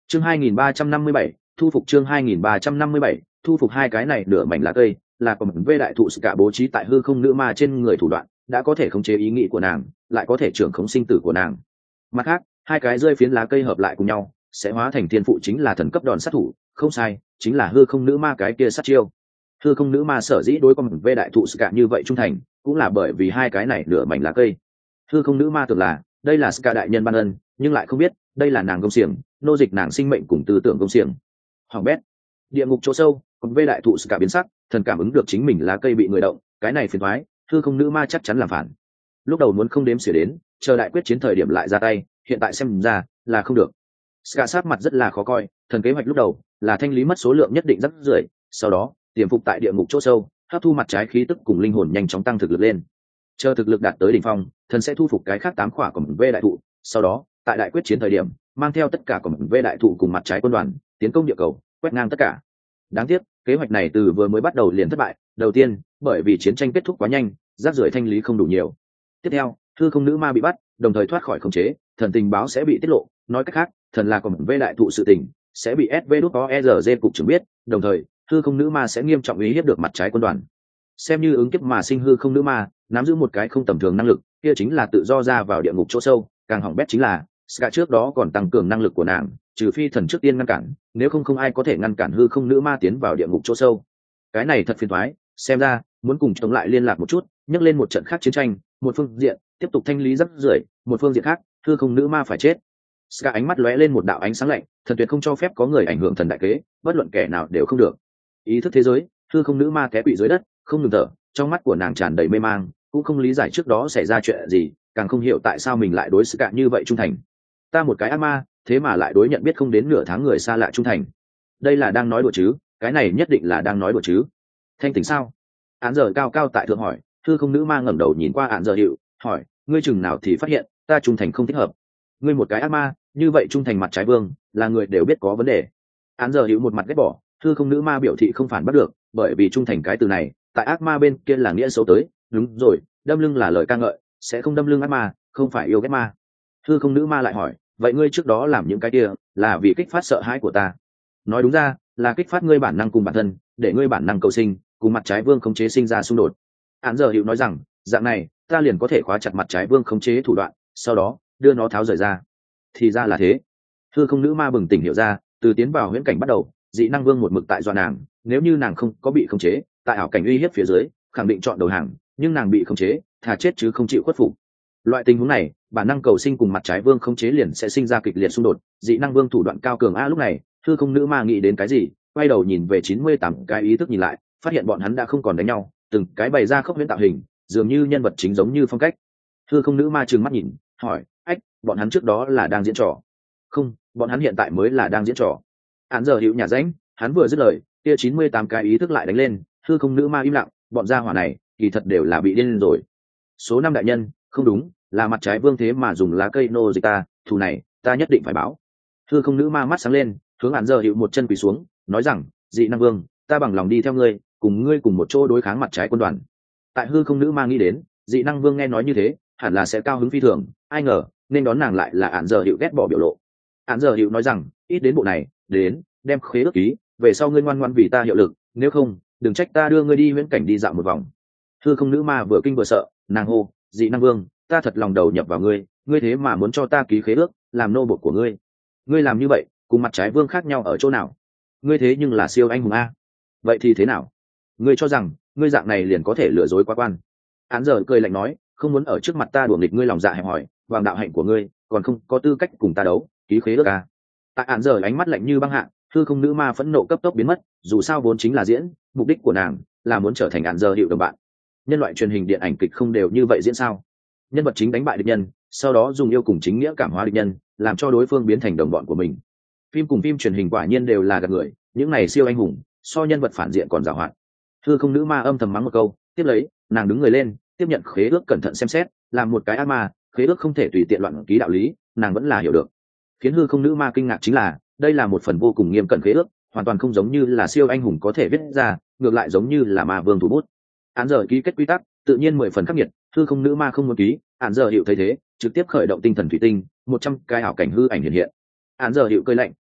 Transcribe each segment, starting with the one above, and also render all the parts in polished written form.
Chương 2357, thu phục chương 2357, thu phục hai cái này nửa mảnh lá cây, là của mảnh vê đại thụ sự cả bố trí tại hư không nữ ma trên người thủ đoạn, đã có thể khống chế ý nghĩ của nàng, lại có thể trưởng khống sinh tử của nàng. Mặt khác, hai cái rơi phiến lá cây hợp lại cùng nhau, sẽ hóa thành thiên phụ chính là thần cấp đòn sát thủ, không sai, chính là hư không nữ ma cái kia sát chiêu. Hư không nữ ma sở dĩ đối con mảnh vê đại thụ sự cả như vậy trung thành, cũng là bởi vì hai cái này nửa mảnh lá cây. Hư không nữ ma tưởng là đây là Ska đại nhân ban ân, nhưng lại không biết đây là nàng công xiềng, nô dịch nàng sinh mệnh cùng tư tưởng công xiềng. Hoàng bét, địa ngục chỗ sâu, còn vê đại thụ Ska biến sắc, thần cảm ứng được chính mình lá cây bị người động, cái này phiền toái, hư không nữ ma chắc chắn làm phản. Lúc đầu muốn không đếm xỉa đến, chờ đại quyết chiến thời điểm lại ra tay, hiện tại xem ra là không được. Ska sát mặt rất là khó coi, thần kế hoạch lúc đầu là thanh lý mất số lượng nhất định rất rưởi, sau đó tiềm phục tại địa ngục chỗ sâu, hấp thu mặt trái khí tức cùng linh hồn nhanh chóng tăng thực lực lên. Chờ thực lực đạt tới đỉnh phong, thần sẽ thu phục cái khác 8 khỏa của mảnh vê đại thụ, sau đó tại đại quyết chiến thời điểm mang theo tất cả của mảnh vê đại thụ cùng mặt trái quân đoàn tiến công địa cầu, quét ngang tất cả. Đáng tiếc kế hoạch này từ vừa mới bắt đầu liền thất bại, đầu tiên bởi vì chiến tranh kết thúc quá nhanh, rác rưởi thanh lý không đủ nhiều. Tiếp theo, hư không nữ ma bị bắt, đồng thời thoát khỏi khống chế, thần tình báo sẽ bị tiết lộ, nói cách khác, thần là của mảnh vê đại thụ sự tình sẽ bị SVđOERG cục trưởng biết, đồng thời hư không nữ ma sẽ nghiêm trọng uy hiếp được mặt trái quân đoàn. Xem như ứng kiếp mà sinh hư không nữ ma, nắm giữ một cái không tầm thường năng lực, kia chính là tự do ra vào địa ngục chỗ sâu, càng hỏng bét chính là Ska trước đó còn tăng cường năng lực của nàng, trừ phi thần trước tiên ngăn cản, nếu không ai có thể ngăn cản hư không nữ ma tiến vào địa ngục chỗ sâu. Cái này thật phiền toái, xem ra muốn cùng chống lại liên lạc một chút, nhấc lên một trận khác chiến tranh, một phương diện tiếp tục thanh lý rắc rưởi, một phương diện khác hư không nữ ma phải chết. Ska ánh mắt lóe lên một đạo ánh sáng lạnh, thần tuyệt không cho phép có người ảnh hưởng thần đại kế, bất luận kẻ nào đều không được. Ý thức thế giới, hư không nữ ma té quỵ dưới đất, không ngừng thở, trong mắt của nàng tràn đầy mê mang, cũng không lý giải trước đó xảy ra chuyện gì, càng không hiểu tại sao mình lại đối xử cả như vậy trung thành. Ta một cái ác ma, thế mà lại đối nhận biết không đến nửa tháng người xa lạ trung thành. Đây là đang nói đùa chứ? Cái này nhất định là đang nói đùa chứ? Thanh tỉnh sao? Án giờ cao cao tại thượng hỏi. Hư không nữ ma ngẩng đầu nhìn qua án giờ hiệu, hỏi, ngươi chừng nào thì phát hiện ta trung thành không thích hợp? Ngươi một cái ác ma, như vậy trung thành mặt trái vương, là người đều biết có vấn đề. Án giờ hiệu một mặt ghét bỏ. Hư không nữ ma biểu thị không phản bắt được, bởi vì trung thành cái từ này tại ác ma bên kia là nghĩa xấu tới. Đúng rồi, đâm lưng là lời ca ngợi, sẽ không đâm lưng ác ma, không phải yêu ghét ma. Hư không nữ ma lại hỏi, vậy ngươi trước đó làm những cái kia là vì kích phát sợ hãi của ta? Nói đúng ra là kích phát ngươi bản năng cùng bản thân, để ngươi bản năng cầu sinh cùng mặt trái vương khống chế sinh ra xung đột. Án giờ hiệu nói rằng, dạng này ta liền có thể khóa chặt mặt trái vương khống chế thủ đoạn, sau đó đưa nó tháo rời ra. Thì ra là thế. Hư không nữ ma bừng tỉnh hiểu ra, từ tiến vào huyễn cảnh bắt đầu, dị năng vương một mực tại do nàng, nếu như nàng không có bị khống chế, tại ảo cảnh uy hiếp phía dưới khẳng định chọn đầu hàng, nhưng nàng bị khống chế, thà chết chứ không chịu khuất phục. Loại tình huống này, bản năng cầu sinh cùng mặt trái vương khống chế liền sẽ sinh ra kịch liệt xung đột, dị năng vương thủ đoạn cao cường a. Lúc này hư không nữ ma nghĩ đến cái gì, quay đầu nhìn về 98 cái ý thức nhìn lại, phát hiện bọn hắn đã không còn đánh nhau, từng cái bày ra khốc huyễn tạo hình, dường như nhân vật chính giống như phong cách. Hư không nữ ma trừng mắt nhìn, hỏi, ách, bọn hắn trước đó là đang diễn trò? Không, bọn hắn hiện tại mới là đang diễn trò. Án giờ hiệu nhà ránh, hắn vừa dứt lời, kia 98 cái ý thức lại đánh lên. Hư không nữ ma im lặng, bọn gia hỏa này kỳ thật đều là bị điên rồi. Số 5 đại nhân, không đúng, là mặt trái vương thế mà dùng lá cây nô dịch ta, thù này ta nhất định phải báo. Hư không nữ ma mắt sáng lên, hướng án giờ hiệu một chân quỳ xuống, nói rằng, dị năng vương, ta bằng lòng đi theo ngươi, cùng ngươi cùng một chỗ đối kháng mặt trái quân đoàn. Tại hư không nữ ma nghĩ đến, dị năng vương nghe nói như thế hẳn là sẽ cao hứng phi thường, ai ngờ nên đón nàng lại là án giờ hiệu ghét bỏ biểu lộ. Án giờ hiệu nói rằng, ít đến bộ này, đến đem khế ước ký, về sau ngươi ngoan ngoãn vì ta hiệu lực, nếu không đừng trách ta đưa ngươi đi huyễn cảnh đi dạo một vòng. Hư không nữ ma vừa kinh vừa sợ, nàng hô, dị năng vương, ta thật lòng đầu nhập vào ngươi, ngươi thế mà muốn cho ta ký khế ước, làm nô bộc của ngươi. Ngươi làm như vậy cùng mặt trái vương khác nhau ở chỗ nào? Ngươi thế nhưng là siêu anh hùng a. Vậy thì thế nào? Ngươi cho rằng ngươi dạng này liền có thể lừa dối quá quan? Án giờ cười lạnh nói, không muốn ở trước mặt ta đùa nghịch ngươi lòng dạ hẹp hòi, bằng đạo hạnh của ngươi còn không có tư cách cùng ta đấu, ký khế ước a. Tại án giờ ánh mắt lạnh như băng hạ, hư không nữ ma phẫn nộ cấp tốc biến mất, dù sao vốn chính là diễn, mục đích của nàng là muốn trở thành án giờ hiệu đồng bạn. Nhân loại truyền hình điện ảnh kịch không đều như vậy diễn sao? Nhân vật chính đánh bại địch nhân, sau đó dùng yêu cùng chính nghĩa cảm hóa địch nhân, làm cho đối phương biến thành đồng bọn của mình. Phim cùng phim truyền hình quả nhiên đều là gạt người, những này siêu anh hùng so nhân vật phản diện còn giàu hoạt. Hư không nữ ma âm thầm mắng một câu, tiếp lấy nàng đứng người lên, tiếp nhận khế ước cẩn thận xem xét, làm một cái ác ma, khế ước không thể tùy tiện loạn ký đạo lý, nàng vẫn là hiểu được. Khiến hư không nữ ma kinh ngạc chính là, đây là một phần vô cùng nghiêm cẩn khế ước, hoàn toàn không giống như là siêu anh hùng có thể viết ra, ngược lại giống như là ma vương thủ bút. Án giờ ký kết quy tắc tự nhiên 10 phần khắc nghiệt, hư không nữ ma không muốn ký, án giờ hiệu thấy thế trực tiếp khởi động tinh thần thủy tinh, 100 cái ảo cảnh hư ảnh hiện hiện. Án giờ hiệu cười lạnh,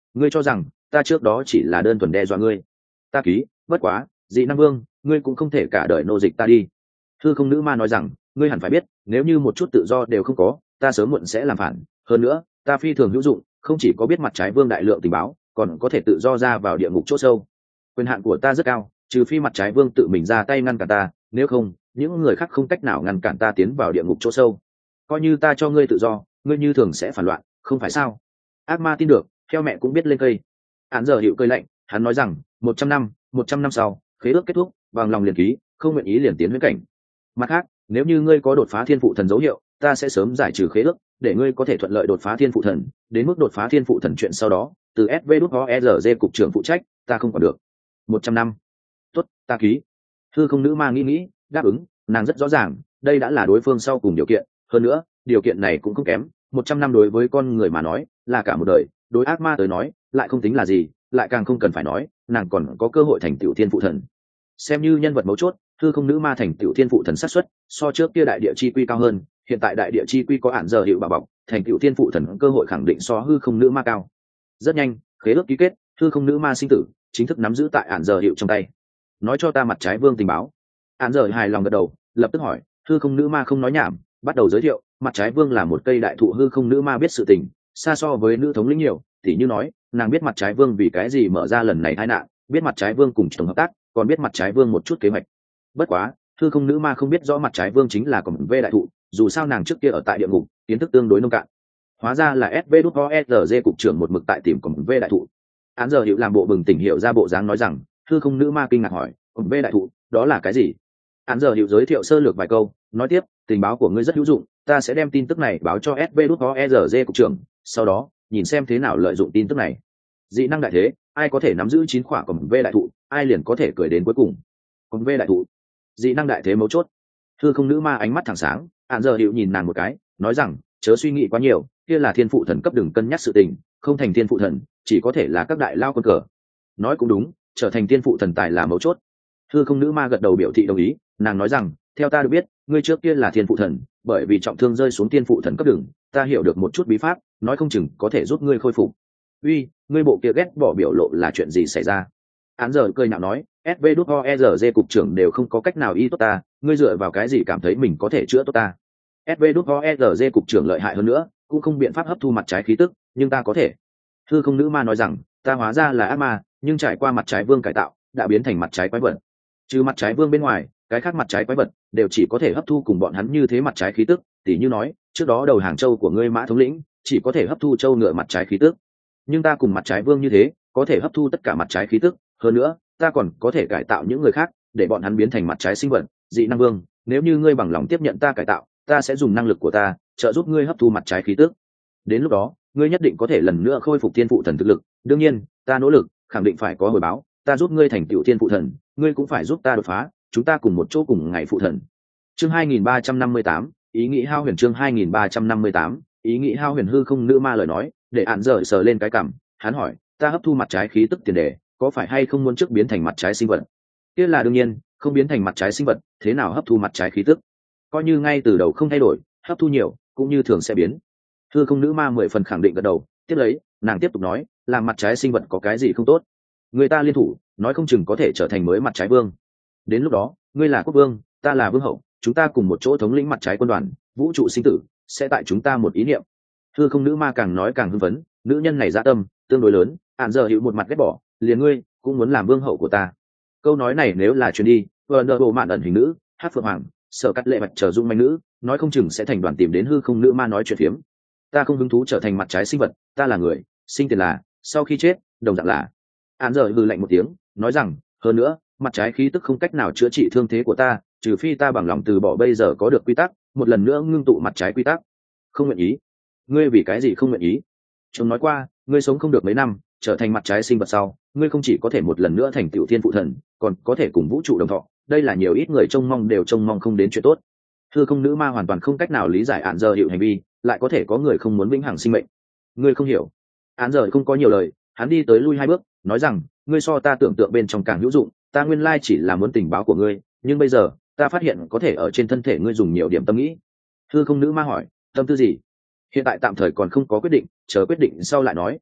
Ngươi cho rằng ta trước đó chỉ là đơn thuần đe dọa ngươi? Ta ký, bất quá dị năng vương, ngươi cũng không thể cả đời nô dịch ta đi. Hư không nữ ma nói rằng, ngươi hẳn phải biết, nếu như một chút tự do đều không có, ta sớm muộn sẽ làm phản. Hơn nữa, ta phi thường hữu dụng, không chỉ có biết mặt trái vương đại lượng tình báo, còn có thể tự do ra vào địa ngục chỗ sâu. Quyền hạn của ta rất cao, trừ phi mặt trái vương tự mình ra tay ngăn cản ta, nếu không, những người khác không cách nào ngăn cản ta tiến vào địa ngục chỗ sâu. Coi như ta cho ngươi tự do, ngươi như thường sẽ phản loạn, không phải sao? Ác ma tin được, theo mẹ cũng biết lên cây. Án giờ hiệu cười lạnh, hắn nói rằng, 100 năm sau, khế ước kết thúc, bằng lòng liền ký, không nguyện ý liền tiến huyễn cảnh. Mặt khác, nếu như ngươi có đột phá thiên phụ thần dấu hiệu, ta sẽ sớm giải trừ khế ước, để ngươi có thể thuận lợi đột phá thiên phụ thần. Đến mức đột phá thiên phụ thần chuyện sau đó, từ SVđOERG cục trưởng phụ trách, ta không còn được. 100 năm. Tốt, ta ký. Hư không nữ ma nghĩ, đáp ứng, nàng rất rõ ràng, đây đã là đối phương sau cùng điều kiện. Hơn nữa, điều kiện này cũng không kém. 100 năm đối với con người mà nói, là cả một đời, đối ác ma tới nói, lại không tính là gì, lại càng không cần phải nói, nàng còn có cơ hội thành tựu thiên phụ thần. Xem như nhân vật mấu chốt, hư không nữ ma thành tựu thiên phụ thần xác suất so trước kia đại địa chi quy cao hơn. Hiện tại đại địa chi quy có ản giờ hiệu bảo bọc, thành tựu thiên phụ thần cơ hội khẳng định so hư không nữ ma cao. Rất nhanh, khế ước ký kết, hư không nữ ma sinh tử chính thức nắm giữ tại ản giờ hiệu trong tay. Nói cho ta mặt trái vương tình báo. Ản giờ hài lòng gật đầu, lập tức hỏi. Hư không nữ ma không nói nhảm, bắt đầu giới thiệu. Mặt trái vương là một cây đại thụ. Hư không nữ ma biết sự tình xa so với nữ thống lĩnh nhiều, tỉ như nói, nàng biết mặt trái vương vì cái gì mở ra lần này tai nạn, biết mặt trái vương cùng chồng hợp tác, còn biết mặt trái vương một chút kế hoạch. Bất quá, hư không nữ ma không biết rõ mặt trái vương chính là cổng vê đại thụ, dù sao nàng trước kia ở tại địa ngục, kiến thức tương đối nông cạn. Hóa ra là SVđOERG cục trưởng một mực tại tìm cổng vê đại thụ. Án giờ hiệu làm bộ bừng tỉnh hiểu ra bộ dáng nói rằng, hư không nữ ma kinh ngạc hỏi, cổng vê đại thụ, đó là cái gì? Án giờ hiệu giới thiệu sơ lược vài câu, nói tiếp, tình báo của ngươi rất hữu dụng, ta sẽ đem tin tức này báo cho SVđOERG cục trưởng, sau đó nhìn xem thế nào lợi dụng tin tức này. Dị năng đại thế, ai có thể nắm giữ 9 khỏa cổng vê đại thụ, ai liền có thể cười đến cuối cùng. Cổng vê đại thụ, dị năng đại thế mấu chốt. Hư không nữ ma ánh mắt thẳng sáng, Án giờ hiệu nhìn nàng một cái, nói rằng, chớ suy nghĩ quá nhiều, kia là thiên phụ thần cấp, đừng cân nhắc sự tình, không thành thiên phụ thần, chỉ có thể là các đại lao quân cờ. Nói cũng đúng, trở thành thiên phụ thần tài là mấu chốt. Hư không nữ ma gật đầu biểu thị đồng ý, nàng nói rằng, theo ta được biết, ngươi trước kia là thiên phụ thần, bởi vì trọng thương rơi xuống thiên phụ thần cấp đường, ta hiểu được một chút bí pháp, nói không chừng có thể giúp ngươi khôi phục. Uy, ngươi bộ kia ghét bỏ biểu lộ là chuyện gì xảy ra? Án giờ cười nhạo nói, SVđOERG cục trưởng đều không có cách nào y tốt ta, ngươi dựa vào cái gì cảm thấy mình có thể chữa tốt ta? SVđOERG cục trưởng lợi hại hơn nữa, cũng không biện pháp hấp thu mặt trái khí tức, nhưng ta có thể. Hư không nữ ma nói rằng, ta hóa ra là ác ma, nhưng trải qua mặt trái vương cải tạo, đã biến thành mặt trái quái vật. Trừ mặt trái vương bên ngoài, cái khác mặt trái quái vật đều chỉ có thể hấp thu cùng bọn hắn như thế mặt trái khí tức, tỉ như nói, trước đó đầu hàng châu của ngươi Mã thống lĩnh, chỉ có thể hấp thu châu ngựa mặt trái khí tức. Nhưng ta cùng mặt trái vương như thế, có thể hấp thu tất cả mặt trái khí tức, hơn nữa, ta còn có thể cải tạo những người khác, để bọn hắn biến thành mặt trái sinh vật, dị năng vương, nếu như ngươi bằng lòng tiếp nhận ta cải tạo, ta sẽ dùng năng lực của ta trợ giúp ngươi hấp thu mặt trái khí tức. Đến lúc đó, ngươi nhất định có thể lần nữa khôi phục thiên phụ thần thực lực, đương nhiên, ta nỗ lực, khẳng định phải có hồi báo, ta giúp ngươi thành tựu thiên phụ thần, ngươi cũng phải giúp ta đột phá, chúng ta cùng một chỗ cùng ngày phụ thần. Chương 2358, ý nghĩ hao huyền. Chương 2358, ý nghĩ hao huyền. Hư không nữ ma lời nói, để Án giờ sờ lên cái cằm, hắn hỏi, ta hấp thu mặt trái khí tức tiền đề, có phải hay không muốn trước biến thành mặt trái sinh vật? Kia là đương nhiên, không biến thành mặt trái sinh vật, thế nào hấp thu mặt trái khí tức? Coi như ngay từ đầu không thay đổi, hấp thu nhiều, cũng như thường sẽ biến. Hư không nữ ma 10 phần khẳng định gật đầu, tiếp lấy, nàng tiếp tục nói, làm mặt trái sinh vật có cái gì không tốt? Người ta liên thủ, nói không chừng có thể trở thành mới mặt trái vương. Đến lúc đó, ngươi là quốc vương, ta là vương hậu, chúng ta cùng một chỗ thống lĩnh mặt trái quân đoàn, vũ trụ sinh tử sẽ tại chúng ta một ý niệm. Hư không nữ ma càng nói càng hưng phấn, nữ nhân này dạ tâm tương đối lớn, Án giờ hiệu một mặt ghét bỏ, liền ngươi cũng muốn làm vương hậu của ta. Câu nói này nếu là truyền đi, vợ nợ bộ mạn ẩn hình nữ, hát phượng hoàng, sở cắt lệ mặt trở dung manh nữ, nói không chừng sẽ thành đoàn tìm đến hư không nữ ma nói chuyện phiếm. Ta không hứng thú trở thành mặt trái sinh vật, ta là người, sinh tiền là, sau khi chết đồng dạng là. Án giờ hư lạnh một tiếng, nói rằng, hơn nữa, mặt trái khí tức không cách nào chữa trị thương thế của ta, trừ phi ta bằng lòng từ bỏ bây giờ có được quy tắc, một lần nữa ngưng tụ mặt trái quy tắc. Không nguyện ý. Ngươi vì cái gì không nguyện ý? Chúng nói qua, ngươi sống không được mấy năm, trở thành mặt trái sinh vật sau, ngươi không chỉ có thể một lần nữa thành tựu thiên phụ thần, còn có thể cùng vũ trụ đồng thọ, đây là nhiều ít người trông mong đều trông mong không đến chuyện tốt. Hư không nữ ma hoàn toàn không cách nào lý giải Án giờ hiệu hành vi, lại có thể có người không muốn vĩnh hằng sinh mệnh. Ngươi không hiểu. Án giờ không có nhiều lời, hắn đi tới lui 2 bước, nói rằng, ngươi so ta tưởng tượng bên trong càng hữu dụng, ta nguyên lai chỉ là muốn tình báo của ngươi, nhưng bây giờ ta phát hiện có thể ở trên thân thể ngươi dùng nhiều điểm tâm nghĩ. Hư không nữ ma hỏi, tâm tư gì? Hiện tại tạm thời còn không có quyết định, chờ quyết định sau lại nói.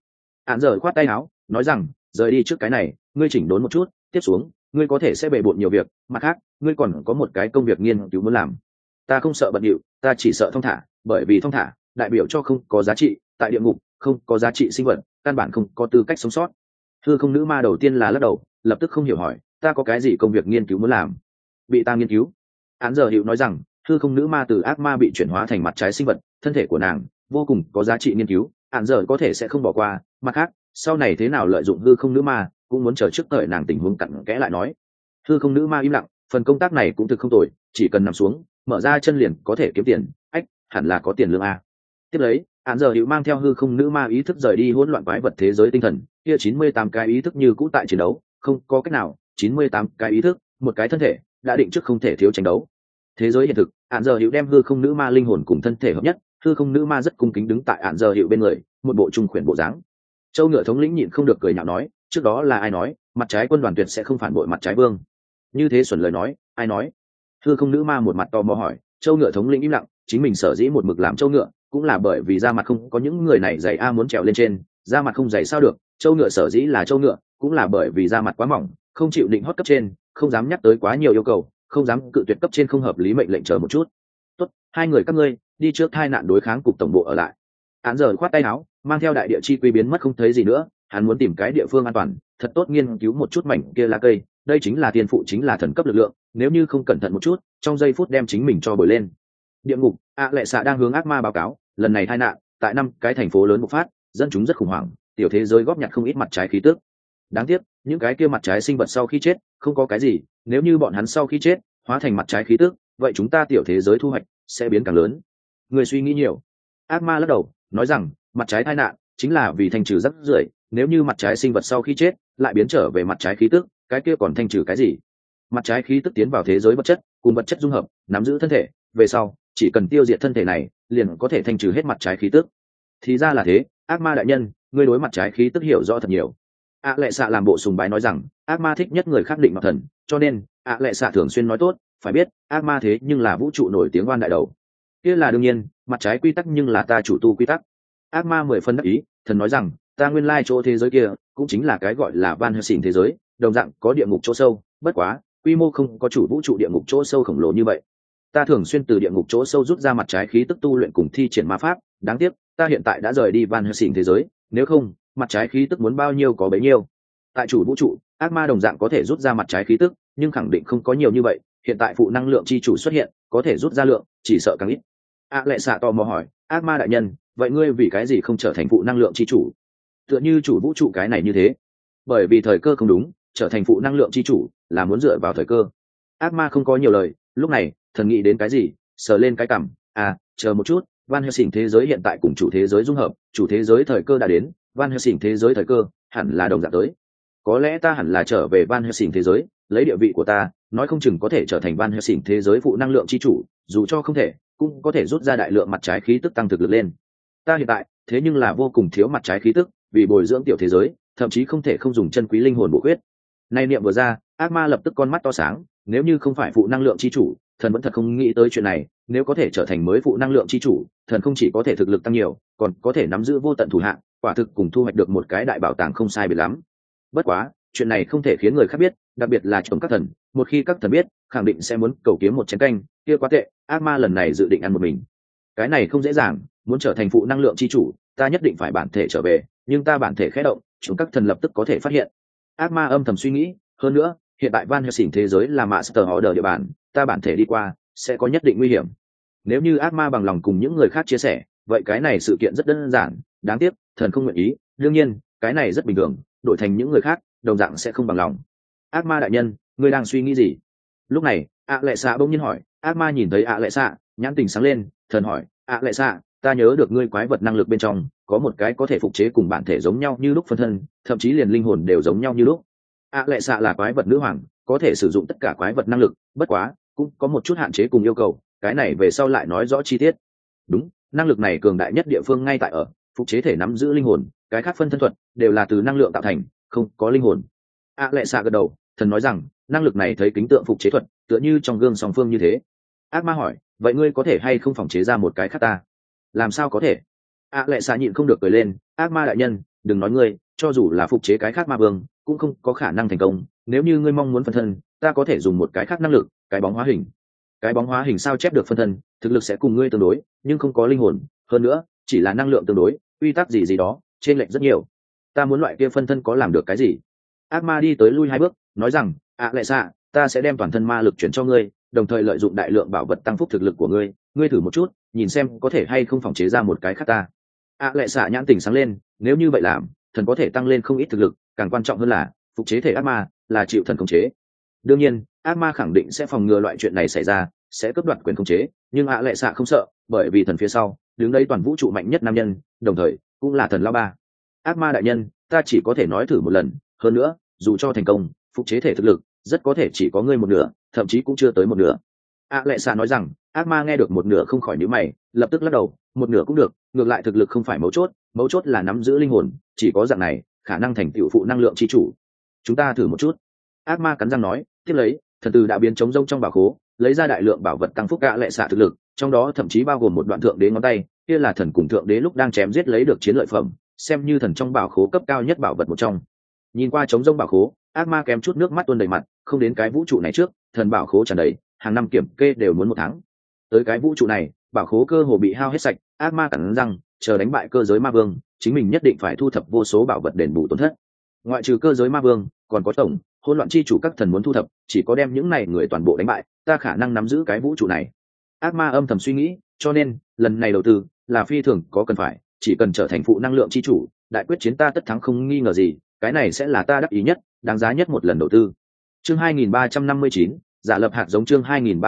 Án giờ khoát tay áo nói rằng rời đi trước cái này ngươi chỉnh đốn một chút, tiếp xuống ngươi có thể sẽ bề bộn nhiều việc, mặt khác ngươi còn có một cái công việc nghiên cứu muốn làm. Ta không sợ bận điệu, ta chỉ sợ thong thả, bởi vì thong thả đại biểu cho không có giá trị, tại địa ngục không có giá trị sinh vật căn bản không có tư cách sống sót. Hư không nữ ma đầu tiên là lắc đầu, lập tức không hiểu hỏi ta có cái gì công việc nghiên cứu muốn làm. Bị ta nghiên cứu. Án giờ hiệu nói rằng hư không nữ ma từ ác ma bị chuyển hóa thành mặt trái sinh vật, thân thể của nàng vô cùng có giá trị nghiên cứu, án giờ có thể sẽ không bỏ qua. Mặt khác sau này thế nào lợi dụng hư không nữ ma cũng muốn chờ trước đợi nàng tình huống cặn kẽ lại nói. Hư không nữ ma im lặng, phần công tác này cũng thực không tồi, chỉ cần nằm xuống mở ra chân liền có thể kiếm tiền, ách hẳn là có tiền lương a. Tiếp lấy án giờ hiệu mang theo hư không nữ ma ý thức rời đi hỗn loạn quái vật thế giới tinh thần, kia 98 cái ý thức như cũ tại chiến đấu, không có cách nào, 98 cái ý thức một cái thân thể đã định trước không thể thiếu tranh đấu. Thế giới hiện thực, án giờ hiệu đem hư không nữ ma linh hồn cùng thân thể hợp nhất, hư không nữ ma rất cung kính đứng tại án giờ hiệu bên người, một bộ trung khuyển bộ dáng. Châu Ngựa thống lĩnh nhịn không được cười nhạo nói, trước đó là ai nói mặt trái quân đoàn tuyệt sẽ không phản bội mặt trái vương? Như thế xuẩn lời nói, ai nói? Hư không nữ ma một mặt tò mò hỏi. Châu Ngựa thống lĩnh im lặng, chính mình sở dĩ một mực làm Châu Ngựa cũng là bởi vì da mặt không có những người này dày muốn trèo lên trên, da mặt không dày sao được. Châu Ngựa sở dĩ là Châu Ngựa cũng là bởi vì da mặt quá mỏng, không chịu định hót cấp trên, không dám nhắc tới quá nhiều yêu cầu, không dám cự tuyệt cấp trên không hợp lý mệnh lệnh, chờ một chút. Tốt, hai người các ngươi đi trước hai nạn đối kháng cục tổng bộ ở lại. Án giờ khoát tay áo, mang theo đại địa chi quy biến mất không thấy gì nữa, hắn muốn tìm cái địa phương an toàn, thật tốt nghiên cứu một chút mảnh kia lá cây, đây chính là thiên phụ, chính là thần cấp lực lượng, nếu như không cẩn thận một chút trong giây phút đem chính mình cho bồi lên. Địa ngục, lệ xạ đang hướng ác ma báo cáo, lần này tai nạn tại 5 cái thành phố lớn bộc phát, dân chúng rất khủng hoảng, tiểu thế giới góp nhặt không ít mặt trái khí tức. Đáng tiếc những cái kia mặt trái sinh vật sau khi chết không có cái gì, nếu như bọn hắn sau khi chết hóa thành mặt trái khí tức, vậy chúng ta tiểu thế giới thu hoạch sẽ biến càng lớn. Người suy nghĩ nhiều. Ác ma lắc đầu nói rằng mặt trái tai nạn chính là vì thanh trừ rắc rưởi, nếu như mặt trái sinh vật sau khi chết lại biến trở về mặt trái khí tức, cái kia còn thanh trừ cái gì? Mặt trái khí tức tiến vào thế giới vật chất, cùng vật chất dung hợp, nắm giữ thân thể, về sau chỉ cần tiêu diệt thân thể này liền có thể thanh trừ hết mặt trái khí tức. Thì ra là thế, ác ma đại nhân, ngươi đối mặt trái khí tức hiểu rõ thật nhiều. Lệ xạ làm bộ sùng bái nói rằng ác ma thích nhất người khác định mặt thần, cho nên lệ xạ thường xuyên nói tốt, phải biết ác ma thế nhưng là vũ trụ nổi tiếng oan đại đầu. Kia là đương nhiên, mặt trái quy tắc nhưng là ta chủ tu quy tắc. Ác ma 10 phân đắc ý, thần nói rằng ta nguyên lai chỗ thế giới kia cũng chính là cái gọi là Van Helsing thế giới, đồng dạng có địa ngục chỗ sâu, bất quá quy mô không có chủ vũ trụ địa ngục chỗ sâu khổng lồ như vậy. Ta thường xuyên từ địa ngục chỗ sâu rút ra mặt trái khí tức tu luyện cùng thi triển ma pháp, đáng tiếc ta hiện tại đã rời đi Van Helsing thế giới, nếu không mặt trái khí tức muốn bao nhiêu có bấy nhiêu. Tại chủ vũ trụ, ác ma đồng dạng có thể rút ra mặt trái khí tức, nhưng khẳng định không có nhiều như vậy, hiện tại phụ năng lượng chi chủ xuất hiện, có thể rút ra lượng chỉ sợ càng ít. Lệ xạ tò mò hỏi, ác ma đại nhân, vậy ngươi vì cái gì không trở thành phụ năng lượng chi chủ, tựa như chủ vũ trụ cái này như thế? Bởi vì thời cơ không đúng, trở thành phụ năng lượng chi chủ là muốn dựa vào thời cơ. Ác ma không có nhiều lời, lúc này thần nghĩ đến cái gì, sờ lên cái cằm, chờ một chút, Van Helsing thế giới hiện tại cùng chủ thế giới dung hợp, chủ thế giới thời cơ đã đến, Van Helsing thế giới thời cơ hẳn là đồng dạng tới. Có lẽ ta hẳn là trở về Van Helsing thế giới, lấy địa vị của ta, nói không chừng có thể trở thành Van Helsing thế giới phụ năng lượng chi chủ, dù cho không thể, cũng có thể rút ra đại lượng mặt trái khí tức tăng thực lực lên. Ta hiện tại thế nhưng là vô cùng thiếu mặt trái khí tức, vì bồi dưỡng tiểu thế giới, thậm chí không thể không dùng chân quý linh hồn bổ huyết. Nay niệm vừa ra, ác ma lập tức con mắt to sáng, nếu như không phải phụ năng lượng chi chủ, thần vẫn thật không nghĩ tới chuyện này, nếu có thể trở thành mới phụ năng lượng chi chủ, thần không chỉ có thể thực lực tăng nhiều, còn có thể nắm giữ vô tận thủ hạng, quả thực cùng thu hoạch được một cái đại bảo tàng không sai biệt lắm. Bất quá chuyện này không thể khiến người khác biết, đặc biệt là chúng các thần, một khi các thần biết khẳng định sẽ muốn cầu kiếm một chén canh, kia quá tệ. Ác ma lần này dự định ăn một mình, cái này không dễ dàng, muốn trở thành phụ năng lượng chi chủ ta nhất định phải bản thể trở về, nhưng ta bản thể khẽ động chúng các thần lập tức có thể phát hiện. Ác ma âm thầm suy nghĩ, hơn nữa hiện tại Van Helsing thế giới là Master Order địa bàn, ta bản thể đi qua sẽ có nhất định nguy hiểm. Nếu như ác ma bằng lòng cùng những người khác chia sẻ, vậy cái này sự kiện rất đơn giản, đáng tiếc thần không nguyện ý, đương nhiên cái này rất bình thường, đổi thành những người khác đồng dạng sẽ không bằng lòng. Ác ma đại nhân, ngươi đang suy nghĩ gì? Lúc này lệ xạ bỗng nhiên hỏi. Ác ma nhìn thấy lệ xạ, nhãn tình sáng lên, thần hỏi, lệ xạ, ta nhớ được ngươi quái vật năng lực bên trong có một cái có thể phục chế cùng bản thể giống nhau như lúc phân thân, thậm chí liền linh hồn đều giống nhau như lúc. Lệ xạ là quái vật nữ hoàng, có thể sử dụng tất cả quái vật năng lực, bất quá cũng có một chút hạn chế cùng yêu cầu, cái này về sau lại nói rõ chi tiết. Đúng, năng lực này cường đại nhất địa phương ngay tại ở phục chế thể nắm giữ linh hồn, cái khác phân thân thuật đều là từ năng lượng tạo thành, không có linh hồn. Lệ xạ gật đầu, thần nói rằng năng lực này thấy kính tượng phục chế thuật, tựa như trong gương song phương như thế. Ác ma hỏi, vậy ngươi có thể hay không phòng chế ra một cái khác ta? Làm sao có thể? lệ xạ nhịn không được cười lên, ác ma đại nhân, đừng nói ngươi, cho dù là phục chế cái khác ma vương cũng không có khả năng thành công. Nếu như ngươi mong muốn phân thân, ta có thể dùng một cái khác năng lực, cái bóng hóa hình. Cái bóng hóa hình sao chép được phân thân, thực lực sẽ cùng ngươi tương đối, nhưng không có linh hồn, hơn nữa chỉ là năng lượng tương đối, quy tắc gì gì đó trên lệch rất nhiều. Ta muốn loại kia phân thân có làm được cái gì? Ác ma đi tới lui 2 bước, nói rằng, lệ xạ, ta sẽ đem toàn thân ma lực chuyển cho ngươi, đồng thời lợi dụng đại lượng bảo vật tăng phúc thực lực của ngươi. Ngươi thử một chút, nhìn xem có thể hay không phòng chế ra một cái khác ta. Lệ xạ nhãn tỉnh sáng lên, nếu như vậy làm, thần có thể tăng lên không ít thực lực, càng quan trọng hơn là phục chế thể ác ma là chịu thần khống chế. Đương nhiên ác ma khẳng định sẽ phòng ngừa loại chuyện này xảy ra, sẽ cướp đoạt quyền khống chế, nhưng lệ xạ không sợ, bởi vì thần phía sau đứng đấy toàn vũ trụ mạnh nhất nam nhân, đồng thời cũng là thần lão ba. Ác ma đại nhân, ta chỉ có thể nói thử một lần, hơn nữa dù cho thành công, phục chế thể thực lực rất có thể chỉ có ngươi một nửa, thậm chí cũng chưa tới một nửa. Lệ xạ nói rằng. Ác ma nghe được một nửa không khỏi nhíu mày, lập tức lắc đầu, một nửa cũng được, ngược lại thực lực không phải mấu chốt, mấu chốt là nắm giữ linh hồn, chỉ có dạng này khả năng thành tựu phụ năng lượng chi chủ. Chúng ta thử một chút. Ác ma cắn răng nói, tiếp lấy thần từ đã biến trống rông trong bảo khố, lấy ra đại lượng bảo vật tăng phúc lệ xạ thực lực, trong đó thậm chí bao gồm một đoạn thượng đế ngón tay, kia là thần cùng thượng đế lúc đang chém giết lấy được chiến lợi phẩm, xem như thần trong bảo khố cấp cao nhất bảo vật một trong. Nhìn qua trống rông bảo khố, ác ma kém chút nước mắt tuôn đầy mặt, không đến cái vũ trụ này trước, thần bảo khố tràn đầy, hàng năm kiểm kê đều muốn 1 tháng. Tới cái vũ trụ này, bảo khố cơ hồ bị hao hết sạch, ác ma cắn răng, chờ đánh bại cơ giới ma vương, chính mình nhất định phải thu thập vô số bảo vật đền bù tổn thất. Ngoại trừ cơ giới ma vương, còn có tổng hỗn loạn chi chủ các thần muốn thu thập, chỉ có đem những này người toàn bộ đánh bại, ta khả năng nắm giữ cái vũ trụ này. Ác ma âm thầm suy nghĩ, cho nên lần này đầu tư là phi thường có cần phải, chỉ cần trở thành phụ năng lượng chi chủ, đại quyết chiến ta tất thắng không nghi ngờ gì, cái này sẽ là ta đắc ý nhất, đáng giá nhất một lần đầu tư. Chương 2359, giả lập hạt giống. Chương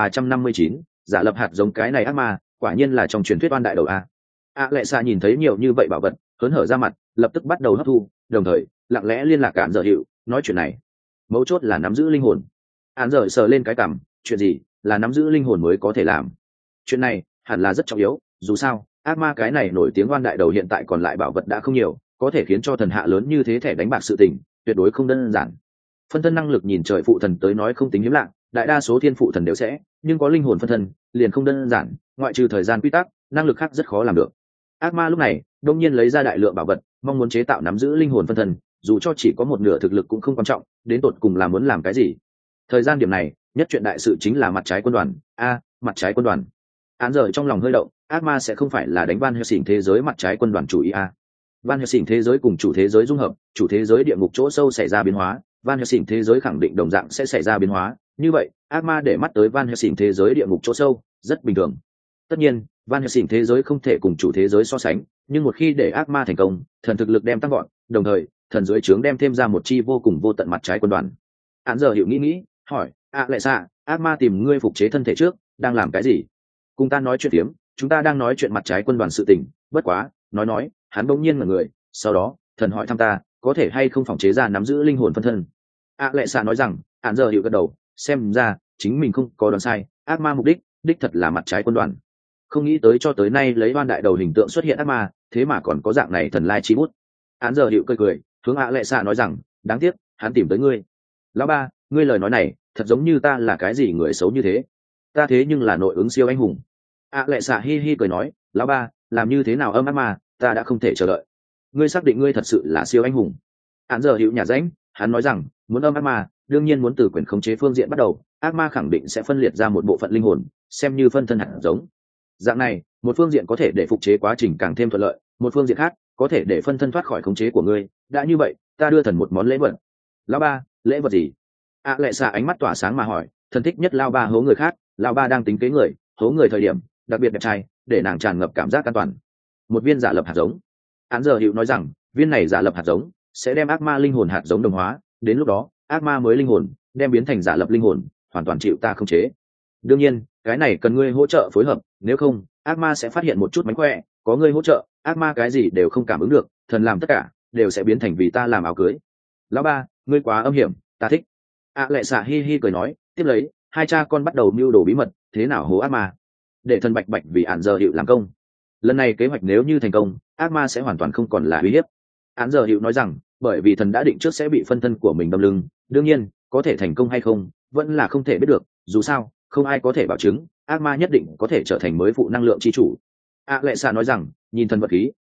2359, giả lập hạt giống. Cái này ác ma quả nhiên là trong truyền thuyết oan đại đầu a. Lệ xạ nhìn thấy nhiều như vậy bảo vật, hớn hở ra mặt, lập tức bắt đầu hấp thu, đồng thời lặng lẽ liên lạc cạn dở hiệu, nói chuyện này mấu chốt là nắm giữ linh hồn. Án dở sờ lên cái cằm, chuyện gì là nắm giữ linh hồn mới có thể làm? Chuyện này hẳn là rất trọng yếu, dù sao ác ma cái này nổi tiếng oan đại đầu hiện tại còn lại bảo vật đã không nhiều, có thể khiến cho thần hạ lớn như thế thẻ đánh bạc sự tình, tuyệt đối không đơn giản. Phân thân năng lực nhìn trời phụ thần tới nói không tính hiếm lạ, đại đa số thiên phụ thần đều sẽ, nhưng có linh hồn phân thân liền không đơn giản, ngoại trừ thời gian quy tắc, năng lực khác rất khó làm được. Ác ma lúc này đông nhiên lấy ra đại lượng bảo vật, mong muốn chế tạo nắm giữ linh hồn phân thân, dù cho chỉ có một nửa thực lực cũng không quan trọng, đến tột cùng là muốn làm cái gì. Thời gian điểm này nhất chuyện đại sự chính là mặt trái quân đoàn. Mặt trái quân đoàn. Án giờ trong lòng hơi động, ác ma sẽ không phải là đánh Van Helsing thế giới mặt trái quân đoàn chủ ý Van Helsing thế giới cùng chủ thế giới dung hợp, chủ thế giới địa ngục chỗ sâu xảy ra biến hóa, Van Helsing thế giới khẳng định đồng dạng sẽ xảy ra biến hóa, như vậy ác ma để mắt tới Van Helsing thế giới địa ngục chỗ sâu rất bình thường. Tất nhiên Van Helsing thế giới không thể cùng chủ thế giới so sánh, nhưng một khi để ác ma thành công, thần thực lực đem tăng gọn, đồng thời thần dưới trướng đem thêm ra một chi vô cùng vô tận mặt trái quân đoàn. Án giờ hiểu nghĩ, hỏi, lệ xạ, ác ma tìm ngươi phục chế thân thể trước, đang làm cái gì? Cùng ta nói chuyện phiếm, chúng ta đang nói chuyện mặt trái quân đoàn sự tình, bất quá, nói, hắn bỗng nhiên ngẩn người, sau đó, thần hỏi thăm ta, có thể hay không phòng chế ra nắm giữ linh hồn phân thân. Lệ xạ nói rằng, án giờ hiểu gật đầu, xem ra chính mình không có đoán sai, ác ma mục đích thật là mặt trái quân đoàn. Không nghĩ tới cho tới nay lấy oan đại đầu hình tượng xuất hiện ác ma, thế mà còn có dạng này thần lai chi bút. Án giờ hiệu cười, hướng lệ xạ nói rằng, đáng tiếc hắn tìm tới ngươi. Lão ba, ngươi lời nói này thật giống như ta là cái gì người xấu như thế. Ta thế nhưng là nội ứng siêu anh hùng. Lệ xạ hi cười nói, lão ba, làm như thế nào âm ác ma, ta đã không thể chờ đợi. Ngươi xác định ngươi thật sự là siêu anh hùng? Án giờ hiệu nhà rãnh, hắn nói rằng, muốn âm ác ma, đương nhiên muốn từ quyền khống chế phương diện bắt đầu, ác ma khẳng định sẽ phân liệt ra một bộ phận linh hồn, xem như phân thân hạt giống. Dạng này, một phương diện có thể để phục chế quá trình càng thêm thuận lợi, một phương diện khác có thể để phân thân thoát khỏi khống chế của ngươi. Đã như vậy, ta đưa thần một món lễ vật. Lão ba, lễ vật gì? Lệ xạ ánh mắt tỏa sáng mà hỏi, thần thích nhất lao ba hố người khác, lao ba đang tính kế người, hố người thời điểm đặc biệt đẹp trai, để nàng tràn ngập cảm giác an toàn. Một viên giả lập hạt giống. Án giờ hiệu nói rằng, viên này giả lập hạt giống sẽ đem ác ma linh hồn hạt giống đồng hóa, đến lúc đó ác ma mới linh hồn đem biến thành giả lập linh hồn, hoàn toàn chịu ta khống chế. Đương nhiên cái này cần ngươi hỗ trợ phối hợp, nếu không ác ma sẽ phát hiện một chút mánh khỏe, có ngươi hỗ trợ ác ma cái gì đều không cảm ứng được, thần làm tất cả đều sẽ biến thành vì ta làm áo cưới. Lão ba, ngươi quá âm hiểm, ta thích. Lệ xạ hi cười nói, tiếp lấy hai cha con bắt đầu mưu đồ bí mật, thế nào hố ác ma, để thần bạch vì án giờ hiệu làm công. Lần này kế hoạch nếu như thành công, ác ma sẽ hoàn toàn không còn là uy hiếp. Án giờ hiệu nói rằng, bởi vì thần đã định trước sẽ bị phân thân của mình đâm lưng, đương nhiên có thể thành công hay không vẫn là không thể biết được, dù sao không ai có thể bảo chứng ác ma nhất định có thể trở thành mới phụ năng lượng chi chủ. Lệ xạ nói rằng, nhìn thần vật khí,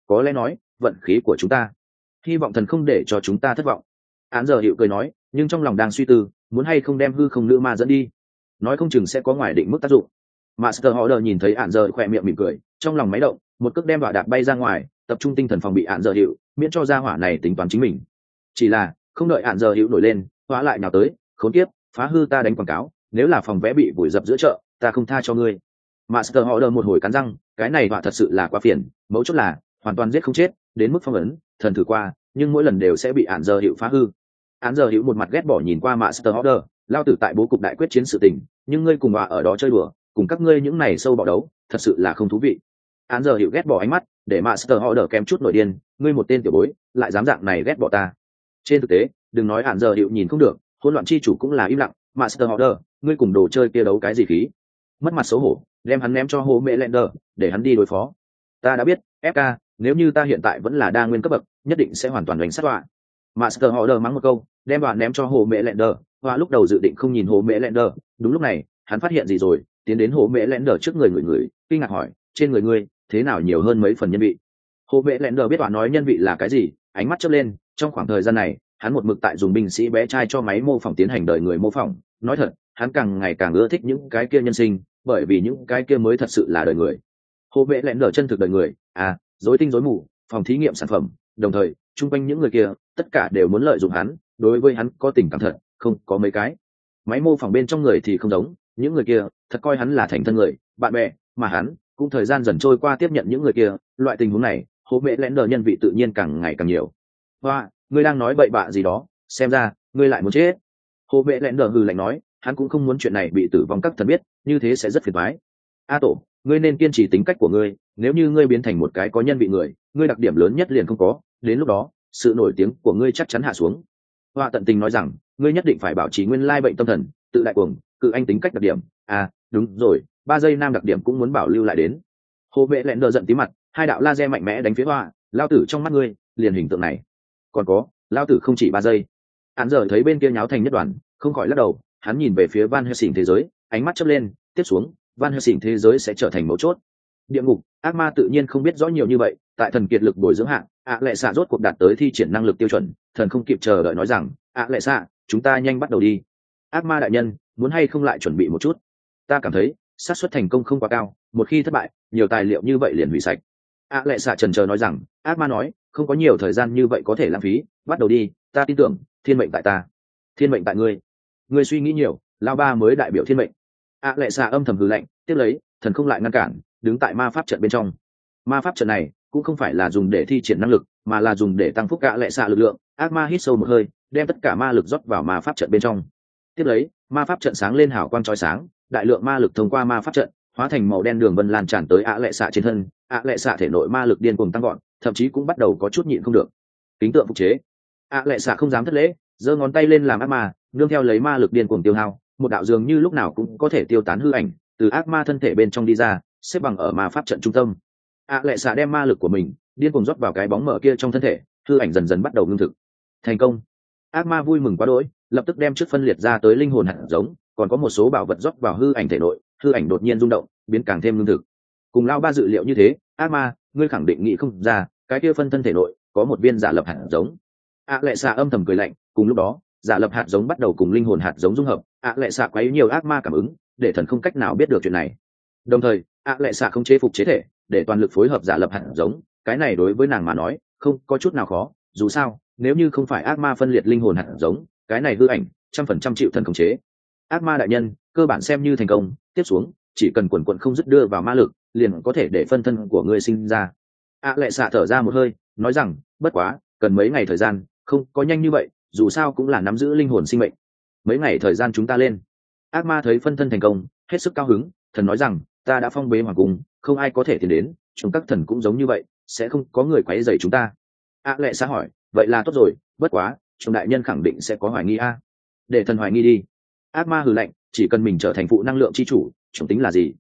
có lẽ nói vận khí của chúng ta, hy vọng thần không để cho chúng ta thất vọng. Án giờ hiệu cười nói, nhưng trong lòng đang suy tư muốn hay không đem hư không nữ ma dẫn đi, nói không chừng sẽ có ngoài định mức tác dụng. Master Order nhìn thấy án giờ khỏe miệng mỉm cười, trong lòng máy động, một cước đem đọa đạp bay ra ngoài, tập trung tinh thần phòng bị án giờ hiệu, miễn cho gia hỏa này tính toán chính mình. Chỉ là không đợi án giờ hiệu nổi lên, hóa lại nào tới, khốn kiếp, phá hư ta đánh quảng cáo, nếu là phòng vé bị vùi dập giữa chợ, ta không tha cho ngươi. Master Order một hồi cắn răng, cái này họa thật sự là quá phiền, mấu chốt là hoàn toàn giết không chết, đến mức phong ấn, thần thử qua, nhưng mỗi lần đều sẽ bị án giờ hiệu phá hư. Án giờ hiệu một mặt ghét bỏ nhìn qua Master Order, lao tử tại bố cục đại quyết chiến sự tình, nhưng ngươi cùng họa ở đó chơi đùa, cùng các ngươi những này sâu bọ đấu, thật sự là không thú vị. Án giờ hiệu ghét bỏ ánh mắt, để Master Order kém chút nổi điên, ngươi một tên tiểu bối, lại dám dạng này ghét bỏ ta. Trên thực tế, đừng nói án giờ hiệu nhìn không được, hỗn loạn chi chủ cũng là im lặng. Master Order, ngươi cùng đồ chơi kia đấu cái gì khí? Mất mặt xấu hổ, đem hắn ném cho Hồ Mẹ Lender, để hắn đi đối phó. Ta đã biết, FK, nếu như ta hiện tại vẫn là đa nguyên cấp bậc, nhất định sẽ hoàn toàn đánh sát họa. Master Order mắng một câu, đem đoạn ném cho Hồ Mẹ Lender. Họa lúc đầu dự định không nhìn Hồ Mẹ Lender, đúng lúc này, hắn phát hiện gì rồi, tiến đến Hồ Mẹ Lender trước người người, kinh ngạc hỏi, trên người ngươi, thế nào nhiều hơn mấy phần nhân vị? Hồ Mẹ Lender biết đoạn nói nhân vị là cái gì, ánh mắt chớp lên, trong khoảng thời gian này, hắn một mực tại dùng binh sĩ bé trai cho máy mô phỏng tiến hành đời người mô phỏng. Nói thật, hắn càng ngày càng ưa thích những cái kia nhân sinh, bởi vì những cái kia mới thật sự là đời người. Hồ Mẹ Lender chân thực đời người, rối tinh rối mù, phòng thí nghiệm sản phẩm, đồng thời chung quanh những người kia tất cả đều muốn lợi dụng hắn, đối với hắn có tình cảm thật, không có mấy cái. Máy mô phỏng bên trong người thì không giống, những người kia thật coi hắn là thành thân người, bạn bè, mà hắn cũng thời gian dần trôi qua tiếp nhận những người kia, loại tình huống này, Hồ Mẹ Lender nhân vị tự nhiên càng ngày càng nhiều. Hoa, ngươi đang nói bậy bạ gì đó, xem ra ngươi lại muốn chết. Hồ Mẹ Lender hừ lạnh nói, hắn cũng không muốn chuyện này bị tử vong các thần biết, như thế sẽ rất phiền toái. A Tổ, ngươi nên kiên trì tính cách của ngươi, nếu như ngươi biến thành một cái có nhân vị người, ngươi đặc điểm lớn nhất liền không có, đến lúc đó, sự nổi tiếng của ngươi chắc chắn hạ xuống. Hoa tận tình nói rằng, ngươi nhất định phải bảo trì nguyên lai bệnh tâm thần, tự đại cuồng, cự anh tính cách đặc điểm. Đúng rồi, 3 giây nam đặc điểm cũng muốn bảo lưu lại đến. Hồ Mẹ Lender giận tí mặt, hai đạo laser mạnh mẽ đánh phía Hoa, lao tử trong mắt ngươi, liền hình tượng này. Còn có, lao tử không chỉ 3 giây. Hắn giờ thấy bên kia nháo thành nhất đoàn, không khỏi lắc đầu, hắn nhìn về phía Van Helsing thế giới, ánh mắt chớp lên, tiếp xuống, Van Helsing thế giới sẽ trở thành mấu chốt. Địa ngục, ác ma tự nhiên không biết rõ nhiều như vậy, tại thần kiệt lực bồi dưỡng hạng, lệ xạ rốt cuộc đạt tới thi triển năng lực tiêu chuẩn, thần không kịp chờ đợi nói rằng, lệ xạ, chúng ta nhanh bắt đầu đi. Ác ma đại nhân, muốn hay không lại chuẩn bị một chút? Ta cảm thấy, xác suất thành công không quá cao, một khi thất bại, nhiều tài liệu như vậy liền hủy sạch. Lệ xạ chần chờ nói rằng, ác ma nói, không có nhiều thời gian như vậy có thể lãng phí, bắt đầu đi, ta tin tưởng, thiên mệnh tại ta, thiên mệnh tại ngươi. Ngươi suy nghĩ nhiều, lao ba mới đại biểu thiên mệnh. Lệ xạ âm thầm hừ lạnh, tiếp lấy, thần không lại ngăn cản, đứng tại ma pháp trận bên trong. Ma pháp trận này cũng không phải là dùng để thi triển năng lực, mà là dùng để tăng phúc lệ xạ lực lượng. Ác ma hít sâu một hơi, đem tất cả ma lực rót vào ma pháp trận bên trong. Tiếp lấy, ma pháp trận sáng lên hào quang chói sáng, đại lượng ma lực thông qua ma pháp trận hóa thành màu đen đường vân lan tràn tới lệ xạ trên thân. Lệ xạ thể nội ma lực điên cuồng tăng gọn, thậm chí cũng bắt đầu có chút nhịn không được. Kính tượng phục chế. Lệ xạ không dám thất lễ, giơ ngón tay lên làm ác ma, nương theo lấy ma lực điên cuồng tiêu hao, một đạo dường như lúc nào cũng có thể tiêu tán hư ảnh từ ác ma thân thể bên trong đi ra, xếp bằng ở ma pháp trận trung tâm. Lệ xạ đem ma lực của mình điên cuồng rót vào cái bóng mở kia trong thân thể, hư ảnh dần dần bắt đầu ngưng thực. Thành công. Ác ma vui mừng quá đỗi, lập tức đem trước phân liệt ra tới linh hồn hạt giống, còn có một số bảo vật rót vào hư ảnh thể nội, hư ảnh đột nhiên rung động, biến càng thêm ngưng thực. Cùng lao ba dự liệu như thế, ác ma, ngươi khẳng định nghĩ không ra, cái kia phân thân thể nội có một viên giả lập hạt giống. Lệ xạ âm thầm cười lạnh, cùng lúc đó, giả lập hạt giống bắt đầu cùng linh hồn hạt giống dung hợp. Lệ xạ quấy nhiều ác ma cảm ứng, để thần không cách nào biết được chuyện này. Đồng thời, lệ xạ không chế phục chế thể, để toàn lực phối hợp giả lập hạt giống. Cái này đối với nàng mà nói, không có chút nào khó. Dù sao, nếu như không phải ác ma phân liệt linh hồn hạt giống, cái này hư ảnh 100% chịu thần khống chế. Ác ma đại nhân, cơ bản xem như thành công. Tiếp xuống, chỉ cần quần quận không dứt đưa vào ma lực, liền có thể để phân thân của ngươi sinh ra. Lệ xạ thở ra một hơi, nói rằng, bất quá, cần mấy ngày thời gian, không có nhanh như vậy, dù sao cũng là nắm giữ linh hồn sinh mệnh. Mấy ngày thời gian chúng ta lên. Ác ma thấy phân thân thành công, hết sức cao hứng, thần nói rằng, ta đã phong bế hoàng cung, không ai có thể tiến đến, chúng các thần cũng giống như vậy, sẽ không có người quấy rầy chúng ta. Lệ xạ hỏi, vậy là tốt rồi, bất quá, chúng đại nhân khẳng định sẽ có hoài nghi để thần hoài nghi đi. Ác ma hừ lạnh, chỉ cần mình trở thành phụ năng lượng chi chủ, chúng tính là gì?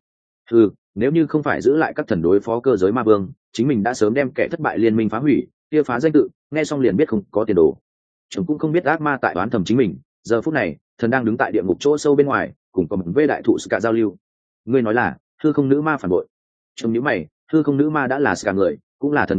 Nếu như không phải giữ lại các thần đối phó cơ giới ma vương, chính mình đã sớm đem kẻ thất bại liên minh phá hủy, kia phá danh tự, nghe xong liền biết không có tiền đồ. Chúng cũng không biết ác ma tại đoán thầm chính mình. Giờ phút này, thần đang đứng tại địa ngục chỗ sâu bên ngoài, cùng có một vê đại thụ Ska giao lưu. Ngươi nói là hư không nữ ma phản bội. Trong những mày, hư không nữ ma đã là Ska người, cũng là thần người,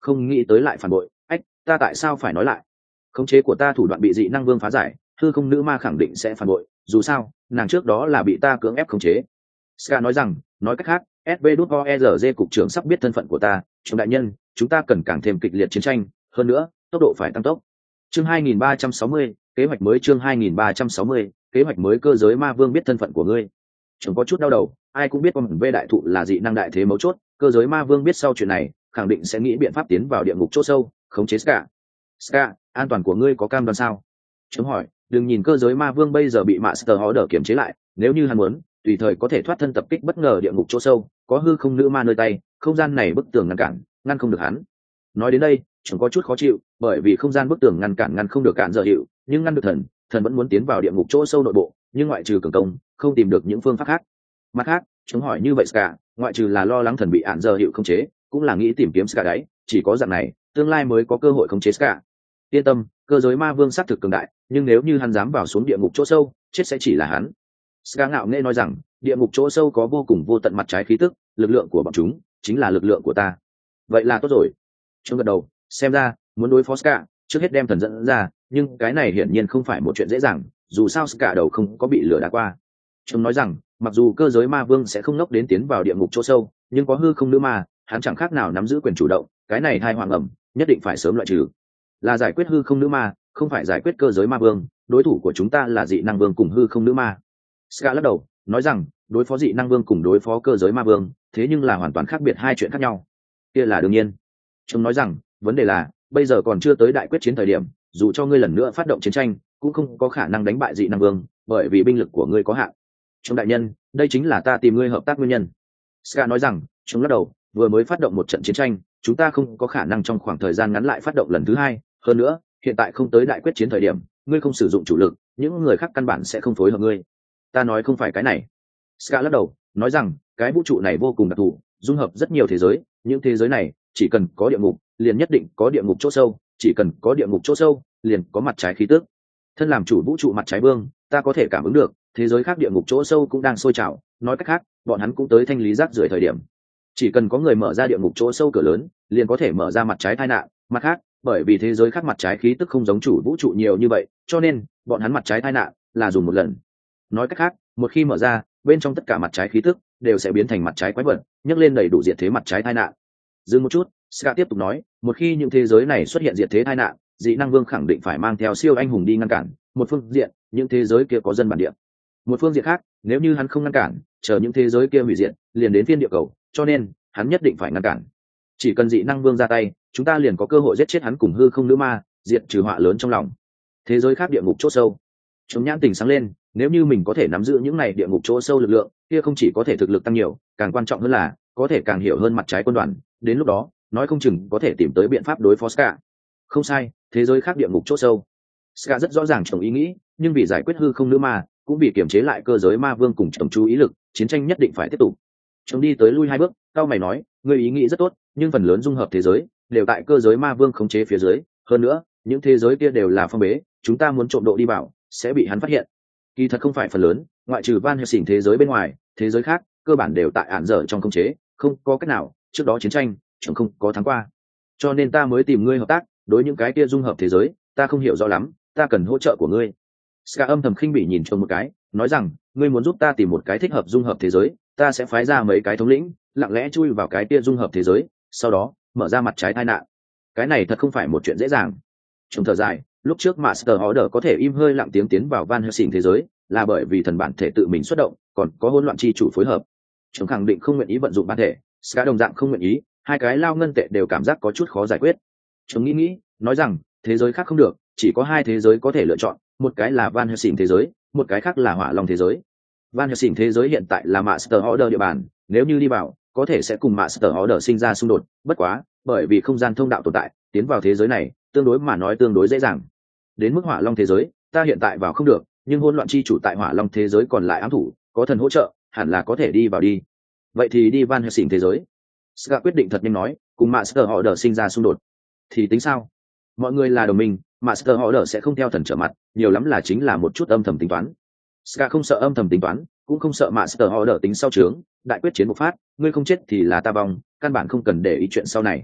không nghĩ tới lại phản bội. Ách, ta tại sao phải nói lại? Khống chế của ta thủ đoạn bị dị năng vương phá giải, hư không nữ ma khẳng định sẽ phản bội, dù sao nàng trước đó là bị ta cưỡng ép khống chế. Ska nói rằng, nói cách khác, SVđOERG cục trưởng sắp biết thân phận của ta, trưởng đại nhân, chúng ta cần càng thêm kịch liệt chiến tranh, hơn nữa, tốc độ phải tăng tốc. Chương 2360, kế hoạch mới chương 2360, kế hoạch mới cơ giới ma vương biết thân phận của ngươi. Chúng có chút đau đầu, ai cũng biết con V đại thụ là dị năng đại thế mấu chốt, cơ giới ma vương biết sau chuyện này, khẳng định sẽ nghĩ biện pháp tiến vào địa ngục chỗ sâu, khống chế Ska. Ska, an toàn của ngươi có cam đoan sao? Chúng hỏi, đừng nhìn cơ giới ma vương bây giờ bị Master Order kiểm chế lại, nếu như hắn muốn, tùy thời có thể thoát thân tập kích bất ngờ địa ngục chỗ sâu, có hư không nữ ma nơi tay, không gian này bức tường ngăn cản, ngăn không được hắn. Nói đến đây, chúng có chút khó chịu, bởi vì không gian bức tường ngăn cản ngăn không được cản giờ hiệu, nhưng ngăn được thần, thần vẫn muốn tiến vào địa ngục chỗ sâu nội bộ, nhưng ngoại trừ cường công, không tìm được những phương pháp khác. Mặt khác, chúng hỏi như vậy Ska, ngoại trừ là lo lắng thần bị ạn giờ hiệu không chế, cũng là nghĩ tìm kiếm Ska đấy, chỉ có dạng này, tương lai mới có cơ hội khống chế Ska. Yên tâm, cơ giới ma vương xác thực cường đại, nhưng nếu như hắn dám vào xuống địa ngục chỗ sâu, chết sẽ chỉ là hắn. Ska ngạo nghễ nói rằng, địa ngục chỗ sâu có vô cùng vô tận mặt trái khí tức, lực lượng của bọn chúng chính là lực lượng của ta. Vậy là tốt rồi. Chúng gật đầu, xem ra muốn đối phó Ska, trước hết đem thần dẫn ra, nhưng cái này hiển nhiên không phải một chuyện dễ dàng, dù sao Ska đầu không có bị lửa đá qua. Chúng nói rằng, mặc dù cơ giới ma vương sẽ không ngốc đến tiến vào địa ngục chỗ sâu, nhưng có hư không nữ ma, hắn chẳng khác nào nắm giữ quyền chủ động, cái này hai hoàng ẩm, nhất định phải sớm loại trừ. Là giải quyết hư không nữ ma, không phải giải quyết cơ giới ma vương, đối thủ của chúng ta là dị năng vương cùng hư không nữ ma. Ska lắc đầu, nói rằng, đối phó dị năng vương cùng đối phó cơ giới ma vương, thế nhưng là hoàn toàn khác biệt hai chuyện khác nhau. Kia là đương nhiên. Chúng nói rằng, vấn đề là, bây giờ còn chưa tới đại quyết chiến thời điểm, dù cho ngươi lần nữa phát động chiến tranh, cũng không có khả năng đánh bại dị năng vương, bởi vì binh lực của ngươi có hạn. Chúng đại nhân, đây chính là ta tìm ngươi hợp tác nguyên nhân. Ska nói rằng, chúng lắc đầu, vừa mới phát động một trận chiến tranh, chúng ta không có khả năng trong khoảng thời gian ngắn lại phát động lần thứ hai. Hơn nữa, hiện tại không tới đại quyết chiến thời điểm, ngươi không sử dụng chủ lực, những người khác căn bản sẽ không phối hợp ngươi. Ta nói không phải cái này. Ska lắc đầu, nói rằng, cái vũ trụ này vô cùng đặc thù, dung hợp rất nhiều thế giới, những thế giới này chỉ cần có địa ngục, liền nhất định có địa ngục chỗ sâu, chỉ cần có địa ngục chỗ sâu, liền có mặt trái khí tức. Thân làm chủ vũ trụ mặt trái vương, ta có thể cảm ứng được, thế giới khác địa ngục chỗ sâu cũng đang sôi trào, nói cách khác, bọn hắn cũng tới thanh lý rác rưởi thời điểm. Chỉ cần có người mở ra địa ngục chỗ sâu cửa lớn, liền có thể mở ra mặt trái tai nạn, mặt khác, bởi vì thế giới khác mặt trái khí tức không giống chủ vũ trụ nhiều như vậy, cho nên bọn hắn mặt trái tai nạn là dùng một lần. Nói cách khác, một khi mở ra, bên trong tất cả mặt trái khí tức đều sẽ biến thành mặt trái quái vật, nhấc lên đầy đủ diệt thế mặt trái tai nạn. Dừng một chút, Ska tiếp tục nói, một khi những thế giới này xuất hiện diệt thế tai nạn, dị năng vương khẳng định phải mang theo siêu anh hùng đi ngăn cản. Một phương diện, những thế giới kia có dân bản địa. Một phương diện khác, nếu như hắn không ngăn cản, chờ những thế giới kia hủy diệt, liền đến phiên địa cầu, cho nên hắn nhất định phải ngăn cản. Chỉ cần dị năng vương ra tay, chúng ta liền có cơ hội giết chết hắn cùng hư không nữ ma, diệt trừ họa lớn trong lòng. Thế giới khác địa ngục chỗ sâu. Chúng nhãn tình sáng lên, nếu như mình có thể nắm giữ những này địa ngục chỗ sâu lực lượng, kia không chỉ có thể thực lực tăng nhiều, càng quan trọng hơn là có thể càng hiểu hơn mặt trái quân đoàn, đến lúc đó, nói không chừng có thể tìm tới biện pháp đối phó Ska. Không sai, thế giới khác địa ngục chỗ sâu. Ska rất rõ ràng chồng ý nghĩ, nhưng vì giải quyết hư không nữ ma, cũng vì kiềm chế lại cơ giới ma vương cùng chồng chú ý lực, chiến tranh nhất định phải tiếp tục. Chồng đi tới lui hai bước, cao mày nói, ngươi ý nghĩ rất tốt, nhưng phần lớn dung hợp thế giới đều tại cơ giới ma vương khống chế phía dưới, hơn nữa, những thế giới kia đều là phong bế, chúng ta muốn trộm độ đi vào, sẽ bị hắn phát hiện. Kỳ thật không phải phần lớn, ngoại trừ Van Helsing thế giới bên ngoài, thế giới khác cơ bản đều tại ản dở trong khống chế, không có cách nào, trước đó chiến tranh chẳng không có thắng qua. Cho nên ta mới tìm ngươi hợp tác, đối những cái kia dung hợp thế giới, ta không hiểu rõ lắm, ta cần hỗ trợ của ngươi. Ska âm thầm khinh bỉ nhìn chồng một cái, nói rằng, ngươi muốn giúp ta tìm một cái thích hợp dung hợp thế giới, ta sẽ phái ra mấy cái thống lĩnh, lặng lẽ chui vào cái kia dung hợp thế giới, sau đó mở ra mặt trái tai nạn. Cái này thật không phải một chuyện dễ dàng. Trong thở dài, lúc trước Master Order có thể im hơi lặng tiếng tiến vào Van Helsing thế giới, là bởi vì thần bản thể tự mình xuất động, còn có hỗn loạn chi chủ phối hợp. Chúng khẳng định không nguyện ý vận dụng bản thể, Ska đồng dạng không nguyện ý, hai cái lao ngân tệ đều cảm giác có chút khó giải quyết. Chúng nghĩ, nói rằng, thế giới khác không được, chỉ có hai thế giới có thể lựa chọn, một cái là Van Helsing thế giới, một cái khác là Hỏa Long thế giới. Van Helsing thế giới hiện tại là Master Order địa bàn, nếu như đi vào, có thể sẽ cùng Master Order sinh ra xung đột, bất quá, bởi vì không gian thông đạo tồn tại, tiến vào thế giới này, tương đối mà nói tương đối dễ dàng. Đến mức Hỏa Long thế giới, ta hiện tại vào không được, nhưng hỗn loạn chi chủ tại Hỏa Long thế giới còn lại ám thủ, có thần hỗ trợ, hẳn là có thể đi vào đi. Vậy thì đi Van Helsing thế giới. Ska quyết định thật nhanh nói, cùng Master Order sinh ra xung đột, thì tính sao? Mọi người là đồng minh, Master Order sẽ không theo thần trở mặt, nhiều lắm là chính là một chút âm thầm tính toán. Ska không sợ âm thầm tính toán, cũng không sợ Master Order tính sau trướng, đại quyết chiến bộc phát, ngươi không chết thì là ta vong, căn bản không cần để ý chuyện sau này.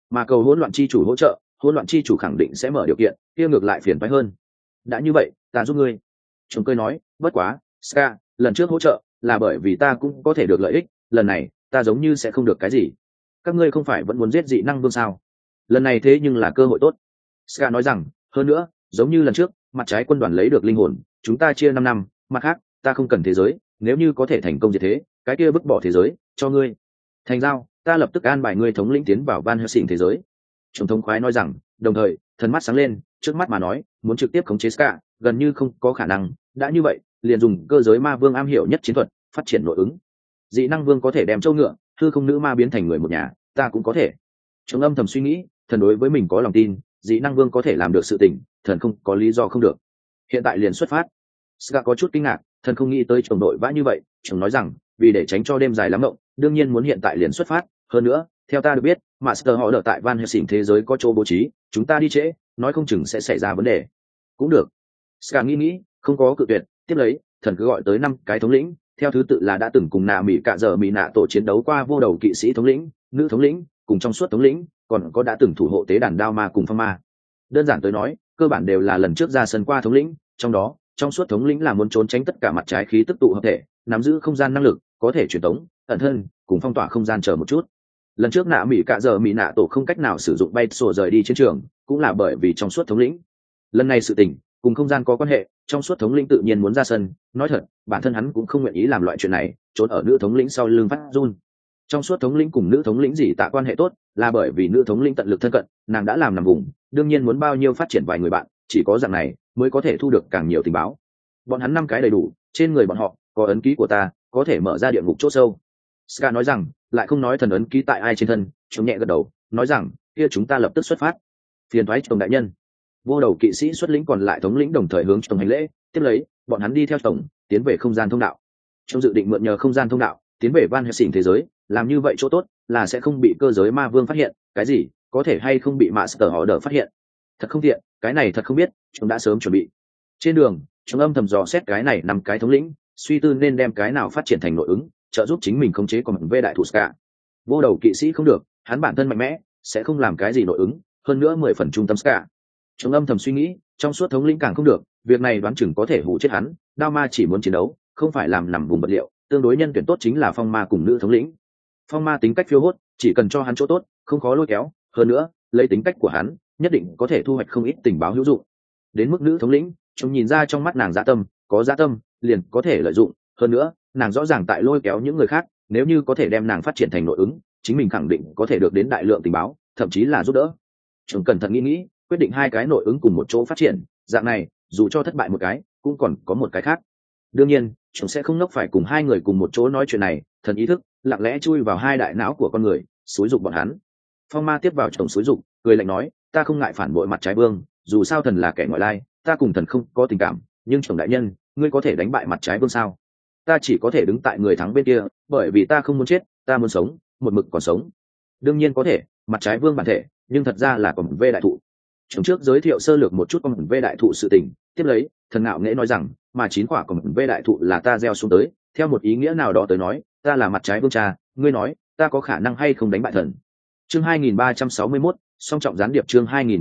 mà cầu hỗn loạn chi chủ hỗ trợ, hỗn loạn chi chủ khẳng định sẽ mở điều kiện, kia ngược lại phiền phái hơn. Đã như vậy, ta giúp ngươi. Chúng cười nói, bất quá, Ska, lần trước hỗ trợ là bởi vì ta cũng có thể được lợi ích, lần này ta giống như sẽ không được cái gì. Các ngươi không phải vẫn muốn giết dị năng vương sao? Lần này thế nhưng là cơ hội tốt. Ska nói rằng, hơn nữa, giống như lần trước, mặt trái quân đoàn lấy được linh hồn, chúng ta chia 5 năm, mặt khác, ta không cần thế giới, nếu như có thể thành công diệt thế, cái kia vứt bỏ thế giới, cho ngươi. Thành giao, ta lập tức an bài ngươi thống lĩnh tiến vào Van Helsing thế giới. Tổng thống khoái nói rằng, đồng thời, thần mắt sáng lên, trước mắt mà nói, muốn trực tiếp khống chế Ska, gần như không có khả năng, đã như vậy, liền dùng cơ giới ma vương am hiểu nhất chiến thuật, phát triển nội ứng. Dị năng vương có thể đem châu ngựa, hư không nữ ma biến thành người một nhà, ta cũng có thể. Trong âm thầm suy nghĩ, thần đối với mình có lòng tin, dị năng vương có thể làm được sự tình, thần không có lý do không được. Hiện tại liền xuất phát. Ska có chút kinh ngạc, thần không nghĩ tới chồng đội vã như vậy. Chồng nói rằng, vì để tránh cho đêm dài lắm mộng, đương nhiên muốn hiện tại liền xuất phát. Hơn nữa, theo ta được biết, Master họ đợi tại Van Helsing thế giới có chỗ bố trí, chúng ta đi trễ, nói không chừng sẽ xảy ra vấn đề. Cũng được. Ska nghĩ, không có cự tuyệt, tiếp lấy, thần cứ gọi tới 5 cái thống lĩnh, theo thứ tự là đã từng cùng nạ mỹ cạ giờ mỹ nạ tổ chiến đấu qua vô đầu kỵ sĩ thống lĩnh, nữ thống lĩnh, cùng trong suốt thống lĩnh, còn có đã từng thủ hộ tế đàn đao ma cùng phong ma. Đơn giản tới nói, cơ bản đều là lần trước ra sân qua thống lĩnh, trong đó, trong suốt thống lĩnh là muốn trốn tránh tất cả mặt trái khí tức tụ hợp thể, nắm giữ không gian năng lực, có thể truyền tống, ẩn thân, cùng phong tỏa không gian chờ một chút. Lần trước nạ mỹ cạ giờ mỹ nạ tổ không cách nào sử dụng bay sổ rời đi chiến trường, cũng là bởi vì trong suốt thống lĩnh. Lần này sự tình cùng không gian có quan hệ, trong suốt thống lĩnh tự nhiên muốn ra sân. Nói thật, bản thân hắn cũng không nguyện ý làm loại chuyện này, trốn ở nữ thống lĩnh sau lưng phát run. Trong suốt thống lĩnh cùng nữ thống lĩnh gì tạ quan hệ tốt, là bởi vì nữ thống lĩnh tận lực thân cận, nàng đã làm nằm vùng, đương nhiên muốn bao nhiêu phát triển vài người bạn, chỉ có dạng này mới có thể thu được càng nhiều tình báo. Bọn hắn 5 cái đầy đủ, trên người bọn họ có ấn ký của ta, có thể mở ra địa ngục chỗ sâu. Ska nói rằng, lại không nói thần ấn ký tại ai trên thân. Chúng nhẹ gật đầu, nói rằng, kia chúng ta lập tức xuất phát. Phiền thoái chồng đại nhân. Vô đầu kỵ sĩ xuất lĩnh còn lại thống lĩnh đồng thời hướng tổng hành lễ, tiếp lấy, bọn hắn đi theo tổng tiến về không gian thông đạo. Trong dự định mượn nhờ không gian thông đạo tiến về Van Helsing thế giới, làm như vậy chỗ tốt là sẽ không bị cơ giới ma vương phát hiện. Cái gì có thể hay không bị Master họ đỡ phát hiện, thật không tiện, cái này thật không biết. Chúng đã sớm chuẩn bị. Trên đường, chúng âm thầm dò xét cái này 5 cái thống lĩnh, suy tư nên đem cái nào phát triển thành nội ứng, trợ giúp chính mình khống chế còn về đại thủ Ska. Vô đầu kỵ sĩ không được, hắn bản thân mạnh mẽ, sẽ không làm cái gì nội ứng, hơn nữa 10 phần trung tâm Ska. Chúng âm thầm suy nghĩ, trong suốt thống lĩnh càng không được, việc này đoán chừng có thể hù chết hắn. Đao ma chỉ muốn chiến đấu, không phải làm nằm vùng vật liệu, tương đối nhân tuyển tốt chính là phong ma cùng nữ thống lĩnh. Phong ma tính cách phiêu hốt, chỉ cần cho hắn chỗ tốt, không khó lôi kéo, hơn nữa, lấy tính cách của hắn, nhất định có thể thu hoạch không ít tình báo hữu dụng. Đến mức nữ thống lĩnh, chúng nhìn ra trong mắt nàng dã tâm, có dã tâm, liền có thể lợi dụng, hơn nữa, nàng rõ ràng tại lôi kéo những người khác, nếu như có thể đem nàng phát triển thành nội ứng, chính mình khẳng định có thể được đến đại lượng tình báo, thậm chí là giúp đỡ. Chúng cẩn thận nghĩ, quyết định 2 cái nội ứng cùng một chỗ phát triển, dạng này, dù cho thất bại một cái, cũng còn có một cái khác. Đương nhiên, chúng sẽ không ngốc phải cùng 2 người cùng một chỗ nói chuyện này, thần ý thức lặng lẽ chui vào 2 đại não của con người, xúi dục bọn hắn. Phong ma tiếp vào chồng xúi dục, cười lạnh nói, ta không ngại phản bội mặt trái vương, dù sao thần là kẻ ngoại lai, ta cùng thần không có tình cảm, nhưng chồng đại nhân, ngươi có thể đánh bại mặt trái vương sao? Ta chỉ có thể đứng tại người thắng bên kia, bởi vì ta không muốn chết, ta muốn sống, một mực còn sống. Đương nhiên có thể, mặt trái vương bản thể, nhưng thật ra là còn về đại thụ. Chúng trước giới thiệu sơ lược một chút con về đại thụ sự tình, tiếp lấy, thần ngạo nghễ nói rằng, mà 9 quả còn về đại thụ là ta gieo xuống tới, theo một ý nghĩa nào đó tới nói, ta là mặt trái vương cha, ngươi nói, ta có khả năng hay không đánh bại thần? Chương 2361, song trọng gián điệp. Chương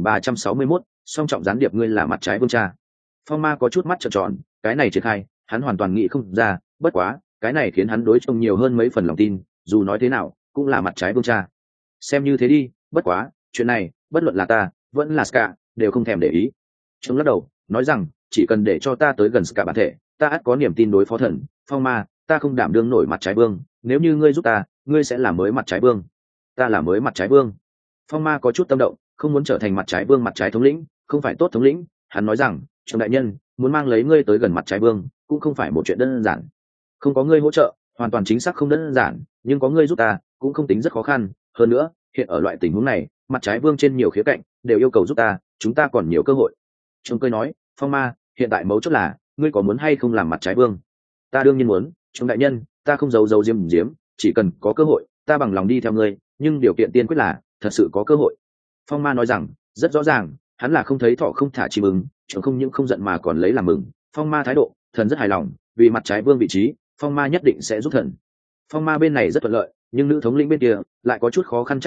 2361, song trọng gián điệp. Ngươi là mặt trái vương cha. Phong ma có chút mắt trợn tròn, cái này triển khai, hắn hoàn toàn nghĩ không ra, bất quá, cái này khiến hắn đối trông nhiều hơn mấy phần lòng tin, dù nói thế nào, cũng là mặt trái vương cha. Xem như thế đi, bất quá, chuyện này, bất luận là ta, vẫn là Ska, đều không thèm để ý. Trông lắc đầu, nói rằng, chỉ cần để cho ta tới gần Ska bản thể, ta ắt có niềm tin đối phó thần. Phong ma, ta không đảm đương nổi mặt trái vương, nếu như ngươi giúp ta, ngươi sẽ là mới mặt trái vương. Ta là mới mặt trái vương. Phong ma có chút tâm động, không muốn trở thành mặt trái vương, mặt trái thống lĩnh, không phải tốt thống lĩnh. Hắn nói rằng, trông đại nhân, muốn mang lấy ngươi tới gần mặt trái vương, cũng không phải một chuyện đơn giản. Không có ngươi hỗ trợ, hoàn toàn chính xác không đơn giản, nhưng có ngươi giúp ta, cũng không tính rất khó khăn. Hơn nữa, hiện ở loại tình huống này, mặt trái vương trên nhiều khía cạnh đều yêu cầu giúp ta, chúng ta còn nhiều cơ hội. Trông cười nói, phong ma, hiện tại mấu chốt là, ngươi có muốn hay không làm mặt trái vương? Ta đương nhiên muốn, trông đại nhân, ta không giấu diếm, chỉ cần có cơ hội, ta bằng lòng đi theo ngươi, nhưng điều kiện tiên quyết là thật sự có cơ hội. Phong ma nói rằng, rất rõ ràng, hắn là không thấy thọ không thả chim ưng, chúng không những không giận mà còn lấy làm mừng. Phong ma thái độ, thần rất hài lòng, vì mặt trái vương vị trí, phong ma nhất định sẽ giúp thần. Phong ma bên này rất thuận lợi, nhưng nữ thống lĩnh bên kia lại có chút khó khăn chắc trở,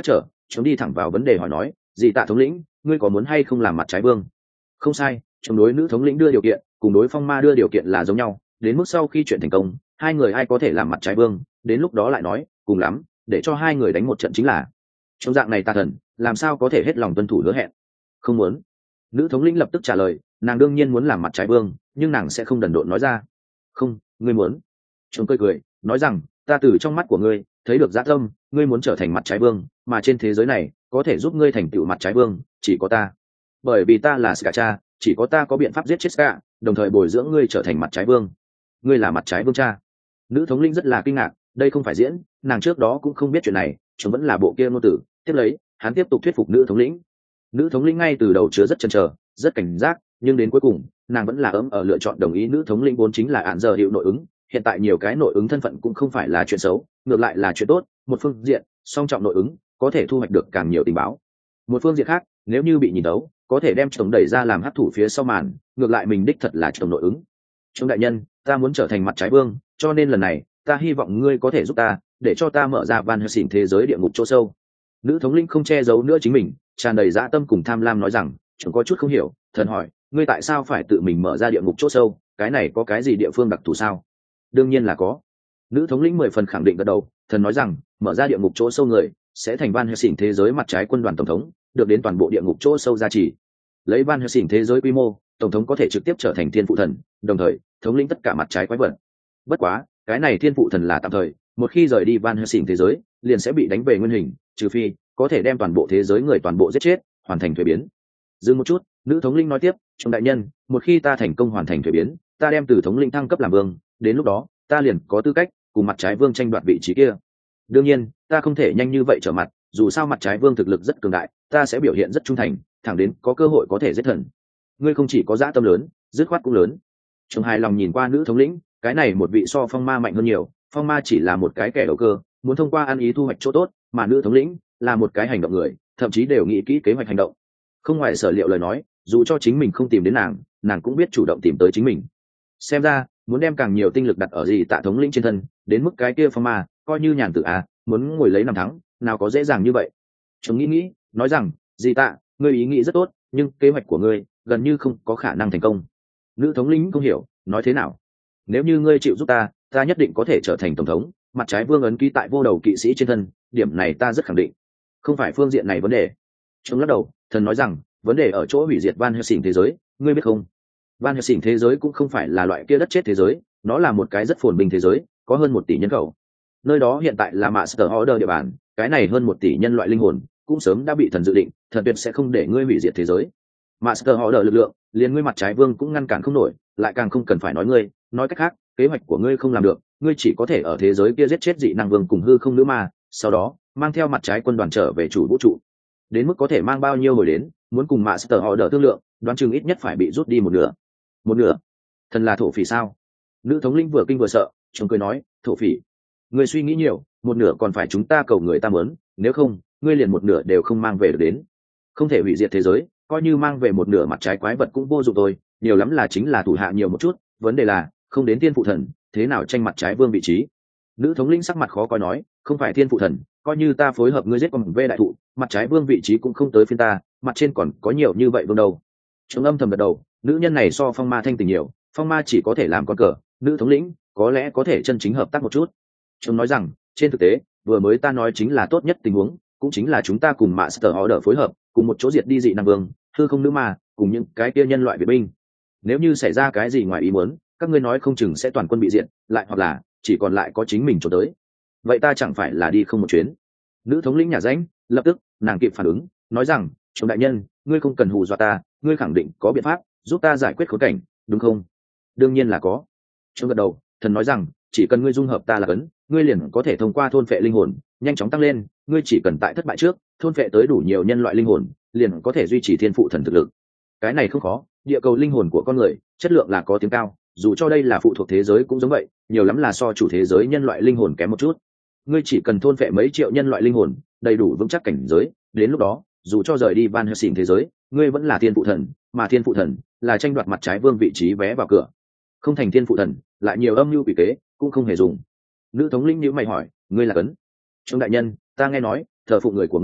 chúng đi thẳng vào vấn đề hỏi nói, gì tạ thống lĩnh, ngươi có muốn hay không làm mặt trái vương? Không sai, chống đối nữ thống lĩnh đưa điều kiện cùng đối phong ma đưa điều kiện là giống nhau, đến mức sau khi chuyện thành công, hai người ai có thể làm mặt trái vương, đến lúc đó lại nói, cùng lắm để cho hai người đánh một trận chính là. Trong dạng này tà thần làm sao có thể hết lòng tuân thủ hứa hẹn? Không muốn. Nữ thống lĩnh lập tức trả lời, nàng đương nhiên muốn làm mặt trái vương, nhưng nàng sẽ không đần độn nói ra. Không, ngươi muốn. Chúng cười cười nói rằng, ta từ trong mắt của ngươi thấy được dã tâm, ngươi muốn trở thành mặt trái vương, mà trên thế giới này có thể giúp ngươi thành tựu mặt trái vương chỉ có ta, bởi vì ta là Ska cha, chỉ có ta có biện pháp giết chết Ska, đồng thời bồi dưỡng ngươi trở thành mặt trái vương. Ngươi là mặt trái vương cha? Nữ thống lĩnh rất là kinh ngạc, đây không phải diễn, nàng trước đó cũng không biết chuyện này, chúng vẫn là bộ kia ngôn tử. Tiếp lấy hắn tiếp tục thuyết phục nữ thống lĩnh. Nữ thống lĩnh ngay từ đầu chứa rất chần chờ, rất cảnh giác, nhưng đến cuối cùng nàng vẫn là ấm ở lựa chọn đồng ý. Nữ thống lĩnh vốn chính là án giờ hiệu nội ứng, hiện tại nhiều cái nội ứng thân phận cũng không phải là chuyện xấu, ngược lại là chuyện tốt. Một phương diện song trọng nội ứng có thể thu hoạch được càng nhiều tình báo, một phương diện khác nếu như bị nhìn tấu có thể đem chồng đẩy ra làm hấp thủ phía sau màn, ngược lại mình đích thật là chồng nội ứng. Chồng đại nhân, ta muốn trở thành mặt trái vương, cho nên lần này ta hy vọng ngươi có thể giúp ta, để cho ta mở ra Van Helsing thế giới địa ngục chỗ sâu. Nữ thống lĩnh không che giấu nữa chính mình, tràn đầy dã tâm cùng tham lam nói rằng, chồng có chút không hiểu, thần hỏi, ngươi tại sao phải tự mình mở ra địa ngục chỗ sâu, cái này có cái gì địa phương đặc thù sao? Đương nhiên là có. Nữ thống lĩnh 10 phần khẳng định gật đầu, thần nói rằng, mở ra địa ngục chỗ sâu người sẽ thành Van Helsing thế giới mặt trái quân đoàn tổng thống, được đến toàn bộ địa ngục chỗ sâu gia trì. Lấy Van Helsing thế giới quy mô, tổng thống có thể trực tiếp trở thành thiên phụ thần, đồng thời thống lĩnh tất cả mặt trái quái vật. Bất quá cái này thiên phụ thần là tạm thời, một khi rời đi Van Helsing thế giới liền sẽ bị đánh về nguyên hình, trừ phi có thể đem toàn bộ thế giới người toàn bộ giết chết, hoàn thành thuế biến. Dừng một chút, nữ thống lĩnh nói tiếp, trong đại nhân, một khi ta thành công hoàn thành thuế biến, ta đem từ thống lĩnh thăng cấp làm vương, đến lúc đó ta liền có tư cách cùng mặt trái vương tranh đoạt vị trí kia. Đương nhiên ta không thể nhanh như vậy trở mặt, dù sao mặt trái vương thực lực rất cường đại, ta sẽ biểu hiện rất trung thành, thẳng đến có cơ hội có thể giết thần. Ngươi không chỉ có dã tâm lớn, dứt khoát cũng lớn. Trương hài lòng nhìn qua nữ thống lĩnh, cái này một vị so phong ma mạnh hơn nhiều, phong ma chỉ là một cái kẻ đầu cơ, muốn thông qua ăn ý thu hoạch chỗ tốt, mà nữ thống lĩnh là một cái hành động người, thậm chí đều nghĩ kỹ kế hoạch hành động. Không ngoài sở liệu lời nói, dù cho chính mình không tìm đến nàng, nàng cũng biết chủ động tìm tới chính mình. Xem ra muốn đem càng nhiều tinh lực đặt ở gì tạ thống lĩnh trên thân, đến mức cái kia phong ma coi như nhàn tử muốn ngồi lấy 5 thắng nào có dễ dàng như vậy. Chúng nghĩ nói rằng, gì tạ, ngươi ý nghĩ rất tốt, nhưng kế hoạch của ngươi gần như không có khả năng thành công. Nữ thống lĩnh không hiểu, nói thế nào? Nếu như ngươi chịu giúp ta, ta nhất định có thể trở thành tổng thống, mặt trái vương ấn ký tại vô đầu kỵ sĩ trên thân, điểm này ta rất khẳng định. Không phải phương diện này vấn đề. Chúng lắc đầu, thần nói rằng, vấn đề ở chỗ hủy diệt Van Helsing thế giới, ngươi biết không? Van Helsing thế giới cũng không phải là loại kia đất chết thế giới, nó là một cái rất phồn bình thế giới, có hơn 1 tỷ nhân khẩu. Nơi đó hiện tại là Master Order địa bàn, cái này hơn 1 tỷ nhân loại linh hồn cũng sớm đã bị thần dự định, thần tuyệt sẽ không để ngươi hủy diệt thế giới. Master Order lực lượng, liền ngươi mặt trái vương cũng ngăn cản không nổi, lại càng không cần phải nói ngươi, nói cách khác, kế hoạch của ngươi không làm được, ngươi chỉ có thể ở thế giới kia giết chết dị năng vương cùng hư không nữ ma, sau đó mang theo mặt trái quân đoàn trở về chủ vũ trụ. Đến mức có thể mang bao nhiêu hồi đến, muốn cùng Master Order thương lượng, đoán chừng ít nhất phải bị rút đi một nửa. Một nửa? Thần là thổ phỉ sao? Nữ thống lĩnh vừa kinh vừa sợ, chúng cười nói, thổ phỉ? Ngươi suy nghĩ nhiều, một nửa còn phải chúng ta cầu người ta muốn, nếu không ngươi liền một nửa đều không mang về được đến. Không thể hủy diệt thế giới, coi như mang về một nửa mặt trái quái vật cũng vô dụng thôi, nhiều lắm là chính là thủ hạ nhiều một chút, vấn đề là không đến thiên phụ thần, thế nào tranh mặt trái vương vị trí. Nữ thống lĩnh sắc mặt khó coi nói, không phải thiên phụ thần, coi như ta phối hợp ngươi giết con vê đại thụ, mặt trái vương vị trí cũng không tới phiên ta, mặt trên còn có nhiều như vậy vương đâu. Chúng âm thầm gật đầu, nữ nhân này so phong ma thanh tình nhiều, phong ma chỉ có thể làm con cờ, nữ thống lĩnh có lẽ có thể chân chính hợp tác một chút. Chúng nói rằng, trên thực tế vừa mới ta nói chính là tốt nhất tình huống, cũng chính là chúng ta cùng Master Order phối hợp, cùng một chỗ diệt đi dị năng vương, hư không nữ ma, cùng những cái kia nhân loại vệ binh. Nếu như xảy ra cái gì ngoài ý muốn, các ngươi nói không chừng sẽ toàn quân bị diệt, lại hoặc là chỉ còn lại có chính mình trốn tới. Vậy ta chẳng phải là đi không một chuyến? Nữ thống lĩnh nhà ránh, lập tức nàng kịp phản ứng, nói rằng, chúng đại nhân, ngươi không cần hù dọa ta, ngươi khẳng định có biện pháp giúp ta giải quyết khốn cảnh, đúng không? Đương nhiên là có. Chúng gật đầu, thần nói rằng, chỉ cần ngươi dung hợp ta là cấn, ngươi liền có thể thông qua thôn phệ linh hồn nhanh chóng tăng lên, ngươi chỉ cần tại thất bại trước thôn phệ tới đủ nhiều nhân loại linh hồn, liền có thể duy trì thiên phụ thần thực lực. Cái này không khó, địa cầu linh hồn của con người chất lượng là có tiếng cao, dù cho đây là phụ thuộc thế giới cũng giống vậy, nhiều lắm là so chủ thế giới nhân loại linh hồn kém một chút. Ngươi chỉ cần thôn phệ mấy triệu nhân loại linh hồn, đầy đủ vững chắc cảnh giới, đến lúc đó dù cho rời đi Van Helsing thế giới, ngươi vẫn là thiên phụ thần, mà thiên phụ thần là tranh đoạt mặt trái vương vị trí vé vào cửa. Không thành thiên phụ thần, lại nhiều âm mưu quỷ kế cũng không hề dùng. Nữ thống lĩnh nhíu mày hỏi, ngươi là cấn? Trương đại nhân, ta nghe nói thờ phụng người của ngươi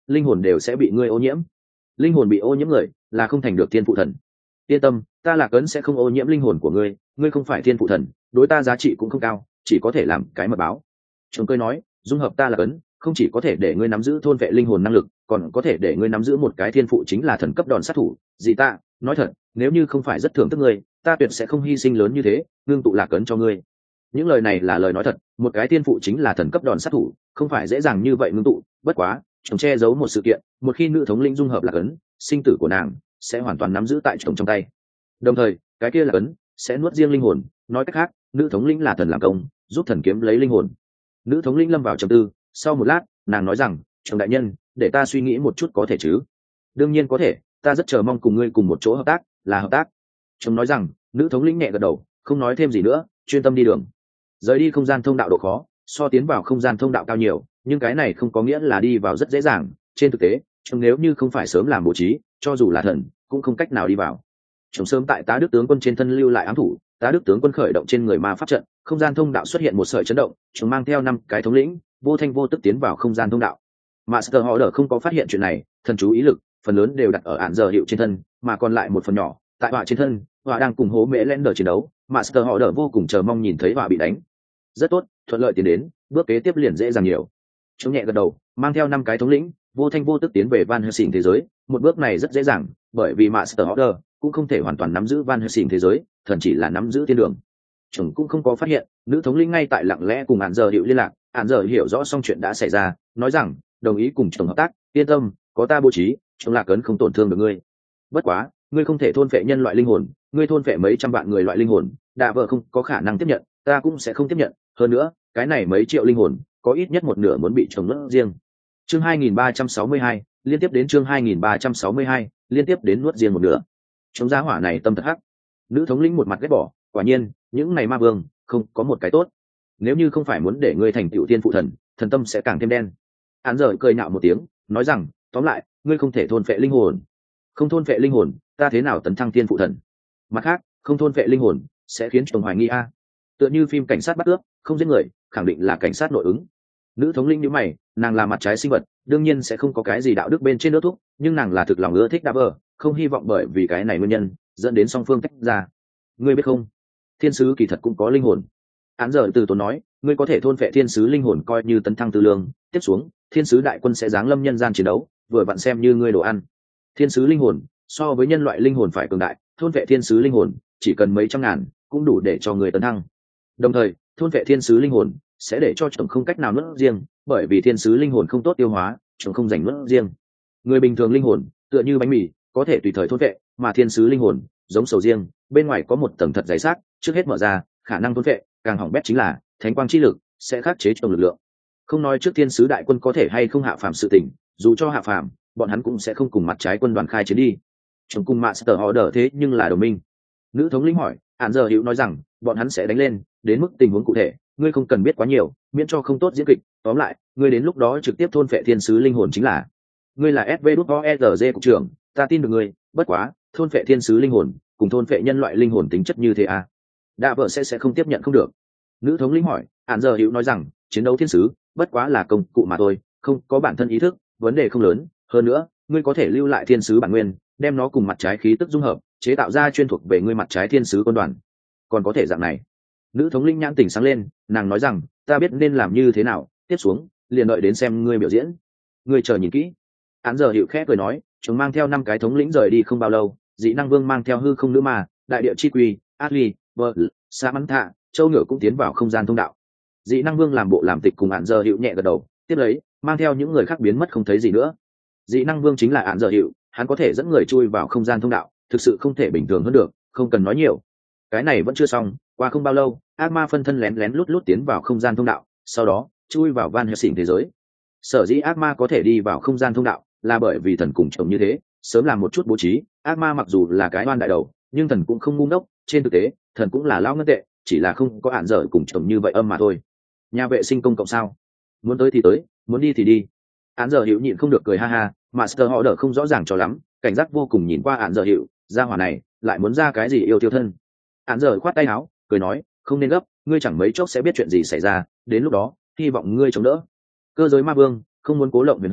linh hồn đều sẽ bị ngươi ô nhiễm. Linh hồn bị ô nhiễm người là không thành được thiên phụ thần. Yên tâm, ta Lạc Ấn sẽ không ô nhiễm linh hồn của ngươi, ngươi không phải thiên phụ thần, đối ta giá trị cũng không cao, chỉ có thể làm cái mật báo. Chúng cười nói, dung hợp ta Lạc Ấn không chỉ có thể để ngươi nắm giữ thôn vệ linh hồn năng lực, còn có thể để ngươi nắm giữ một cái thiên phụ chính là thần cấp đòn sát thủ. Dị ta nói thật, nếu như không phải rất thưởng thức ngươi, ta tuyệt sẽ không hy sinh lớn như thế ngưng tụ Lạc Ấn cho ngươi. Những lời này là lời nói thật, một cái thiên phụ chính là thần cấp đòn sát thủ, không phải dễ dàng như vậy ngưng tụ. Bất quá chúng che giấu một sự kiện, một khi nữ thống lĩnh dung hợp Lạc Ấn, sinh tử của nàng sẽ hoàn toàn nắm giữ tại chồng trong tay, đồng thời cái kia Lạc Ấn sẽ nuốt riêng linh hồn. Nói cách khác, nữ thống lĩnh là thần làm công, giúp thần kiếm lấy linh hồn. Nữ thống lĩnh lâm vào trầm tư, sau một lát nàng nói rằng, chồng đại nhân, để ta suy nghĩ một chút có thể chứ? Đương nhiên có thể, ta rất chờ mong cùng ngươi cùng một chỗ hợp tác. Là hợp tác? Chồng nói rằng. Nữ thống lĩnh nhẹ gật đầu, không nói thêm gì nữa, chuyên tâm đi đường. Rời đi không gian thông đạo độ khó so tiến vào không gian thông đạo cao nhiều, nhưng cái này không có nghĩa là đi vào rất dễ dàng. Trên thực tế, chồng nếu như không phải sớm làm bố trí, cho dù là thần cũng không cách nào đi vào. Chồng sớm tại tá đức tướng quân trên thân lưu lại ám thủ, tá đức tướng quân khởi động trên người ma pháp trận, không gian thông đạo xuất hiện một sợi chấn động, chồng mang theo 5 cái thống lĩnh vô thanh vô tức tiến vào không gian thông đạo. Master Order không có phát hiện chuyện này, thần chú ý lực phần lớn đều đặt ở án giờ hiệu trên thân, mà còn lại một phần nhỏ tại họa trên thân. Họa đang cùng hố mễ lender chiến đấu, Master Order vô cùng chờ mong nhìn thấy họa bị đánh. Rất tốt, thuận lợi tiến đến, bước kế tiếp liền dễ dàng nhiều. Chống nhẹ gật đầu, mang theo 5 cái thống lĩnh vô thanh vô tức tiến về Van Helsing thế giới. Một bước này rất dễ dàng, bởi vì Master Order cũng không thể hoàn toàn nắm giữ Van Helsing thế giới, thần chỉ là nắm giữ thiên đường. Chúng cũng không có phát hiện nữ thống lĩnh ngay tại lặng lẽ cùng án giờ hiệu liên lạc. Án giờ hiểu rõ xong chuyện đã xảy ra, nói rằng đồng ý cùng chồng hợp tác, yên tâm, có ta bố trí, chồng Lạc Ấn không tổn thương được ngươi. Bất quá ngươi không thể thôn phệ nhân loại linh hồn, ngươi thôn phệ mấy trăm vạn người loại linh hồn, đạ vợ không có khả năng tiếp nhận, ta cũng sẽ không tiếp nhận. Hơn nữa cái này mấy triệu linh hồn có ít nhất một nửa muốn bị chồng nuốt riêng. Chương 2362, liên tiếp đến chương 2362, liên tiếp đến nuốt riêng một nửa. Chống giá hỏa này tâm thật hắc. Nữ thống lĩnh một mặt ghét bỏ, quả nhiên những này ma vương không có một cái tốt. Nếu như không phải muốn để ngươi thành tiểu tiên phụ thần, thần tâm sẽ càng thêm đen. Án giờ cười nhạo một tiếng, nói rằng, tóm lại ngươi không thể thôn phệ linh hồn. Không thôn phệ linh hồn, ta thế nào tấn thăng tiên phụ thần? Mặt khác, không thôn phệ linh hồn sẽ khiến chồng hoài nghi a. Tựa như phim cảnh sát bắt cướp, không giết người, khẳng định là cảnh sát nội ứng. Nữ thống lĩnh nhíu mày, nàng là mặt trái sinh vật, đương nhiên sẽ không có cái gì đạo đức bên trên nước thúc, nhưng nàng là thực lòng ưa thích Đạp, không hy vọng bởi vì cái này nguyên nhân dẫn đến song phương tách ra. Ngươi biết không, thiên sứ kỳ thật cũng có linh hồn. Án giờ từ tốn nói, ngươi có thể thôn phệ thiên sứ linh hồn coi như tấn thăng tư lương, tiếp xuống thiên sứ đại quân sẽ giáng lâm nhân gian chiến đấu, vừa vặn xem như ngươi đồ ăn. Thiên sứ linh hồn so với nhân loại linh hồn phải cường đại, thôn phệ thiên sứ linh hồn chỉ cần mấy trăm ngàn cũng đủ để cho người tấn thăng. Đồng thời thôn phệ thiên sứ linh hồn sẽ để cho chồng không cách nào nuốt riêng, bởi vì thiên sứ linh hồn không tốt tiêu hóa, chồng không dành nuốt riêng. Người bình thường linh hồn tựa như bánh mì, có thể tùy thời thôn phệ, mà thiên sứ linh hồn giống sầu riêng, bên ngoài có một tầng thật dày xác, trước hết mở ra khả năng thôn phệ càng hỏng bét chính là thánh quang chi lực sẽ khắc chế chồng lực lượng. Không nói trước thiên sứ đại quân có thể hay không hạ phàm sự tình, dù cho hạ phàm bọn hắn cũng sẽ không cùng mặt trái quân đoàn khai chiến đi. Chồng cùng Master Order thế nhưng là đồng minh. Nữ thống lĩnh hỏi, Án giờ hữu nói rằng bọn hắn sẽ đánh lên, đến mức tình huống cụ thể ngươi không cần biết quá nhiều, miễn cho không tốt diễn kịch. Tóm lại ngươi đến lúc đó trực tiếp thôn phệ thiên sứ linh hồn chính là. Ngươi là SVđOERG cục trưởng, ta tin được ngươi. Bất quá thôn phệ thiên sứ linh hồn cùng thôn phệ nhân loại linh hồn tính chất như thế à? Đạ vợ sẽ không tiếp nhận không được. Nữ thống lĩnh hỏi. Án giờ hữu nói rằng chiến đấu thiên sứ bất quá là công cụ mà thôi, không có bản thân ý thức, vấn đề không lớn. Hơn nữa ngươi có thể lưu lại thiên sứ bản nguyên, đem nó cùng mặt trái khí tức dung hợp, chế tạo ra chuyên thuộc về ngươi mặt trái thiên sứ quân đoàn. Còn có thể dạng này. Nữ thống lĩnh nhãn tỉnh sáng lên, nàng nói rằng ta biết nên làm như thế nào, tiếp xuống liền đợi đến xem ngươi biểu diễn. Ngươi chờ nhìn kỹ. Án giờ hiệu khẽ cười nói, chúng mang theo 5 cái thống lĩnh rời đi không bao lâu, dị năng vương mang theo hư không nữ ma, đại địa chi quỳ, Atli, Bờ, Sa Mắn Thạ, Châu Ngựa cũng tiến vào không gian thông đạo. Dị năng vương làm bộ làm tịch cùng Án giờ hiệu nhẹ gật đầu, tiếp lấy mang theo những người khác biến mất không thấy gì nữa. Dị năng vương chính là Án giờ hiệu, hắn có thể dẫn người chui vào không gian thông đạo, thực sự không thể bình thường hơn được, không cần nói nhiều. Cái này vẫn chưa xong, qua không bao lâu ác ma phân thân lén lén lút lút tiến vào không gian thông đạo, sau đó chui vào Van Helsing thế giới. Sở dĩ ác ma có thể đi vào không gian thông đạo là bởi vì thần cùng chồng như thế sớm làm một chút bố trí. Ác ma mặc dù là cái oan đại đầu, nhưng thần cũng không ngu ngốc, trên thực tế thần cũng là lao ngân tệ, chỉ là không có ản dở cùng chồng như vậy âm mà thôi. Nhà vệ sinh công cộng sao? Muốn tới thì tới, muốn đi thì đi. Án giờ hiệu nhịn không được cười ha ha. Master họ đỡ không rõ ràng cho lắm, cảnh giác vô cùng nhìn qua án giờ hiệu, ra hỏa này lại muốn ra cái gì yêu tiêu thân. Án giờ khoát tay áo cười nói, không nên gấp, ngươi chẳng mấy chốc sẽ biết chuyện gì xảy ra, đến lúc đó hy vọng ngươi chống đỡ. Cơ giới ma vương không muốn cố lộng huyền hư,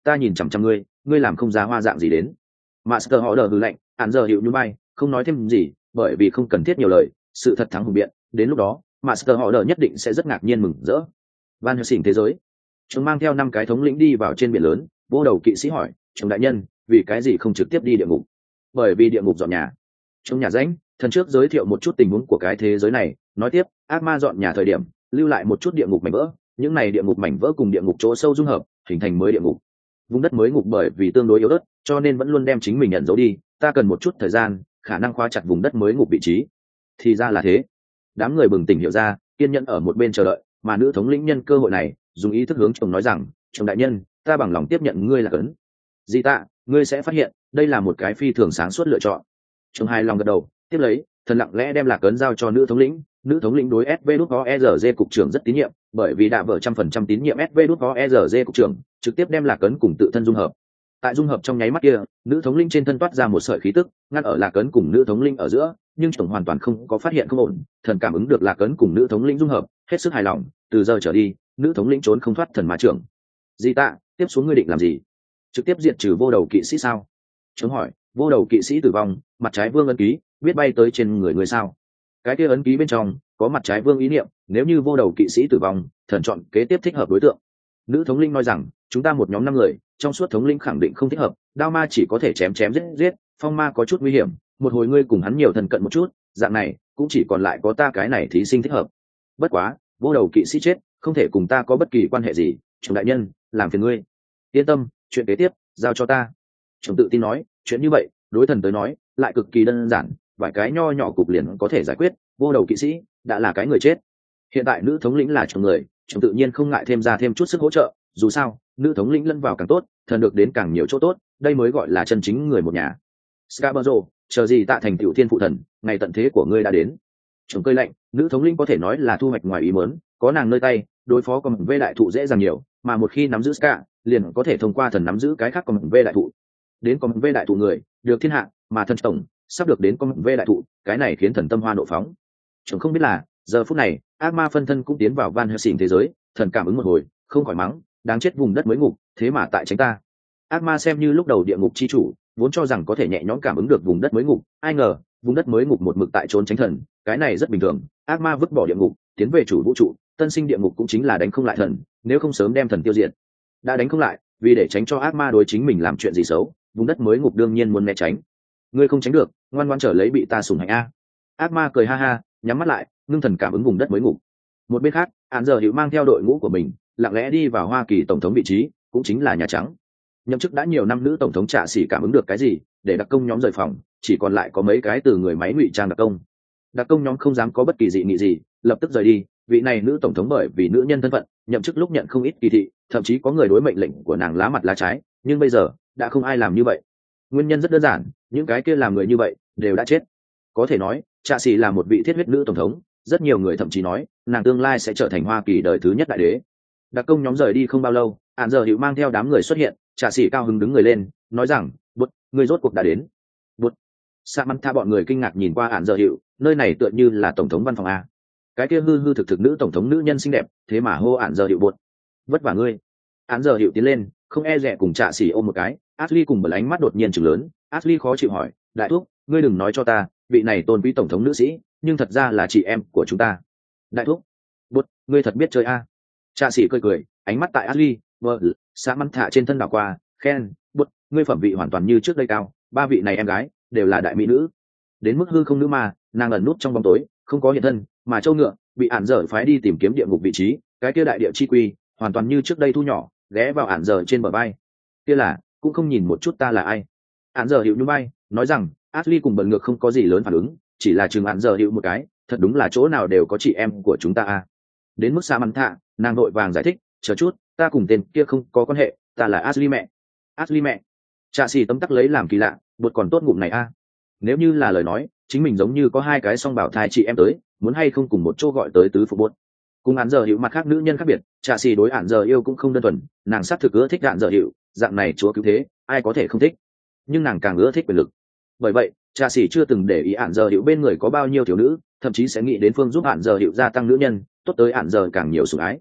ta nhìn chằm chằm ngươi, ngươi làm không ra hoa dạng gì đến. Master họ đờ hừ lạnh, hạn giờ hiệu nhún vai, không nói thêm gì, bởi vì không cần thiết nhiều lời, sự thật thắng hùng biện, đến lúc đó Master họ đờ nhất định sẽ rất ngạc nhiên mừng rỡ. Van Helsing thế giới, chúng mang theo 5 cái thống lĩnh đi vào trên biển lớn. Vô đầu kỵ sĩ hỏi, chúng đại nhân, vì cái gì không trực tiếp đi địa ngục? Bởi vì địa ngục dọn nhà. Trong nhà rãnh, thần trước giới thiệu một chút tình huống của cái thế giới này, nói tiếp, ác ma dọn nhà thời điểm lưu lại một chút địa ngục mảnh vỡ, những này địa ngục mảnh vỡ cùng địa ngục chỗ sâu dung hợp hình thành mới địa ngục. Vùng đất mới ngục bởi vì tương đối yếu ớt cho nên vẫn luôn đem chính mình nhận dấu đi, ta cần một chút thời gian khả năng khóa chặt vùng đất mới ngục vị trí. Thì ra là thế. Đám người bừng tỉnh hiểu ra, kiên nhẫn ở một bên chờ đợi, mà nữ thống lĩnh nhân cơ hội này dùng ý thức hướng chồng nói rằng, chồng đại nhân, ta bằng lòng tiếp nhận ngươi là cấn. Di tạ, ngươi sẽ phát hiện đây là một cái phi thường sáng suốt lựa chọn. Chồng hài lòng gật đầu, tiếp lấy thần lặng lẽ đem lạc ấn giao cho nữ thống lĩnh. Nữ thống lĩnh đối SVđOERG cục trưởng rất tín nhiệm, bởi vì đã vợ 100% tín nhiệm SVđOERG cục trưởng, trực tiếp đem lạc ấn cùng tự thân dung hợp. Tại dung hợp trong nháy mắt kia, nữ thống lĩnh trên thân toát ra một sợi khí tức, ngăn ở lạc ấn cùng nữ thống lĩnh ở giữa, nhưng tổng hoàn toàn không có phát hiện không ổn. Thần cảm ứng được lạc ấn cùng nữ thống lĩnh dung hợp, hết sức hài lòng. Từ giờ trở đi, nữ thống lĩnh trốn không thoát thần ma trưởng. Di tạ, tiếp xuống ngươi định làm gì? Trực tiếp diệt trừ vô đầu kỵ sĩ sao? Chống hỏi, vô đầu kỵ sĩ tử vong, mặt trái vương ấn ký biết bay tới trên người sao? Cái kia ấn ký bên trong có mặt trái vương ý niệm, nếu như vô đầu kỵ sĩ tử vong, thần chọn kế tiếp thích hợp đối tượng. Nữ thống linh nói rằng, chúng ta một nhóm 5 người, trong suốt thống linh khẳng định không thích hợp, đao ma chỉ có thể chém giết, phong ma có chút nguy hiểm, một hồi ngươi cùng hắn nhiều thần cận một chút, dạng này cũng chỉ còn lại có ta cái này thí sinh thích hợp. Bất quá, vô đầu kỵ sĩ chết, không thể cùng ta có bất kỳ quan hệ gì, trưởng đại nhân, làm phiền ngươi. Yên tâm, chuyện kế tiếp giao cho ta. Trưởng tự tin nói, chuyện như vậy, đối thần tới nói, lại cực kỳ đơn giản, vài cái nho nhỏ cục liền có thể giải quyết. Vô đầu kỵ sĩ đã là cái người chết, hiện tại nữ thống lĩnh là chồng người, chồng tự nhiên không ngại thêm ra thêm chút sức hỗ trợ, dù sao nữ thống lĩnh lẫn vào càng tốt, thần được đến càng nhiều chỗ tốt, đây mới gọi là chân chính người một nhà. Scarborough, chờ gì tạ thành tiểu thiên phụ thần, ngày tận thế của ngươi đã đến. Chồng cơi lạnh, nữ thống lĩnh có thể nói là thu hoạch ngoài ý muốn, có nàng nơi tay, đối phó con vê đại thụ dễ dàng nhiều, mà một khi nắm giữ Ska, liền có thể thông qua thần nắm giữ cái khác con vê đại thụ. Đến con vê đại thụ người, được thiên hạ, mà thần tổng sắp được đến con vê đại thụ, cái này khiến thần tâm hoa nộ phóng. Chồng không biết là, giờ phút này, ác ma phân thân cũng tiến vào Van Helsing thế giới, thần cảm ứng một hồi, không khỏi mắng, đáng chết vùng đất mới ngục, thế mà tại tránh ta. Ác ma xem như lúc đầu địa ngục chi chủ, vốn cho rằng có thể nhẹ nhõm cảm ứng được vùng đất mới ngục, ai ngờ, vùng đất mới ngục một mực tại trốn tránh thần, cái này rất bình thường, ác ma vứt bỏ địa ngục, tiến về chủ vũ trụ, tân sinh địa ngục cũng chính là đánh không lại thần, nếu không sớm đem thần tiêu diệt. Đã đánh không lại, vì để tránh cho ác ma đối chính mình làm chuyện gì xấu, vùng đất mới ngục đương nhiên muốn né tránh. Ngươi không tránh được, ngoan ngoãn trở lấy bị ta sủng hạnh a. Ác ma cười ha ha, nhắm mắt lại, ngưng thần cảm ứng vùng đất mới ngục. Một bên khác, Án giờ Hữu mang theo đội ngũ của mình, lặng lẽ đi vào Hoa Kỳ tổng thống vị trí, cũng chính là Nhà Trắng. Nhậm chức đã nhiều năm nữ tổng thống Trạ Sĩ cảm ứng được cái gì, để đặc công nhóm rời phòng, chỉ còn lại có mấy cái từ người máy ngụy trang đặc công. Đặc công nhóm không dám có bất kỳ dị nghị gì, lập tức rời đi. Vị này nữ tổng thống bởi vì nữ nhân thân phận, nhậm chức lúc nhận không ít kỳ thị, thậm chí có người đối mệnh lệnh của nàng lá mặt lá trái, nhưng bây giờ đã không ai làm như vậy. Nguyên nhân rất đơn giản, những cái kia làm người như vậy đều đã chết. Có thể nói, Trạ Sĩ là một vị thiết huyết nữ tổng thống, rất nhiều người thậm chí nói nàng tương lai sẽ trở thành Hoa Kỳ đời thứ nhất đại đế. Đặc công nhóm rời đi không bao lâu, Án giờ Hữu mang theo đám người xuất hiện, Trạ Sĩ cao hứng đứng người lên, nói rằng, "Bụt, người rốt cuộc đã đến." Bụt. Samantha bọn người kinh ngạc nhìn qua Án giờ Hữu, nơi này tựa như là tổng thống văn phòng a. Cái kia hư hư thực thực nữ tổng thống nữ nhân xinh đẹp, thế mà hô Án giờ Hữu Bụt. Vất vả ngươi. Án giờ Hữu tiến lên, không e dè cùng Trạ Sĩ ôm một cái. Ashley cùng bật ánh mắt đột nhiên trừng lớn, Ashley khó chịu hỏi, "Đại thúc, ngươi đừng nói cho ta, vị này tôn quý tổng thống nữ sĩ, nhưng thật ra là chị em của chúng ta." Đại thúc. Bụt, ngươi thật biết chơi a. Trạ Sĩ cười cười, ánh mắt tại Ashley, vợ, Samantha trên thân đảo qua, khen, "Bụt, ngươi phẩm vị hoàn toàn như trước đây cao, ba vị này em gái đều là đại mỹ nữ." Đến mức hư không nữ mà, nàng ẩn nút trong bóng tối, không có hiện thân, mà châu ngựa bị Án giờ phái đi tìm kiếm địa ngục vị trí, cái kia đại địa chi quy, hoàn toàn như trước đây thu nhỏ, ghé vào Án giờ trên bờ vai. Kia là, cũng không nhìn một chút ta là ai. Án giờ Hữu nhún vai, nói rằng, Ashley cùng bận ngược không có gì lớn phản ứng, chỉ là chừng Án giờ Hữu một cái, thật đúng là chỗ nào đều có chị em của chúng ta a. Đến mức Samantha, nàng vội vàng giải thích, chờ chút, ta cùng tên kia không có quan hệ, ta là Ashley mẹ. Ashley mẹ. Trạ Sĩ tấm tắc lấy làm kỳ lạ, Bụt còn tốt ngụm này a. Nếu như là lời nói, chính mình giống như có hai cái song bảo thai chị em tới, muốn hay không cùng một chỗ gọi tới tứ phụ Bụt. Cùng Án giờ Hữu mặt khác nữ nhân khác biệt, Trạ Sĩ đối Án giờ yêu cũng không đơn thuần, nàng sát thực ưa thích Án giờ Hữu, dạng này chúa cứu thế, ai có thể không thích. Nhưng nàng càng ưa thích quyền lực. Bởi vậy, Trạ Sĩ chưa từng để ý Án giờ Hữu bên người có bao nhiêu thiếu nữ, thậm chí sẽ nghĩ đến phương giúp Án giờ Hữu gia tăng nữ nhân, tốt tới Án giờ càng nhiều sủng ái.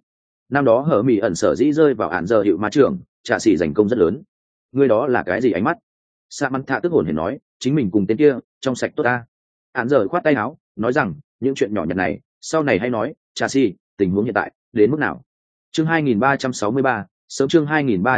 năm đó hở mỹ ẩn sở dĩ rơi vào ạn giờ hiệu ma trưởng, trạ xỉ giành công rất lớn. Ngươi đó là cái gì ánh mắt? Sa mắn thạ tức hồn hển nói, chính mình cùng tên kia trong sạch tốt ta. Ạn giờ khoát tay áo nói rằng, những chuyện nhỏ nhặt này sau này hay nói. Trạ xỉ, tình huống hiện tại đến mức nào? Chương 2363, sớm chương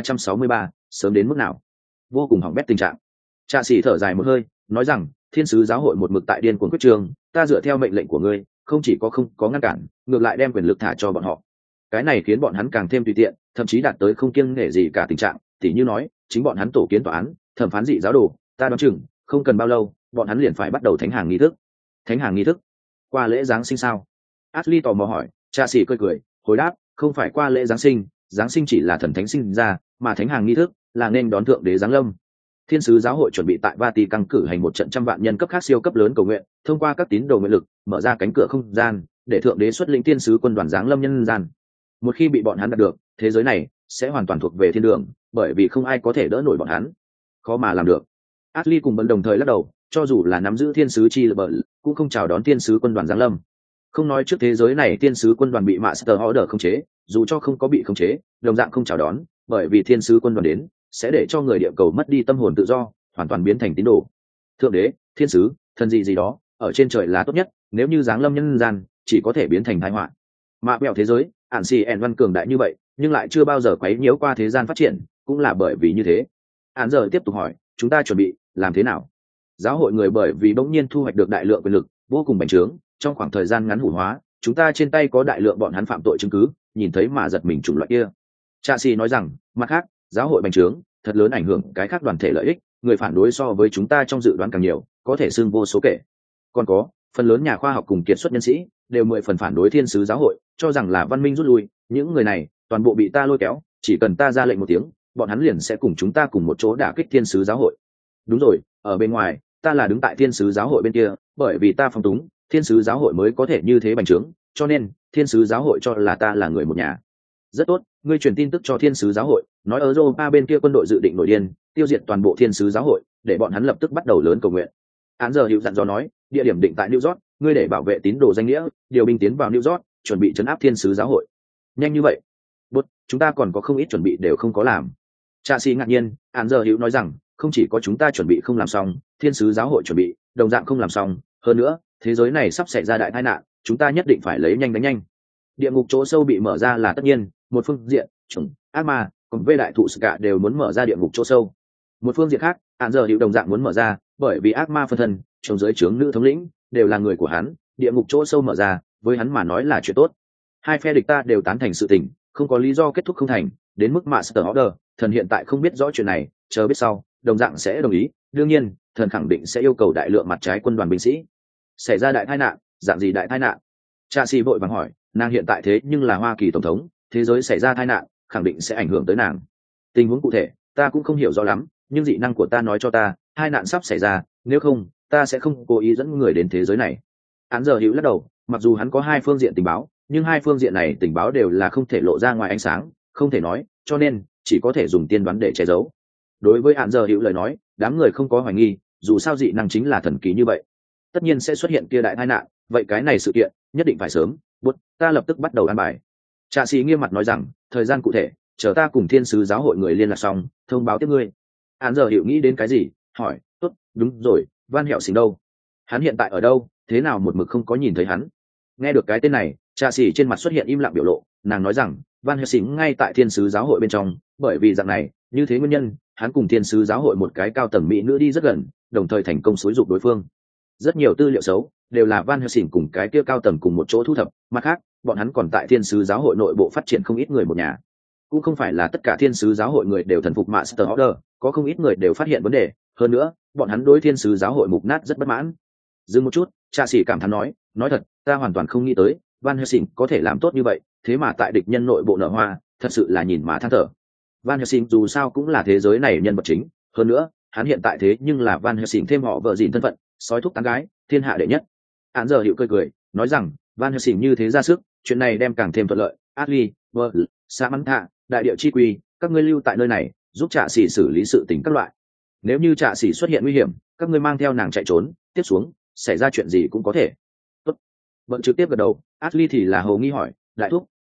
2363, sớm đến mức nào? Vô cùng hỏng bét tình trạng. Trạ xỉ thở dài một hơi nói rằng, thiên sứ giáo hội một mực tại điên cuồng quyết trường, ta dựa theo mệnh lệnh của ngươi, không chỉ có không có ngăn cản, ngược lại đem quyền lực thả cho bọn họ. Cái này khiến bọn hắn càng thêm tùy tiện, thậm chí đạt tới không kiêng nể gì cả tình trạng. Tỉ như nói, chính bọn hắn tổ kiến tòa án, thẩm phán dị giáo đồ, ta đoán chừng không cần bao lâu, bọn hắn liền phải bắt đầu thánh hàng nghi thức. Thánh hàng nghi thức? Qua lễ giáng sinh sao? Ashley tò mò hỏi. Cha sĩ cười cười hồi đáp, không phải qua lễ giáng sinh chỉ là thần thánh sinh ra, mà thánh hàng nghi thức là nên đón thượng đế giáng lâm. Thiên sứ giáo hội chuẩn bị tại Vatican cử hành một trận trăm vạn nhân cấp khác siêu cấp lớn cầu nguyện, thông qua các tín đồ nguyện lực mở ra cánh cửa không gian, để thượng đế xuất lĩnh thiên sứ quân đoàn giáng lâm nhân gian. Một khi bị bọn hắn đạt được, thế giới này sẽ hoàn toàn thuộc về thiên đường, bởi vì không ai có thể đỡ nổi bọn hắn. Khó mà làm được. Ashley cùng Bân đồng thời lắc đầu, cho dù là nắm giữ thiên sứ chi lực bận, cũng không chào đón thiên sứ quân đoàn giáng lâm. Không nói trước thế giới này thiên sứ quân đoàn bị Master Order khống chế, dù cho không có bị khống chế, đồng dạng không chào đón, bởi vì thiên sứ quân đoàn đến sẽ để cho người địa cầu mất đi tâm hồn tự do, hoàn toàn biến thành tín đồ. Thượng đế, thiên sứ, thần gì đó, ở trên trời là tốt nhất, nếu như giáng lâm nhân gian, chỉ có thể biến thành tai họa. Mạ bèo thế giới, ản xì ẻn văn cường đại như vậy, nhưng lại chưa bao giờ quấy nhiễu qua thế gian phát triển, cũng là bởi vì như thế. Án giờ tiếp tục hỏi, chúng ta chuẩn bị làm thế nào? Giáo hội người bởi vì bỗng nhiên thu hoạch được đại lượng quyền lực, vô cùng bành trướng, trong khoảng thời gian ngắn hủ hóa, chúng ta trên tay có đại lượng bọn hắn phạm tội chứng cứ, nhìn thấy mà giật mình chủng loại kia. Cha sĩ nói rằng, mặt khác, giáo hội bành trướng thật lớn ảnh hưởng cái khác đoàn thể lợi ích, người phản đối so với chúng ta trong dự đoán càng nhiều, có thể xưng vô số kể. Còn có phần lớn nhà khoa học cùng kiệt xuất nhân sĩ đều 10 phần phản đối thiên sứ giáo hội, cho rằng là văn minh rút lui. Những người này toàn bộ bị ta lôi kéo, chỉ cần ta ra lệnh một tiếng, bọn hắn liền sẽ cùng chúng ta cùng một chỗ đả kích thiên sứ giáo hội. Đúng rồi, ở bên ngoài ta là đứng tại thiên sứ giáo hội bên kia, bởi vì ta phong túng thiên sứ giáo hội mới có thể như thế bành trướng, cho nên thiên sứ giáo hội cho là ta là người một nhà. Rất tốt, ngươi truyền tin tức cho thiên sứ giáo hội, nói Europa bên kia quân đội dự định nổi điên, tiêu diệt toàn bộ thiên sứ giáo hội, để bọn hắn lập tức bắt đầu lớn cầu nguyện. Án giờ hữu dặn dò nói, địa điểm định tại New York, ngươi để bảo vệ tín đồ danh nghĩa, điều binh tiến vào New York, chuẩn bị trấn áp thiên sứ giáo hội. Nhanh như vậy? Bút, chúng ta còn có không ít chuẩn bị đều không có làm. Cha sĩ ngạc nhiên, án giờ hữu nói rằng, không chỉ có chúng ta chuẩn bị không làm xong, thiên sứ giáo hội chuẩn bị, đồng dạng không làm xong, hơn nữa, thế giới này sắp xảy ra đại tai nạn, chúng ta nhất định phải lấy nhanh đánh nhanh. Địa ngục chỗ sâu bị mở ra là tất nhiên, một phương diện, chủng ác ma, còn vê đại thụ sự cả đều muốn mở ra địa ngục chỗ sâu. Một phương diện khác, án giờ hữu đồng dạng muốn mở ra, bởi vì ác ma phân thân trong dưới trướng nữ thống lĩnh đều là người của hắn, địa ngục chỗ sâu mở ra với hắn mà nói là chuyện tốt. Hai phe địch ta đều tán thành sự tình, không có lý do kết thúc không thành, đến mức Master Order thần hiện tại không biết rõ chuyện này, chờ biết sau đồng dạng sẽ đồng ý. Đương nhiên thần khẳng định sẽ yêu cầu đại lượng mặt trái quân đoàn binh sĩ. Xảy ra đại tai nạn, dạng gì đại tai nạn? Cha sĩ vội vàng hỏi, nàng hiện tại thế nhưng là Hoa Kỳ tổng thống, thế giới xảy ra tai nạn khẳng định sẽ ảnh hưởng tới nàng. Tình huống cụ thể ta cũng không hiểu rõ lắm, nhưng dị năng của ta nói cho ta tai nạn sắp xảy ra, nếu không ta sẽ không cố ý dẫn người đến thế giới này. Án giờ hữu lắc đầu, mặc dù hắn có hai phương diện tình báo, nhưng hai phương diện này tình báo đều là không thể lộ ra ngoài ánh sáng, không thể nói, cho nên chỉ có thể dùng tiên đoán để che giấu. Đối với án giờ hữu lời nói, đám người không có hoài nghi, dù sao dị năng chính là thần kỳ như vậy, tất nhiên sẽ xuất hiện kia đại tai nạn, vậy cái này sự kiện nhất định phải sớm. Bút, ta lập tức bắt đầu an bài. Trạ sĩ nghiêm mặt nói rằng, thời gian cụ thể chờ ta cùng thiên sứ giáo hội người liên lạc xong thông báo tiếp ngươi. Án giờ hữu nghĩ đến cái gì hỏi, tốt, đúng rồi, Van Hẹo Xỉn đâu? Hắn hiện tại ở đâu, thế nào một mực không có nhìn thấy hắn? Nghe được cái tên này, Trạ sĩ trên mặt xuất hiện im lặng biểu lộ, nàng nói rằng, Van Hẹo Xỉn ngay tại thiên sứ giáo hội bên trong, bởi vì dạng này, như thế nguyên nhân, hắn cùng thiên sứ giáo hội một cái cao tầng mỹ nữ đi rất gần, đồng thời thành công xúi giục đối phương. Rất nhiều tư liệu xấu đều là Van Helsing cùng cái kia cao tầng cùng một chỗ thu thập, mặt khác bọn hắn còn tại thiên sứ giáo hội nội bộ phát triển không ít người một nhà. Cũng không phải là tất cả thiên sứ giáo hội người đều thần phục Master Order, có không ít người đều phát hiện vấn đề, hơn nữa bọn hắn đối thiên sứ giáo hội mục nát rất bất mãn. Dừng một chút, Cha sĩ cảm thán nói thật, ta hoàn toàn không nghĩ tới Van Helsing có thể làm tốt như vậy, thế mà tại địch nhân nội bộ nở hoa, thật sự là nhìn mà than thở. Van Helsing dù sao cũng là thế giới này nhân vật chính, hơn nữa hắn hiện tại thế nhưng là Van Helsing thêm họ vợ dịn thân phận, sói thúc tán gái, thiên hạ đệ nhất. Án giờ hiệu cười nói rằng, Van Helsing như thế ra sức, chuyện này đem càng thêm thuận lợi. Ashley, Samantha, đại địa chi quy, các ngươi lưu tại nơi này, giúp Trạ sĩ xử lý sự tình các loại. Nếu như Trạ sĩ xuất hiện nguy hiểm, các ngươi mang theo nàng chạy trốn, tiếp xuống xảy ra chuyện gì cũng có thể. Tốt. Bận trực tiếp gật đầu. Ashley thì là hồ nghi hỏi, đại thúc,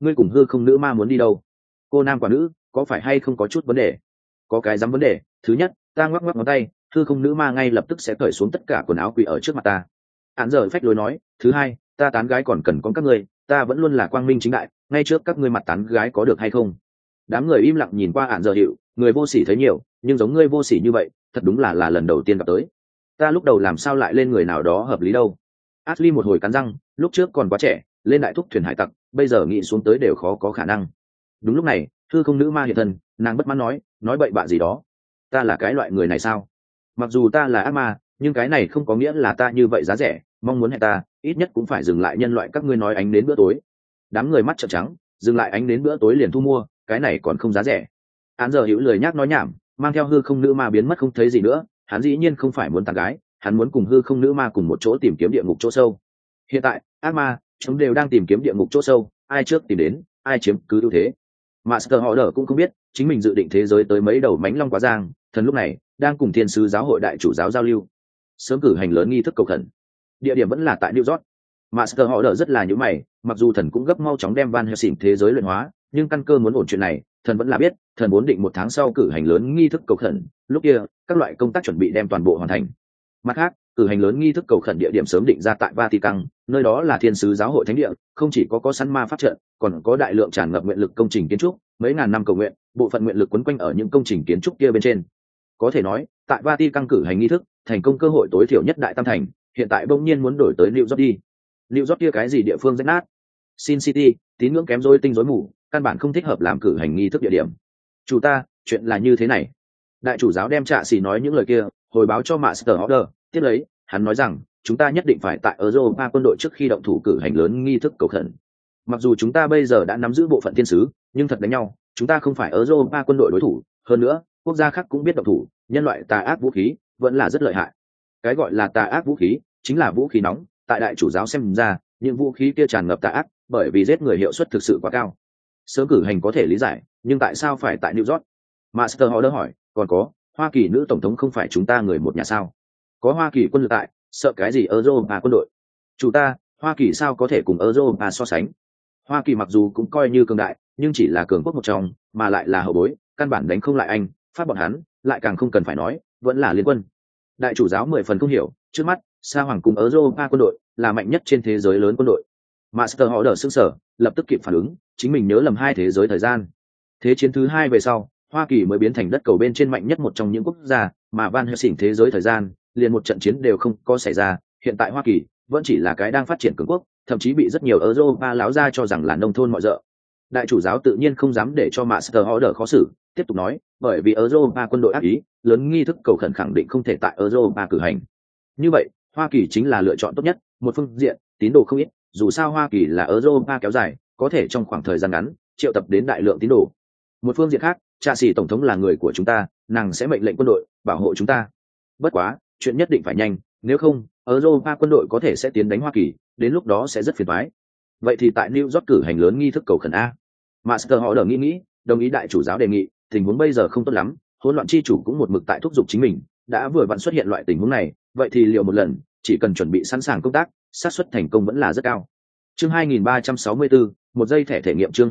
ngươi cùng hư không nữ ma muốn đi đâu? Cô nam quả nữ có phải hay không có chút vấn đề? Có cái dám vấn đề. Thứ nhất, ta ngoắc ngoắc ngón tay, hư không nữ ma ngay lập tức sẽ cởi xuống tất cả quần áo quỳ ở trước mặt ta. Án giờ phách lối nói. Thứ hai, ta tán gái còn cần có các ngươi, ta vẫn luôn là quang minh chính đại, ngay trước các ngươi mặt tán gái có được hay không? Đám người im lặng nhìn qua án giờ hiệu, người vô sỉ thấy nhiều, nhưng giống ngươi vô sỉ như vậy, thật đúng là lần đầu tiên gặp tới. Ta lúc đầu làm sao lại lên người nào đó hợp lý đâu? Ashley một hồi cắn răng, lúc trước còn quá trẻ, lên đại thúc thuyền hải tặc, bây giờ nghĩ xuống tới đều khó có khả năng. Đúng lúc này, hư không nữ ma hiện thân, nàng bất mãn nói bậy bạ gì đó. Ta là cái loại người này sao? Mặc dù ta là ác ma, nhưng cái này không có nghĩa là ta như vậy giá rẻ, mong muốn hẹn ta, ít nhất cũng phải dừng lại nhân loại các ngươi nói ánh đến bữa tối. Đám người mắt trợn trắng, dừng lại ánh đến bữa tối liền thu mua, cái này còn không giá rẻ. Án giờ hữu lười nhác nói nhảm, mang theo hư không nữ ma biến mất không thấy gì nữa, hắn dĩ nhiên không phải muốn tán gái, hắn muốn cùng hư không nữ ma cùng một chỗ tìm kiếm địa ngục chỗ sâu. Hiện tại ác ma chúng đều đang tìm kiếm địa ngục chỗ sâu, ai trước tìm đến ai chiếm cứ ưu thế. Master họ đỡ cũng không biết chính mình dự định thế giới tới mấy đầu mánh long quá giang, thần lúc này đang cùng thiên sứ giáo hội đại chủ giáo giao lưu, sớm cử hành lớn nghi thức cầu khẩn. Địa điểm vẫn là tại New York. Master họ đỡ rất là nhíu mày, mặc dù thần cũng gấp mau chóng đem Van Helsing thế giới luyện hóa, nhưng căn cơ muốn ổn chuyện này, thần vẫn là biết, thần muốn định 1 tháng sau cử hành lớn nghi thức cầu khẩn, lúc kia các loại công tác chuẩn bị đem toàn bộ hoàn thành. Mặt khác, cử hành lớn nghi thức cầu khẩn địa điểm sớm định ra tại Vatican, nơi đó là thiên sứ giáo hội thánh địa, không chỉ có săn ma pháp trận, còn có đại lượng tràn ngập nguyện lực công trình kiến trúc, mấy ngàn năm cầu nguyện, bộ phận nguyện lực quấn quanh ở những công trình kiến trúc kia bên trên. Có thể nói, tại Vatican cử hành nghi thức, thành công cơ hội tối thiểu nhất đại tam thành, hiện tại bỗng nhiên muốn đổi tới New York đi. New York kia cái gì địa phương rách nát? Sin City, tín ngưỡng kém rối tinh rối mù, căn bản không thích hợp làm cử hành nghi thức địa điểm. Chủ ta, chuyện là như thế này. Đại chủ giáo đem trạ xỉ nói những lời kia, hồi báo cho Master Order, tiếp lấy, hắn nói rằng, chúng ta nhất định phải tại Europa quân đội trước khi động thủ cử hành lớn nghi thức cầu khẩn. Mặc dù chúng ta bây giờ đã nắm giữ bộ phận thiên sứ, nhưng thật đánh nhau, chúng ta không phải Europa quân đội đối thủ, hơn nữa, quốc gia khác cũng biết động thủ, nhân loại tà ác vũ khí vẫn là rất lợi hại. Cái gọi là tà ác vũ khí, chính là vũ khí nóng, tại đại chủ giáo xem ra, những vũ khí kia tràn ngập tà ác, bởi vì giết người hiệu suất thực sự quá cao. Sớm cử hành có thể lý giải, nhưng tại sao phải tại New York? Master Order hỏi, còn có, Hoa Kỳ nữ tổng thống không phải chúng ta người một nhà sao? Có Hoa Kỳ quân lực tại, sợ cái gì Europa quân đội? Chủ ta, Hoa Kỳ sao có thể cùng Europa so sánh? Hoa Kỳ mặc dù cũng coi như cường đại, nhưng chỉ là cường quốc một trong, mà lại là hậu bối, căn bản đánh không lại Anh, Pháp bọn hắn, lại càng không cần phải nói, vẫn là liên quân. Đại chủ giáo 10 phần không hiểu, trước mắt, Sa Hoàng cùng Europa quân đội là mạnh nhất trên thế giới lớn quân đội. Master họ đỡ sững sờ, lập tức kịp phản ứng, chính mình nhớ lầm hai thế giới thời gian. Thế chiến thứ 2 về sau, Hoa Kỳ mới biến thành đất cầu bên trên mạnh nhất một trong những quốc gia, mà Van Helsing thế giới thời gian, liền một trận chiến đều không có xảy ra. Hiện tại Hoa Kỳ vẫn chỉ là cái đang phát triển cường quốc, thậm chí bị rất nhiều Europa láo ra cho rằng là nông thôn mọi dợ. Đại chủ giáo tự nhiên không dám để cho Master Order khó xử, tiếp tục nói, bởi vì Europa quân đội ác ý, lớn nghi thức cầu khẩn khẳng định không thể tại Europa cử hành. Như vậy, Hoa Kỳ chính là lựa chọn tốt nhất, một phương diện, tín đồ không ít, dù sao Hoa Kỳ là Europa kéo dài, có thể trong khoảng thời gian ngắn triệu tập đến đại lượng tín đồ. Một phương diện khác, Trạ Sĩ tổng thống là người của chúng ta, nàng sẽ mệnh lệnh quân đội bảo hộ chúng ta. Bất quá, chuyện nhất định phải nhanh, nếu không, Europa quân đội có thể sẽ tiến đánh Hoa Kỳ, đến lúc đó sẽ rất phiền toái. Vậy thì tại New York cử hành lớn nghi thức cầu khẩn a. Master họ đỡ nghĩ, đồng ý đại chủ giáo đề nghị, tình huống bây giờ không tốt lắm, hỗn loạn chi chủ cũng một mực tại thúc giục chính mình, đã vừa vặn xuất hiện loại tình huống này, vậy thì liệu một lần, chỉ cần chuẩn bị sẵn sàng công tác, xác suất thành công vẫn là rất cao. Chương 2364, một giây thẻ thể nghiệm. Chương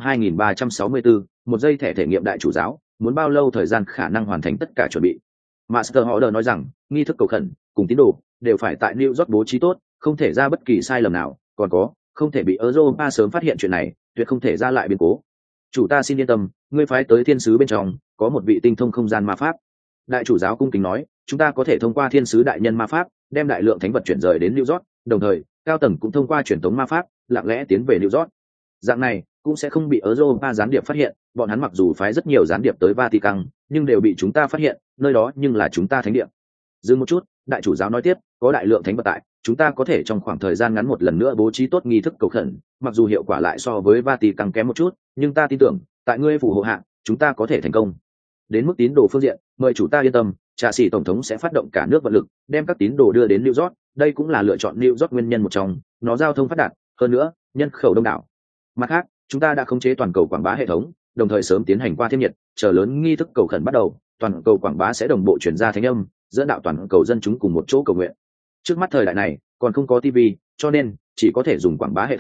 2364, một giây thẻ thể nghiệm. Đại chủ giáo muốn bao lâu thời gian khả năng hoàn thành tất cả chuẩn bị? Master Order nói rằng, nghi thức cầu khẩn cùng tín đồ đều phải tại New York bố trí tốt, không thể ra bất kỳ sai lầm nào, còn có, không thể bị Europa sớm phát hiện chuyện này, tuyệt không thể ra lại biến cố. Chủ ta xin yên tâm, ngươi phái tới thiên sứ bên trong có một vị tinh thông không gian ma pháp. Đại chủ giáo cung kính nói, chúng ta có thể thông qua thiên sứ đại nhân ma pháp đem đại lượng thánh vật chuyển rời đến New York, đồng thời cao tầng cũng thông qua truyền thống ma pháp lặng lẽ tiến về New York. Dạng này cũng sẽ không bị Europa gián điệp phát hiện, bọn hắn mặc dù phái rất nhiều gián điệp tới Vatican, nhưng đều bị chúng ta phát hiện, nơi đó nhưng là chúng ta thánh địa. Dừng một chút, đại chủ giáo nói tiếp, có đại lượng thánh vật tại, chúng ta có thể trong khoảng thời gian ngắn một lần nữa bố trí tốt nghi thức cầu khẩn, mặc dù hiệu quả lại so với Vatican kém một chút, nhưng ta tin tưởng, tại ngươi phù hộ hạ, chúng ta có thể thành công. Đến mức tín đồ phương diện, mời chủ ta yên tâm, Trạ Sĩ tổng thống sẽ phát động cả nước vận lực, đem các tín đồ đưa đến New York, đây cũng là lựa chọn New York nguyên nhân một trong, nó giao thông phát đạt, hơn nữa, nhân khẩu đông đảo. Mặt khác, chúng ta đã khống chế toàn cầu quảng bá hệ thống, đồng thời sớm tiến hành qua thêm nhiệt, chờ lớn nghi thức cầu khẩn bắt đầu, toàn cầu quảng bá sẽ đồng bộ truyền ra thánh âm, dẫn đạo toàn cầu dân chúng cùng một chỗ cầu nguyện. Trước mắt thời đại này, còn không có TV, cho nên chỉ có thể dùng quảng bá hệ thống,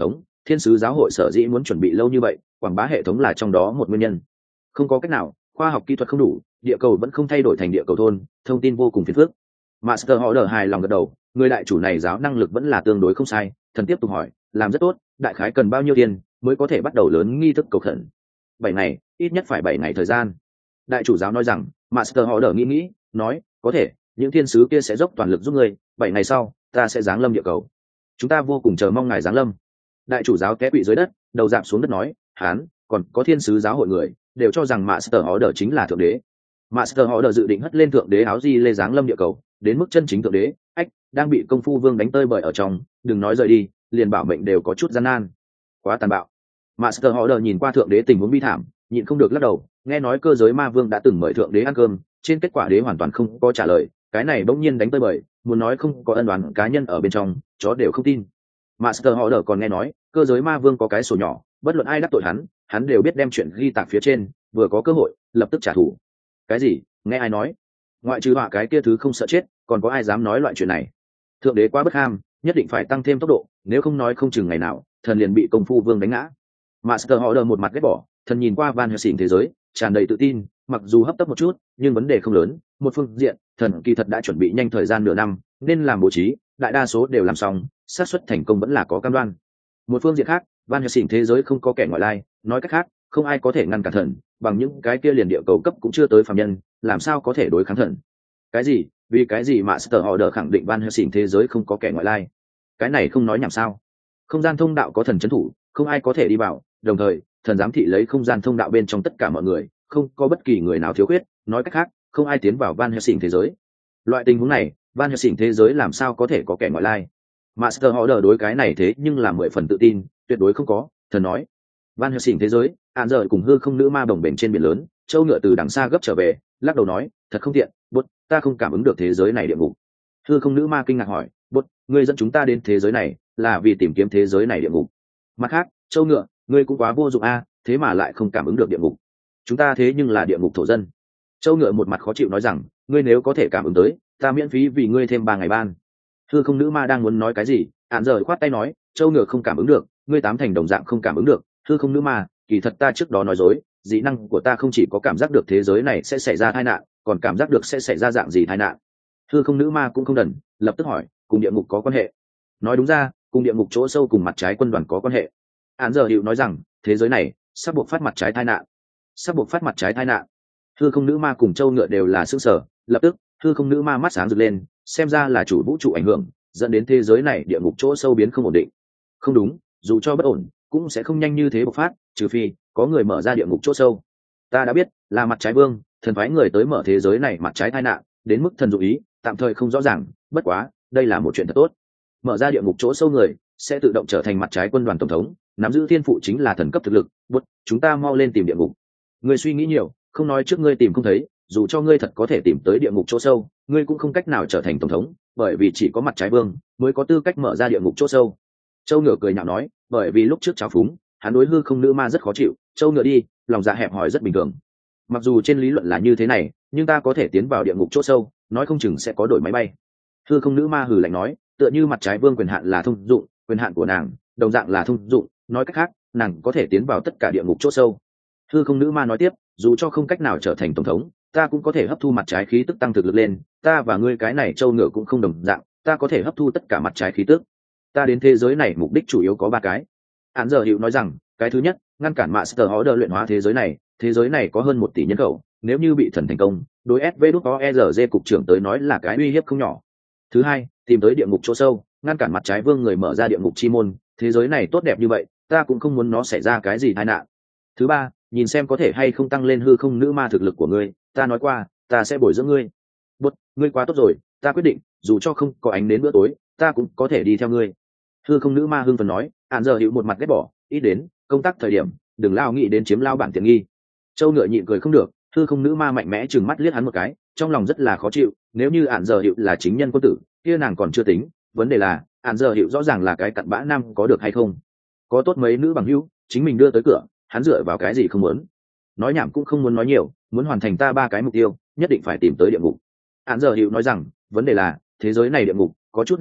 thiên sứ giáo hội sở dĩ muốn chuẩn bị lâu như vậy, quảng bá hệ thống là trong đó một nguyên nhân. Không có cách nào, khoa học kỹ thuật không đủ, địa cầu vẫn không thay đổi thành địa cầu thôn, thông tin vô cùng phiền phức. Master họ đỡ hài lòng gật đầu, người đại chủ này giáo năng lực vẫn là tương đối không sai. Thần tiếp tục hỏi, làm rất tốt, đại khái cần bao nhiêu tiền mới có thể bắt đầu lớn nghi thức cầu khẩn? 7 ngày, ít nhất phải 7 ngày thời gian. Đại chủ giáo nói rằng. Master họ đỡ nghĩ, nói, có thể, những thiên sứ kia sẽ dốc toàn lực giúp ngươi. 7 ngày sau, ta sẽ giáng lâm địa cầu. Chúng ta vô cùng chờ mong ngài giáng lâm. Đại chủ giáo té quỵ dưới đất, đầu dạp xuống đất nói, hán, còn có thiên sứ giáo hội người đều cho rằng Master họ đỡ chính là thượng đế. Master họ đỡ dự định hất lên thượng đế áo di lê giáng lâm địa cầu, đến mức chân chính thượng đế, đang bị công phu vương đánh tơi bời ở trong, đừng nói rời đi, liền bảo mệnh đều có chút gian nan. Quá tàn bạo. Master họ đỡ nhìn qua thượng đế tình huống bi thảm, nhịn không được lắc đầu, nghe nói cơ giới ma vương đã từng mời thượng đế ăn cơm, trên kết quả đế hoàn toàn không có trả lời, cái này bỗng nhiên đánh tơi bời, muốn nói không có ân oán cá nhân ở bên trong, chó đều không tin. Master họ đỡ còn nghe nói, cơ giới ma vương có cái sổ nhỏ, bất luận ai đắc tội hắn đều biết đem chuyện ghi tạc phía trên, vừa có cơ hội, lập tức trả thù. Cái gì? Nghe ai nói? Ngoại trừ họa cái kia thứ không sợ chết, còn có ai dám nói loại chuyện này? Thượng đế quá bất ham, nhất định phải tăng thêm tốc độ, nếu không nói không chừng ngày nào, thần liền bị công phu vương đánh ngã. Master họ đỡ một mặt ghét bỏ, thần nhìn qua Van Helsing thế giới, tràn đầy tự tin, mặc dù hấp tấp một chút, nhưng vấn đề không lớn. Một phương diện, thần kỳ thật đã chuẩn bị nhanh thời gian nửa năm, nên làm bố trí, đại đa số đều làm xong, xác suất thành công vẫn là có cam đoan. Một phương diện khác, Van Helsing thế giới không có kẻ ngoại lai, nói cách khác, không ai có thể ngăn cản thần, bằng những cái kia liền địa cầu cấp cũng chưa tới phàm nhân, làm sao có thể đối kháng thần? Cái gì? Vì cái gì mà Master họ đỡ khẳng định Van Helsing thế giới không có kẻ ngoại lai? Cái này không nói nhảm sao? Không gian thông đạo có thần trấn thủ, không ai có thể đi vào, đồng thời, thần giám thị lấy không gian thông đạo bên trong tất cả mọi người, không có bất kỳ người nào thiếu khuyết, nói cách khác, không ai tiến vào Van Helsing thế giới. Loại tình huống này, Van Helsing thế giới làm sao có thể có kẻ ngoại lai? Master họ đỡ đối cái này thế nhưng là 10 phần tự tin, tuyệt đối không có, thần nói. Van Helsing thế giới, Án giờ cùng hư không nữ ma bồng bềnh trên biển lớn, Châu ngựa từ đằng xa gấp trở về, lắc đầu nói, thật không tiện, bút, ta không cảm ứng được thế giới này địa ngục. Hư không nữ ma kinh ngạc hỏi, bút, ngươi dẫn chúng ta đến thế giới này, là vì tìm kiếm thế giới này địa ngục? Mặt khác, Châu ngựa, ngươi cũng quá vô dụng a, thế mà lại không cảm ứng được địa ngục. Chúng ta thế nhưng là địa ngục thổ dân. Châu ngựa một mặt khó chịu nói rằng, ngươi nếu có thể cảm ứng tới, ta miễn phí vì ngươi thêm 3 ngày ban. Hư không nữ ma đang muốn nói cái gì, Án giờ khoát tay nói, Châu ngựa không cảm ứng được, ngươi 8 thành đồng dạng không cảm ứng được. Hư không nữ ma, kỳ thật ta trước đó nói dối, dị năng của ta không chỉ có cảm giác được thế giới này sẽ xảy ra tai nạn, còn cảm giác được sẽ xảy ra dạng gì tai nạn. Hư không nữ ma cũng không đần, lập tức hỏi, cùng địa ngục có quan hệ? Nói đúng ra, cùng địa ngục chỗ sâu cùng mặt trái quân đoàn có quan hệ. Án giờ hiệu nói rằng, thế giới này sắp buộc phát mặt trái tai nạn. Sắp buộc phát mặt trái tai nạn. Hư không nữ ma cùng Châu ngựa đều là sững sờ, lập tức hư không nữ ma mắt sáng rực lên, xem ra là chủ vũ trụ ảnh hưởng, dẫn đến thế giới này địa ngục chỗ sâu biến không ổn định. Không đúng, dù cho bất ổn cũng sẽ không nhanh như thế bộc phát, trừ phi có người mở ra địa ngục chỗ sâu. Ta đã biết, là mặt trái vương, thần phái người tới mở thế giới này mặt trái tai nạn, đến mức thần dụ ý tạm thời không rõ ràng, bất quá đây là một chuyện thật tốt. Mở ra địa ngục chỗ sâu người sẽ tự động trở thành mặt trái quân đoàn tổng thống, nắm giữ thiên phụ chính là thần cấp thực lực. Bút, chúng ta mau lên tìm địa ngục. Ngươi suy nghĩ nhiều, không nói trước ngươi tìm không thấy, dù cho ngươi thật có thể tìm tới địa ngục chỗ sâu, ngươi cũng không cách nào trở thành tổng thống, bởi vì chỉ có mặt trái vương mới có tư cách mở ra địa ngục chỗ sâu. Châu ngựa cười nhạo nói, bởi vì lúc trước trào phúng, hắn đối hư không nữ ma rất khó chịu. Châu ngựa đi, lòng dạ hẹp hòi rất bình thường. Mặc dù trên lý luận là như thế này, nhưng ta có thể tiến vào địa ngục chỗ sâu, nói không chừng sẽ có đổi máy bay. Hư không nữ ma hừ lạnh nói, tựa như mặt trái vương quyền hạn là thông dụng, quyền hạn của nàng đồng dạng là thông dụng, nói cách khác, nàng có thể tiến vào tất cả địa ngục chỗ sâu. Hư không nữ ma nói tiếp, dù cho không cách nào trở thành tổng thống, ta cũng có thể hấp thu mặt trái khí tức tăng thực lực lên, ta và ngươi cái này Châu ngựa cũng không đồng dạng, ta có thể hấp thu tất cả mặt trái khí tức. Ta đến thế giới này mục đích chủ yếu có 3 cái. Án giờ hiệu nói rằng, cái thứ nhất, ngăn cản Master Order luyện hóa thế giới này có hơn 1 tỷ nhân khẩu, nếu như bị thần thành công, đối SVđOERG cục trưởng tới nói là cái uy hiếp không nhỏ. Thứ hai, tìm tới địa ngục chỗ sâu, ngăn cản mặt trái vương người mở ra địa ngục chi môn, thế giới này tốt đẹp như vậy, ta cũng không muốn nó xảy ra cái gì tai nạn. Thứ ba, nhìn xem có thể hay không tăng lên hư không nữ ma thực lực của ngươi, ta nói qua, ta sẽ bồi dưỡng ngươi. Bút, ngươi quá tốt rồi, ta quyết định, dù cho không có ánh đến bữa tối, ta cũng có thể đi theo ngươi. Hư không nữ ma hưng phấn nói, Án giờ hiệu một mặt ghét bỏ, ít đến công tác thời điểm đừng lao nghĩ đến chiếm lao bản tiện nghi. Châu ngựa nhịn cười không được, hư không nữ ma mạnh mẽ chừng mắt liếc hắn một cái, trong lòng rất là khó chịu. Nếu như Án giờ hiệu là chính nhân quân tử, kia nàng còn chưa tính, vấn đề là Án giờ hiệu rõ ràng là cái cặn bã nam, có được hay không? Có tốt mấy nữ bằng hữu, chính mình đưa tới cửa, hắn dựa vào cái gì không muốn? Nói nhảm cũng không muốn nói nhiều, muốn hoàn thành ta 3 cái mục tiêu, nhất định phải tìm tới địa ngục. Án giờ hiệu nói rằng, vấn đề là thế giới này địa ngục có chút đặc thù,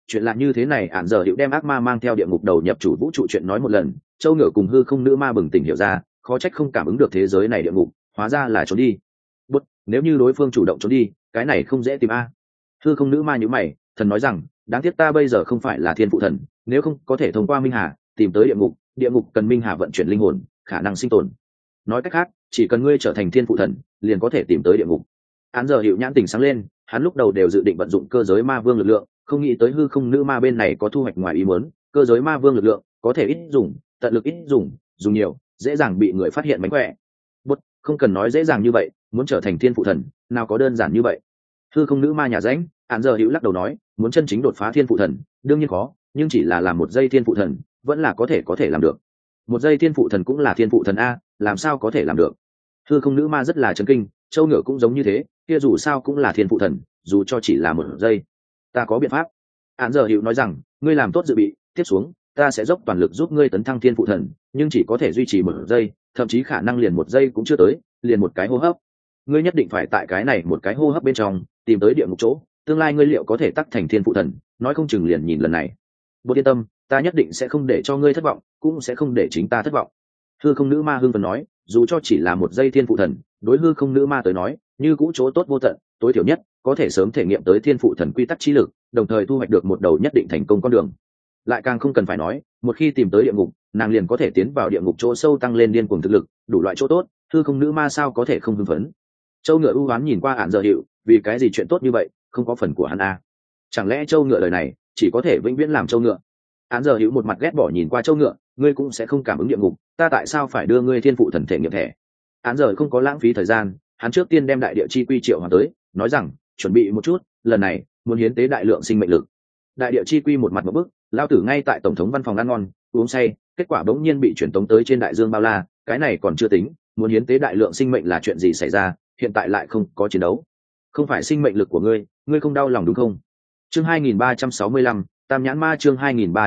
chuyện là như thế này. Ản giờ hiệu đem ác ma mang theo địa ngục đầu nhập chủ vũ trụ chuyện nói một lần, châu ngựa cùng hư không nữ ma bừng tỉnh hiểu ra, khó trách không cảm ứng được thế giới này địa ngục, hóa ra là trốn đi. Bút, nếu như đối phương chủ động trốn đi, cái này không dễ tìm a. Hư không nữ ma nhíu mày, thần nói rằng, đáng tiếc ta bây giờ không phải là thiên phụ thần, nếu không có thể thông qua minh hà tìm tới địa ngục cần minh hà vận chuyển linh hồn, khả năng sinh tồn. Nói cách khác, chỉ cần ngươi trở thành thiên phụ thần, liền có thể tìm tới địa ngục. Án giờ hiệu nhãn tình sáng lên, hắn lúc đầu đều dự định vận dụng cơ giới ma vương lực lượng, không nghĩ tới hư không nữ ma bên này có thu hoạch ngoài ý muốn. Cơ giới ma vương lực lượng có thể ít dùng, tận lực ít dùng, dùng nhiều dễ dàng bị người phát hiện mánh khỏe. Bút, không cần nói dễ dàng như vậy, muốn trở thành thiên phụ thần nào có đơn giản như vậy. Hư không nữ ma nhà rãnh, án giờ hữu lắc đầu nói, muốn chân chính đột phá thiên phụ thần đương nhiên khó, nhưng chỉ là làm một giây thiên phụ thần vẫn là có thể làm được. Một giây thiên phụ thần cũng là thiên phụ thần a, làm sao có thể làm được? Hư không nữ ma rất là chấn kinh, châu ngựa cũng giống như thế, kia dù sao cũng là thiên phụ thần, dù cho chỉ là một giây. Ta có biện pháp. Án giờ hữu nói rằng, ngươi làm tốt dự bị, tiếp xuống ta sẽ dốc toàn lực giúp ngươi tấn thăng thiên phụ thần, nhưng chỉ có thể duy trì một giây, thậm chí khả năng liền một giây cũng chưa tới, liền một cái hô hấp. Ngươi nhất định phải tại cái này một cái hô hấp bên trong tìm tới địa ngục chỗ, tương lai ngươi liệu có thể tắc thành thiên phụ thần, nói không chừng liền nhìn lần này. Bố yên tâm, ta nhất định sẽ không để cho ngươi thất vọng, cũng sẽ không để chính ta thất vọng. Hư không nữ ma hưng phấn nói, dù cho chỉ là một giây thiên phụ thần, đối hư không nữ ma tới nói như cũ chỗ tốt vô tận, tối thiểu nhất có thể sớm thể nghiệm tới thiên phụ thần quy tắc trí lực, đồng thời thu hoạch được một đầu nhất định thành công con đường. Lại càng không cần phải nói, một khi tìm tới địa ngục, nàng liền có thể tiến vào địa ngục chỗ sâu, tăng lên điên cuồng thực lực, đủ loại chỗ tốt, hư không nữ ma sao có thể không hưng phấn. Châu ngựa ưu ám nhìn qua Ản giờ hiệu, vì cái gì chuyện tốt như vậy không có phần của hắn a? Chẳng lẽ châu ngựa đời này chỉ có thể vĩnh viễn làm châu ngựa? Ản giờ hiệu một mặt ghét bỏ nhìn qua châu ngựa, ngươi cũng sẽ không cảm ứng địa ngục, ta tại sao phải đưa ngươi thiên phụ thần thể nghiệm thẻ? Ản giờ không có lãng phí thời gian, hắn trước tiên đem đại địa chi quy triệu hoàn tới, nói rằng, chuẩn bị một chút, lần này muốn hiến tế đại lượng sinh mệnh lực. Đại địa chi quy một mặt một bức, lao tử ngay tại tổng thống văn phòng ăn ngon uống say, kết quả bỗng nhiên bị chuyển tống tới trên đại dương bao la, cái này còn chưa tính, muốn hiến tế đại lượng sinh mệnh là chuyện gì xảy ra? Hiện tại lại không có chiến đấu, không phải sinh mệnh lực của ngươi không đau lòng đúng không? Chương 2365, Tam nhãn ma. Chương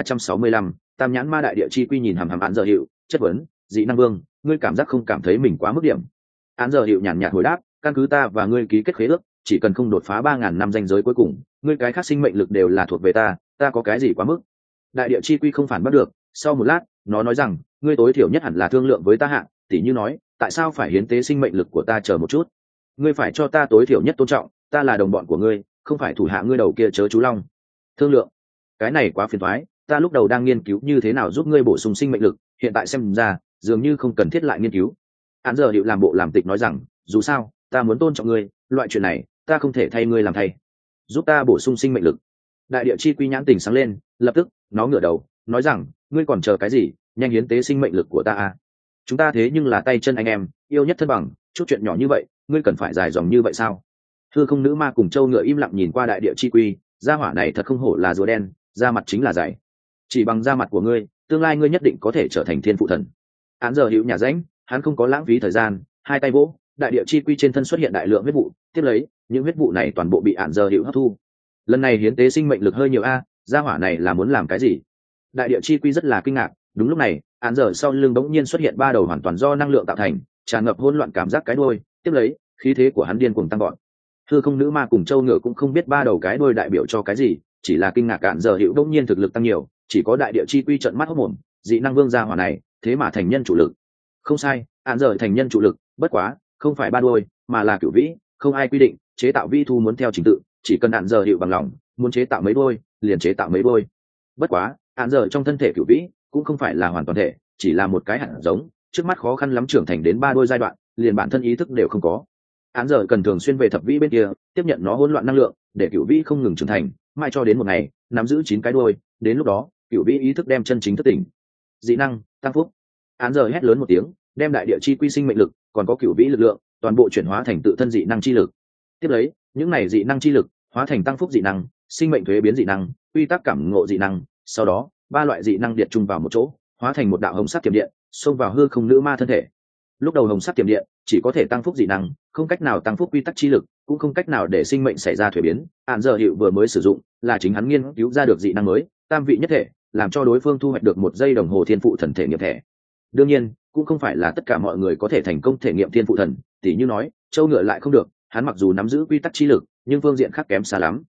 2365, Tam nhãn ma. Đại địa chi quy nhìn hàm hàm Án giờ hiệu, chất vấn, dị năng vương, ngươi cảm giác không cảm thấy mình quá mức điểm? Án giờ hiệu nhàn nhạt hồi đáp, căn cứ ta và ngươi ký kết khế ước, chỉ cần không đột phá 3000 năm ranh giới cuối cùng, ngươi cái khác sinh mệnh lực đều là thuộc về ta có cái gì quá mức? Đại địa chi quy không phản bắt được, sau một lát nó nói rằng, ngươi tối thiểu nhất hẳn là thương lượng với ta hạng, tỉ như nói, tại sao phải hiến tế sinh mệnh lực của ta? Chờ một chút, ngươi phải cho ta tối thiểu nhất tôn trọng, ta là đồng bọn của ngươi, không phải thủ hạ ngươi đầu kia chớ chú long. Thương lượng? Cái này quá phiền toái, ta lúc đầu đang nghiên cứu như thế nào giúp ngươi bổ sung sinh mệnh lực, hiện tại xem ra dường như không cần thiết lại nghiên cứu. Án giờ hiệu làm bộ làm tịch nói rằng, dù sao ta muốn tôn trọng ngươi, loại chuyện này ta không thể thay ngươi làm thay. Giúp ta bổ sung sinh mệnh lực. Đại địa chi quy nhãn tình sáng lên, lập tức nó ngửa đầu nói rằng, ngươi còn chờ cái gì, nhanh hiến tế sinh mệnh lực của ta à. Chúng ta thế nhưng là tay chân anh em, yêu nhất thân bằng, chút chuyện nhỏ như vậy ngươi cần phải dài dòng như vậy sao? Hư không nữ ma cùng châu ngựa im lặng nhìn qua đại địa chi quy, gia hỏa này thật không hổ là rùa đen, da mặt chính là dày, chỉ bằng da mặt của ngươi tương lai ngươi nhất định có thể trở thành thiên phụ thần. Án giờ hữu nhà rãnh, hắn không có lãng phí thời gian, hai tay vỗ, đại địa chi quy trên thân xuất hiện đại lượng huyết vụ, tiếp lấy những huyết vụ này toàn bộ bị Án giờ hữu hấp thu. Lần này hiến tế sinh mệnh lực hơi nhiều a, gia hỏa này là muốn làm cái gì? Đại địa chi quy rất là kinh ngạc. Đúng lúc này, Án giờ sau lưng bỗng nhiên xuất hiện ba đầu hoàn toàn do năng lượng tạo thành, tràn ngập hỗn loạn cảm giác cái đuôi, tiếp lấy khí thế của hắn điên cuồng tăng vọt. Hư không nữ ma cùng châu ngựa cũng không biết ba đầu cái đuôi đại biểu cho cái gì, chỉ là kinh ngạc Án giờ hữu bỗng nhiên thực lực tăng nhiều, chỉ có đại địa chi quy trợn mắt hốt mồm, dị năng vương gia hỏa này thế mà thành nhân chủ lực. Không sai, Án giờ thành nhân chủ lực, bất quá không phải ba đuôi mà là cửu vĩ, không ai quy định chế tạo vi thu muốn theo trình tự, chỉ cần Án giờ hữu bằng lòng, muốn chế tạo mấy đuôi liền chế tạo mấy đuôi. Bất quá Án giờ trong thân thể cửu vĩ cũng không phải là hoàn toàn thể, chỉ là một cái hạt giống, trước mắt khó khăn lắm trưởng thành đến ba đôi giai đoạn, liền bản thân ý thức đều không có. Án giờ cần thường xuyên về thập vĩ bên kia tiếp nhận nó hỗn loạn năng lượng, để cửu vĩ không ngừng trưởng thành, mai cho đến một ngày nắm giữ 9 cái đuôi, đến lúc đó cửu vĩ ý thức đem chân chính thức tỉnh. Dị năng tăng phúc. Án giờ hét lớn một tiếng, đem đại địa chi quy sinh mệnh lực còn có cửu vĩ lực lượng toàn bộ chuyển hóa thành tự thân dị năng chi lực. Tiếp lấy những này dị năng chi lực hóa thành tăng phúc dị năng, sinh mệnh thuế biến dị năng, quy tắc cảm ngộ dị năng, sau đó ba loại dị năng điện chung vào một chỗ, hóa thành một đạo hồng sắc tiềm điện xông vào hư không nữ ma thân thể. Lúc đầu hồng sắc tiềm điện chỉ có thể tăng phúc dị năng, không cách nào tăng phúc quy tắc chi lực, cũng không cách nào để sinh mệnh xảy ra thuế biến. Án giờ hiệu vừa mới sử dụng là chính hắn nghiên cứu ra được dị năng mới, tam vị nhất thể, làm cho đối phương thu hoạch được 1 giây đồng hồ thiên phụ thần thể nghiệm thẻ. Đương nhiên cũng không phải là tất cả mọi người có thể thành công thể nghiệm thiên phụ thần, tỉ như nói châu ngựa lại không được, hắn mặc dù nắm giữ quy tắc chi lực nhưng phương diện khác kém xa lắm.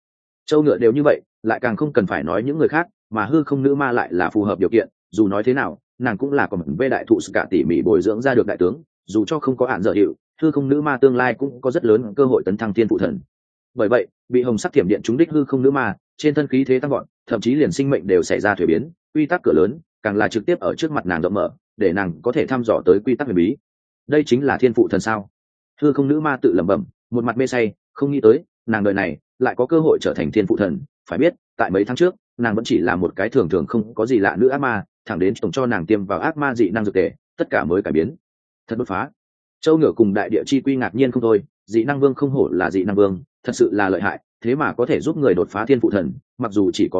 Châu ngựa đều như vậy, lại càng không cần phải nói những người khác, mà hư không nữ ma lại là phù hợp điều kiện. Dù nói thế nào, nàng cũng là còn vê đại thụ sự cả tỉ mỉ bồi dưỡng ra được đại tướng, dù cho không có hạn dở hiệu, hư không nữ ma tương lai cũng có rất lớn cơ hội tấn thăng thiên phụ thần. Bởi vậy, bị hồng sắc thiểm điện trúng đích hư không nữ ma, trên thân khí thế tăng gọn, thậm chí liền sinh mệnh đều xảy ra thuế biến, quy tắc cửa lớn càng là trực tiếp ở trước mặt nàng rộng mở, để nàng có thể thăm dò tới quy tắc huyền bí. Đây chính là thiên phụ thần sao? Hư không nữ ma tự lẩm bẩm, một mặt mê say, không nghĩ tới nàng đời này lại có cơ hội trở thành thiên phụ thần. Phải biết, tại mấy tháng trước nàng vẫn chỉ là một cái thường thường không có gì lạ nữ ác ma, thẳng đến tổng cho nàng tiêm vào ác ma dị năng dược tề, tất cả mới cải biến. Thật đột phá. Châu ngựa cùng đại địa chi quy ngạc nhiên không thôi, dị năng vương không hổ là dị năng vương, thật sự là lợi hại, thế mà có thể giúp người đột phá thiên phụ thần, mặc dù chỉ có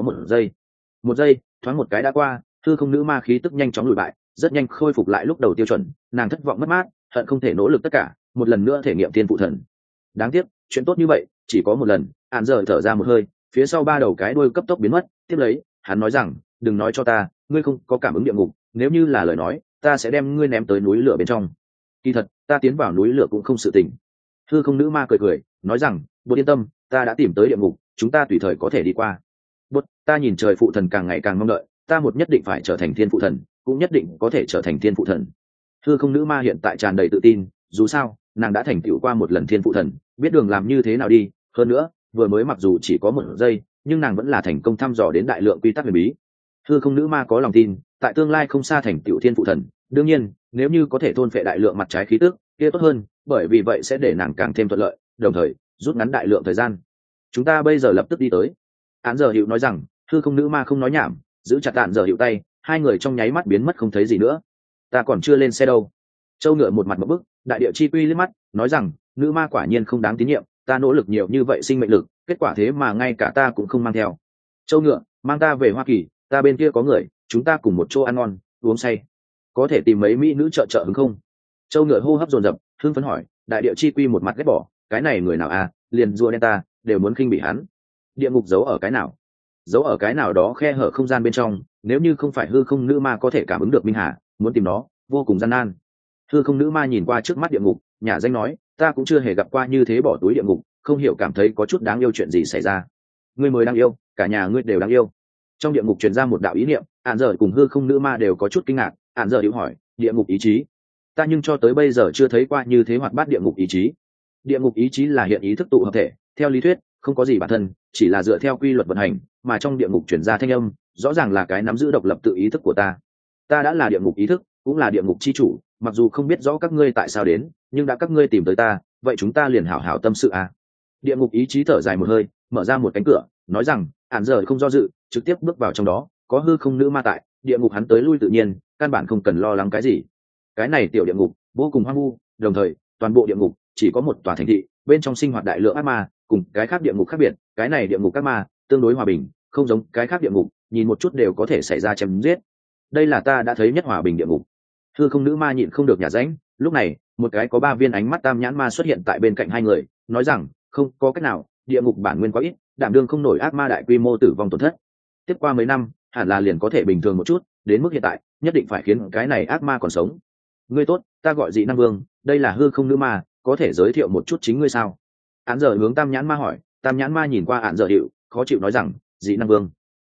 một giây thoáng một cái đã qua. Hư không nữ ma khí tức nhanh chóng lùi bại, rất nhanh khôi phục lại lúc đầu tiêu chuẩn. Nàng thất vọng mất mát, hận không thể nỗ lực tất cả một lần nữa thể nghiệm thiên phụ thần. Đáng tiếc chuyện tốt như vậy chỉ có một lần. Hạn giờ thở ra một hơi, phía sau ba đầu cái đuôi cấp tốc biến mất. Tiếp lấy hắn nói rằng, đừng nói cho ta ngươi không có cảm ứng địa ngục, nếu như là lời nói ta sẽ đem ngươi ném tới núi lửa bên trong. Kỳ thật ta tiến vào núi lửa cũng không sự tình. Hư không nữ ma cười cười nói rằng, bột yên tâm, ta đã tìm tới địa ngục, chúng ta tùy thời có thể đi qua. Bột, ta nhìn trời phụ thần càng ngày càng mong đợi, ta một nhất định phải trở thành thiên phụ thần, cũng nhất định có thể trở thành thiên phụ thần. Hư không nữ ma hiện tại tràn đầy tự tin, dù sao nàng đã thành tựu qua một lần thiên phụ thần, biết đường làm như thế nào đi. Hơn nữa vừa mới mặc dù chỉ có một giây, nhưng nàng vẫn là thành công thăm dò đến đại lượng quy tắc huyền bí. Hư không nữ ma có lòng tin tại tương lai không xa thành tựu thiên phụ thần. Đương nhiên nếu như có thể thôn phệ đại lượng mặt trái khí tức kia tốt hơn, bởi vì vậy sẽ để nàng càng thêm thuận lợi, đồng thời rút ngắn đại lượng thời gian. Chúng ta bây giờ lập tức đi tới. Án giờ hiệu nói rằng. Hư không nữ ma không nói nhảm, giữ chặt Án giờ hiệu tay, hai người trong nháy mắt biến mất không thấy gì nữa. Ta còn chưa lên xe đâu. Châu ngựa một mặt một bức, đại địa chi quy liếc mắt nói rằng, nữ ma quả nhiên không đáng tín nhiệm, ta nỗ lực nhiều như vậy sinh mệnh lực, kết quả thế mà ngay cả ta cũng không mang theo. Châu ngựa, mang ta về Hoa Kỳ, ta bên kia có người, chúng ta cùng một chỗ ăn ngon uống say, có thể tìm mấy mỹ nữ trợ hứng không? Châu ngựa hô hấp dồn dập, hưng phấn hỏi. Đại địa chi quy một mặt ghét bỏ, cái này người nào à, liền rùa đen ta đều muốn khinh bị hắn. Địa ngục giấu ở cái nào? Giấu ở cái nào đó khe hở không gian bên trong, nếu như không phải hư không nữ ma có thể cảm ứng được minh hà, muốn tìm nó vô cùng gian nan. Hư không nữ ma nhìn qua trước mắt địa ngục, nhà danh nói, ta cũng chưa hề gặp qua như thế bỏ túi địa ngục, không hiểu cảm thấy có chút đáng yêu. Chuyện gì xảy ra? Ngươi mới đáng yêu, cả nhà ngươi đều đáng yêu. Trong địa ngục truyền ra một đạo ý niệm, Án giờ cùng hư không nữ ma đều có chút kinh ngạc. Án giờ điệu hỏi, địa ngục ý chí? Ta nhưng cho tới bây giờ chưa thấy qua như thế hoạt bát địa ngục ý chí. Địa ngục ý chí là hiện ý thức tụ hợp thể, theo lý thuyết không có gì bản thân, chỉ là dựa theo quy luật vận hành, mà trong địa ngục truyền ra thanh âm rõ ràng là cái nắm giữ độc lập tự ý thức của ta. Ta đã là địa ngục ý thức, cũng là địa ngục chi chủ, mặc dù không biết rõ các ngươi tại sao đến, nhưng đã các ngươi tìm tới ta, vậy chúng ta liền hảo hảo tâm sự à. Địa ngục ý chí thở dài một hơi, mở ra một cánh cửa, nói rằng, Án giờ không do dự, trực tiếp bước vào trong đó. Có hư không nữ ma tại, địa ngục hắn tới lui tự nhiên, căn bản không cần lo lắng cái gì. Cái này tiểu địa ngục vô cùng hoang vu, đồng thời toàn bộ địa ngục chỉ có một tòa thành thị, bên trong sinh hoạt đại lượng ác ma. Cùng cái khác địa ngục khác biệt, cái này địa ngục ác ma tương đối hòa bình, không giống cái khác địa ngục nhìn một chút đều có thể xảy ra chém giết. Đây là ta đã thấy nhất hòa bình địa ngục. Hư không nữ ma nhịn không được nhả ránh. Lúc này một cái có 3 viên ánh mắt tam nhãn ma xuất hiện tại bên cạnh hai người, nói rằng, không có cách nào, địa ngục bản nguyên quá ít, đảm đương không nổi ác ma đại quy mô tử vong tổn thất. Tiếp qua mấy năm hẳn là liền có thể bình thường một chút, đến mức hiện tại nhất định phải khiến cái này ác ma còn sống. Ngươi tốt, ta gọi dị năng vương, đây là hư không nữ ma, có thể giới thiệu một chút chính ngươi sao? Án giờ hướng tam nhãn ma hỏi. Tam nhãn ma nhìn qua Án giờ hiệu, khó chịu nói rằng, dị năng vương,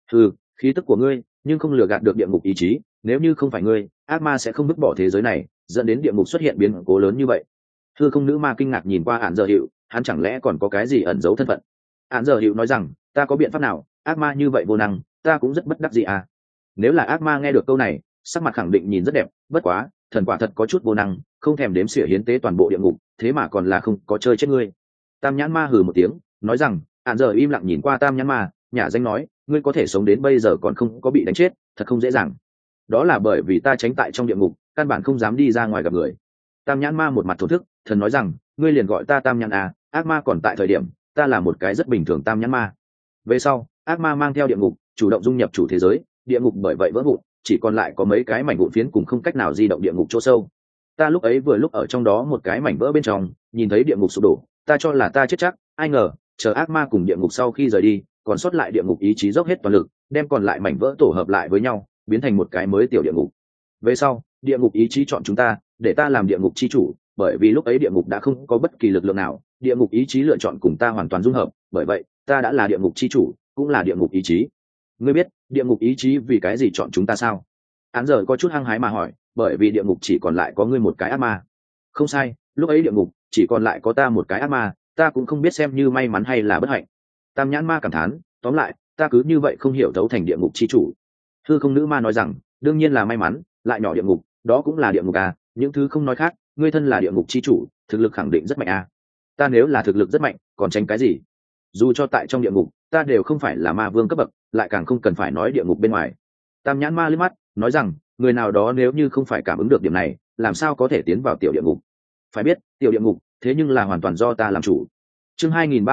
khí tức của ngươi nhưng không lừa gạt được địa ngục ý chí, nếu như không phải ngươi, ác ma sẽ không vứt bỏ thế giới này, dẫn đến địa ngục xuất hiện biến cố lớn như vậy. Hư không nữ ma kinh ngạc nhìn qua Án giờ hiệu, hắn chẳng lẽ còn có cái gì ẩn giấu thân phận? Án giờ hiệu nói rằng, ta có biện pháp nào, ác ma như vậy vô năng, ta cũng rất bất đắc dĩ à. Nếu là ác ma nghe được câu này, sắc mặt khẳng định nhìn rất đẹp, bất quá thần quả thật có chút vô năng, không thèm đếm xỉa hiến tế toàn bộ địa ngục, thế mà còn là không có chơi chết ngươi. Tam nhãn ma hừ một tiếng, nói rằng, Án giờ im lặng nhìn qua tam nhãn ma, nhả danh nói, ngươi có thể sống đến bây giờ còn không có bị đánh chết, thật không dễ dàng. Đó là bởi vì ta tránh tại trong địa ngục, căn bản không dám đi ra ngoài gặp người. Tam nhãn ma một mặt thổ thức, thần nói rằng, ngươi liền gọi ta tam nhãn à, ác ma còn tại thời điểm ta là một cái rất bình thường tam nhãn ma. Về sau ác ma mang theo địa ngục chủ động dung nhập chủ thế giới, địa ngục bởi vậy vỡ vụn, chỉ còn lại có mấy cái mảnh vụn phiến cùng không cách nào di động địa ngục chỗ sâu. Ta lúc ấy vừa lúc ở trong đó một cái mảnh vỡ bên trong, nhìn thấy địa ngục sụp đổ, ta cho là ta chết chắc, ai ngờ chờ ác ma cùng địa ngục sau khi rời đi, còn sót lại địa ngục ý chí dốc hết toàn lực, đem còn lại mảnh vỡ tổ hợp lại với nhau, biến thành một cái mới tiểu địa ngục. Về sau địa ngục ý chí chọn chúng ta, để ta làm địa ngục chi chủ, bởi vì lúc ấy địa ngục đã không có bất kỳ lực lượng nào, địa ngục ý chí lựa chọn cùng ta hoàn toàn dung hợp, bởi vậy ta đã là địa ngục chi chủ, cũng là địa ngục ý chí. Ngươi biết địa ngục ý chí vì cái gì chọn chúng ta sao? Án giờ có chút hăng hái mà hỏi. Bởi vì địa ngục chỉ còn lại có ngươi một cái ác ma. Không sai, lúc ấy địa ngục chỉ còn lại có ta một cái ác ma, ta cũng không biết xem như may mắn hay là bất hạnh. Tam nhãn ma cảm thán, tóm lại ta cứ như vậy không hiểu thấu thành địa ngục chi chủ. Hư không nữ ma nói rằng, đương nhiên là may mắn, lại nhỏ địa ngục đó cũng là địa ngục à, những thứ không nói khác, ngươi thân là địa ngục chi chủ, thực lực khẳng định rất mạnh à. Ta nếu là thực lực rất mạnh, còn tránh cái gì? Dù cho tại trong địa ngục ta đều không phải là ma vương cấp bậc, lại càng không cần phải nói địa ngục bên ngoài. Tam nhãn ma liếc mắt nói rằng, người nào đó nếu như không phải cảm ứng được điểm này, làm sao có thể tiến vào tiểu địa ngục? Phải biết tiểu địa ngục thế nhưng là hoàn toàn do ta làm chủ. Chương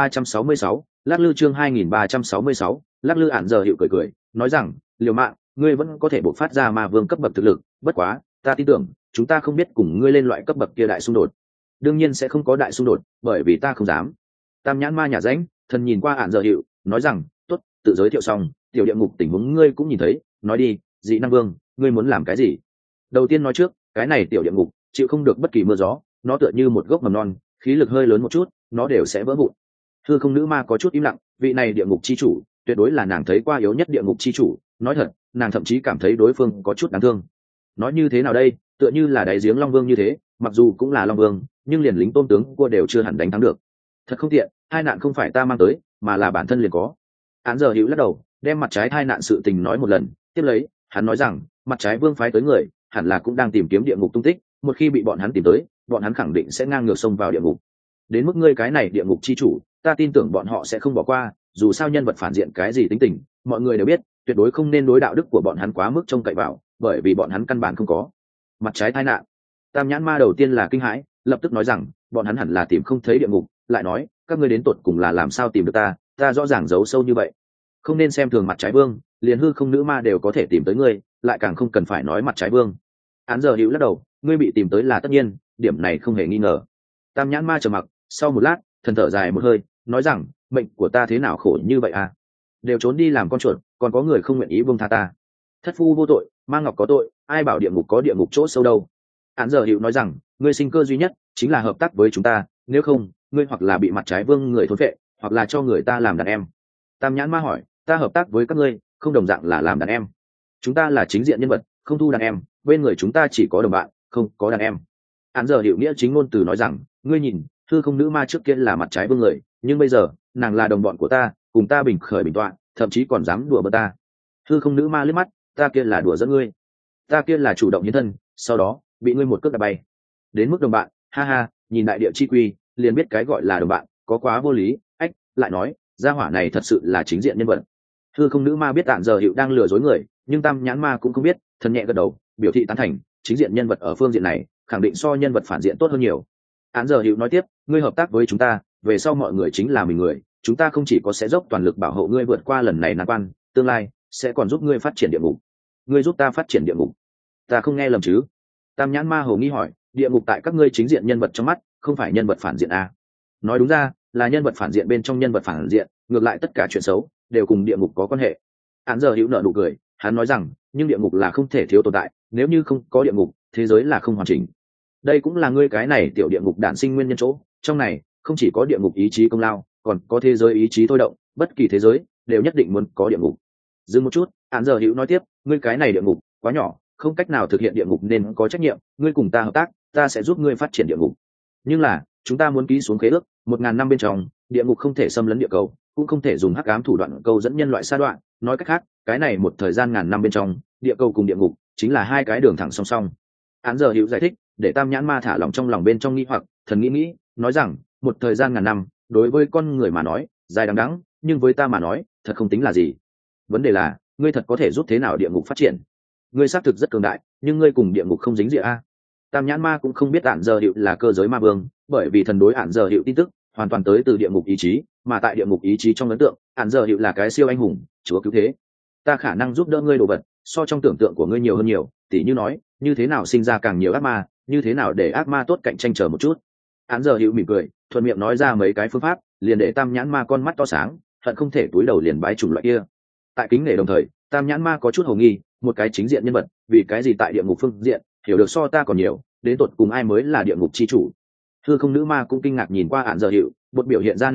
2366, lắc lư. Chương 2366, lắc lư. Ản giờ hiệu cười cười nói rằng, liều mạng ngươi vẫn có thể bộc phát ra ma vương cấp bậc thực lực, bất quá ta tin tưởng chúng ta không biết cùng ngươi lên loại cấp bậc kia đại xung đột. Đương nhiên sẽ không có đại xung đột, bởi vì ta không dám. Tam nhãn ma nhà ránh thần nhìn qua Ản giờ hiệu nói rằng, tốt, tự giới thiệu xong tiểu địa ngục tình huống ngươi cũng nhìn thấy, nói đi, dị năng vương ngươi muốn làm cái gì? Đầu tiên nói trước, cái này tiểu địa ngục chịu không được bất kỳ mưa gió, nó tựa như một gốc mầm non, khí lực hơi lớn một chút nó đều sẽ vỡ vụn. Hư không nữ ma có chút im lặng, vị này địa ngục chi chủ tuyệt đối là nàng thấy qua yếu nhất địa ngục chi chủ, nói thật nàng thậm chí cảm thấy đối phương có chút đáng thương. Nói như thế nào đây, tựa như là đáy giếng long vương như thế, mặc dù cũng là long vương nhưng liền lính tôn tướng cua đều chưa hẳn đánh thắng được. Thật không tiện, hai nạn không phải ta mang tới mà là bản thân liền có. Án giờ hữu lắc đầu đem mặt trái hai nạn sự tình nói một lần, tiếp lấy hắn nói rằng, mặt trái vương phái tới người hẳn là cũng đang tìm kiếm địa ngục tung tích, một khi bị bọn hắn tìm tới, bọn hắn khẳng định sẽ ngang ngược xông vào địa ngục. Đến mức ngươi cái này địa ngục chi chủ, ta tin tưởng bọn họ sẽ không bỏ qua, dù sao nhân vật phản diện cái gì tính tình mọi người đều biết, tuyệt đối không nên đối đạo đức của bọn hắn quá mức trông cậy vào, bởi vì bọn hắn căn bản không có. Mặt trái tai nạn. Tam nhãn ma đầu tiên là kinh hãi, lập tức nói rằng, bọn hắn hẳn là tìm không thấy địa ngục, lại nói, các ngươi đến tột cùng là làm sao tìm được ta rõ ràng giấu sâu như vậy. Không nên xem thường mặt trái vương, liền hư không nữ ma đều có thể tìm tới ngươi, lại càng không cần phải nói mặt trái vương. Án giờ hữu lắc đầu, ngươi bị tìm tới là tất nhiên, điểm này không hề nghi ngờ. Tam nhãn ma trầm mặc, sau một lát thần thở dài một hơi nói rằng, mệnh của ta thế nào khổ như vậy à, đều trốn đi làm con chuột, còn có người không nguyện ý buông tha ta. Thất phu vô tội, ma ngọc có tội, ai bảo địa ngục có địa ngục chỗ sâu đâu. Án giờ hữu nói rằng, ngươi sinh cơ duy nhất chính là hợp tác với chúng ta, nếu không ngươi hoặc là bị mặt trái vương người thốn vệ, hoặc là cho người ta làm đàn em. Tam nhãn ma hỏi, ta hợp tác với các ngươi không đồng dạng là làm đàn em? Chúng ta là chính diện nhân vật, không thu đàn em, bên người chúng ta chỉ có đồng bạn, không có đàn em. Án giờ hiệu nghĩa chính ngôn từ nói rằng, ngươi nhìn, hư không nữ ma trước kia là mặt trái vương người, nhưng bây giờ nàng là đồng bọn của ta, cùng ta bình khởi bình tọa, thậm chí còn dám đùa bỡn ta. Hư không nữ ma liếc mắt, ta kia là đùa dẫn ngươi, ta kia là chủ động hiến thân, sau đó bị ngươi một cước đạp bay. Đến mức đồng bạn, ha ha, nhìn đại địa chi quy liền biết cái gọi là đồng bạn có quá vô lý. Ách, lại nói gia hỏa này thật sự là chính diện nhân vật. Hư không nữ ma biết Ản giờ hiệu đang lừa dối người, nhưng tam nhãn ma cũng không biết, thần nhẹ gật đầu biểu thị tán thành, chính diện nhân vật ở phương diện này khẳng định so nhân vật phản diện tốt hơn nhiều. Ản giờ hiệu nói tiếp, ngươi hợp tác với chúng ta, về sau mọi người chính là mình người, chúng ta không chỉ có sẽ dốc toàn lực bảo hộ ngươi vượt qua lần này nan quan, tương lai sẽ còn giúp ngươi phát triển địa ngục. Ngươi giúp ta phát triển địa ngục? Ta không nghe lầm chứ? Tam nhãn ma hồ nghi hỏi, địa ngục tại các ngươi chính diện nhân vật trong mắt không phải nhân vật phản diện à? Nói đúng ra là nhân vật phản diện bên trong nhân vật phản diện, ngược lại tất cả chuyện xấu đều cùng địa ngục có quan hệ. Án giờ hữu nợ nụ cười, hắn nói rằng, nhưng địa ngục là không thể thiếu tồn tại, nếu như không có địa ngục, thế giới là không hoàn chỉnh. Đây cũng là ngươi cái này tiểu địa ngục đản sinh nguyên nhân chỗ, trong này không chỉ có địa ngục ý chí công lao, còn có thế giới ý chí thôi động, bất kỳ thế giới đều nhất định muốn có địa ngục. Dừng một chút, Án giờ hữu nói tiếp, ngươi cái này địa ngục quá nhỏ, không cách nào thực hiện địa ngục nên có trách nhiệm, ngươi cùng ta hợp tác, ta sẽ giúp ngươi phát triển địa ngục. Nhưng là chúng ta muốn ký xuống khế ước, 1000 năm bên trong, địa ngục không thể xâm lấn địa cầu, cũng không thể dùng hắc ám thủ đoạn câu dẫn nhân loại sa đoạn, nói cách khác, cái này một thời gian ngàn năm bên trong, địa cầu cùng địa ngục chính là hai cái đường thẳng song song. Án giờ hữu giải thích, để tam nhãn ma thả lòng trong lòng bên trong nghi hoặc, thần nghĩ, nói rằng, một thời gian ngàn năm, đối với con người mà nói, dài đằng đẵng, nhưng với ta mà nói, thật không tính là gì. Vấn đề là, ngươi thật có thể giúp thế nào địa ngục phát triển? Ngươi xác thực rất cường đại, nhưng ngươi cùng địa ngục không dính dịa a. Tam nhãn ma cũng không biết Ản giờ hiệu là cơ giới ma vương, bởi vì thần đối Ản giờ hiệu tin tức hoàn toàn tới từ địa ngục ý chí, mà tại địa ngục ý chí trong ấn tượng, Ản giờ hiệu là cái siêu anh hùng, chúa cứu thế. Ta khả năng giúp đỡ ngươi đồ vật, so trong tưởng tượng của ngươi nhiều hơn nhiều, tỉ như nói, như thế nào sinh ra càng nhiều ác ma, như thế nào để ác ma tốt cạnh tranh chờ một chút. Ản giờ hiệu mỉm cười, thuận miệng nói ra mấy cái phương pháp, liền để tam nhãn ma con mắt to sáng, hận không thể túi đầu liền bái chủng loại kia. Tại kính nể đồng thời, tam nhãn ma có chút hồ nghi, một cái chính diện nhân vật, vì cái gì tại địa ngục phương diện hiểu được so ta còn nhiều, đến tột cùng ai mới là địa ngục chi chủ. Hư không nữ ma cũng kinh ngạc nhìn qua Ản giờ hiệu, bột biểu hiện ra năng lực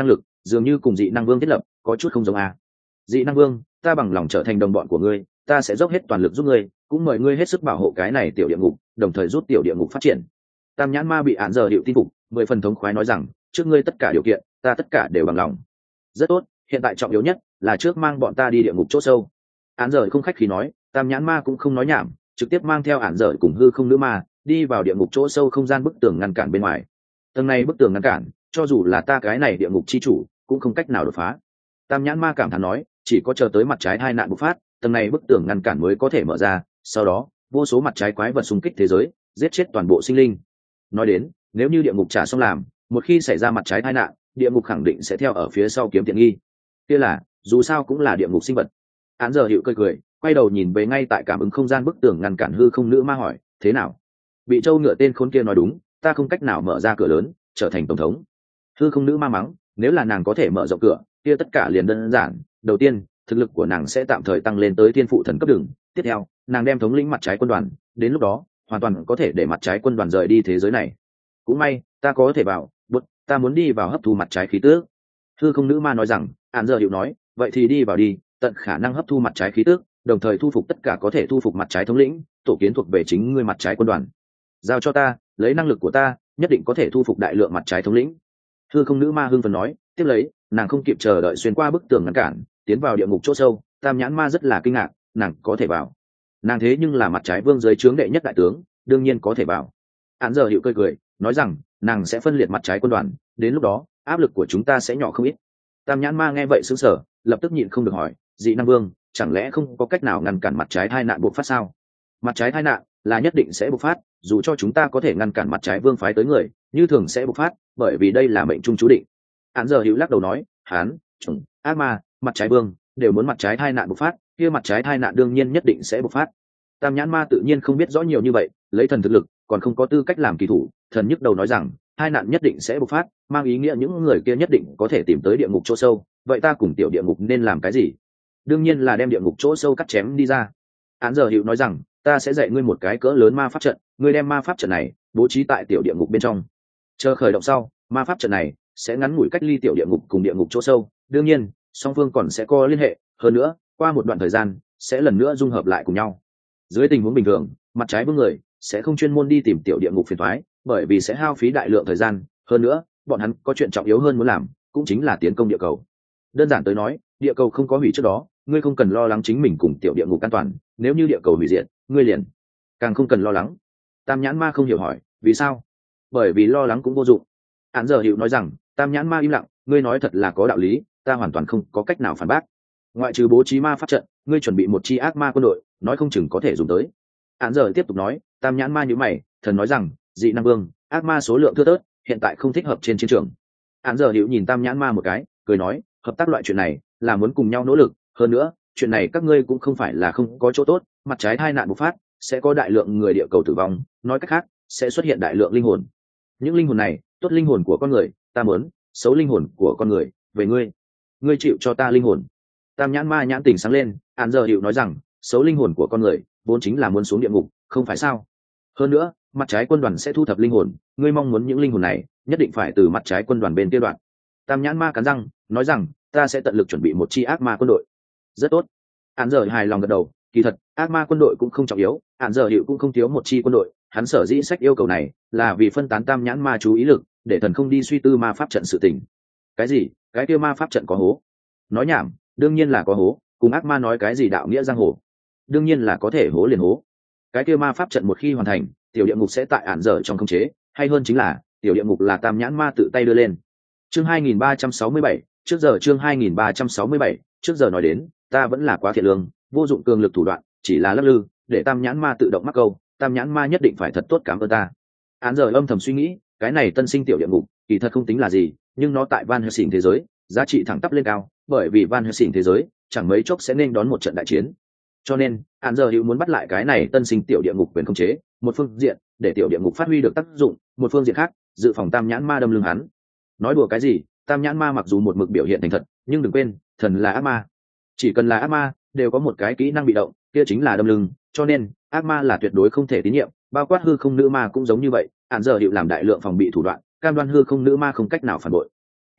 dường như cùng dị năng vương thiết lập có chút không giống a. Dị năng vương, ta bằng lòng trở thành đồng bọn của ngươi, ta sẽ dốc hết toàn lực giúp ngươi, cũng mời ngươi hết sức bảo hộ cái này tiểu địa ngục, đồng thời giúp tiểu địa ngục phát triển. Tam nhãn ma bị án giờ hiệu tin phục, 10 phần thống khoái nói rằng, trước ngươi tất cả điều kiện, ta tất cả đều bằng lòng. Rất tốt, hiện tại trọng yếu nhất là trước mang bọn ta đi địa ngục chỗ sâu. Án giờ không khách khí nói, tam nhãn ma cũng không nói nhảm, trực tiếp mang theo án giờ cùng hư không nữ ma đi vào địa ngục chỗ sâu, không gian bức tường ngăn cản bên ngoài. Tầng này bức tường ngăn cản, cho dù là ta cái này địa ngục chi chủ cũng không cách nào đột phá. Tam nhãn ma cảm thán nói, chỉ có chờ tới mặt trái hai nạn bộc phát, tầng này bức tường ngăn cản mới có thể mở ra, sau đó vô số mặt trái quái vật xung kích thế giới, giết chết toàn bộ sinh linh. Nói đến, nếu như địa ngục trả xong làm, một khi xảy ra mặt trái tai nạn, địa ngục khẳng định sẽ theo ở phía sau kiếm tiện nghi. Kia là, dù sao cũng là địa ngục sinh vật. Án giờ hiệu cười cười, quay đầu nhìn về ngay tại cảm ứng không gian bức tường ngăn cản hư không nữ ma hỏi, thế nào? Bị trâu ngựa tên khốn kia nói đúng, ta không cách nào mở ra cửa lớn, trở thành tổng thống. Hư không nữ ma mắng, nếu là nàng có thể mở rộng cửa, kia tất cả liền đơn giản. Đầu tiên, thực lực của nàng sẽ tạm thời tăng lên tới thiên phụ thần cấp đường. Tiếp theo, nàng đem thống lĩnh mặt trái quân đoàn, đến lúc đó hoàn toàn có thể để mặt trái quân đoàn rời đi thế giới này. Cũng may ta có thể vào, ta muốn đi vào hấp thu mặt trái khí tước. Hư không nữ ma nói rằng, án giờ hiệu nói, vậy thì đi vào đi, tận khả năng hấp thu mặt trái khí tước, đồng thời thu phục tất cả có thể thu phục mặt trái thống lĩnh, tổ kiến thuộc về chính ngươi mặt trái quân đoàn. Giao cho ta, lấy năng lực của ta, nhất định có thể thu phục đại lượng mặt trái thống lĩnh. Hư không nữ ma hưng phấn nói, tiếp lấy, nàng không kịp chờ đợi xuyên qua bức tường ngăn cản, tiến vào địa ngục chỗ sâu. Tam nhãn ma rất là kinh ngạc, nàng có thể vào. Nàng thế nhưng là mặt trái vương dưới trướng đệ nhất đại tướng, đương nhiên có thể vào. Án giờ hiệu cười cười, nói rằng, nàng sẽ phân liệt mặt trái quân đoàn, đến lúc đó áp lực của chúng ta sẽ nhỏ không ít. Tam nhãn ma nghe vậy sững sờ, lập tức nhịn không được hỏi, dị năng vương, chẳng lẽ không có cách nào ngăn cản mặt trái tai nạn bộc phát sao? Mặt trái tai nạn là nhất định sẽ bộc phát, dù cho chúng ta có thể ngăn cản mặt trái vương phái tới người, như thường sẽ bộc phát, bởi vì đây là mệnh trung chú định. Án giờ hữu lắc đầu nói, hán, chuẩn, ác ma, mặt trái vương đều muốn mặt trái tai nạn bộc phát, kia mặt trái tai nạn đương nhiên nhất định sẽ bộc phát. Tam nhãn ma tự nhiên không biết rõ nhiều như vậy, lấy thần thực lực còn không có tư cách làm kỳ thủ. Thần nhức đầu nói rằng, hai nạn nhất định sẽ bộc phát, mang ý nghĩa những người kia nhất định có thể tìm tới địa ngục chỗ sâu. Vậy ta cùng tiểu địa ngục nên làm cái gì? Đương nhiên là đem địa ngục chỗ sâu cắt chém đi ra. Án giờ hiệu nói rằng, ta sẽ dạy ngươi một cái cỡ lớn ma pháp trận, ngươi đem ma pháp trận này bố trí tại tiểu địa ngục bên trong. Chờ khởi động sau, ma pháp trận này sẽ ngắn ngủi cách ly tiểu địa ngục cùng địa ngục chỗ sâu. Đương nhiên, song phương còn sẽ có liên hệ. Hơn nữa, qua một đoạn thời gian sẽ lần nữa dung hợp lại cùng nhau. Dưới tình huống bình thường, mặt trái vương người sẽ không chuyên môn đi tìm tiểu địa ngục phiền toái, bởi vì sẽ hao phí đại lượng thời gian. Hơn nữa, bọn hắn có chuyện trọng yếu hơn muốn làm, cũng chính là tiến công địa cầu. Đơn giản tới nói, địa cầu không có hủy trước đó, ngươi không cần lo lắng chính mình cùng tiểu địa ngục an toàn. Nếu như địa cầu hủy diệt, ngươi liền càng không cần lo lắng. Tam nhãn ma không hiểu hỏi, vì sao? Bởi vì lo lắng cũng vô dụng. Án giờ hiệu nói rằng, tam nhãn ma im lặng, ngươi nói thật là có đạo lý, ta hoàn toàn không có cách nào phản bác. Ngoại trừ bố trí ma pháp trận, ngươi chuẩn bị một chi ác ma quân đội, nói không chừng có thể dùng tới. Án giờ tiếp tục nói, tam nhãn ma như mày, thần nói rằng, dị năng vương, ác ma số lượng thưa thớt, hiện tại không thích hợp trên chiến trường. Án giờ hiểu nhìn tam nhãn ma một cái, cười nói, hợp tác loại chuyện này là muốn cùng nhau nỗ lực. Hơn nữa, chuyện này các ngươi cũng không phải là không có chỗ tốt, mặt trái tai nạn bộc phát sẽ có đại lượng người địa cầu tử vong, nói cách khác sẽ xuất hiện đại lượng linh hồn. Những linh hồn này, tốt linh hồn của con người ta muốn, xấu linh hồn của con người về ngươi chịu cho ta linh hồn. Tam nhãn ma nhãn tỉnh sáng lên, Án giờ hiệu nói rằng, xấu linh hồn của con người vốn chính là muốn xuống địa ngục, không phải sao? Hơn nữa, mặt trái quân đoàn sẽ thu thập linh hồn, ngươi mong muốn những linh hồn này nhất định phải từ mặt trái quân đoàn bên kia đoạn. Tam nhãn ma cắn răng nói rằng, ta sẽ tận lực chuẩn bị một chi ác ma quân đội. Rất tốt. Án giờ hài lòng gật đầu, kỳ thật ác ma quân đội cũng không trọng yếu, Án giờ hiệu cũng không thiếu một chi quân đội. Hắn sở dĩ sách yêu cầu này là vì phân tán tam nhãn ma chú ý lực, để thần không đi suy tư ma pháp trận sự tình. Cái gì? Cái kia ma pháp trận có hố? Nói nhảm, đương nhiên là có hố, cùng ác ma nói cái gì đạo nghĩa giang hồ, đương nhiên là có thể hố liền hố. Cái kia ma pháp trận một khi hoàn thành, tiểu địa ngục sẽ tại Án giờ trong khống chế, hay hơn chính là tiểu địa ngục là tam nhãn ma tự tay đưa lên. Chương 2367, trước giờ chương 2367, trước giờ nói đến, ta vẫn là quá thiện lương, vô dụng cường lực thủ đoạn, chỉ là lắc lư, để tam nhãn ma tự động mắc câu, tam nhãn ma nhất định phải thật tốt cảm ơn ta. Án giờ âm thầm suy nghĩ, cái này tân sinh tiểu địa ngục kỳ thật không tính là gì, nhưng nó tại Van Helsing thế giới giá trị thẳng tắp lên cao, bởi vì Van Helsing thế giới chẳng mấy chốc sẽ nên đón một trận đại chiến. Cho nên Án giờ hữu muốn bắt lại cái này tân sinh tiểu địa ngục quyền khống chế, một phương diện để tiểu địa ngục phát huy được tác dụng, một phương diện khác dự phòng tam nhãn ma đâm lưng hắn. Nói đùa cái gì, tam nhãn ma mặc dù một mực biểu hiện thành thật, nhưng đừng quên, thần là ác ma. Chỉ cần là ác ma đều có một cái kỹ năng bị động, kia chính là đâm lưng. Cho nên ác ma là tuyệt đối không thể tín nhiệm, bao quát hư không nữ ma cũng giống như vậy. Án giờ hữu làm đại lượng phòng bị thủ đoạn, cam đoan hư không nữ ma không cách nào phản bội. Tiếp lấy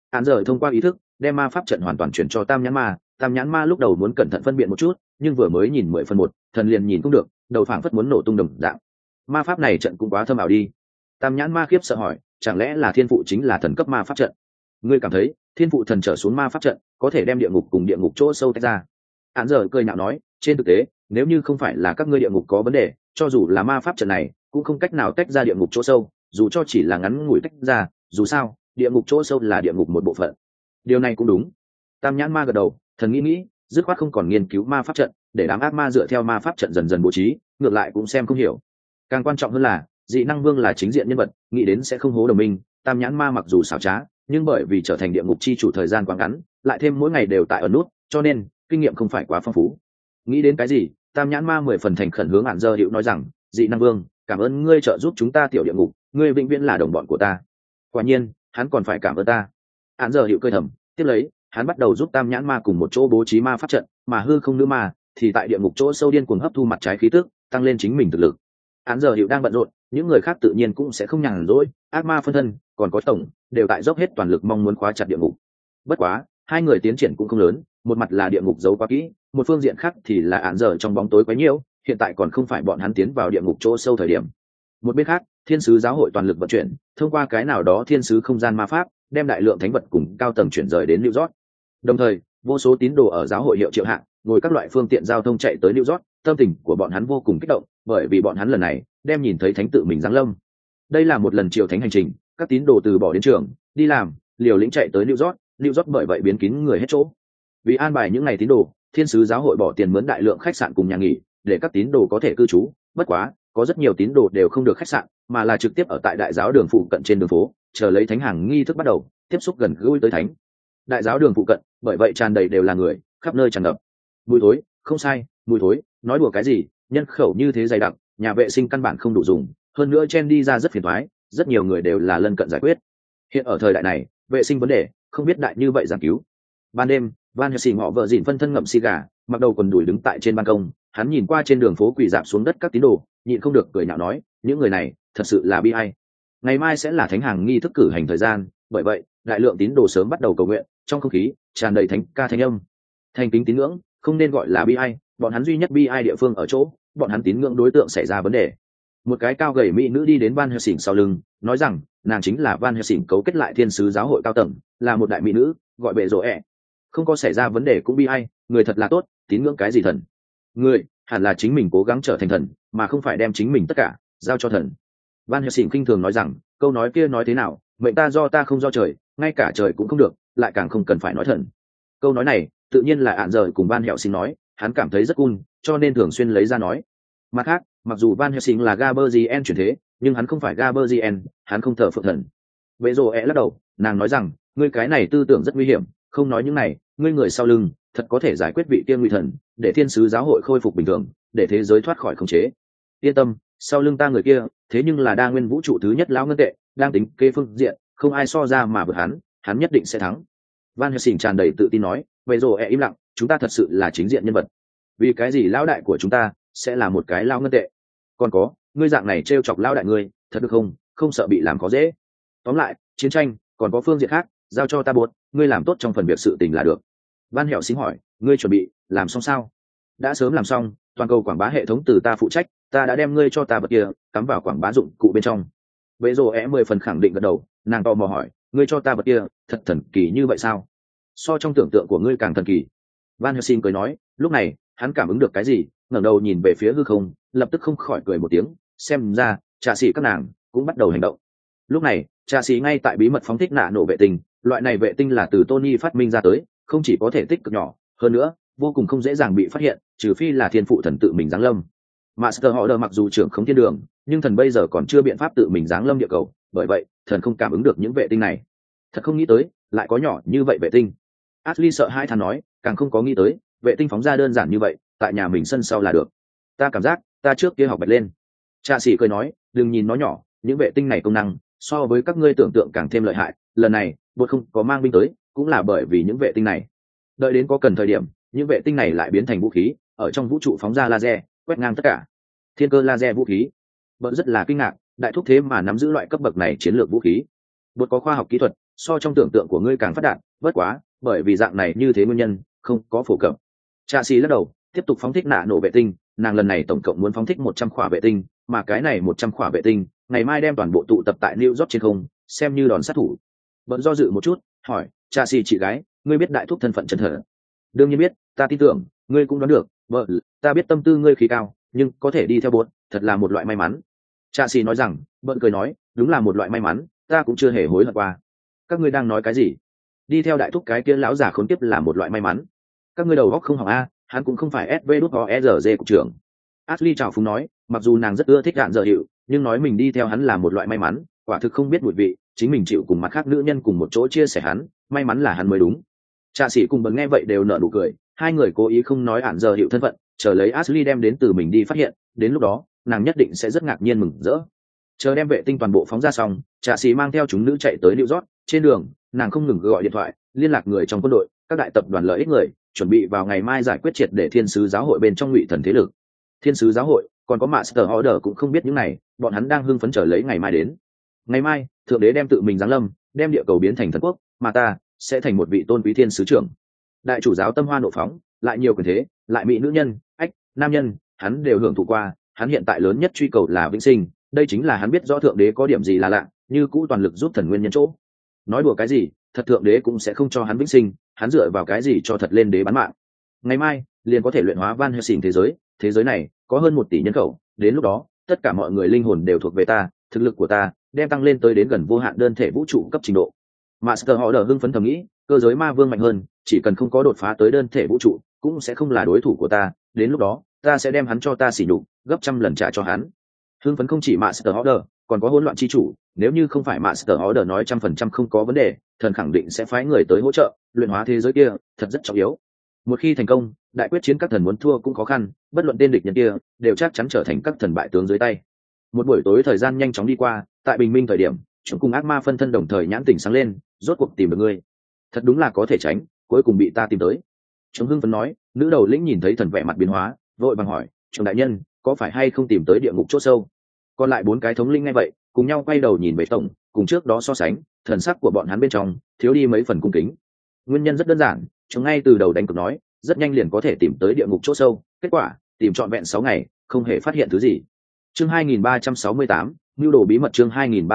Án giờ thông qua ý thức đem ma pháp trận hoàn toàn chuyển cho tam nhãn ma. Tam nhãn ma lúc đầu muốn cẩn thận phân biệt một chút, nhưng vừa mới nhìn 10/1, thần liền nhìn không được, đầu phảng phất muốn nổ tung đồng dạng. Ma pháp này trận cũng quá thâm ảo đi. Tam nhãn ma khiếp sợ hỏi, chẳng lẽ là thiên phụ chính là thần cấp ma pháp trận? Ngươi cảm thấy thiên phụ thần trở xuống ma pháp trận có thể đem địa ngục cùng địa ngục chỗ sâu tách ra? Án giờ cười nhạo nói, trên thực tế nếu như không phải là các ngươi địa ngục có vấn đề, cho dù là ma pháp trận này cũng không cách nào tách ra địa ngục chỗ sâu, dù cho chỉ là ngắn ngủi tách ra, dù sao địa ngục chỗ sâu là địa ngục một bộ phận. Điều này cũng đúng. Tam nhãn ma gật đầu, thần nghĩ dứt khoát không còn nghiên cứu ma pháp trận, để đám ác ma dựa theo ma pháp trận dần dần bố trí, ngược lại cũng xem không hiểu. Càng quan trọng hơn là dị năng vương là chính diện nhân vật, nghĩ đến sẽ không hố đồng minh. Tam nhãn ma mặc dù xảo trá, nhưng bởi vì trở thành địa ngục chi chủ thời gian quá ngắn, lại thêm mỗi ngày đều tại ẩn nút, cho nên kinh nghiệm không phải quá phong phú. Nghĩ đến cái gì, tam nhãn ma 10 phần thành khẩn hướng Án giờ hiệu nói rằng, dị năng vương, cảm ơn ngươi trợ giúp chúng ta tiểu địa ngục, ngươi vĩnh viễn là đồng bọn của ta. Quả nhiên hắn còn phải cảm ơn ta. Án giờ hiệu cười thầm, tiếp lấy hắn bắt đầu giúp tam nhãn ma cùng một chỗ bố trí ma pháp trận, mà hư không nữ ma thì tại địa ngục chỗ sâu điên cuồng hấp thu mặt trái khí tức, tăng lên chính mình thực lực. Án giờ hiệu đang bận rộn, những người khác tự nhiên cũng sẽ không nhàn rỗi, ác ma phân thân còn có tổng đều tại dốc hết toàn lực mong muốn khóa chặt địa ngục. Bất quá hai người tiến triển cũng không lớn, một mặt là địa ngục giấu quá kỹ, một phương diện khác thì là án giờ trong bóng tối quá nhiều, hiện tại còn không phải bọn hắn tiến vào địa ngục chỗ sâu thời điểm. Một bên khác, thiên sứ giáo hội toàn lực vận chuyển, thông qua cái nào đó thiên sứ không gian ma pháp, đem đại lượng thánh vật cùng cao tầng chuyển rời đến New York. Đồng thời vô số tín đồ ở giáo hội hiệu triệu hạng ngồi các loại phương tiện giao thông chạy tới New York, tâm tình của bọn hắn vô cùng kích động, bởi vì bọn hắn lần này đem nhìn thấy thánh tự mình giáng lâm. Đây là một lần triều thánh hành trình, các tín đồ từ bỏ đến trường đi làm, liều lĩnh chạy tới New York bởi vậy biến kín người hết chỗ. Vì an bài những ngày tín đồ, thiên sứ giáo hội bỏ tiền mướn đại lượng khách sạn cùng nhà nghỉ để các tín đồ có thể cư trú. Bất quá có rất nhiều tín đồ đều không được khách sạn, mà là trực tiếp ở tại đại giáo đường phụ cận trên đường phố, chờ lấy thánh hàng nghi thức bắt đầu, tiếp xúc gần gũi tới thánh. Đại giáo đường phụ cận bởi vậy tràn đầy đều là người, khắp nơi tràn ngập mùi thối. Không sai, mùi thối. Nói đùa cái gì, nhân khẩu như thế dày đặc, nhà vệ sinh căn bản không đủ dùng, hơn nữa chen đi ra rất phiền toái, rất nhiều người đều là lân cận giải quyết. Hiện ở thời đại này, vệ sinh vấn đề không biết đại như vậy giảng cứu. Ban đêm, Van Helsing họ vợ dịn phân thân ngậm xì gà, mặc đầu quần đùi đứng tại trên ban công, hắn nhìn qua trên đường phố quỳ rạp xuống đất các tín đồ, nhịn không được cười nhạo nói, những người này thật sự là bi ai. Ngày mai sẽ là thánh hàng nghi thức cử hành thời gian, bởi vậy đại lượng tín đồ sớm bắt đầu cầu nguyện, trong không khí tràn đầy thánh ca thanh âm. Thành kính tín ngưỡng không nên gọi là bi ai, bọn hắn duy nhất bi ai địa phương ở chỗ bọn hắn tín ngưỡng đối tượng xảy ra vấn đề. Một cái cao gầy mỹ nữ đi đến Van Helsing sau lưng, nói rằng nàng chính là Van Helsing cấu kết lại thiên sứ giáo hội cao tầng, là một đại mỹ nữ, gọi bệ rộ ẹ. Không có xảy ra vấn đề cũng bi ai, người thật là tốt, tín ngưỡng cái gì thần? Người hẳn là chính mình cố gắng trở thành thần, mà không phải đem chính mình tất cả giao cho thần. Van Helsing khinh thường nói rằng, câu nói kia nói thế nào, mệnh ta do ta không do trời, ngay cả trời cũng không được, lại càng không cần phải nói thần. Câu nói này tự nhiên là Án giờ cùng Van Helsing nói, hắn cảm thấy rất cool, cho nên thường xuyên lấy ra nói. Mặt khác, mặc dù Van Helsing là Gaberzien chuyển thế, nhưng hắn không phải Gaberzien, hắn không thờ phượng thần. Vệ rồ lắc đầu, nàng nói rằng, ngươi cái này tư tưởng rất nguy hiểm, không nói những này, ngươi người sau lưng thật có thể giải quyết vị tiên nguy thần, để thiên sứ giáo hội khôi phục bình thường, để thế giới thoát khỏi khống chế. Yên tâm, sau lưng ta người kia thế nhưng là đa nguyên vũ trụ thứ nhất lão ngân tệ, đang tính kê phương diện không ai so ra mà vượt hắn nhất định sẽ thắng. Van Helsing tràn đầy tự tin nói. Vệ rồ im lặng, chúng ta thật sự là chính diện nhân vật, vì cái gì lão đại của chúng ta sẽ là một cái lão ngân tệ? Còn có, ngươi dạng này trêu chọc lão đại ngươi thật được không sợ bị làm khó dễ. Tóm lại, chiến tranh còn có phương diện khác, giao cho ta buốt, ngươi làm tốt trong phần việc sự tình là được. Van Helsing hỏi, ngươi chuẩn bị làm xong sao? Đã sớm làm xong, toàn cầu quảng bá hệ thống từ ta phụ trách, ta đã đem ngươi cho ta vật kia cắm vào quảng bá dụng cụ bên trong. Vệ rồ 10 phần khẳng định gật đầu, nàng tò mò hỏi, ngươi cho ta vật kia thật thần kỳ như vậy sao? So trong tưởng tượng của ngươi càng thần kỳ. Van Helsing cười nói, lúc này hắn cảm ứng được cái gì, ngẩng đầu nhìn về phía hư không, lập tức không khỏi cười một tiếng, xem ra trà sĩ các nàng cũng bắt đầu hành động. Lúc này trà sĩ ngay tại bí mật phóng thích nạ nổ vệ tinh, loại này vệ tinh là từ Tony phát minh ra tới, không chỉ có thể tích cực nhỏ, hơn nữa vô cùng không dễ dàng bị phát hiện, trừ phi là thiên phụ thần tự mình giáng lâm. Master họ mặc dù trưởng khống thiên đường, nhưng thần bây giờ còn chưa biện pháp tự mình giáng lâm địa cầu, bởi vậy thần không cảm ứng được những vệ tinh này. Thật không nghĩ tới lại có nhỏ như vậy vệ tinh. Ashley sợ hai thằng nói, càng không có nghĩ tới vệ tinh phóng ra đơn giản như vậy, tại nhà mình sân sau là được. Ta cảm giác ta trước kia học bật lên. Trà sĩ cười nói, đừng nhìn nó nhỏ, những vệ tinh này công năng so với các ngươi tưởng tượng càng thêm lợi hại. Lần này bột không có mang binh tới, cũng là bởi vì những vệ tinh này. Đợi đến có cần thời điểm, những vệ tinh này lại biến thành vũ khí, ở trong vũ trụ phóng ra laser, quét ngang tất cả. Thiên cơ laser vũ khí. Bột rất là kinh ngạc, đại thúc thế mà nắm giữ loại cấp bậc này chiến lược vũ khí. Bột có khoa học kỹ thuật, so trong tưởng tượng của ngươi càng phát đạt, bất quá bởi vì dạng này như thế nguyên nhân không có phổ cập. Trạ xì lắc đầu tiếp tục phóng thích nạ nổ vệ tinh, nàng lần này tổng cộng muốn phóng thích 100 khỏa vệ tinh, mà cái này 100 khỏa vệ tinh ngày mai đem toàn bộ tụ tập tại New York trên không, xem như đòn sát thủ. Bận do dự một chút hỏi, Trạ xì chị gái, ngươi biết đại thúc thân phận chân thật? Đương nhiên biết, ta tin tưởng ngươi cũng đoán được. Vợ, ta biết tâm tư ngươi khí cao, nhưng có thể đi theo bột thật là một loại may mắn. Trạ xì nói rằng. Bận cười nói, đúng là một loại may mắn, ta cũng chưa hề hối hận qua. Các ngươi đang nói cái gì? Đi theo đại thúc cái kia lão già khốn kiếp là một loại may mắn? Các ngươi đầu óc không hỏng a, hắn cũng không phải SV cục trưởng. Ashley chào phúng nói, mặc dù nàng rất ưa thích Đạn Dở Hiệu, nhưng nói mình đi theo hắn là một loại may mắn, quả thực không biết mùi vị, chính mình chịu cùng mặt khác nữ nhân cùng một chỗ chia sẻ hắn, may mắn là hắn mới đúng. Trạ sĩ cùng Bận nghe vậy đều nở nụ cười, hai người cố ý không nói Đạn Dở Hiệu thân phận, chờ lấy Ashley đem đến từ mình đi phát hiện, đến lúc đó, nàng nhất định sẽ rất ngạc nhiên mừng rỡ. Chờ đem vệ tinh toàn bộ phóng ra xong, Trạ sĩ mang theo chúng nữ chạy tới New York, trên đường, nàng không ngừng gọi điện thoại, liên lạc người trong quân đội, các đại tập đoàn lợi ích người, chuẩn bị vào ngày mai giải quyết triệt để thiên sứ giáo hội bên trong ngụy thần thế lực. Thiên sứ giáo hội còn có Master Order cũng không biết những này, bọn hắn đang hưng phấn chờ lấy ngày mai đến. Ngày mai thượng đế đem tự mình giáng lâm, đem địa cầu biến thành thần quốc, mà ta sẽ thành một vị tôn quý thiên sứ trưởng. Đại chủ giáo tâm hoa nộ phóng, lại nhiều quyền thế, lại mỹ nữ nhân, nam nhân, hắn đều hưởng thụ qua. Hắn hiện tại lớn nhất truy cầu là vĩnh sinh, đây chính là hắn biết rõ thượng đế có điểm gì là lạ, như cũ toàn lực giúp thần nguyên nhân chỗ. Nói đùa cái gì, thật thượng đế cũng sẽ không cho hắn vĩnh sinh, hắn dựa vào cái gì cho thật lên đế bán mạng. Ngày mai liền có thể luyện hóa Van Helsing thế giới này có hơn 1 tỷ nhân khẩu, đến lúc đó tất cả mọi người linh hồn đều thuộc về ta, thực lực của ta đem tăng lên tới đến gần vô hạn đơn thể vũ trụ cấp trình độ. Master Order hưng phấn thầm nghĩ, cơ giới ma vương mạnh hơn, chỉ cần không có đột phá tới đơn thể vũ trụ cũng sẽ không là đối thủ của ta, đến lúc đó ta sẽ đem hắn cho ta xỉ nhục gấp trăm lần trả cho hắn. Hưng phấn không chỉ Master Order, còn có hỗn loạn chi chủ, nếu như không phải Master Order nói 100% không có vấn đề, thần khẳng định sẽ phái người tới hỗ trợ luyện hóa thế giới kia, thật rất trọng yếu. Một khi thành công, đại quyết chiến các thần muốn thua cũng khó khăn, bất luận tên địch nhân kia đều chắc chắn trở thành các thần bại tướng dưới tay. Một buổi tối thời gian nhanh chóng đi qua, tại bình minh thời điểm, chúng cùng ác ma phân thân đồng thời nhãn tỉnh sáng lên, rốt cuộc tìm được ngươi. Thật đúng là có thể tránh, cuối cùng bị ta tìm tới. Chúng hưng phấn nói, nữ đầu lĩnh nhìn thấy thần vẻ mặt biến hóa, vội vàng hỏi, "Chúng đại nhân, có phải hay không tìm tới địa ngục chỗ sâu?" Còn lại 4 cái thống linh nghe vậy, cùng nhau quay đầu nhìn về tổng, cùng trước đó so sánh, thần sắc của bọn hắn bên trong thiếu đi mấy phần cung kính. Nguyên nhân rất đơn giản, chúng ngay từ đầu đánh cược nói, rất nhanh liền có thể tìm tới địa ngục chỗ sâu, kết quả tìm trọn vẹn 6 ngày không hề phát hiện thứ gì. Chương 2368, nhu đồ bí mật. Chương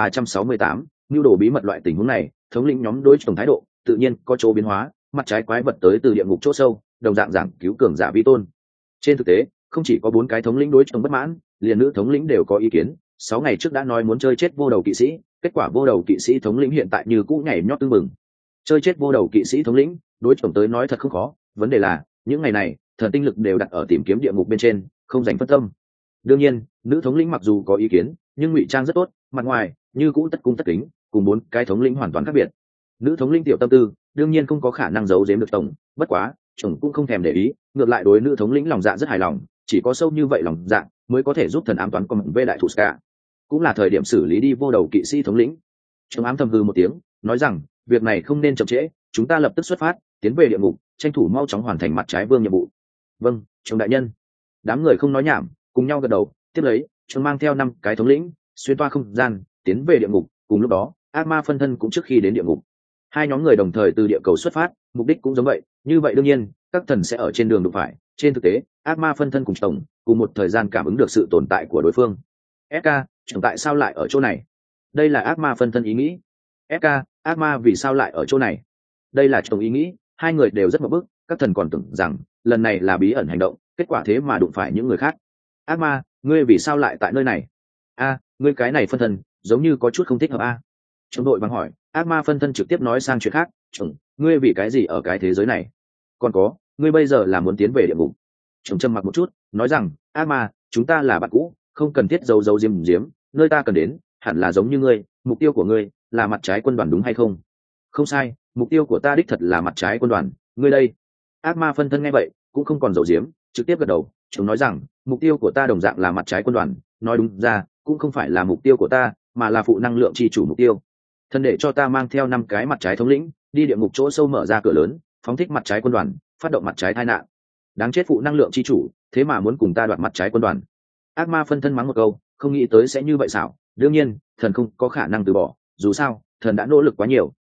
2368, nhu đồ bí mật. Loại tình huống này, thống lĩnh nhóm đối tổng thái độ tự nhiên có chỗ biến hóa, mặt trái quái vật tới từ địa ngục chỗ sâu, đồng dạng giảng cứu cường giả vi tôn. Trên thực tế, không chỉ có 4 cái thống lĩnh đối tổng bất mãn, liền nữ thống lĩnh đều có ý kiến. 6 ngày trước đã nói muốn chơi chết vô đầu kỵ sĩ, kết quả vô đầu kỵ sĩ thống lĩnh hiện tại như cũ nhảy nhót tưng bừng. Chơi chết vô đầu kỵ sĩ thống lĩnh, đối tổng tới nói thật không khó, vấn đề là những ngày này thần tinh lực đều đặt ở tìm kiếm địa ngục bên trên, không dành phân tâm. Đương nhiên, nữ thống lĩnh mặc dù có ý kiến, nhưng ngụy trang rất tốt, mặt ngoài như cũ tất cung tất kính, cùng 4 cái thống lĩnh hoàn toàn khác biệt. Nữ thống lĩnh tiểu tâm tư, đương nhiên không có khả năng giấu giếm được tổng, bất quá chồng cũng không thèm để ý, ngược lại đối nữ thống lĩnh lòng dạ rất hài lòng, chỉ có sâu như vậy lòng dạ mới có thể giúp thần ám toán con về đại thủ ska. Cũng là thời điểm xử lý đi vô đầu kỵ sĩ thống lĩnh. Chồng ám thầm hư một tiếng, nói rằng việc này không nên chậm trễ, chúng ta lập tức xuất phát tiến về địa ngục, tranh thủ mau chóng hoàn thành mặt trái vương nhiệm vụ. Vâng, chồng đại nhân. Đám người không nói nhảm, cùng nhau gật đầu. Tiếp lấy chồng mang theo 5 cái thống lĩnh xuyên toa không gian tiến về địa ngục. Cùng lúc đó ác ma phân thân cũng trước khi đến địa ngục. 2 nhóm người đồng thời từ địa cầu xuất phát, mục đích cũng giống vậy, như vậy đương nhiên các thần sẽ ở trên đường đụng phải. Trên thực tế ác ma phân thân cùng tổng cùng một thời gian cảm ứng được sự tồn tại của đối phương. SK, chồng tại sao lại ở chỗ này? Đây là ác ma phân thân ý nghĩ. SK, ác ma vì sao lại ở chỗ này? Đây là chồng ý nghĩ. 2 người đều rất mập bức, các thần còn tưởng rằng lần này là bí ẩn hành động, kết quả thế mà đụng phải những người khác. Ác ma, ngươi vì sao lại tại nơi này? Ngươi cái này phân thân giống như có chút không thích hợp a. Chồng đội vàng hỏi. Ác ma phân thân trực tiếp nói sang chuyện khác. Chồng, ngươi vì cái gì ở cái thế giới này? Còn có, ngươi bây giờ là muốn tiến về địa ngục? Chồng trầm mặc một chút, nói rằng, ác ma, chúng ta là bạn cũ, không cần thiết giấu giếm, nơi ta cần đến hẳn là giống như ngươi, mục tiêu của ngươi là mặt trái quân đoàn đúng hay không? Không sai, mục tiêu của ta đích thật là mặt trái quân đoàn, ngươi đây? Ác ma phân thân nghe vậy cũng không còn giấu giếm, trực tiếp gật đầu. Chúng nói rằng mục tiêu của ta đồng dạng là mặt trái quân đoàn, nói đúng ra cũng không phải là mục tiêu của ta, mà là phụ năng lượng chi chủ mục tiêu. Thần để cho ta mang theo 5 cái mặt trái thống lĩnh đi địa ngục chỗ sâu, mở ra cửa lớn, phóng thích mặt trái quân đoàn, phát động mặt trái tai nạn. Đáng chết phụ năng lượng chi chủ, thế mà muốn cùng ta đoạt mặt trái quân đoàn. Ác ma phân thân mắng một câu, không nghĩ tới sẽ như vậy xảo. Đương nhiên thần không có khả năng từ bỏ, dù sao thần đã nỗ lực quá nhiều,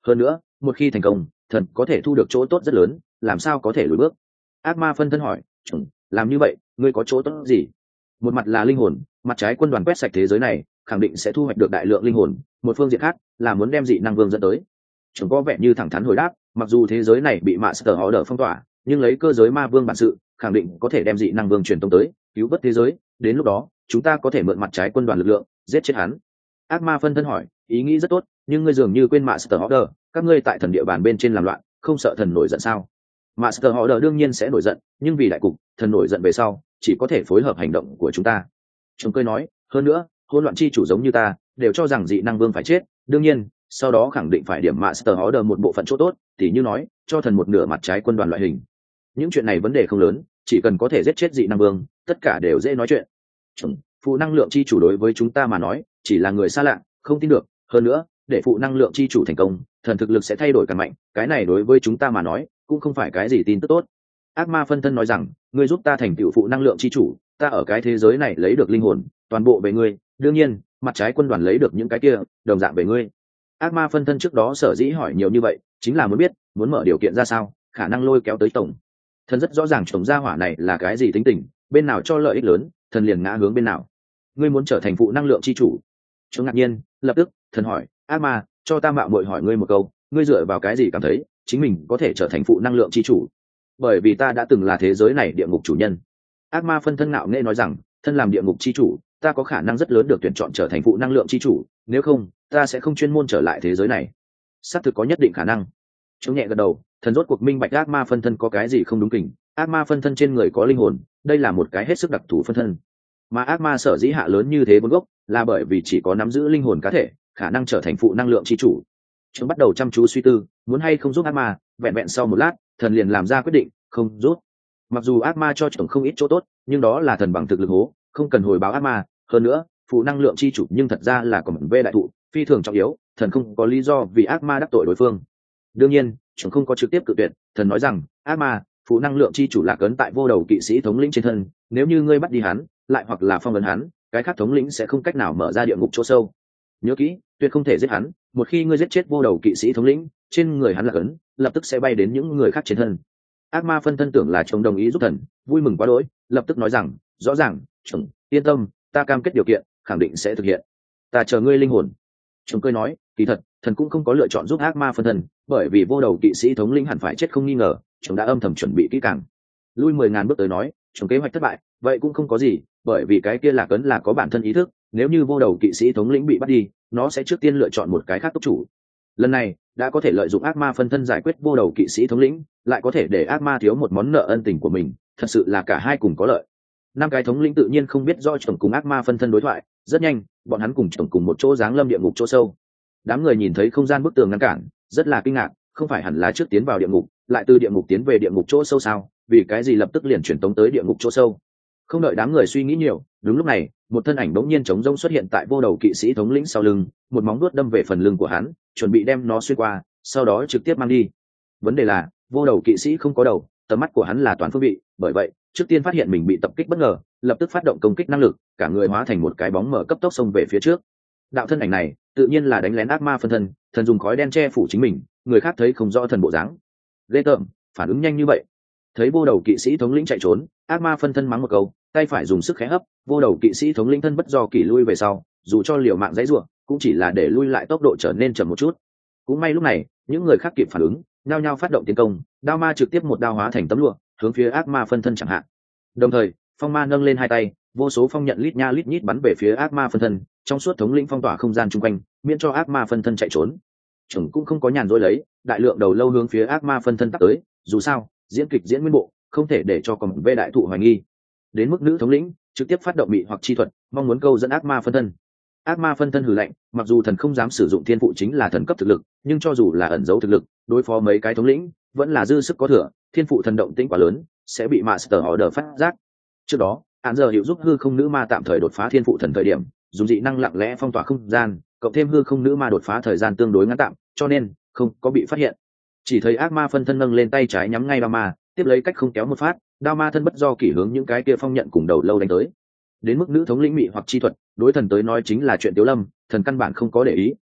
hơn nữa một khi thành công thần có thể thu được chỗ tốt rất lớn, làm sao có thể lùi bước. Ác ma phân thân hỏi, chủng, làm như vậy ngươi có chỗ tốt gì? Một mặt là linh hồn, mặt trái quân đoàn quét sạch thế giới này khẳng định sẽ thu hoạch được đại lượng linh hồn, một phương diện khác là muốn đem dị năng vương dẫn tới. Chúng có vẻ như thẳng thắn hồi đáp, mặc dù thế giới này bị Master Order phong tỏa, nhưng lấy cơ giới ma vương bản sự khẳng định có thể đem dị năng vương truyền tống tới cứu vớt thế giới, đến lúc đó chúng ta có thể mượn mặt trái quân đoàn lực lượng giết chết hắn. Ác ma phân thân hỏi, ý nghĩ rất tốt, nhưng ngươi dường như quên Master Order, các ngươi tại thần địa bàn bên trên làm loạn, không sợ thần nổi giận sao? Master Order đương nhiên sẽ nổi giận, nhưng vì đại cục, thần nổi giận về sau chỉ có thể phối hợp hành động của chúng ta. Chúng cười nói, hơn nữa hỗn loạn chi chủ giống như ta đều cho rằng dị năng vương phải chết, đương nhiên sau đó khẳng định phải điểm Master Order một bộ phận chỗ tốt, tỉ như nói cho thần một nửa mặt trái quân đoàn loại hình. Những chuyện này vấn đề không lớn, chỉ cần có thể giết chết dị năng vương tất cả đều dễ nói chuyện. Phụ năng lượng chi chủ đối với chúng ta mà nói chỉ là người xa lạ, không tin được, hơn nữa để phụ năng lượng chi chủ thành công thần thực lực sẽ thay đổi càng mạnh, cái này đối với chúng ta mà nói cũng không phải cái gì tin tức tốt. Ác ma phân thân nói rằng, ngươi giúp ta thành tựu phụ năng lượng chi chủ, ta ở cái thế giới này lấy được linh hồn toàn bộ về ngươi, đương nhiên mặt trái quân đoàn lấy được những cái kia đồng dạng về ngươi. Ác ma phân thân trước đó sở dĩ hỏi nhiều như vậy chính là muốn biết muốn mở điều kiện ra sao khả năng lôi kéo tới tổng. Thần rất rõ ràng chồng gia hỏa này là cái gì tính tình, bên nào cho lợi ích lớn thần liền ngã hướng bên nào. Ngươi muốn trở thành phụ năng lượng chi chủ? Chúng ngạc nhiên, lập tức thần hỏi, ác ma, cho ta mạo muội hỏi ngươi một câu, ngươi dựa vào cái gì cảm thấy chính mình có thể trở thành phụ năng lượng chi chủ? Bởi vì ta đã từng là thế giới này địa ngục chủ nhân. Ác ma phân thân ngạo nghễ nói rằng, thân làm địa ngục chi chủ ta có khả năng rất lớn được tuyển chọn trở thành phụ năng lượng chi chủ, nếu không ta sẽ không chuyên môn trở lại thế giới này. Xác thực có nhất định khả năng. Chúng nhẹ gật đầu, thần rốt cuộc minh bạch ác ma phân thân có cái gì không đúng kỉnh. Ác ma phân thân trên người có linh hồn, đây là một cái hết sức đặc thù phân thân, mà ác ma sở dĩ hạ lớn như thế vốn gốc là bởi vì chỉ có nắm giữ linh hồn cá thể khả năng trở thành phụ năng lượng chi chủ. Chúng bắt đầu chăm chú suy tư muốn hay không giúp ác ma, vẹn vẹn sau một lát thần liền làm ra quyết định không giúp. Mặc dù ác ma cho chồng không ít chỗ tốt, nhưng đó là thần bằng thực lực hố, không cần hồi báo ác ma. Hơn nữa phụ năng lượng chi chủ nhưng thật ra là còn về đại thụ phi thường trọng yếu, thần không có lý do vì ác ma đắc tội đối phương. Đương nhiên chúng không có trực tiếp cự tuyệt, thần nói rằng, ác ma, phụ năng lượng chi chủ lạc ấn tại vô đầu kỵ sĩ thống lĩnh trên thân, nếu như ngươi bắt đi hắn lại hoặc là phong ấn hắn, cái khác thống lĩnh sẽ không cách nào mở ra địa ngục chỗ sâu. Nhớ kỹ, tuyệt không thể giết hắn, một khi ngươi giết chết vô đầu kỵ sĩ thống lĩnh, trên người hắn lạc ấn lập tức sẽ bay đến những người khác trên thân. Ác ma phân thân tưởng là chồng đồng ý giúp thần, vui mừng quá đỗi, lập tức nói rằng, rõ ràng chồng yên tâm, ta cam kết điều kiện khẳng định sẽ thực hiện, ta chờ ngươi linh hồn. Chồng cười nói, kỳ thật thần cũng không có lựa chọn giúp ác ma phân thân, bởi vì vô đầu kỵ sĩ thống lĩnh hẳn phải chết không nghi ngờ, chồng đã âm thầm chuẩn bị kỹ càng. Lui 10.000 bước tới nói, chồng kế hoạch thất bại vậy cũng không có gì, bởi vì cái kia lạc ấn là có bản thân ý thức, nếu như vô đầu kỵ sĩ thống lĩnh bị bắt đi nó sẽ trước tiên lựa chọn một cái khác túc chủ. Lần này đã có thể lợi dụng ác ma phân thân giải quyết vô đầu kỵ sĩ thống lĩnh, lại có thể để ác ma thiếu một món nợ ân tình của mình, thật sự là cả hai cùng có lợi. 5 cái thống lĩnh tự nhiên không biết do chồng cùng ác ma phân thân đối thoại, rất nhanh bọn hắn cùng chồng cùng một chỗ giáng lâm địa ngục chỗ sâu. Đám người nhìn thấy không gian bức tường ngăn cản rất là kinh ngạc, không phải hẳn là trước tiến vào địa ngục lại từ địa ngục tiến về địa ngục chỗ sâu sao, vì cái gì lập tức liền chuyển tống tới địa ngục chỗ sâu? Không đợi đám người suy nghĩ nhiều, đúng lúc này một thân ảnh bỗng nhiên trống rỗng xuất hiện tại vô đầu kỵ sĩ thống lĩnh sau lưng, một móng vuốt đâm về phần lưng của hắn, chuẩn bị đem nó xuyên qua, sau đó trực tiếp mang đi. Vấn đề là vô đầu kỵ sĩ không có đầu, tầm mắt của hắn là toàn phương vị, bởi vậy trước tiên phát hiện mình bị tập kích bất ngờ, lập tức phát động công kích năng lực, cả người hóa thành một cái bóng mờ cấp tốc xông về phía trước. Đạo thân ảnh này tự nhiên là đánh lén ác ma phân thân, thần dùng khói đen che phủ chính mình, người khác thấy không rõ thần bộ dáng. Ghê tởm, phản ứng nhanh như vậy. Thấy vô đầu kỵ sĩ thống lĩnh chạy trốn, ác ma phân thân mắng một câu, tay phải dùng sức khẽ hấp, vô đầu kỵ sĩ thống lĩnh thân bất do kỷ lui về sau, dù cho liều mạng dãy rủa cũng chỉ là để lui lại tốc độ trở nên chậm một chút. Cũng may lúc này những người khác kịp phản ứng, nhao nhao phát động tiến công, đao ma trực tiếp một đao hóa thành tấm lụa hướng phía ác ma phân thân chẳng hạn. Đồng thời phong ma nâng lên hai tay, vô số phong nhận lít nha lít nhít bắn về phía ác ma phân thân, trong suốt thống lĩnh phong tỏa không gian chung quanh, miễn cho ác ma phân thân chạy trốn. Chúng cũng không có nhàn rỗi lấy, đại lượng đầu lâu hướng phía ác ma phân thân tắt tới, dù sao diễn kịch diễn nguyên bộ, không thể để cho còn vê đại thụ hoài nghi. Đến mức nữ thống lĩnh trực tiếp phát động mị hoặc chi thuật, mong muốn câu dẫn ác ma phân thân. Ác ma phân thân hừ lạnh, mặc dù thần không dám sử dụng thiên phụ chính là thần cấp thực lực, nhưng cho dù là ẩn giấu thực lực, đối phó mấy cái thống lĩnh vẫn là dư sức có thừa, thiên phụ thần động tĩnh quá lớn sẽ bị Master Order phát giác. Trước đó án giờ hiệu giúp hư không nữ ma tạm thời đột phá thiên phụ thần thời điểm, dùng dị năng lặng lẽ phong tỏa không gian, cộng thêm hư không nữ ma đột phá thời gian tương đối ngắn tạm, cho nên không có bị phát hiện. Chỉ thấy ác ma phân thân nâng lên tay trái nhắm ngay đao ma, tiếp lấy cách không kéo một phát, đao ma thân bất do kỷ hướng những cái kia phong nhận cùng đầu lâu đánh tới. Đến mức nữ thống lĩnh mị hoặc chi thuật, đối thần tới nói chính là chuyện tiểu lâm, thần căn bản không có để ý,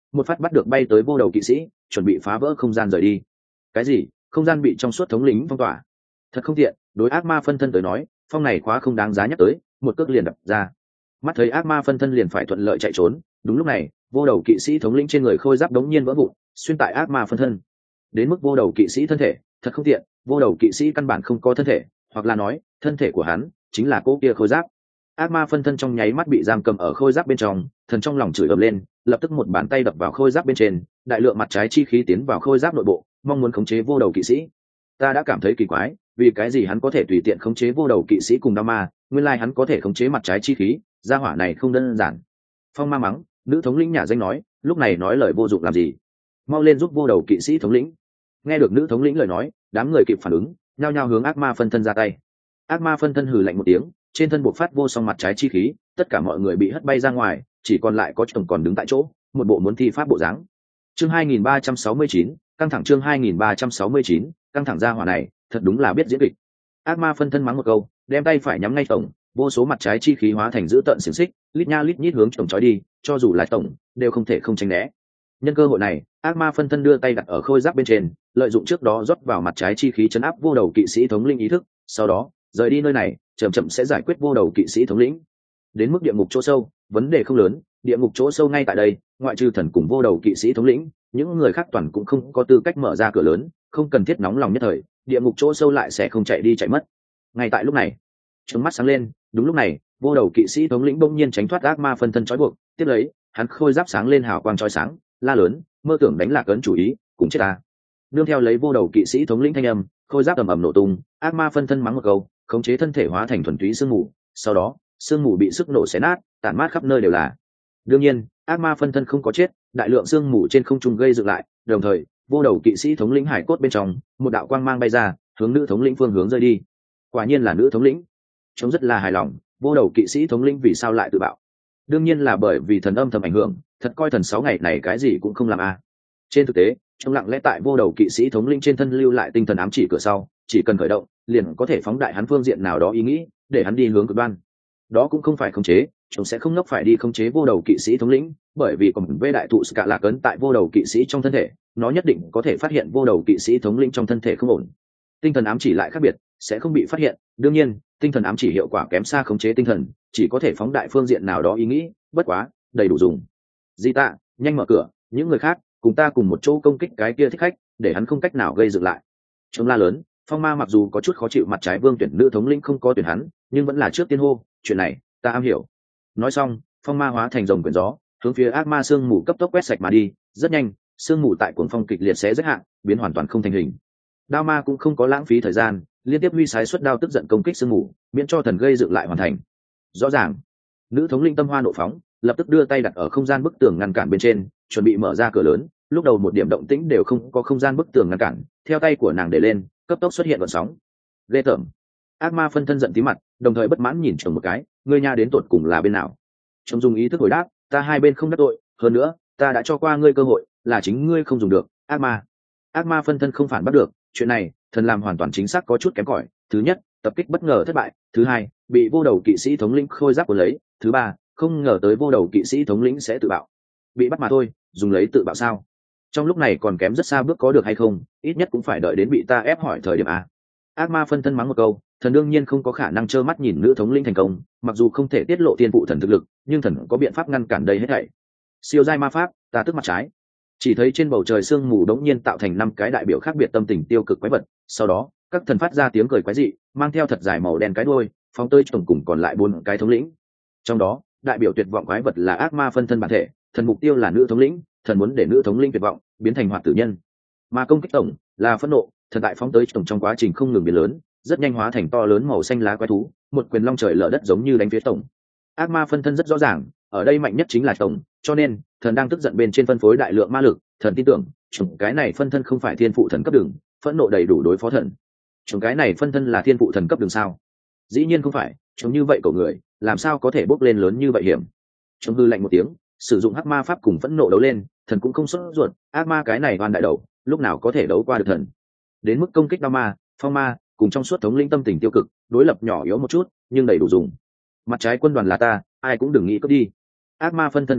một phát bắt được bay tới vô đầu kỵ sĩ, chuẩn bị phá vỡ không gian rời đi. Cái gì? Không gian bị trong suốt thống lĩnh phong tỏa? Thật không tiện, đối ác ma phân thân tới nói, phong này khóa không đáng giá nhắc tới, một cước liền đập ra. Mắt thấy ác ma phân thân liền phải thuận lợi chạy trốn, đúng lúc này, vô đầu kỵ sĩ thống lĩnh trên người khôi giáp đống nhiên vỡ vụn, xuyên tại ác ma phân thân. Đến mức vô đầu kỵ sĩ thân thể, thật không tiện, vô đầu kỵ sĩ căn bản không có thân thể, hoặc là nói, thân thể của hắn chính là cỗ kia khôi giáp. Ác ma phân thân trong nháy mắt bị giam cầm ở khôi giáp bên trong, thần trong lòng chửi ầm lên, lập tức một bàn tay đập vào khôi giáp bên trên, đại lượng mặt trái chi khí tiến vào khôi giáp nội bộ, mong muốn khống chế vô đầu kỵ sĩ. Ta đã cảm thấy kỳ quái, vì cái gì hắn có thể tùy tiện khống chế vô đầu kỵ sĩ cùng đao ma, nguyên lai hắn có thể khống chế mặt trái chi khí, gia hỏa này không đơn giản. Phong ma mắng, nữ thống lĩnh nhà danh nói, lúc này nói lời vô dụng làm gì? Mau lên giúp vô đầu kỵ sĩ thống lĩnh. Nghe được nữ thống lĩnh lời nói, đám người kịp phản ứng, nhao nhao hướng ác ma phân thân ra tay. Ác ma phân thân hừ lạnh một tiếng, trên thân bộc phát vô song mặt trái chi khí, tất cả mọi người bị hất bay ra ngoài, chỉ còn lại có chồng còn đứng tại chỗ, một bộ muốn thi pháp bộ dáng. Chương 2369, căng thẳng chương 2369, căng thẳng ra hỏa này, thật đúng là biết diễn kịch. Ác ma phân thân mắng một câu, đem tay phải nhắm ngay tổng, vô số mặt trái chi khí hóa thành dữ tợn xiềng xích, lít nha lít nhít hướng tổng trói đi, cho dù là tổng, đều không thể không tránh né. Nhân cơ hội này, ác ma phân thân đưa tay đặt ở khôi giáp bên trên, lợi dụng trước đó rót vào mặt trái chi khí chấn áp vô đầu kỵ sĩ thống linh ý thức, sau đó rời đi nơi này, chậm chậm sẽ giải quyết vô đầu kỵ sĩ thống lĩnh. Đến mức địa ngục chỗ sâu, vấn đề không lớn, địa ngục chỗ sâu ngay tại đây, ngoại trừ thần cùng vô đầu kỵ sĩ thống lĩnh, những người khác toàn cũng không có tư cách mở ra cửa lớn, không cần thiết nóng lòng nhất thời, địa ngục chỗ sâu lại sẽ không chạy đi chạy mất. Ngay tại lúc này, trừng mắt sáng lên, đúng lúc này, vô đầu kỵ sĩ thống lĩnh bỗng nhiên tránh thoát ác ma phân thân trói buộc, tiếp lấy, hắn khôi giáp sáng lên hào quang chói sáng, la lớn, mơ tưởng đánh lạc ấn chủ ý, cũng chết ta. Nương theo lấy vô đầu kỵ sĩ thống lĩnh thanh âm, khôi giáp ầm ầm nổ tung, ác ma phân thân mắng một câu, khống chế thân thể hóa thành thuần túy sương mù, sau đó, sương mù bị sức nổ xé nát, tản mát khắp nơi đều là. Đương nhiên, ác ma phân thân không có chết, đại lượng sương mù trên không trung gây dựng lại, đồng thời, vô đầu kỵ sĩ thống lĩnh hải cốt bên trong, một đạo quang mang bay ra, hướng nữ thống lĩnh phương hướng rơi đi. Quả nhiên là nữ thống lĩnh. Trông rất là hài lòng, vô đầu kỵ sĩ thống lĩnh vì sao lại tự bạo? Đương nhiên là bởi vì thần âm thầm ảnh hưởng, thật coi thần 6 ngày này cái gì cũng không làm a. Trên thực tế, trong lặng lẽ tại vô đầu kỵ sĩ thống lĩnh trên thân lưu lại tinh thần ám chỉ cửa sau, chỉ cần khởi động, liền có thể phóng đại hắn phương diện nào đó ý nghĩ, để hắn đi hướng cực đoan. Đó cũng không phải khống chế, chúng sẽ không nốc phải đi khống chế vô đầu kỵ sĩ thống lĩnh, bởi vì còn vê đại thụ cả lạc ấn tại vô đầu kỵ sĩ trong thân thể, nó nhất định có thể phát hiện vô đầu kỵ sĩ thống lĩnh trong thân thể không ổn. Tinh thần ám chỉ lại khác biệt, sẽ không bị phát hiện. Đương nhiên, tinh thần ám chỉ hiệu quả kém xa khống chế tinh thần, chỉ có thể phóng đại phương diện nào đó ý nghĩ, bất quá, đầy đủ dùng. Di tạ, nhanh mở cửa, những người khác, cùng ta cùng một chỗ công kích cái kia thích khách, để hắn không cách nào gây dựng lại. Trông la lớn, phong ma mặc dù có chút khó chịu mặt trái vương tuyển nữ thống lĩnh không có tuyển hắn, nhưng vẫn là trước tiên hô, chuyện này, ta am hiểu. Nói xong, phong ma hóa thành rồng quyển gió, hướng phía ác ma sương mù cấp tốc quét sạch mà đi, rất nhanh, sương mù tại cuồng phong kịch liệt sẽ rất hạn, biến hoàn toàn không thành hình. Đao ma cũng không có lãng phí thời gian, liên tiếp huy sái xuất đao tức giận công kích sương mù, miễn cho thần gây dựng lại hoàn thành. Rõ ràng, nữ thống lĩnh tâm hoa nộ phóng, lập tức đưa tay đặt ở không gian bức tường ngăn cản bên trên, chuẩn bị mở ra cửa lớn. Lúc đầu một điểm động tĩnh đều không có, không gian bức tường ngăn cản, theo tay của nàng để lên, cấp tốc xuất hiện gợn sóng. Ghê tởm. Ác ma phân thân giận tí mặt, đồng thời bất mãn nhìn chồng một cái, ngươi nha đến tột cùng là bên nào? Chồng dùng ý thức hồi đáp, ta hai bên không đắc tội, hơn nữa, ta đã cho qua ngươi cơ hội, là chính ngươi không dùng được. Ác ma. Ác ma phân thân không phản bắt được, chuyện này, thần làm hoàn toàn chính xác có chút kém cỏi. Thứ nhất, tập kích bất ngờ thất bại. Thứ hai, bị vô đầu kỵ sĩ thống lĩnh khôi giáp của lấy. Thứ ba, không ngờ tới vô đầu kỵ sĩ thống lĩnh sẽ tự bạo. Bị bắt mà thôi, dùng lấy tự bạo sao? Trong lúc này còn kém rất xa bước có được hay không, ít nhất cũng phải đợi đến bị ta ép hỏi thời điểm a. Ác ma phân thân mắng một câu, thần đương nhiên không có khả năng trơ mắt nhìn nữ thống lĩnh thành công, mặc dù không thể tiết lộ tiên phụ thần thực lực, nhưng thần có biện pháp ngăn cản đây hết thảy. Siêu giai ma pháp, ta tức mặt trái. Chỉ thấy trên bầu trời sương mù đống nhiên tạo thành 5 cái đại biểu khác biệt tâm tình tiêu cực quái vật, sau đó, các thần phát ra tiếng cười quái dị, mang theo thật dài màu đen cái đuôi, phóng tới tổng cùng còn lại 4 cái thống lĩnh. Trong đó, đại biểu tuyệt vọng quái vật là ác ma phân thân bản thể, thần mục tiêu là nữ thống lĩnh, thần muốn để nữ thống lĩnh tuyệt vọng biến thành hoạt tử nhân. Mà công kích tổng là phẫn nộ, thần tại phóng tới tổng trong quá trình không ngừng biến lớn, rất nhanh hóa thành to lớn màu xanh lá quái thú, một quyền long trời lở đất giống như đánh phía tổng. Ác ma phân thân rất rõ ràng, ở đây mạnh nhất chính là tổng, cho nên thần đang tức giận bên trên phân phối đại lượng ma lực, thần tin tưởng, chủng cái này phân thân không phải thiên phụ thần cấp đường, phẫn nộ đầy đủ đối phó thần. Chủng cái này phân thân là thiên phụ thần cấp đường sao? Dĩ nhiên không phải, chúng như vậy cậu người, làm sao có thể bốc lên lớn như vậy hiểm? Chúng hư lạnh một tiếng, sử dụng hắc ma pháp cùng phẫn nộ đấu lên, thần cũng không sốt ruột, ác ma cái này oan đại đầu, lúc nào có thể đấu qua được thần? Đến mức công kích đao ma, phong ma, cùng trong suốt thống lĩnh tâm tình tiêu cực, đối lập nhỏ yếu một chút, nhưng đầy đủ dùng. Mặt trái quân đoàn là ta, ai cũng đừng nghĩ cướp đi. Ác ma phân thân gào thét,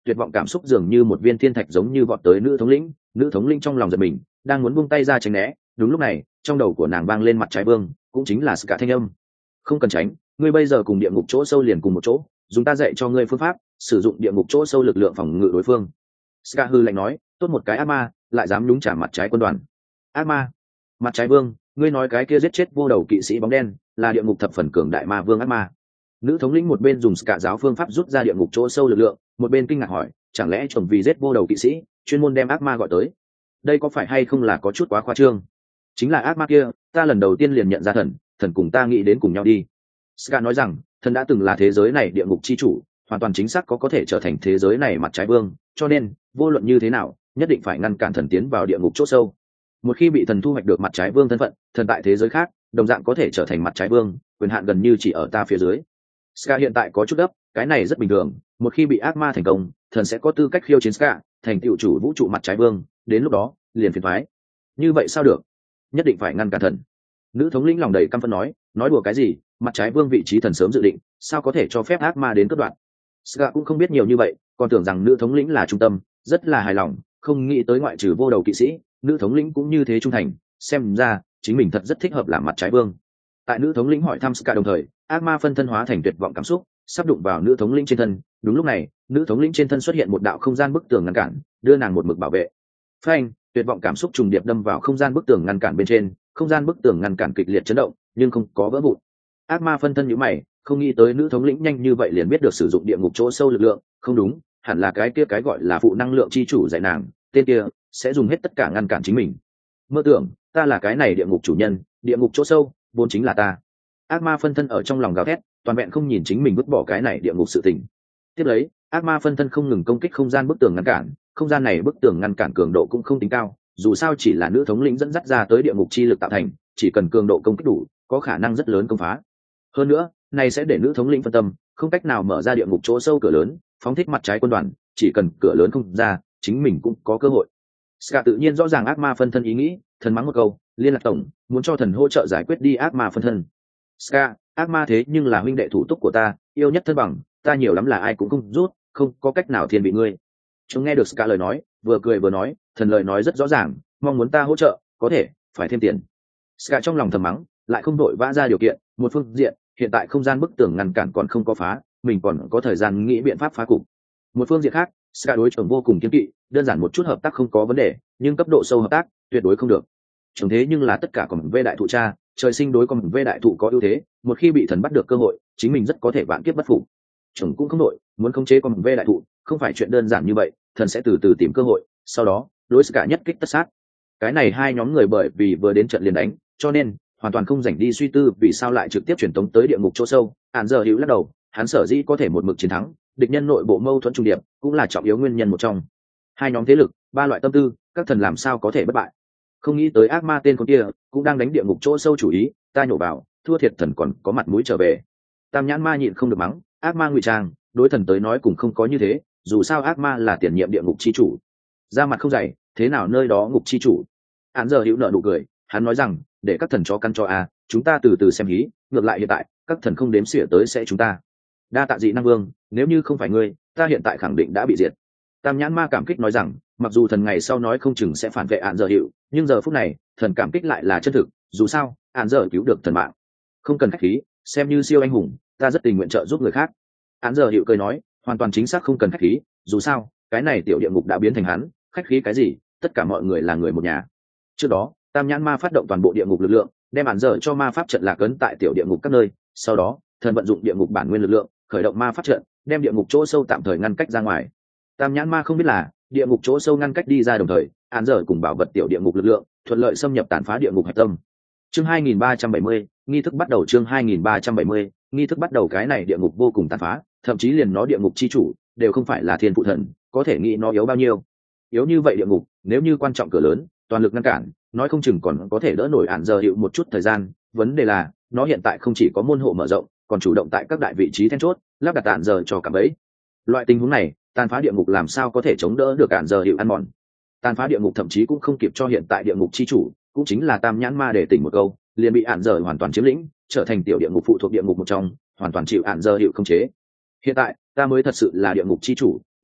tuyệt vọng cảm xúc dường như một viên thiên thạch giống như vọt tới nữ thống lĩnh trong lòng giật mình, đang muốn buông tay ra tránh né. Đúng lúc này trong đầu của nàng vang lên mặt trái vương, cũng chính là Ska thanh âm. Không cần tránh, ngươi bây giờ cùng địa ngục chỗ sâu liền cùng một chỗ, dùng ta dạy cho ngươi phương pháp, sử dụng địa ngục chỗ sâu lực lượng phòng ngự đối phương. Ska hư lạnh nói, tốt một cái ác ma, lại dám nhúng trả mặt trái quân đoàn. Ác ma? Mặt trái vương, ngươi nói cái kia giết chết vô đầu kỵ sĩ bóng đen là địa ngục thập phần cường đại ma vương ác ma? Nữ thống lĩnh một bên dùng Ska giáo phương pháp rút ra địa ngục chỗ sâu lực lượng, một bên kinh ngạc hỏi, chẳng lẽ chuẩn vì giết vô đầu kỵ sĩ, chuyên môn đem ác ma gọi tới? Đây có phải hay không là có chút quá khoa trương? Chính là ác ma kia, ta lần đầu tiên liền nhận ra thần cùng ta nghĩ đến cùng nhau đi. Ska nói rằng, thần đã từng là thế giới này địa ngục chi chủ, hoàn toàn chính xác có thể trở thành thế giới này mặt trái vương, cho nên vô luận như thế nào nhất định phải ngăn cản thần tiến vào địa ngục chỗ sâu. Một khi bị thần thu hoạch được mặt trái vương thân phận, thần tại thế giới khác đồng dạng có thể trở thành mặt trái vương, quyền hạn gần như chỉ ở ta phía dưới. Ska hiện tại có chút gấp, cái này rất bình thường, một khi bị ác ma thành công, thần sẽ có tư cách khiêu chiến Ska, thành tựu chủ vũ trụ mặt trái vương, đến lúc đó liền phiền toái. Như vậy sao được? Nhất định phải ngăn cản thần. Nữ thống lĩnh lòng đầy căm phẫn nói đùa cái gì, mặt trái vương vị trí thần sớm dự định, sao có thể cho phép ác ma đến cất đoạn. Ska cũng không biết nhiều như vậy, còn tưởng rằng nữ thống lĩnh là trung tâm, rất là hài lòng, không nghĩ tới ngoại trừ vô đầu kỵ sĩ, nữ thống lĩnh cũng như thế trung thành, xem ra chính mình thật rất thích hợp làm mặt trái vương. Tại nữ thống lĩnh hỏi thăm Ska đồng thời, ác ma phân thân hóa thành tuyệt vọng cảm xúc, sắp đụng vào nữ thống lĩnh trên thân. Đúng lúc này, nữ thống lĩnh trên thân xuất hiện một đạo không gian bức tường ngăn cản, đưa nàng một mực bảo vệ. Phanh, tuyệt vọng cảm xúc trùng điệp đâm vào không gian bức tường ngăn cản bên trên, không gian bức tường ngăn cản kịch liệt chấn động, nhưng không có vỡ vụn. Ác ma phân thân nhíu mày, không nghĩ tới nữ thống lĩnh nhanh như vậy liền biết được sử dụng địa ngục chỗ sâu lực lượng, không đúng, hẳn là cái kia cái gọi là phụ năng lượng chi chủ dạy nàng, tên kia sẽ dùng hết tất cả ngăn cản chính mình. Mơ tưởng, ta là cái này địa ngục chủ nhân, địa ngục chỗ sâu vốn chính là ta. Ác ma phân thân ở trong lòng gào thét, toàn vẹn không nhìn chính mình vứt bỏ cái này địa ngục sự tình. Tiếp lấy, ác ma phân thân không ngừng công kích không gian bức tường ngăn cản, không gian này bức tường ngăn cản cường độ cũng không tính cao, dù sao chỉ là nữ thống lĩnh dẫn dắt ra tới địa ngục chi lực tạo thành, chỉ cần cường độ công kích đủ, có khả năng rất lớn công phá. Hơn nữa, này sẽ để nữ thống lĩnh phân tâm, không cách nào mở ra địa ngục chỗ sâu cửa lớn, phóng thích mặt trái quân đoàn, chỉ cần cửa lớn không ra, chính mình cũng có cơ hội. Ska tự nhiên rõ ràng ác ma phân thân ý nghĩ, thần mắng một câu, liên lạc tổng, muốn cho thần hỗ trợ giải quyết đi ác ma phân thân. Ska, ác ma thế nhưng là huynh đệ thủ túc của ta, yêu nhất thân bằng, ta nhiều lắm là ai cũng không rút, không có cách nào thiên vị ngươi. Chúng nghe được Ska lời nói, vừa cười vừa nói, thần lời nói rất rõ ràng, mong muốn ta hỗ trợ, có thể, phải thêm tiền. Ska trong lòng thầm mắng, lại không đội vã ra điều kiện, một phương diện, hiện tại không gian bức tường ngăn cản còn không có phá, mình còn có thời gian nghĩ biện pháp phá cục. Một phương diện khác, Ska đối trưởng vô cùng kiên kỵ, đơn giản một chút hợp tác không có vấn đề, nhưng cấp độ sâu hợp tác tuyệt đối không được. Chẳng thế nhưng là tất cả còn về đại thụ cha, trời sinh đối con về đại thụ có ưu thế, một khi bị thần bắt được cơ hội, chính mình rất có thể vạn kiếp bất phục. Trưởng cũng không đội, muốn khống chế con về đại thụ, không phải chuyện đơn giản như vậy, thần sẽ từ từ tìm cơ hội, sau đó đối Ska nhất kích tất sát. Cái này hai nhóm người bởi vì vừa đến trận liền đánh, cho nên hoàn toàn không dành đi suy tư vì sao lại trực tiếp truyền tống tới địa ngục chỗ sâu. Hàn giờ hữu lắc đầu, hắn sở dĩ có thể một mực chiến thắng, địch nhân nội bộ mâu thuẫn trung điệp cũng là trọng yếu nguyên nhân một trong. Hai nhóm thế lực, ba loại tâm tư, các thần làm sao có thể bất bại. Không nghĩ tới ác ma tên con kia cũng đang đánh địa ngục chỗ sâu chủ ý, ta nhổ vào, thua thiệt thần còn có mặt mũi trở về. Tam nhãn ma nhịn không được mắng, ác ma ngụy trang, đối thần tới nói cũng không có như thế, dù sao ác ma là tiền nhiệm địa ngục chi chủ, ra mặt không dày, thế nào nơi đó ngục chi chủ. Hắn giờ hữu nợ nụ cười, hắn nói rằng, để các thần cho căn cho a, chúng ta từ từ xem hí, ngược lại hiện tại các thần không đếm xỉa tới sẽ chúng ta. Đa tạ dị năng vương, nếu như không phải ngươi, ta hiện tại khẳng định đã bị diệt. Tam nhãn ma cảm kích nói rằng, mặc dù thần ngày sau nói không chừng sẽ phản vệ Án giờ hiệu, nhưng giờ phút này thần cảm kích lại là chân thực, dù sao Án giờ cứu được thần mạng. Không cần khách khí, xem như siêu anh hùng, ta rất tình nguyện trợ giúp người khác. Án giờ hiệu cười nói, hoàn toàn chính xác không cần khách khí, dù sao cái này tiểu địa ngục đã biến thành hắn, khách khí cái gì, tất cả mọi người là người một nhà. Trước đó tam nhãn ma phát động toàn bộ địa ngục lực lượng, đem Án giờ cho ma pháp trận lạc ấn tại tiểu địa ngục các nơi, sau đó thần vận dụng địa ngục bản nguyên lực lượng khởi động ma pháp trận, đem địa ngục chỗ sâu tạm thời ngăn cách ra ngoài. Tam nhãn ma không biết là địa ngục chỗ sâu ngăn cách đi ra, đồng thời Án giờ cùng bảo vật tiểu địa ngục lực lượng thuận lợi xâm nhập tàn phá địa ngục hạch tâm. Chương 2370, nghi thức bắt đầu. Chương 2370, nghi thức bắt đầu. Cái này địa ngục vô cùng tàn phá, thậm chí liền nó địa ngục chi chủ đều không phải là thiên phụ thần, có thể nghĩ nó yếu bao nhiêu. Yếu như vậy địa ngục, nếu như quan trọng cửa lớn toàn lực ngăn cản, nói không chừng còn có thể đỡ nổi Án giờ hiệu một chút thời gian. Vấn đề là nó hiện tại không chỉ có môn hộ mở rộng, còn chủ động tại các đại vị trí then chốt lắp đặt Án giờ cho cả bẫy. Loại tình huống này, tàn phá địa ngục làm sao có thể chống đỡ được Án giờ hiệu ăn mòn. Tàn phá địa ngục thậm chí cũng không kịp cho hiện tại địa ngục chi chủ, cũng chính là tam nhãn ma để tỉnh một câu, liền bị Án giờ hoàn toàn chiếm lĩnh, trở thành tiểu địa ngục phụ thuộc địa ngục một trong, hoàn toàn chịu Án giờ hiệu khống chế. Hiện tại ta mới thật sự là địa ngục chi chủ,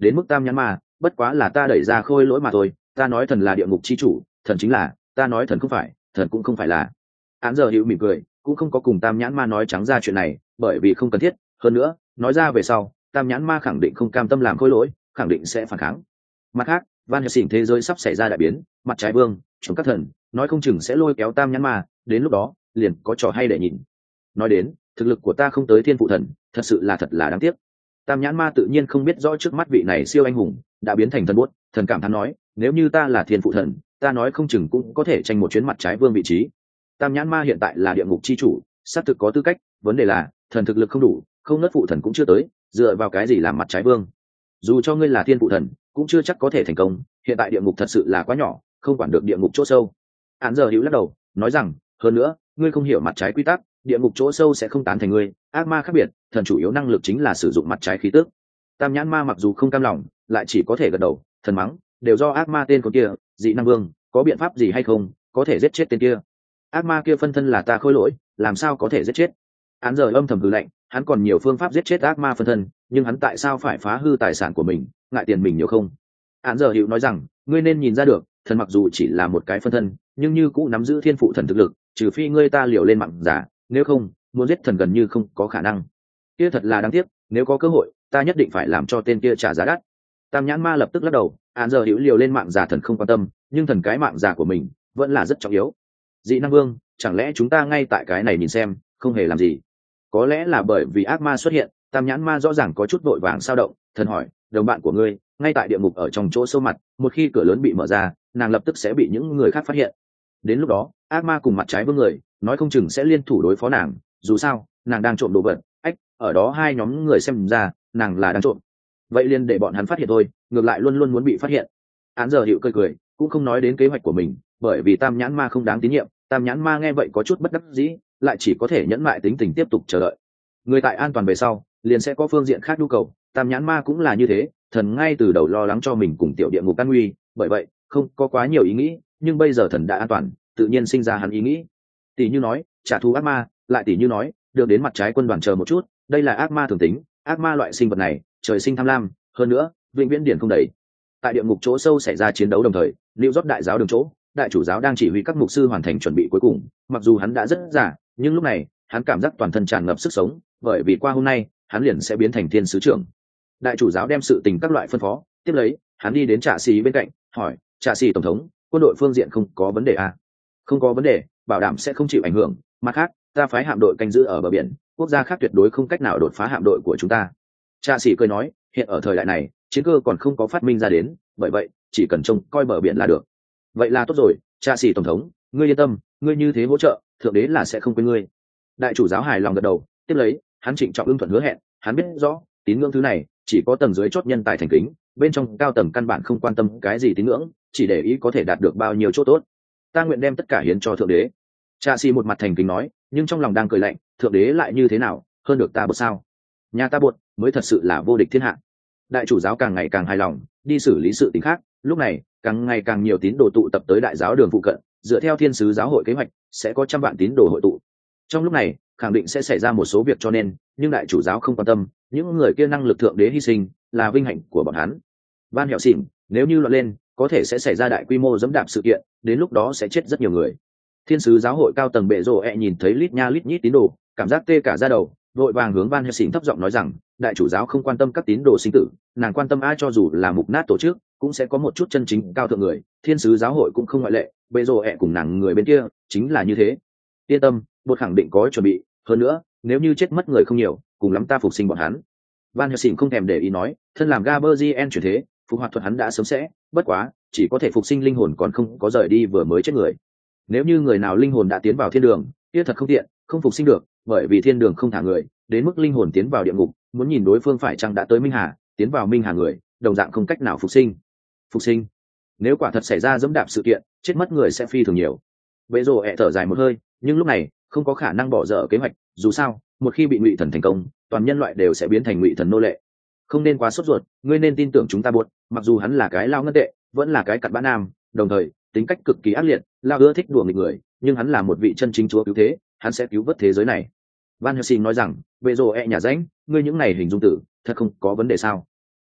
đến mức tam nhãn ma bất quá là ta đẩy ra khôi lỗi mà thôi. Ta nói thần là địa ngục chi chủ, thần chính là, ta nói thần không phải, thần cũng không phải là. Án giờ hữu mỉm cười, cũng không có cùng tam nhãn ma nói trắng ra chuyện này, bởi vì không cần thiết. Hơn nữa nói ra về sau, tam nhãn ma khẳng định không cam tâm làm khôi lỗi, khẳng định sẽ phản kháng. Mặt khác, Van Helsing thế giới sắp xảy ra đại biến, mặt trái vương chúng các thần nói không chừng sẽ lôi kéo tam nhãn ma, đến lúc đó liền có trò hay để nhìn. Nói đến thực lực của ta không tới thiên phụ thần, thật sự là thật là đáng tiếc. Tam nhãn ma tự nhiên không biết rõ trước mắt vị này siêu anh hùng đã biến thành thần buốt, thần cảm thán nói, nếu như ta là thiên phụ thần, ta nói không chừng cũng có thể tranh một chuyến mặt trái vương vị trí. Tam nhãn ma hiện tại là địa ngục chi chủ, xác thực có tư cách, vấn đề là thần thực lực không đủ, không nớt phụ thần cũng chưa tới, dựa vào cái gì làm mặt trái vương? Dù cho ngươi là thiên phụ thần cũng chưa chắc có thể thành công, hiện tại địa ngục thật sự là quá nhỏ, không quản được địa ngục chỗ sâu. Án giờ hữu lắc đầu nói rằng, hơn nữa ngươi không hiểu mặt trái quy tắc, địa ngục chỗ sâu sẽ không tán thành ngươi. Ác ma khác biệt, thần chủ yếu năng lực chính là sử dụng mặt trái khí tức. Tam nhãn ma mặc dù không cam lòng, lại chỉ có thể gật đầu. Thần mắng, đều do ác ma tên con kia, dị năng vương, có biện pháp gì hay không, có thể giết chết tên kia? Ác ma kia phân thân là ta khôi lỗi, làm sao có thể giết chết? Án giờ âm thầm hừ lạnh, hắn còn nhiều phương pháp giết chết ác ma phân thân, nhưng hắn tại sao phải phá hư tài sản của mình, ngại tiền mình nhiều không? Án giờ hữu nói rằng, ngươi nên nhìn ra được, thần mặc dù chỉ là một cái phân thân, nhưng như cũng nắm giữ thiên phụ thần thực lực, trừ phi ngươi ta liều lên mạng giả, nếu không muốn giết thần gần như không có khả năng. Kia thật là đáng tiếc, nếu có cơ hội ta nhất định phải làm cho tên kia trả giá đắt. Tam nhãn ma lập tức lắc đầu, án giờ hữu liều lên mạng giả thần không quan tâm, nhưng thần cái mạng giả của mình vẫn là rất trọng yếu. Dị năng vương, chẳng lẽ chúng ta ngay tại cái này nhìn xem không hề làm gì? Có lẽ là bởi vì ác ma xuất hiện, tam nhãn ma rõ ràng có chút vội vàng sao động. Thần hỏi, đồng bạn của ngươi ngay tại địa ngục ở trong chỗ sâu mặt, một khi cửa lớn bị mở ra, nàng lập tức sẽ bị những người khác phát hiện. Đến lúc đó ác ma cùng mặt trái vương người nói không chừng sẽ liên thủ đối phó nàng, dù sao nàng đang trộm đồ vật. Ở đó hai nhóm người xem ra nàng là đang trộm, vậy liền để bọn hắn phát hiện thôi, ngược lại luôn luôn muốn bị phát hiện. Án giờ hiệu cười cười, cũng không nói đến kế hoạch của mình, bởi vì tam nhãn ma không đáng tín nhiệm. Tam nhãn ma nghe vậy có chút bất đắc dĩ, lại chỉ có thể nhẫn mại tính tình tiếp tục chờ đợi. Người tại an toàn về sau liền sẽ có phương diện khác nhu cầu, tam nhãn ma cũng là như thế. Thần ngay từ đầu lo lắng cho mình cùng tiểu địa ngục an nguy, bởi vậy không có quá nhiều ý nghĩ, nhưng bây giờ thần đã an toàn, tự nhiên sinh ra hắn ý nghĩ. Tỷ như nói trả thù ác ma, lại tỷ như nói được đến mặt trái quân đoàn chờ một chút. Đây là ác ma thường tính, ác ma loại sinh vật này trời sinh tham lam, hơn nữa vĩnh viễn điển không đầy. Tại địa ngục chỗ sâu xảy ra chiến đấu đồng thời, New York đại giáo đường chỗ, đại chủ giáo đang chỉ huy các mục sư hoàn thành chuẩn bị cuối cùng. Mặc dù hắn đã rất già, nhưng lúc này hắn cảm giác toàn thân tràn ngập sức sống, bởi vì qua hôm nay hắn liền sẽ biến thành thiên sứ trưởng. Đại chủ giáo đem sự tình các loại phân phó, tiếp lấy hắn đi đến Trạ Sĩ bên cạnh, hỏi, Trạ Sĩ tổng thống, quân đội phương diện không có vấn đề à? Không có vấn đề, bảo đảm sẽ không chịu ảnh hưởng. Mặt khác ta phái hạm đội canh giữ ở bờ biển, quốc gia khác tuyệt đối không cách nào đột phá hạm đội của chúng ta. Trạ Sĩ cười nói, hiện ở thời đại này chiến cơ còn không có phát minh ra đến, bởi vậy chỉ cần trông coi bờ biển là được. Vậy là tốt rồi, Trạ Sĩ tổng thống, ngươi yên tâm, ngươi như thế hỗ trợ, thượng đế là sẽ không quên ngươi. Đại chủ giáo hài lòng gật đầu, tiếp lấy hắn trịnh trọng ưng thuận hứa hẹn. Hắn biết rõ tín ngưỡng thứ này chỉ có tầng dưới chót nhân tài thành kính, bên trong cao tầng căn bản không quan tâm cái gì tín ngưỡng, chỉ để ý có thể đạt được bao nhiêu chỗ tốt. Ta nguyện đem tất cả hiến cho thượng đế. Trạ Sĩ một mặt thành kính nói, nhưng trong lòng đang cười lạnh, thượng đế lại như thế nào hơn được ta bột sao? Nhà ta bột mới thật sự là vô địch thiên hạ. Đại chủ giáo càng ngày càng hài lòng, đi xử lý sự tình khác. Lúc này càng ngày càng nhiều tín đồ tụ tập tới đại giáo đường phụ cận, dựa theo thiên sứ giáo hội kế hoạch sẽ có 100 vạn tín đồ hội tụ. Trong lúc này khẳng định sẽ xảy ra một số việc, cho nên nhưng đại chủ giáo không quan tâm, những người kia năng lực thượng đế hy sinh là vinh hạnh của bọn hắn. Van Helsing, nếu như loạn lên có thể sẽ xảy ra đại quy mô dẫm đạp sự kiện, đến lúc đó sẽ chết rất nhiều người. Thiên sứ giáo hội cao tầng bệ rồ nhìn thấy lít nha lít nhít tín đồ, cảm giác tê cả da đầu, vội vàng hướng Van Helsing thấp giọng nói rằng, đại chủ giáo không quan tâm các tín đồ sinh tử, nàng quan tâm ai, cho dù là mục nát tổ chức cũng sẽ có một chút chân chính cao thượng người, thiên sứ giáo hội cũng không ngoại lệ. Bệ rồ cùng nàng người bên kia chính là như thế. Yên tâm, bột khẳng định có chuẩn bị, hơn nữa nếu như chết mất người không nhiều, cùng lắm ta phục sinh bọn hắn. Van Helsing không thèm để ý nói, thân làm Gaberzien chuyển thế, phục hoạt thuật hắn đã sớm sẽ, bất quá chỉ có thể phục sinh linh hồn còn không có rời đi vừa mới chết người. Nếu như người nào linh hồn đã tiến vào thiên đường, kia thật không tiện, không phục sinh được, bởi vì thiên đường không thả người, đến mức linh hồn tiến vào địa ngục, muốn nhìn đối phương phải chăng đã tới minh hà, tiến vào minh hà người đồng dạng không cách nào phục sinh. Phục sinh, nếu quả thật xảy ra dẫm đạp sự kiện, chết mất người sẽ phi thường nhiều. Bệ rồ thở dài một hơi, nhưng lúc này không có khả năng bỏ dở kế hoạch, dù sao một khi bị ngụy thần thành công, toàn nhân loại đều sẽ biến thành ngụy thần nô lệ. Không nên quá sốt ruột, ngươi nên tin tưởng chúng ta buộc, mặc dù hắn là cái lao ngân tệ, vẫn là cái cặn bã nam, đồng thời tính cách cực kỳ ác liệt, lao ưa thích đùa nghịch người, nhưng hắn là một vị chân chính chúa cứu thế, hắn sẽ cứu vớt thế giới này. Van Helsing nói rằng, bệ rồ nhà ránh, ngươi những này hình dung tử thật không có vấn đề sao?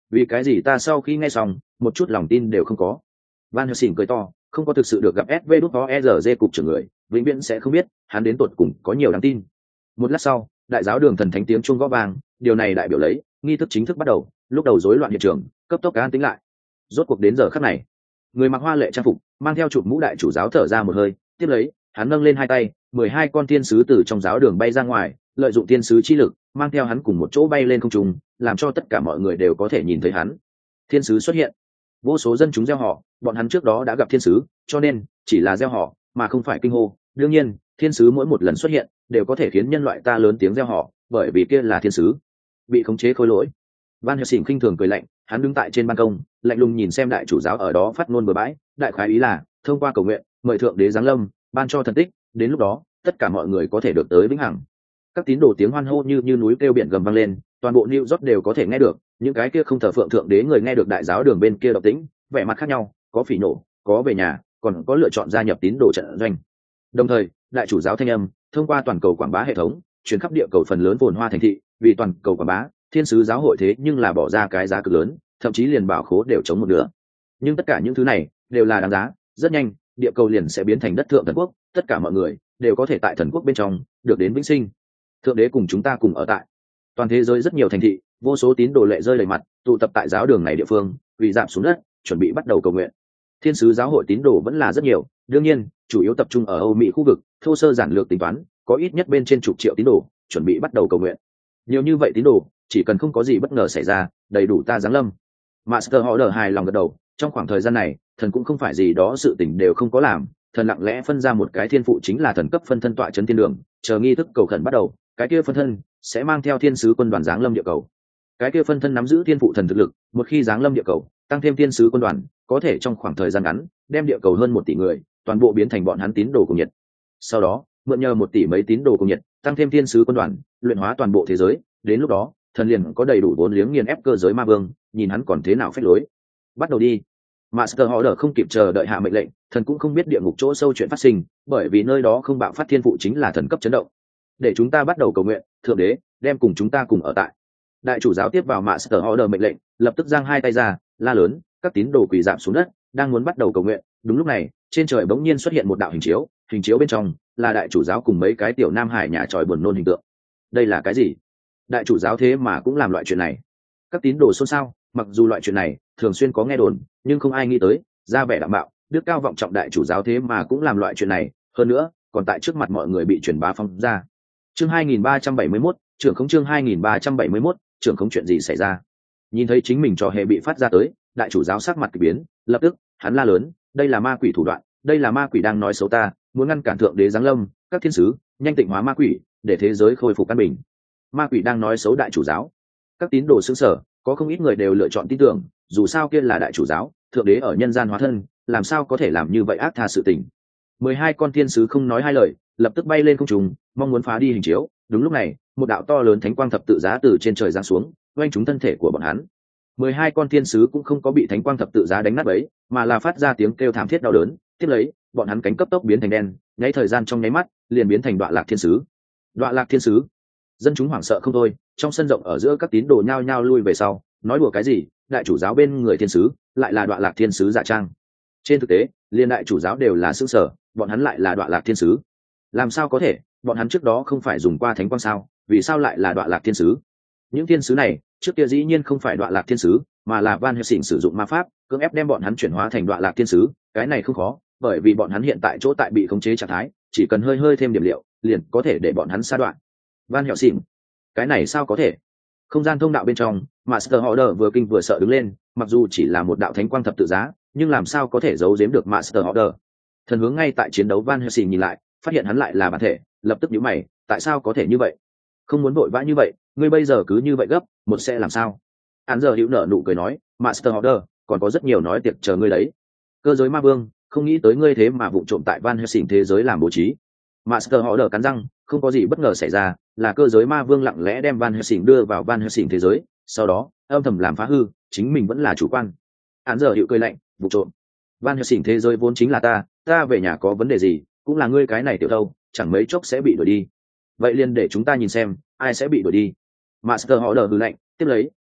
Vì cái gì ta sau khi nghe xong một chút lòng tin đều không có. Van Helsing cười to, không có thực sự được gặp SV đút có ERG cục trưởng người, vĩnh viễn sẽ không biết hắn đến tột cùng có nhiều đáng tin. Một lát sau, đại giáo đường thần thánh tiếng chuông gõ vang, điều này đại biểu lấy nghi thức chính thức bắt đầu. Lúc đầu rối loạn hiện trường, cấp tốc an tĩnh lại. Rốt cuộc đến giờ khắc này, người mặc hoa lệ trang phục, mang theo chụp mũ đại chủ giáo thở ra một hơi, tiếp lấy, hắn nâng lên hai tay, 12 con thiên sứ từ trong giáo đường bay ra ngoài, lợi dụng thiên sứ chi lực, mang theo hắn cùng một chỗ bay lên không trung, làm cho tất cả mọi người đều có thể nhìn thấy hắn. Thiên sứ xuất hiện, vô số dân chúng reo hò, bọn hắn trước đó đã gặp thiên sứ, cho nên chỉ là reo hò mà không phải kinh hô. Đương nhiên, thiên sứ mỗi một lần xuất hiện đều có thể khiến nhân loại ta lớn tiếng reo hò, bởi vì kia là thiên sứ. Bị khống chế khôi lỗi. Van Helsing khinh thường cười lạnh, hắn đứng tại trên ban công, lạnh lùng nhìn xem đại chủ giáo ở đó phát ngôn bừa bãi, đại khái ý là thông qua cầu nguyện, mời thượng đế giáng lâm, ban cho thần tích, đến lúc đó, tất cả mọi người có thể được tới vĩnh hằng. Các tín đồ tiếng hoan hô như núi kêu biển gầm vang lên, toàn bộ New York đều có thể nghe được, những cái kia không thờ phượng thượng đế người nghe được đại giáo đường bên kia động tĩnh, vẻ mặt khác nhau, có phỉ nổ, có về nhà, còn có lựa chọn gia nhập tín đồ trận doanh. Đồng thời, đại chủ giáo thanh âm thông qua toàn cầu quảng bá hệ thống, truyền khắp địa cầu phần lớn phồn hoa thành thị, vì toàn cầu quảng bá, thiên sứ giáo hội thế nhưng là bỏ ra cái giá cực lớn, thậm chí liền bảo khố đều chống một nửa. Nhưng tất cả những thứ này đều là đáng giá, rất nhanh, địa cầu liền sẽ biến thành đất thượng thần quốc, tất cả mọi người đều có thể tại thần quốc bên trong được đến vĩnh sinh. Thượng đế cùng chúng ta cùng ở tại. Toàn thế giới rất nhiều thành thị, vô số tín đồ lệ rơi đầy mặt, tụ tập tại giáo đường này địa phương, quỳ rạp xuống đất, chuẩn bị bắt đầu cầu nguyện. Thiên sứ giáo hội tín đồ vẫn là rất nhiều, đương nhiên, chủ yếu tập trung ở Âu Mỹ khu vực, thô sơ giản lược tính toán, có ít nhất bên trên chục triệu tín đồ, chuẩn bị bắt đầu cầu nguyện. Nhiều như vậy tín đồ, chỉ cần không có gì bất ngờ xảy ra, đầy đủ ta giáng lâm. Master Order hài lòng gật đầu, trong khoảng thời gian này, thần cũng không phải gì đó sự tình đều không có làm, thần lặng lẽ phân ra một cái thiên phụ chính là thần cấp phân thân tọa trấn thiên đường, chờ nghi thức cầu khẩn bắt đầu, cái kia phân thân sẽ mang theo thiên sứ quân đoàn giáng lâm địa cầu. Cái kia phân thân nắm giữ thiên phụ thần thực lực, một khi giáng lâm địa cầu, tăng thêm thiên sứ quân đoàn, có thể trong khoảng thời gian ngắn, đem địa cầu hơn 1 tỷ người, toàn bộ biến thành bọn hắn tín đồ cùng nhiệt. Sau đó, mượn nhờ 1 tỷ mấy tín đồ cùng nhiệt, tăng thêm thiên sứ quân đoàn, luyện hóa toàn bộ thế giới, đến lúc đó, thần liền có đầy đủ vốn liếng nghiền ép cơ giới ma vương, nhìn hắn còn thế nào phách lối. Bắt đầu đi. Master Order không kịp chờ đợi hạ mệnh lệnh, thần cũng không biết địa ngục chỗ sâu chuyện phát sinh, bởi vì nơi đó không bạo phát thiên phụ chính là thần cấp chấn động. Để chúng ta bắt đầu cầu nguyện, thượng đế, đem cùng chúng ta cùng ở tại. Đại chủ giáo tiếp vào Master Order mệnh lệnh, lập tức giang hai tay ra, la lớn, các tín đồ quỳ rạp xuống đất, đang muốn bắt đầu cầu nguyện. Đúng lúc này, trên trời bỗng nhiên xuất hiện một đạo hình chiếu bên trong là đại chủ giáo cùng mấy cái tiểu nam hải nhà tròi buồn nôn hình tượng. Đây là cái gì? Đại chủ giáo thế mà cũng làm loại chuyện này? Các tín đồ xôn xao, mặc dù loại chuyện này thường xuyên có nghe đồn, nhưng không ai nghĩ tới, ra vẻ đạm bạo, đức cao vọng trọng đại chủ giáo thế mà cũng làm loại chuyện này, hơn nữa, còn tại trước mặt mọi người bị truyền bá phong ra. Chương 2371, trưởng khống chương 2371, trưởng khống chuyện gì xảy ra? Nhìn thấy chính mình trò hề bị phát ra tới, đại chủ giáo sắc mặt kỳ biến, lập tức, hắn la lớn, đây là ma quỷ thủ đoạn, đây là ma quỷ đang nói xấu ta, muốn ngăn cản thượng đế giáng lâm, các thiên sứ, nhanh tịnh hóa ma quỷ, để thế giới khôi phục an bình. Ma quỷ đang nói xấu đại chủ giáo. Các tín đồ sững sờ, có không ít người đều lựa chọn tin tưởng, dù sao kia là đại chủ giáo, thượng đế ở nhân gian hóa thân, làm sao có thể làm như vậy ác tha sự tình. 12 con thiên sứ không nói hai lời, lập tức bay lên không trung, mong muốn phá đi hình chiếu. Đúng lúc này, một đạo to lớn thánh quang thập tự giá từ trên trời giáng xuống, oanh trúng thân thể của bọn hắn. 12 con thiên sứ cũng không có bị thánh quang thập tự giá đánh nát bấy, mà là phát ra tiếng kêu thảm thiết đau đớn. Tiếp lấy, bọn hắn cánh cấp tốc biến thành đen, nháy thời gian trong nháy mắt, liền biến thành Đọa Lạc thiên sứ. Đọa Lạc thiên sứ. Dân chúng hoảng sợ không thôi, trong sân rộng ở giữa các tín đồ nhao nhao lui về sau, nói đùa cái gì, đại chủ giáo bên người thiên sứ, lại là Đọa Lạc thiên sứ giả trang. Trên thực tế, liên đại chủ giáo đều là sững sờ, bọn hắn lại là Đọa Lạc thiên sứ. Làm sao có thể, bọn hắn trước đó không phải dùng qua thánh quang sao, vì sao lại là Đọa Lạc thiên sứ? Những thiên sứ này, trước kia dĩ nhiên không phải Đọa Lạc thiên sứ, mà là Van Helsing sử dụng ma pháp, cưỡng ép đem bọn hắn chuyển hóa thành Đọa Lạc thiên sứ, cái này không khó, bởi vì bọn hắn hiện tại chỗ tại bị khống chế trạng thái, chỉ cần hơi thêm điểm liệu, liền có thể để bọn hắn sa đoạn. Van Helsing, cái này sao có thể? Không gian thông đạo bên trong, Master Order vừa kinh vừa sợ đứng lên, mặc dù chỉ là một đạo thánh quang thập tự giá, nhưng làm sao có thể giấu giếm được Master Order? Thần hướng ngay tại chiến đấu Van Helsing nhìn lại, phát hiện hắn lại là bản thể, lập tức nhíu mày, tại sao có thể như vậy? Không muốn vội vã như vậy, ngươi bây giờ cứ như vậy gấp, một sẽ làm sao? Hắn giờ hữu nở nụ cười nói, Master Order, còn có rất nhiều nói tiệc chờ ngươi đấy. Cơ giới ma vương, không nghĩ tới ngươi thế mà vụng trộm tại Van Helsing thế giới làm bố trí. Master Order cắn răng, không có gì bất ngờ xảy ra, là cơ giới ma vương lặng lẽ đem Van Helsing đưa vào Van Helsing thế giới, sau đó âm thầm làm phá hư, chính mình vẫn là chủ quan. Hắn giờ hữu cười lạnh, vụng trộm. Van Helsing thế giới vốn chính là ta về nhà có vấn đề gì, cũng là ngươi cái này tiểu thâu, chẳng mấy chốc sẽ bị đuổi đi. Vậy liền để chúng ta nhìn xem, ai sẽ bị đuổi đi. Master Order hừ lạnh, tiếp lấy,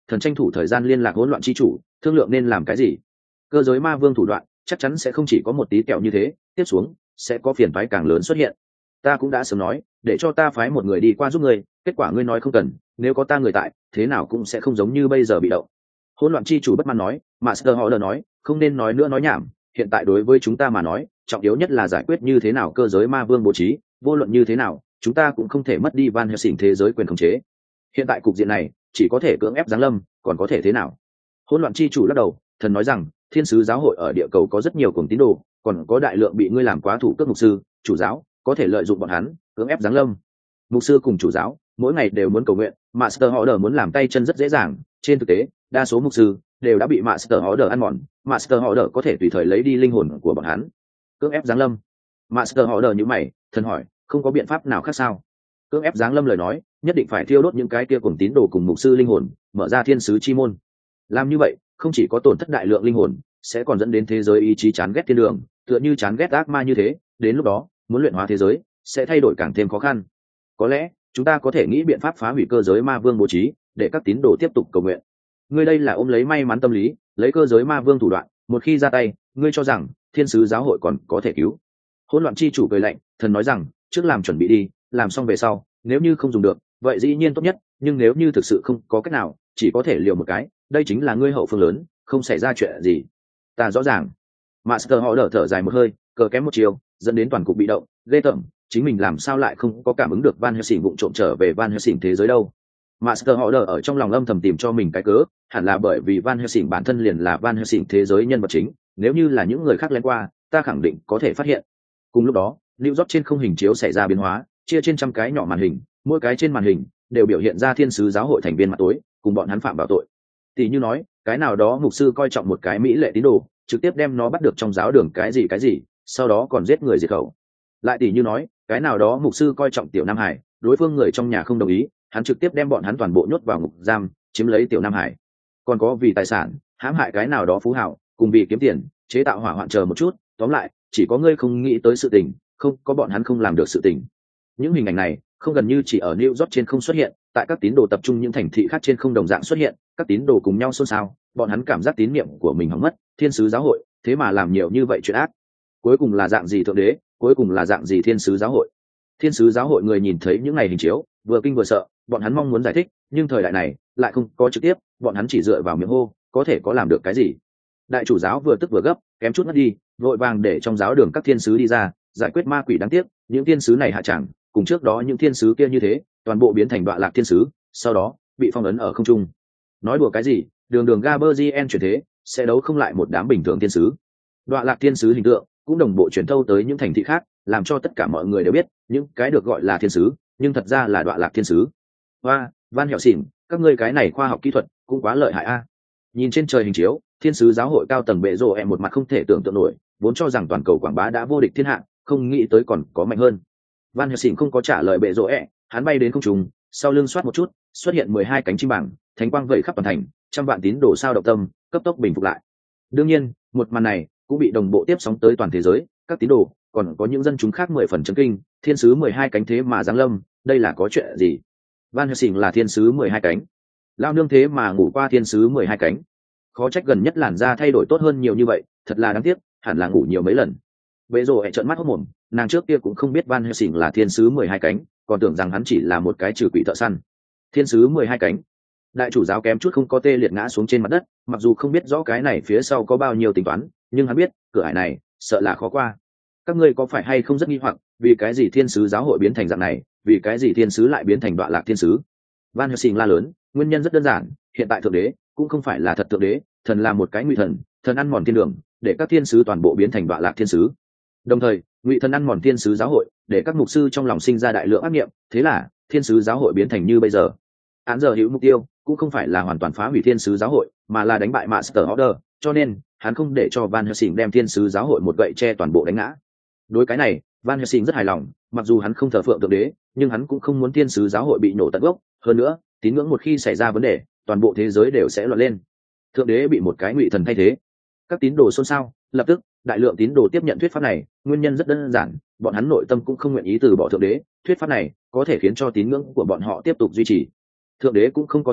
thần tranh thủ thời gian liên lạc hỗn loạn chi chủ, thương lượng nên làm cái gì. Cơ giới ma vương thủ đoạn chắc chắn sẽ không chỉ có một tí kẹo như thế, tiếp xuống sẽ có phiền phái càng lớn xuất hiện. Ta cũng đã sớm nói để cho ta phái một người đi qua giúp ngươi, kết quả ngươi nói không cần, nếu có ta người tại thế nào cũng sẽ không giống như bây giờ bị động. Hỗn loạn chi chủ bất mãn nói. Master họ nói, không nên nói nữa nói nhảm, hiện tại đối với chúng ta mà nói trọng yếu nhất là giải quyết như thế nào cơ giới ma vương bố trí, vô luận như thế nào chúng ta cũng không thể mất đi Van Helsing thế giới quyền khống chế. Hiện tại cục diện này chỉ có thể cưỡng ép giáng lâm, còn có thể thế nào? Hỗn loạn chi chủ lắc đầu, thần nói rằng thiên sứ giáo hội ở địa cầu có rất nhiều cuồng tín đồ, còn có đại lượng bị ngươi làm quá thủ cước mục sư chủ giáo, có thể lợi dụng bọn hắn cưỡng ép giáng lâm. Mục sư cùng chủ giáo mỗi ngày đều muốn cầu nguyện, Master Order muốn làm tay chân rất dễ dàng, trên thực tế đa số mục sư đều đã bị Master Order ăn mòn, Master Order có thể tùy thời lấy đi linh hồn của bọn hắn. Cưỡng ép giáng lâm. Master Order như mày, thần hỏi, không có biện pháp nào khác sao? Cưỡng ép giáng lâm lời nói, nhất định phải thiêu đốt những cái kia cùng tín đồ cùng mục sư linh hồn, mở ra thiên sứ chi môn. Làm như vậy, không chỉ có tổn thất đại lượng linh hồn, sẽ còn dẫn đến thế giới ý chí chán ghét thiên đường, tựa như chán ghét ác ma như thế, đến lúc đó, muốn luyện hóa thế giới sẽ thay đổi càng thêm khó khăn. Có lẽ, chúng ta có thể nghĩ biện pháp phá hủy cơ giới ma vương bố trí, để các tín đồ tiếp tục cầu nguyện. Ngươi đây là ôm lấy may mắn tâm lý, lấy cơ giới ma vương thủ đoạn, một khi ra tay, ngươi cho rằng thiên sứ giáo hội còn có thể cứu? Hỗn loạn chi chủ cười lạnh, thần nói rằng, trước làm chuẩn bị đi, làm xong về sau, nếu như không dùng được, vậy dĩ nhiên tốt nhất, nhưng nếu như thực sự không có cách nào, chỉ có thể liều một cái, đây chính là ngươi hậu phương lớn, không xảy ra chuyện gì. Ta rõ ràng. Master họ đỡ thở dài một hơi, cờ kém một chiều, dẫn đến toàn cục bị động, ghê tởm, chính mình làm sao lại không có cảm ứng được Van Helsing vụng trộm trở về Van Helsing thế giới đâu. Master họ đỡ ở trong lòng âm thầm tìm cho mình cái cớ, hẳn là bởi vì Van Helsing bản thân liền là Van Helsing thế giới nhân vật chính, nếu như là những người khác lén qua, ta khẳng định có thể phát hiện. Cùng lúc đó, New York trên không hình chiếu xảy ra biến hóa, chia trên trăm cái nhỏ màn hình, mỗi cái trên màn hình đều biểu hiện ra thiên sứ giáo hội thành viên mặt tối, cùng bọn hắn phạm vào tội. Tỷ như nói, cái nào đó mục sư coi trọng một cái mỹ lệ tín đồ, trực tiếp đem nó bắt được trong giáo đường cái gì, sau đó còn giết người diệt khẩu. Lại tỷ như nói, cái nào đó mục sư coi trọng tiểu Nam Hải, đối phương người trong nhà không đồng ý, hắn trực tiếp đem bọn hắn toàn bộ nhốt vào ngục giam, chiếm lấy tiểu Nam Hải. Còn có vì tài sản, hãm hại cái nào đó phú hào, cùng vì kiếm tiền, chế tạo hỏa hoạn chờ một chút, tóm lại, chỉ có ngươi không nghĩ tới sự tình, không có bọn hắn không làm được sự tình. Những hình ảnh này không gần như chỉ ở New York trên không xuất hiện, tại các tín đồ tập trung những thành thị khác trên không đồng dạng xuất hiện, các tín đồ cùng nhau xôn xao, bọn hắn cảm giác tín niệm của mình hỏng mất, thiên sứ giáo hội thế mà làm nhiều như vậy chuyện ác. Cuối cùng là dạng gì thượng đế, cuối cùng là dạng gì thiên sứ giáo hội? Thiên sứ giáo hội người nhìn thấy những ngày hình chiếu, vừa kinh vừa sợ, bọn hắn mong muốn giải thích, nhưng thời đại này lại không có trực tiếp, bọn hắn chỉ dựa vào miệng hô, có thể có làm được cái gì? Đại chủ giáo vừa tức vừa gấp, kém chút mất đi, vội vàng để trong giáo đường các thiên sứ đi ra, giải quyết ma quỷ đáng tiếc, những thiên sứ này hạ chẳng, cùng trước đó những thiên sứ kia như thế, toàn bộ biến thành đoạn lạc thiên sứ, sau đó bị phong ấn ở không trung. Nói đùa cái gì, đường Gaberzien chuyển thế, sẽ đấu không lại một đám bình thường thiên sứ. Đoạn lạc thiên sứ hình tượng cũng đồng bộ truyền thâu tới những thành thị khác, làm cho tất cả mọi người đều biết, những cái được gọi là thiên sứ, nhưng thật ra là đoạn lạc thiên sứ. Và Van Helsing, các ngươi cái này khoa học kỹ thuật cũng quá lợi hại a. Nhìn trên trời hình chiếu, thiên sứ giáo hội cao tầng bệ rồ một mặt không thể tưởng tượng nổi, vốn cho rằng toàn cầu quảng bá đã vô địch thiên hạ, không nghĩ tới còn có mạnh hơn. Van Helsing không có trả lời bệ rồ hắn bay đến không trung, sau lưng xoát một chút, xuất hiện 12 cánh chim bằng, thánh quang vẩy khắp toàn thành, trăm vạn tín đồ sao động tâm, cấp tốc bình phục lại. Đương nhiên, một màn này cũng bị đồng bộ tiếp sóng tới toàn thế giới, các tín đồ, còn có những dân chúng khác 10 phần chấn kinh, thiên sứ 12 cánh thế mà giáng lâm, đây là có chuyện gì? Van Helsing là thiên sứ 12 cánh. Lao nương thế mà ngủ qua thiên sứ 12 cánh. Khó trách gần nhất làn da thay đổi tốt hơn nhiều như vậy, thật là đáng tiếc, hẳn là ngủ nhiều mấy lần. Bệ rồ trợn mắt hốt mồm, nàng trước kia cũng không biết Van Helsing là thiên sứ 12 cánh, còn tưởng rằng hắn chỉ là một cái trừ quỷ thợ săn. Thiên sứ 12 cánh. Đại chủ giáo kém chút không có tê liệt ngã xuống trên mặt đất, mặc dù không biết rõ cái này phía sau có bao nhiêu tính toán, nhưng hắn biết, cửa ải này sợ là khó qua. Các ngươi có phải hay không rất nghi hoặc, vì cái gì thiên sứ giáo hội biến thành dạng này, vì cái gì thiên sứ lại biến thành đoạn lạc thiên sứ? Van Helsing la lớn, nguyên nhân rất đơn giản, hiện tại thượng đế cũng không phải là thật thượng đế, thần là một cái ngụy thần, thần ăn mòn thiên đường, để các thiên sứ toàn bộ biến thành đoạn lạc thiên sứ. Đồng thời, ngụy thần ăn mòn thiên sứ giáo hội, để các mục sư trong lòng sinh ra đại lượng ác niệm, thế là thiên sứ giáo hội biến thành như bây giờ. Án giờ hữu mục tiêu cũng không phải là hoàn toàn phá hủy thiên sứ giáo hội, mà là đánh bại Master Order, cho nên hắn không để cho Van Helsing đem thiên sứ giáo hội một gậy che toàn bộ đánh ngã. Đối cái này, Van Helsing rất hài lòng, mặc dù hắn không thờ phượng thượng đế, nhưng hắn cũng không muốn thiên sứ giáo hội bị nổ tận gốc, hơn nữa, tín ngưỡng một khi xảy ra vấn đề, toàn bộ thế giới đều sẽ loạn lên. Thượng đế bị một cái ngụy thần thay thế. Các tín đồ xôn xao, lập tức, đại lượng tín đồ tiếp nhận thuyết pháp này, nguyên nhân rất đơn giản, bọn hắn nội tâm cũng không nguyện ý từ bỏ thượng đế, thuyết pháp này có thể khiến cho tín ngưỡng của bọn họ tiếp tục duy trì. Thượng đế cũng không có sai,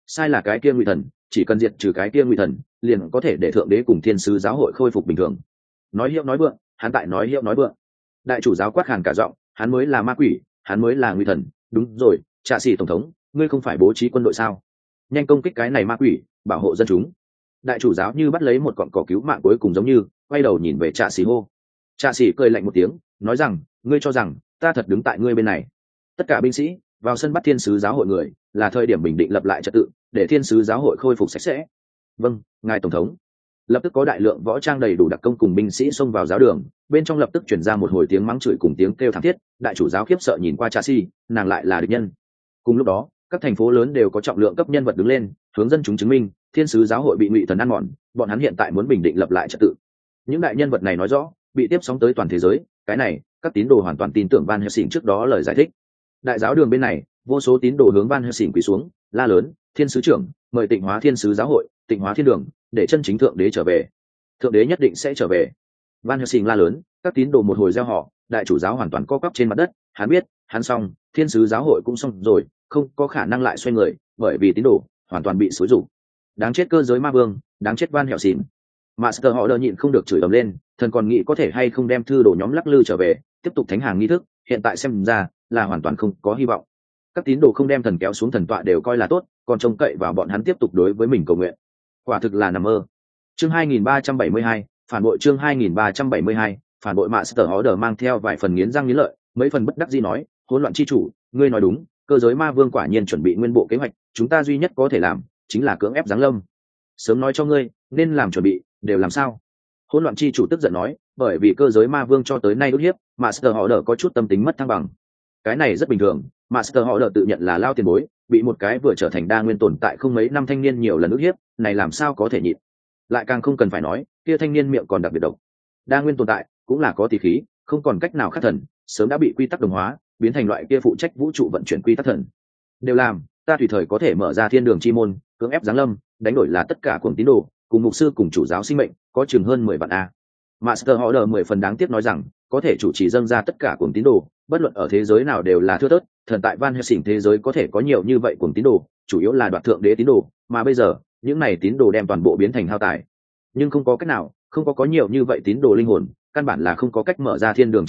sai là cái kia Ngụy Thần, chỉ cần diệt trừ cái kia Ngụy Thần, liền có thể để thượng đế cùng thiên sứ giáo hội khôi phục bình thường. Nói hiệu nói vượng, hắn tại nói hiệu nói vượng. Đại chủ giáo quát khàn cả giọng, hắn mới là ma quỷ, hắn mới là Ngụy Thần. Đúng rồi, Trạ Sĩ tổng thống, ngươi không phải bố trí quân đội sao? Nhanh công kích cái này ma quỷ, bảo hộ dân chúng. Đại chủ giáo như bắt lấy một cọng cỏ cứu mạng cuối cùng giống như quay đầu nhìn về Trạ Sĩ hô. Trạ Sĩ cười lạnh một tiếng, nói rằng, ngươi cho rằng ta thật đứng tại ngươi bên này? Tất cả binh sĩ vào sân bắt thiên sứ giáo hội người, là thời điểm bình định lập lại trật tự, để thiên sứ giáo hội khôi phục sạch sẽ. Vâng, ngài tổng thống. Lập tức có đại lượng võ trang đầy đủ đặc công cùng binh sĩ xông vào giáo đường, bên trong lập tức chuyển ra một hồi tiếng mắng chửi cùng tiếng kêu thảm thiết. Đại chủ giáo khiếp sợ nhìn qua Trạ Sĩ, nàng lại là địch nhân. Cùng lúc đó, các thành phố lớn đều có trọng lượng cấp nhân vật đứng lên, hướng dân chúng chứng minh thiên sứ giáo hội bị Ngụy Thần ăn mòn, bọn hắn hiện tại muốn bình định lập lại trật tự. Những đại nhân vật này nói rõ, bị tiếp sóng tới toàn thế giới, cái này các tín đồ hoàn toàn tin tưởng Van Helsing trước đó lời giải thích. Đại giáo đường bên này, vô số tín đồ hướng Van Helsing quỳ xuống, la lớn, thiên sứ trưởng, mời tịnh hóa thiên sứ giáo hội, tịnh hóa thiên đường, để chân chính thượng đế trở về. Thượng đế nhất định sẽ trở về. Van Helsing la lớn, các tín đồ một hồi reo hò, đại chủ giáo hoàn toàn co quắp trên mặt đất, hắn biết, hắn xong, thiên sứ giáo hội cũng xong rồi, không có khả năng lại xoay người, bởi vì tín đồ hoàn toàn bị xúi rụng. Đáng chết cơ giới ma vương, đáng chết Van Helsing. Master họ đỡ nhịn không được chửi ầm lên, thần còn nghĩ có thể hay không đem thư đồ nhóm lắc lư trở về, tiếp tục thánh hàng nghi thức, hiện tại xem ra là hoàn toàn không có hy vọng. Các tín đồ không đem thần kéo xuống thần tọa đều coi là tốt, còn trông cậy vào bọn hắn tiếp tục đối với mình cầu nguyện, quả thực là nằm mơ. Chương 2372, phản bội. Chương 2372, phản bội. Master họ đỡ mang theo vài phần nghiến răng nghiến lợi, mấy phần bất đắc dĩ nói, hỗn loạn chi chủ, ngươi nói đúng, cơ giới ma vương quả nhiên chuẩn bị nguyên bộ kế hoạch, chúng ta duy nhất có thể làm chính là cưỡng ép giáng lâm. Sớm nói cho ngươi, nên làm chuẩn bị đều làm sao? Hỗn loạn chi chủ tức giận nói, bởi vì cơ giới ma vương cho tới nay ức hiếp, Master họ đỡ có chút tâm tính mất thăng bằng. Cái này rất bình thường, Master họ đỡ tự nhận là lao tiền bối, bị một cái vừa trở thành đa nguyên tồn tại không mấy năm thanh niên nhiều lần ức hiếp, này làm sao có thể nhịn? Lại càng không cần phải nói, kia thanh niên miệng còn đặc biệt độc. Đa nguyên tồn tại cũng là có tỷ khí, không còn cách nào khác thần, sớm đã bị quy tắc đồng hóa, biến thành loại kia phụ trách vũ trụ vận chuyển quy tắc thần. Đều làm, ta tùy thời có thể mở ra thiên đường chi môn, cưỡng ép giáng lâm, đánh đổi là tất cả cuồng tín đồ, cùng mục sư cùng chủ giáo sinh mệnh, có chừng hơn 10 vạn a. Master họ đỡ 10 phần đáng tiếc nói rằng, có thể chủ trì dâng ra tất cả cuồng tín đồ, bất luận ở thế giới nào đều là thưa thớt, thần tại Van Helsing thế giới có thể có nhiều như vậy cuồng tín đồ, chủ yếu là đoạt thượng đế tín đồ, mà bây giờ, những này tín đồ đem toàn bộ biến thành hao tài. Nhưng không có cách nào, không có nhiều như vậy tín đồ linh hồn, căn bản là không có cách mở ra thiên đường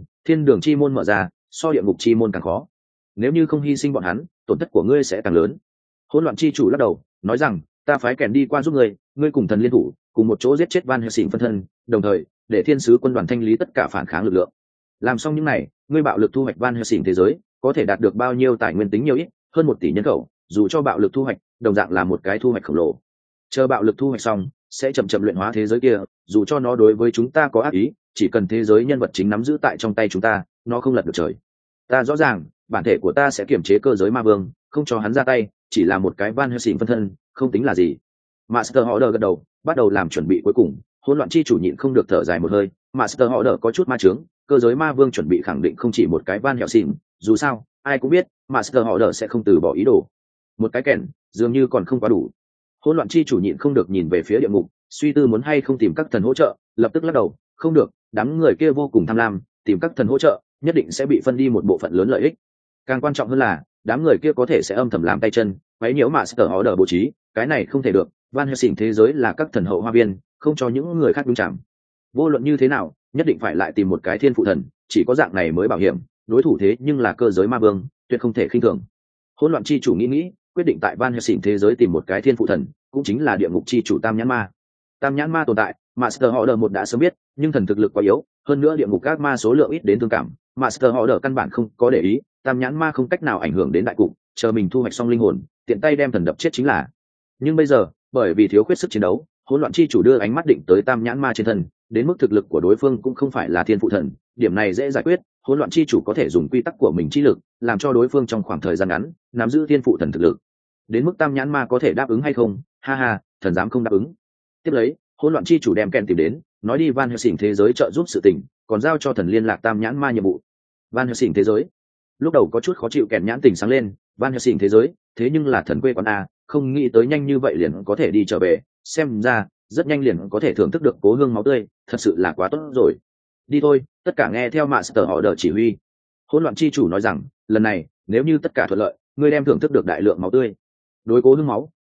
chi môn mở ra, so địa ngục chi môn càng khó. Nếu như không hy sinh bọn hắn, tổn thất của ngươi sẽ càng lớn. Hỗn loạn chi chủ lắc đầu, nói rằng, ta phái kèn đi qua giúp ngươi cùng thần liên thủ, cùng một chỗ giết chết Van Helsing phân thân, đồng thời để thiên sứ quân đoàn thanh lý tất cả phản kháng lực lượng. Làm xong những này, ngươi bạo lực thu hoạch Van Helsing thế giới, có thể đạt được bao nhiêu tài nguyên tính nhiều ít, hơn 1 tỷ nhân khẩu, dù cho bạo lực thu hoạch, đồng dạng là một cái thu hoạch khổng lồ. Chờ bạo lực thu hoạch xong, sẽ chậm chậm luyện hóa thế giới kia, dù cho nó đối với chúng ta có ác ý, chỉ cần thế giới nhân vật chính nắm giữ tại trong tay chúng ta, nó không lật được trời. Ta rõ ràng, bản thể của ta sẽ kiểm chế cơ giới ma vương, không cho hắn ra tay, chỉ là một cái Van Helsing phân thân, không tính là gì. Master họ đỡ gật đầu, bắt đầu làm chuẩn bị cuối cùng. Hỗn loạn chi chủ nhịn không được thở dài một hơi, Master họ đỡ có chút ma chướng, cơ giới ma vương chuẩn bị khẳng định không chỉ một cái Van Helsing, dù sao, ai cũng biết, Master họ đỡ sẽ không từ bỏ ý đồ. Một cái kèn, dường như còn không quá đủ. Hỗn loạn chi chủ nhịn không được nhìn về phía địa ngục, suy tư muốn hay không tìm các thần hỗ trợ, lập tức lắc đầu, không được, đám người kia vô cùng tham lam, tìm các thần hỗ trợ, nhất định sẽ bị phân đi một bộ phận lớn lợi ích. Càng quan trọng hơn là, đám người kia có thể sẽ âm thầm làm tay chân, quấy nhiễu Master họ đỡ bố trí, cái này không thể được. Van Helsing thế giới là các thần hậu hoa viên, không cho những người khác nhúng chạm. Vô luận như thế nào, nhất định phải lại tìm một cái thiên phụ thần, chỉ có dạng này mới bảo hiểm. Đối thủ thế nhưng là cơ giới ma vương, tuyệt không thể khinh thường. Hỗn loạn chi chủ nghĩ, quyết định tại Van Helsing thế giới tìm một cái thiên phụ thần, cũng chính là địa ngục chi chủ Tam Nhãn Ma. Tam Nhãn Ma tồn tại, Master họ đỡ một đã sớm biết, nhưng thần thực lực quá yếu, hơn nữa địa ngục các ma số lượng ít đến thương cảm, Master họ đỡ căn bản không có để ý, Tam Nhãn Ma không cách nào ảnh hưởng đến đại cục, chờ mình thu hoạch xong linh hồn, tiện tay đem thần đập chết chính là. Nhưng bây giờ, bởi vì thiếu khuyết sức chiến đấu, hỗn loạn chi chủ đưa ánh mắt định tới Tam Nhãn Ma trên thân, đến mức thực lực của đối phương cũng không phải là thiên phụ thần, điểm này dễ giải quyết. Hỗn loạn chi chủ có thể dùng quy tắc của mình chi lực, làm cho đối phương trong khoảng thời gian ngắn nắm giữ thiên phụ thần thực lực. Đến mức Tam Nhãn Ma có thể đáp ứng hay không, ha ha, thần dám không đáp ứng. Tiếp lấy, hỗn loạn chi chủ đem kèn tìm đến, nói đi Van Helsing thế giới trợ giúp sự tình, còn giao cho thần liên lạc Tam Nhãn Ma nhiệm vụ. Van Helsing thế giới, lúc đầu có chút khó chịu kèn nhãn tình sáng lên, Van Helsing thế giới, thế nhưng là thần quê quán a, không nghĩ tới nhanh như vậy liền có thể đi trở về, xem ra rất nhanh liền có thể thưởng thức được cố hương máu tươi, thật sự là quá tốt rồi. Đi thôi, tất cả nghe theo Master họ đỡ chỉ huy. Hỗn loạn chi chủ nói rằng, lần này nếu như tất cả thuận lợi, ngươi đem thưởng thức được đại lượng máu tươi. Đối cố hương máu,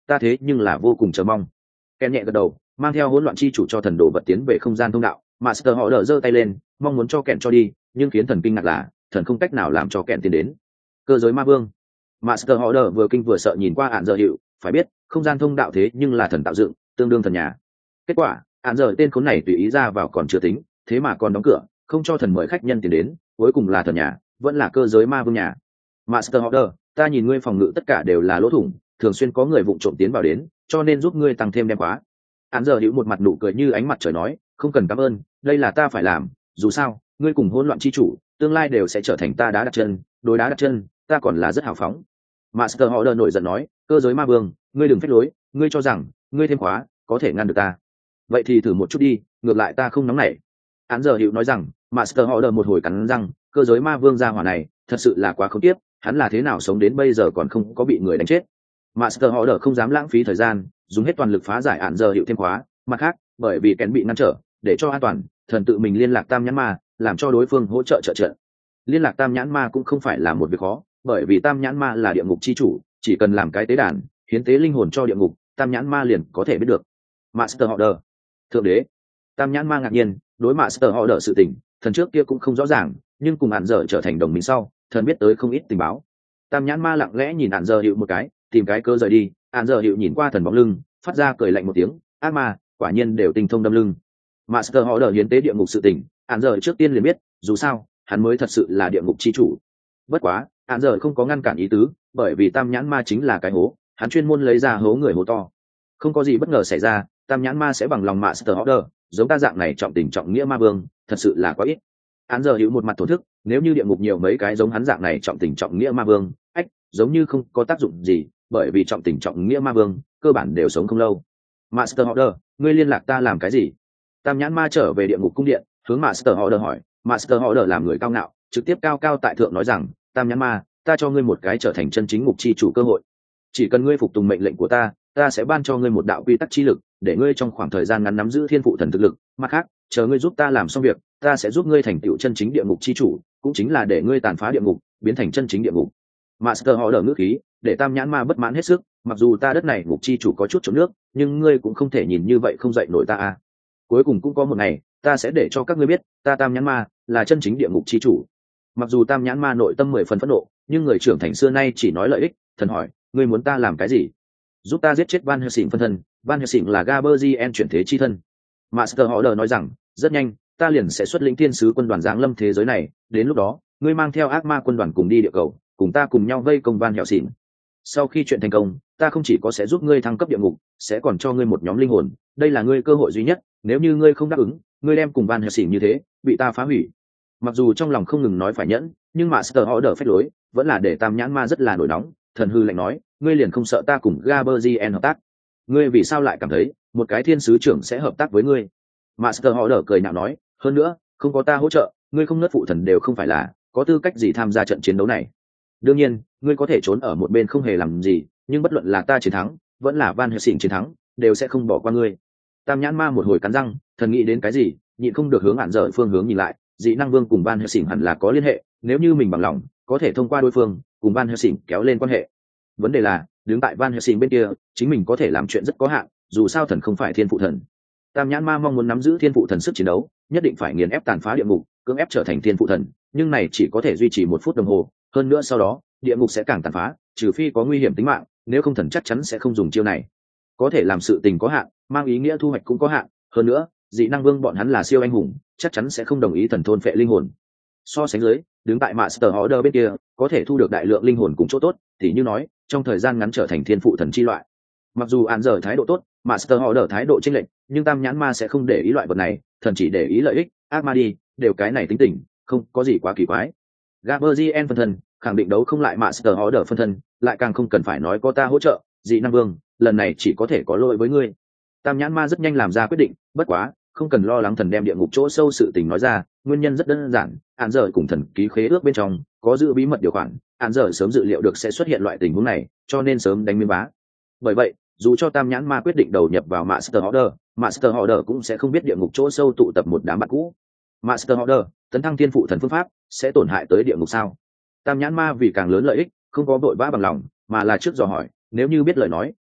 ta thế nhưng là vô cùng chờ mong. Ken nhẹ gật đầu, mang theo hỗn loạn chi chủ cho thần đồ vật tiến về không gian thông đạo. Master họ đỡ giơ tay lên, mong muốn cho Ken cho đi, nhưng khiến thần kinh ngạc là thần không cách nào làm cho Ken tiến đến. Cơ giới ma vương. Master họ đỡ vừa kinh vừa sợ nhìn qua Án Giờ Hiệu, phải biết không gian thông đạo thế nhưng là thần tạo dựng, tương đương thần nhà. Kết quả Án Giờ tên khốn này tùy ý ra vào còn chưa tính, thế mà còn đóng cửa, không cho thần mời khách nhân tiến đến, cuối cùng là thần nhà, vẫn là cơ giới ma vương nhà. Master Order, ta nhìn ngươi phòng ngự tất cả đều là lỗ thủng, thường xuyên có người vụng trộm tiến vào đến, cho nên giúp ngươi tăng thêm đem khóa. Án Giờ Hữu một mặt nụ cười như ánh mặt trời nói, không cần cảm ơn, đây là ta phải làm, dù sao, ngươi cùng hỗn loạn chi chủ, tương lai đều sẽ trở thành ta đá đặt chân, đối đá đặt chân, ta còn là rất hào phóng. Master Order nổi giận nói, cơ giới ma vương, ngươi đừng phách lối, ngươi cho rằng ngươi thêm khóa có thể ngăn được ta? Vậy thì thử một chút đi, ngược lại ta không nóng nảy. Án Giờ Hữu nói rằng, Master Order một hồi cắn răng, cơ giới ma vương gia hỏa này, thật sự là quá khốn kiếp, hắn là thế nào sống đến bây giờ còn không có bị người đánh chết. Master Order không dám lãng phí thời gian, dùng hết toàn lực phá giải Án Giờ Hữu thêm khóa. Mặt khác, bởi vì kén bị ngăn trở, để cho an toàn, thần tự mình liên lạc Tam Nhãn Ma, làm cho đối phương hỗ trợ trợ trận. Liên lạc Tam Nhãn Ma cũng không phải là một việc khó, bởi vì Tam Nhãn Ma là địa ngục chi chủ, chỉ cần làm cái tế đàn, hiến tế linh hồn cho địa ngục, Tam Nhãn Ma liền có thể biết được. Master Order, thượng đế. Tam Nhãn Ma ngạc nhiên, đối Master Order sự tình, thần trước kia cũng không rõ ràng, nhưng cùng Án Giờ trở thành đồng minh sau, thần biết tới không ít tình báo. Tam Nhãn Ma lặng lẽ nhìn Án Giờ Hiệu một cái, tìm cái cơ rời đi. Án Giờ Hiệu nhìn qua thần bóng lưng, phát ra cười lạnh một tiếng, ác ma, quả nhiên đều tinh thông đâm lưng. Master Order hiến tế địa ngục sự tình, Án Giờ trước tiên liền biết, dù sao, hắn mới thật sự là địa ngục chi chủ. Bất quá, Án Giờ không có ngăn cản ý tứ, bởi vì Tam Nhãn Ma chính là cái hố, hắn chuyên môn lấy ra hố người hố to. Không có gì bất ngờ xảy ra, Tam Nhãn Ma sẽ bằng lòng Master Order, giống ta dạng này trọng tình trọng nghĩa ma vương, thật sự là quá ít. Án Giờ Hữu một mặt thổ thức, nếu như địa ngục nhiều mấy cái giống hắn dạng này trọng tình trọng nghĩa ma vương, giống như không có tác dụng gì, bởi vì trọng tình trọng nghĩa ma vương cơ bản đều sống không lâu. Master Order, ngươi liên lạc ta làm cái gì? Tam Nhãn Ma trở về địa ngục cung điện, hướng Master Order hỏi. Master Order làm người cao ngạo, trực tiếp cao cao tại thượng nói rằng, Tam Nhãn Ma, ta cho ngươi một cái trở thành chân chính ngục chi chủ cơ hội. Chỉ cần ngươi phục tùng mệnh lệnh của ta, ta sẽ ban cho ngươi một đạo quy tắc chi lực, để ngươi trong khoảng thời gian ngắn nắm giữ thiên phụ thần thực lực. Mặt khác, chờ ngươi giúp ta làm xong việc, ta sẽ giúp ngươi thành tựu chân chính địa ngục chi chủ, cũng chính là để ngươi tàn phá địa ngục, biến thành chân chính địa ngục. Master họ đỡ ngữ khí, để Tam Nhãn Ma bất mãn hết sức, mặc dù ta đất này ngục chi chủ có chút trốn nước, nhưng ngươi cũng không thể nhìn như vậy không dậy nổi ta à. Cuối cùng cũng có một ngày, ta sẽ để cho các ngươi biết, ta Tam Nhãn Ma là chân chính địa ngục chi chủ. Mặc dù Tam Nhãn Ma nội tâm 10 phần phẫn nộ, nhưng người trưởng thành xưa nay chỉ nói lợi ích. Thần hỏi, ngươi muốn ta làm cái gì? Giúp ta giết chết Van Helsing phân thân. Van Helsing là Gaberzien chuyển thế chi thân. Master họ đỡ nói rằng, rất nhanh, ta liền sẽ xuất lĩnh thiên sứ quân đoàn giáng lâm thế giới này, đến lúc đó, ngươi mang theo ác ma quân đoàn cùng đi địa cầu, cùng ta cùng nhau vây công Van Helsing. Sau khi chuyện thành công, ta không chỉ có sẽ giúp ngươi thăng cấp địa ngục, sẽ còn cho ngươi một nhóm linh hồn, đây là ngươi cơ hội duy nhất, nếu như ngươi không đáp ứng, ngươi đem cùng Van Helsing như thế, bị ta phá hủy. Mặc dù trong lòng không ngừng nói phải nhẫn, nhưng Master họ đỡ phép lối, vẫn là để Tam Nhãn Ma rất là nổi nóng. Thần hư lạnh nói, ngươi liền không sợ ta cùng Gaberzien hợp tác? Ngươi vì sao lại cảm thấy một cái thiên sứ trưởng sẽ hợp tác với ngươi? Master họ đỡ cười nhạo nói, hơn nữa, không có ta hỗ trợ, ngươi không nứt phụ thần đều không phải là có tư cách gì tham gia trận chiến đấu này. Đương nhiên, ngươi có thể trốn ở một bên không hề làm gì, nhưng bất luận là ta chiến thắng, vẫn là Van Helsing chiến thắng, đều sẽ không bỏ qua ngươi. Tam Nhãn Ma một hồi cắn răng, thần nghĩ đến cái gì, nhịn không được hướng Án Giờ phương hướng nhìn lại. Dị năng vương cùng Van Helsing hẳn là có liên hệ, nếu như mình bằng lòng, có thể thông qua đối phương cùng Van Helsing kéo lên quan hệ. Vấn đề là, đứng tại Van Helsing bên kia, chính mình có thể làm chuyện rất có hạn, dù sao thần không phải thiên phụ thần. Tam Nhãn Ma mong muốn nắm giữ thiên phụ thần sức chiến đấu, nhất định phải nghiền ép tàn phá địa ngục, cưỡng ép trở thành thiên phụ thần, nhưng này chỉ có thể duy trì 1 phút đồng hồ, hơn nữa sau đó, địa ngục sẽ càng tàn phá, trừ phi có nguy hiểm tính mạng, nếu không thần chắc chắn sẽ không dùng chiêu này. Có thể làm sự tình có hạn, mang ý nghĩa thu hoạch cũng có hạn, hơn nữa, dị năng vương bọn hắn là siêu anh hùng, chắc chắn sẽ không đồng ý thần thôn phệ linh hồn. So sánh dưới, đứng tại Master Order bên kia, có thể thu được đại lượng linh hồn cùng chỗ tốt, thì như nói, trong thời gian ngắn trở thành thiên phụ thần chi loại. Mặc dù Án Giờ thái độ tốt, Master Order thái độ chênh lệch, nhưng Tam Nhãn Ma sẽ không để ý loại vật này, thần chỉ để ý lợi ích, ác ma đi, đều cái này tính tình, không có gì quá kỳ quái. Gaberzien phân thân, khẳng định đấu không lại Master Order phân thân, lại càng không cần phải nói có ta hỗ trợ, dị năng vương, lần này chỉ có thể có lỗi với ngươi. Tam Nhãn Ma rất nhanh làm ra quyết định, bất quá, không cần lo lắng thần đem địa ngục chỗ sâu sự tình nói ra, nguyên nhân rất đơn giản, Án Giờ cùng thần ký khế ước bên trong có giữ bí mật điều khoản, Án Giờ sớm dự liệu được sẽ xuất hiện loại tình huống này, cho nên sớm đánh miếng bá. Bởi vậy, dù cho Tam Nhãn Ma quyết định đầu nhập vào Master Order cũng sẽ không biết địa ngục chỗ sâu tụ tập một đám bạn cũ. Master Order, tấn thăng thiên phụ thần phương pháp sẽ tổn hại tới địa ngục sao? Tam Nhãn Ma vì càng lớn lợi ích, không có vội vã bằng lòng, mà là trước dò hỏi, nếu như biết lời nói,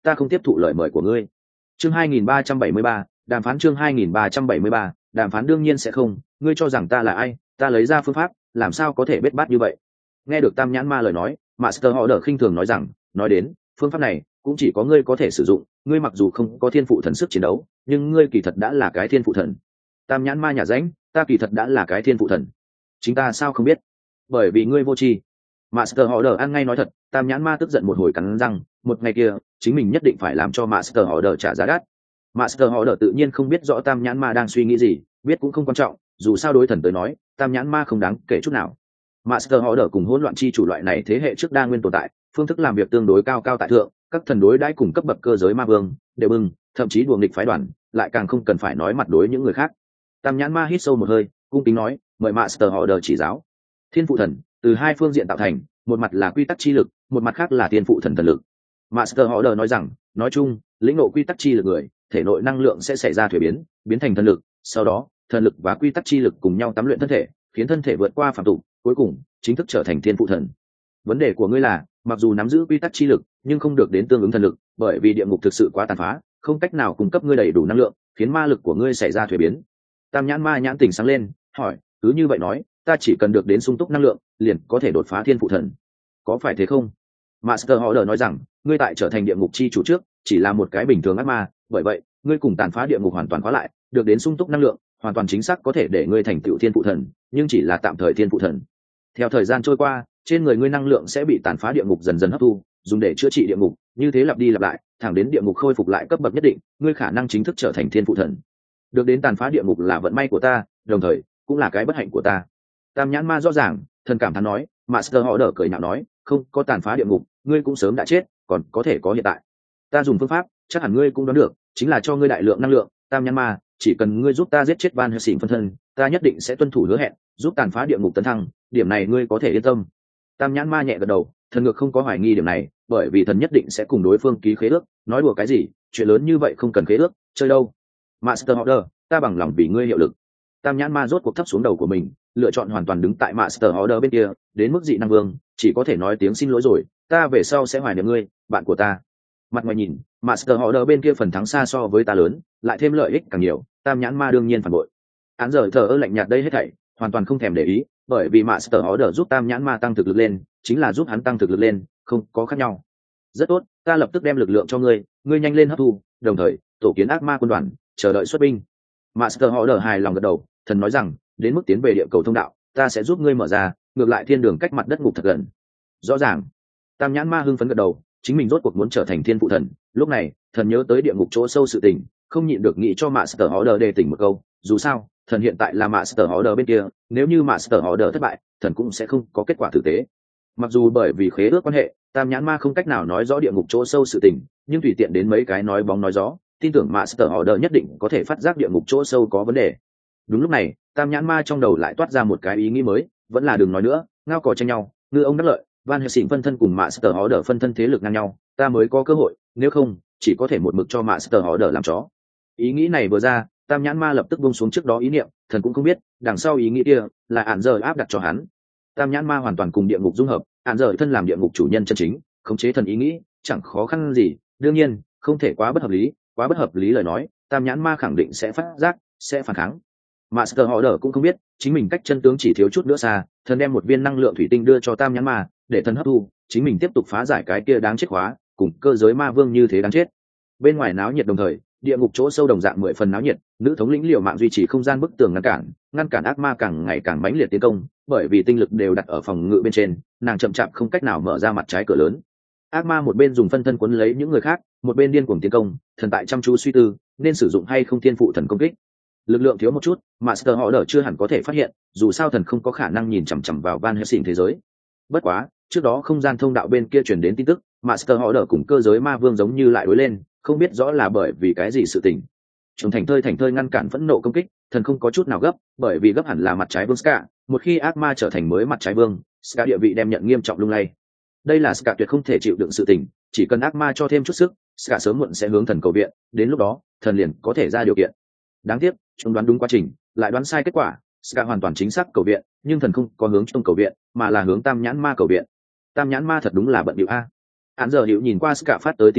ta không tiếp thụ lời mời của ngươi. Chương 2373, đàm phán. Chương 2373, đàm phán. Đương nhiên sẽ không, ngươi cho rằng ta là ai? Ta lấy ra phương pháp, làm sao có thể bết bát như vậy? Nghe được Tam Nhãn Ma lời nói, Master họ đỡ khinh thường nói rằng, nói đến phương pháp này cũng chỉ có ngươi có thể sử dụng, ngươi mặc dù không có thiên phụ thần sức chiến đấu, nhưng ngươi kỳ thật đã là cái thiên phụ thần. Tam Nhãn Ma nhả ránh, ta kỳ thật đã là cái thiên phụ thần. Chính ta sao không biết? Bởi vì ngươi vô tri. Master họ đỡ ăn ngay nói thật. Tam Nhãn Ma tức giận một hồi cắn răng, một ngày kia chính mình nhất định phải làm cho Master họ đỡ trả giá đắt. Master họ đỡ tự nhiên không biết rõ Tam Nhãn Ma đang suy nghĩ gì, biết cũng không quan trọng, dù sao đối thần tới nói Tam Nhãn Ma không đáng kể chút nào. Master họ đỡ cùng hỗn loạn chi chủ loại này thế hệ trước đa nguyên tồn tại, phương thức làm việc tương đối cao cao tại thượng, các thần đối đãi cùng cấp bậc cơ giới ma vương đều bưng, thậm chí đùa nghịch phái đoàn lại càng không cần phải nói mặt đối những người khác. Tam Nhãn Ma hít sâu một hơi, cung kính nói, mời Master họ đỡ chỉ giáo. Thiên phụ thần từ hai phương diện tạo thành, một mặt là quy tắc chi lực, một mặt khác là thiên phụ thần thần lực. Master họ đỡ nói rằng, nói chung lĩnh ngộ quy tắc chi lực người thể nội năng lượng sẽ xảy ra thuế biến, biến thành thần lực, sau đó thần lực và quy tắc chi lực cùng nhau tắm luyện thân thể, khiến thân thể vượt qua phàm tục, cuối cùng chính thức trở thành thiên phụ thần. Vấn đề của ngươi là, mặc dù nắm giữ quy tắc chi lực, nhưng không được đến tương ứng thần lực, bởi vì địa ngục thực sự quá tàn phá, không cách nào cung cấp ngươi đầy đủ năng lượng, khiến ma lực của ngươi xảy ra thuế biến. Tam Nhãn Ma nhãn tỉnh sáng lên, hỏi, cứ như vậy nói, ta chỉ cần được đến sung túc năng lượng, liền có thể đột phá thiên phụ thần, có phải thế không? Master họ đỡ nói rằng, ngươi tại trở thành địa ngục chi chủ trước, chỉ là một cái bình thường ác ma, bởi vậy ngươi cùng tàn phá địa ngục hoàn toàn khóa lại, được đến sung túc năng lượng, hoàn toàn chính xác có thể để ngươi thành tựu thiên phụ thần, nhưng chỉ là tạm thời thiên phụ thần. Theo thời gian trôi qua, trên người ngươi năng lượng sẽ bị tàn phá địa ngục dần dần hấp thu, dùng để chữa trị địa ngục, như thế lặp đi lặp lại, thẳng đến địa ngục khôi phục lại cấp bậc nhất định, ngươi khả năng chính thức trở thành thiên phụ thần. Được đến tàn phá địa ngục là vận may của ta, đồng thời cũng là cái bất hạnh của ta. Tam Nhãn Ma rõ ràng, thần cảm thán nói. Master họ đỡ cười nhạo nói, không có tàn phá địa ngục, ngươi cũng sớm đã chết, còn có thể có hiện tại. Ta dùng phương pháp, chắc hẳn ngươi cũng đoán được, chính là cho ngươi đại lượng năng lượng. Tam Nhãn Ma, chỉ cần ngươi giúp ta giết chết Van Helsing phân thân, ta nhất định sẽ tuân thủ hứa hẹn, giúp tàn phá địa ngục tấn thăng, điểm này ngươi có thể yên tâm. Tam Nhãn Ma nhẹ gật đầu, thần ngược không có hoài nghi điểm này, bởi vì thần nhất định sẽ cùng đối phương ký khế ước. Nói đùa cái gì, chuyện lớn như vậy không cần khế ước, chơi đâu. Master Order, ta bằng lòng vì ngươi hiệu lực. Tam Nhãn Ma rốt cuộc thấp xuống đầu của mình, lựa chọn hoàn toàn đứng tại Master Order bên kia, đến mức dị năng vương, chỉ có thể nói tiếng xin lỗi rồi, ta về sau sẽ hoài niệm ngươi, bạn của ta. Mặt ngoài nhìn, Master Order bên kia phần thắng xa so với ta lớn, lại thêm lợi ích càng nhiều, Tam Nhãn Ma đương nhiên phản bội. Án giờ thờ ơ lạnh nhạt đây hết thảy, hoàn toàn không thèm để ý, bởi vì Master Order giúp Tam Nhãn Ma tăng thực lực lên, chính là giúp hắn tăng thực lực lên, không có khác nhau. Rất tốt, ta lập tức đem lực lượng cho ngươi, ngươi nhanh lên hấp thu, đồng thời tổ kiến ác ma quân đoàn, chờ đợi xuất binh. Master Order hài lòng gật đầu, thần nói rằng, đến mức tiến về địa cầu thông đạo, ta sẽ giúp ngươi mở ra, ngược lại thiên đường cách mặt đất ngục thật gần. Rõ ràng. Tam Nhãn Ma hưng phấn gật đầu, chính mình rốt cuộc muốn trở thành thiên phụ thần. Lúc này, thần nhớ tới địa ngục chỗ sâu sự tình, không nhịn được nghĩ cho Master Order đề tỉnh một câu, dù sao, thần hiện tại là Master Order bên kia, nếu như Master Order thất bại, thần cũng sẽ không có kết quả thực tế. Mặc dù bởi vì khế ước quan hệ, Tam Nhãn Ma không cách nào nói rõ địa ngục chỗ sâu sự tình, nhưng tùy tiện đến mấy cái nói bóng nói gió, tin tưởng Master Order nhất định có thể phát giác địa ngục chỗ sâu có vấn đề. Đúng lúc này, Tam Nhãn Ma trong đầu lại toát ra một cái ý nghĩ mới, vẫn là đừng nói nữa, ngao cò tranh nhau, ngư ông đắc lợi, Van Helsing phân thân cùng Master Order phân thân thế lực ngang nhau, ta mới có cơ hội, nếu không, chỉ có thể một mực cho Master Order làm chó. Ý nghĩ này vừa ra, Tam Nhãn Ma lập tức buông xuống trước đó ý niệm, thần cũng không biết, đằng sau ý nghĩ kia là ản giờ áp đặt cho hắn. Tam Nhãn Ma hoàn toàn cùng địa ngục dung hợp, ản giờ thân làm địa ngục chủ nhân chân chính, khống chế thần ý nghĩ, chẳng khó khăn gì, đương nhiên, không thể quá bất hợp lý, quá bất hợp lý lời nói, Tam Nhãn Ma khẳng định sẽ phát giác, sẽ phản kháng. Master Order cũng không biết, chính mình cách chân tướng chỉ thiếu chút nữa xa, thần đem một viên năng lượng thủy tinh đưa cho Tam Nhãn Ma, để thần hấp thu, chính mình tiếp tục phá giải cái kia đáng chết khóa, cùng cơ giới ma vương như thế đáng chết. Bên ngoài náo nhiệt đồng thời, địa ngục chỗ sâu đồng dạng 10 phần náo nhiệt, nữ thống lĩnh liều mạng duy trì không gian bức tường ngăn cản ác ma càng ngày càng mãnh liệt tiến công, bởi vì tinh lực đều đặt ở phòng ngự bên trên, nàng chậm chạp không cách nào mở ra mặt trái cửa lớn. Ác ma một bên dùng phân thân quấn lấy những người khác, một bên điên cuồng tiến công, thần tại chăm chú suy tư, nên sử dụng hay không thiên phụ thần công kích. Lực lượng thiếu một chút, Master Order chưa hẳn có thể phát hiện, dù sao thần không có khả năng nhìn chằm chằm vào Van Helsing thế giới. Bất quá, trước đó không gian thông đạo bên kia truyền đến tin tức, Master Order cùng cơ giới ma vương giống như lại đối lên, không biết rõ là bởi vì cái gì sự tình. Chúng thành thơi ngăn cản phẫn nộ công kích, thần không có chút nào gấp, bởi vì gấp hẳn là mặt trái vương Ska, một khi ác ma trở thành mới mặt trái vương, Ska địa vị đem nhận nghiêm trọng lung lay. Đây là Ska tuyệt không thể chịu đựng sự tình, chỉ cần ác ma cho thêm chút sức, Ska sớm muộn sẽ hướng thần cầu viện, đến lúc đó, thần liền có thể ra điều kiện. Đáng tiếc, chúng đoán đúng quá trình, lại đoán sai kết quả, Ska hoàn toàn chính xác cầu viện, nhưng thần không có hướng trong cầu viện, mà là hướng Tam Nhãn Ma cầu viện. Tam Nhãn Ma thật đúng là bận điệu a. Án giờ hiểu nhìn qua Ska phát tới tín hiệu,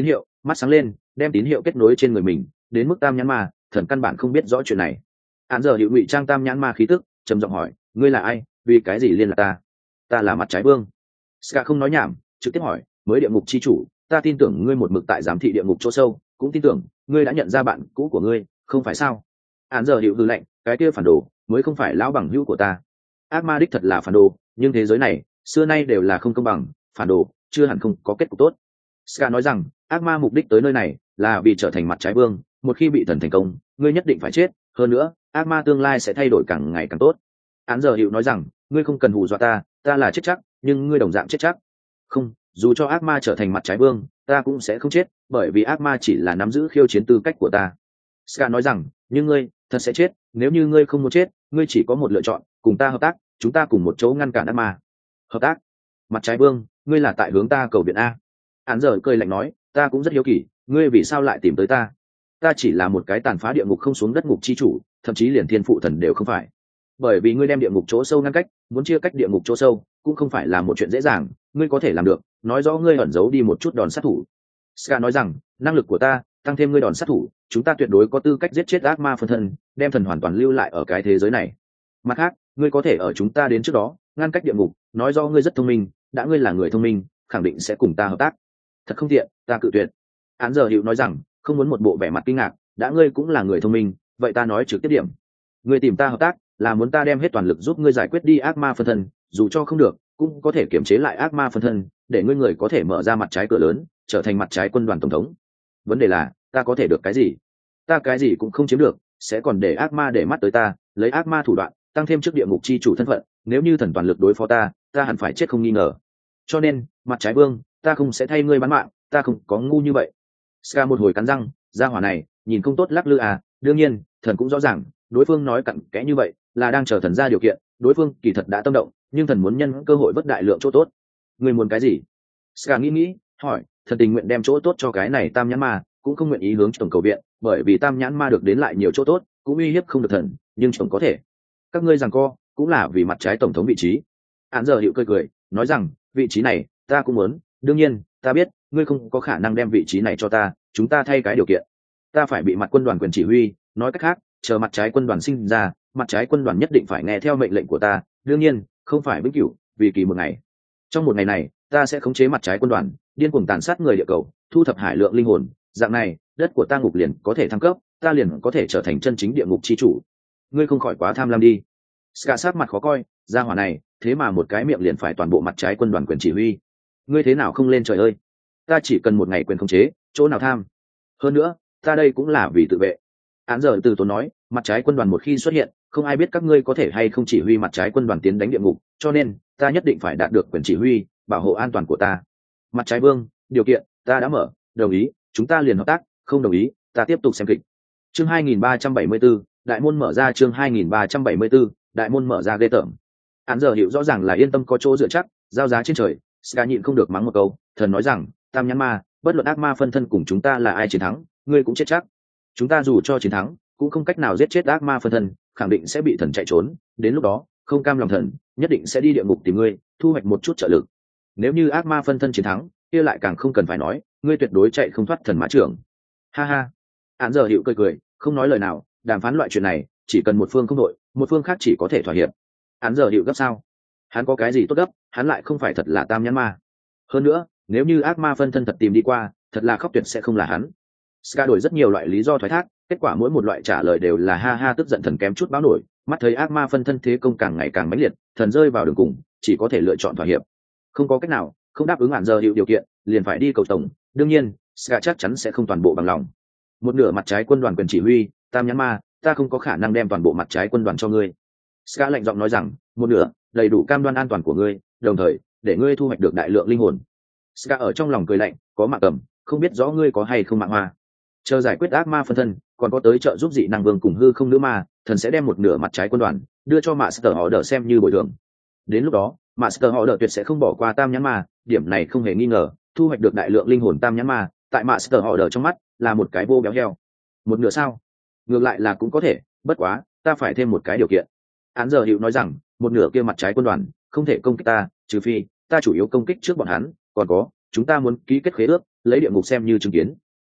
mắt sáng lên đem tín hiệu kết nối trên người mình. Đến mức tam nhãn ma, thần căn bản không biết rõ chuyện này. Án giờ hiệu ngụy trang tam nhãn ma khí tức, trầm giọng hỏi, ngươi là ai, vì cái gì liên lạc ta? Ta là mặt trái vương. Ska không nói nhảm, trực tiếp hỏi, mới địa ngục chi chủ, ta tin tưởng ngươi một mực tại giám thị địa ngục chỗ sâu, cũng tin tưởng ngươi đã nhận ra bạn cũ của ngươi, không phải sao? Án giờ hiệu hư lệnh, cái kia phản đồ mới không phải lão bằng hữu của ta. Ác ma đích thật là phản đồ, nhưng thế giới này xưa nay đều là không công bằng, phản đồ chưa hẳn không có kết cục tốt. Ska nói rằng ác ma mục đích tới nơi này là vì trở thành mặt trái vương, một khi bị thần thành công ngươi nhất định phải chết, hơn nữa ác ma tương lai sẽ thay đổi càng ngày càng tốt. Án giờ hiệu nói rằng ngươi không cần hù dọa ta, ta là chết chắc, nhưng ngươi đồng dạng chết chắc. Không, dù cho ác ma trở thành mặt trái vương ta cũng sẽ không chết, bởi vì ác ma chỉ là nắm giữ khiêu chiến tư cách của ta. Ska nói rằng nhưng ngươi thật sẽ chết, nếu như ngươi không muốn chết ngươi chỉ có một lựa chọn, cùng ta hợp tác, chúng ta cùng một chỗ ngăn cản ác ma. Hợp tác? Mặt trái vương, ngươi là tại hướng ta cầu viện a? Án giờ cười lạnh nói, ta cũng rất hiếu kỳ, ngươi vì sao lại tìm tới ta? Ta chỉ là một cái tàn phá địa ngục không xuống đất ngục chi chủ, thậm chí liền thiên phụ thần đều không phải. Bởi vì ngươi đem địa ngục chỗ sâu ngăn cách, muốn chia cách địa ngục chỗ sâu cũng không phải là một chuyện dễ dàng, ngươi có thể làm được, nói rõ ngươi ẩn giấu đi một chút đòn sát thủ. Ska nói rằng năng lực của ta tăng thêm ngươi đòn sát thủ, chúng ta tuyệt đối có tư cách giết chết ác ma phân thân, đem thần hoàn toàn lưu lại ở cái thế giới này. Mặt khác ngươi có thể ở chúng ta đến trước đó ngăn cách địa ngục, nói rõ ngươi rất thông minh, đã ngươi là người thông minh khẳng định sẽ cùng ta hợp tác. Thật không tiện, ta cự tuyệt. Án giờ hiệu nói rằng không muốn một bộ vẻ mặt kinh ngạc, đã ngươi cũng là người thông minh vậy ta nói trực tiếp điểm, ngươi tìm ta hợp tác là muốn ta đem hết toàn lực giúp ngươi giải quyết đi ác ma phân thân, dù cho không được cũng có thể kiểm chế lại ác ma phân thân, để ngươi người có thể mở ra mặt trái cửa lớn, trở thành mặt trái quân đoàn tổng thống. Vấn đề là ta có thể được cái gì? Ta cái gì cũng không chiếm được, sẽ còn để ác ma để mắt tới ta, lấy ác ma thủ đoạn tăng thêm trước địa ngục chi chủ thân phận, nếu như thần toàn lực đối phó ta hẳn phải chết không nghi ngờ. Cho nên mặt trái vương, ta không sẽ thay ngươi bán mạng, ta không có ngu như vậy. Ska một hồi cắn răng, gia hỏa này nhìn không tốt lắc lư à, đương nhiên thần cũng rõ ràng đối phương nói cặn kẽ như vậy là đang chờ thần ra điều kiện, đối phương kỳ thật đã tâm động, nhưng thần muốn nhân cơ hội vất đại lượng chỗ tốt. Ngươi muốn cái gì? Ska nghĩ hỏi, thần tình nguyện đem chỗ tốt cho cái này tam nhãn ma, cũng không nguyện ý hướng tổng cầu viện, bởi vì tam nhãn ma được đến lại nhiều chỗ tốt cũng uy hiếp không được thần, nhưng tổng có thể. Các ngươi giằng co cũng là vì mặt trái tổng thống vị trí. Án giờ hiệu cười nói rằng vị trí này ta cũng muốn, đương nhiên ta biết ngươi không có khả năng đem vị trí này cho ta, chúng ta thay cái điều kiện, ta phải bị mặt quân đoàn quyền chỉ huy, nói cách khác chờ mặt trái quân đoàn sinh ra, mặt trái quân đoàn nhất định phải nghe theo mệnh lệnh của ta, đương nhiên không phải vĩnh cửu, vì kỳ một ngày. Trong một ngày này ta sẽ khống chế mặt trái quân đoàn điên cuồng tàn sát người địa cầu, thu thập hải lượng linh hồn, dạng này đất của ta ngục liền có thể thăng cấp, ta liền có thể trở thành chân chính địa ngục chi chủ. Ngươi không khỏi quá tham lam đi. Ska sát mặt khó coi, gia hỏa này thế mà một cái miệng liền phải toàn bộ mặt trái quân đoàn quyền chỉ huy, ngươi thế nào không lên trời ơi? Ta chỉ cần một ngày quyền khống chế, chỗ nào tham. Hơn nữa ta đây cũng là vì tự vệ. Án giờ từ tốn nói, mặt trái quân đoàn một khi xuất hiện không ai biết các ngươi có thể hay không chỉ huy mặt trái quân đoàn tiến đánh địa ngục, cho nên ta nhất định phải đạt được quyền chỉ huy, bảo hộ an toàn của ta. Mặt trái vương, điều kiện ta đã mở, đồng ý chúng ta liền hợp tác, không đồng ý ta tiếp tục xem kịch. Chương 2374, đại môn mở ra. Chương 2374, đại môn mở ra ghê tởm. Án giờ hiểu rõ ràng là yên tâm có chỗ dựa chắc, giao giá trên trời. Ska nhịn không được mắng một câu, thần nói rằng tam nhãn ma, bất luận ác ma phân thân cùng chúng ta là ai chiến thắng ngươi cũng chết chắc. Chúng ta dù cho chiến thắng cũng không cách nào giết chết ác ma phân thân, khẳng định sẽ bị thần chạy trốn, đến lúc đó không cam lòng thần nhất định sẽ đi địa ngục tìm ngươi, thu hoạch một chút trợ lực. Nếu như ác ma phân thân chiến thắng kia lại càng không cần phải nói, ngươi tuyệt đối chạy không thoát thần mã trưởng. Ha ha. Án giờ hiệu cười không nói lời nào, đàm phán loại chuyện này chỉ cần một phương không đội, một phương khác chỉ có thể thỏa hiệp. Án giờ hiệu gấp sao? Hắn có cái gì tốt gấp, hắn lại không phải thật là tam nhãn ma. Hơn nữa nếu như ác ma phân thân thật tìm đi qua, thật là khóc tuyệt sẽ không là hắn. Ska đổi rất nhiều loại lý do thoái thác, kết quả mỗi một loại trả lời đều là ha ha, tức giận thần kém chút báo nổi, mắt thấy ác ma phân thân thế công càng ngày càng mãnh liệt, thần rơi vào đường cùng, chỉ có thể lựa chọn thỏa hiệp. Không có cách nào, không đáp ứng Án giờ hiệu điều kiện liền phải đi cầu tổng, đương nhiên Ska chắc chắn sẽ không toàn bộ bằng lòng. Một nửa mặt trái quân đoàn quyền chỉ huy, tam nhãn ma, ta không có khả năng đem toàn bộ mặt trái quân đoàn cho ngươi. Ska lạnh giọng nói rằng một nửa đầy đủ cam đoan an toàn của ngươi, đồng thời để ngươi thu hoạch được đại lượng linh hồn. Ska ở trong lòng cười lạnh, có mạng cầm, không biết rõ ngươi có hay không mạng hoa. Chờ giải quyết ác ma phân thân, còn có tới trợ giúp dị năng vương cùng hư không nữ ma, thần sẽ đem một nửa mặt trái quân đoàn đưa cho Master Order xem như bồi thường. Đến lúc đó Master Order tuyệt sẽ không bỏ qua tam nhãn ma, điểm này không hề nghi ngờ, thu hoạch được đại lượng linh hồn tam nhãn ma, tại Master Order trong mắt là một cái vô béo heo. Một nửa sao? Ngược lại là cũng có thể, bất quá ta phải thêm một cái điều kiện. Án giờ hiệu nói rằng một nửa kia mặt trái quân đoàn không thể công kích ta, trừ phi ta chủ yếu công kích trước bọn hắn, còn có chúng ta muốn ký kết khế ước, lấy địa ngục xem như chứng kiến.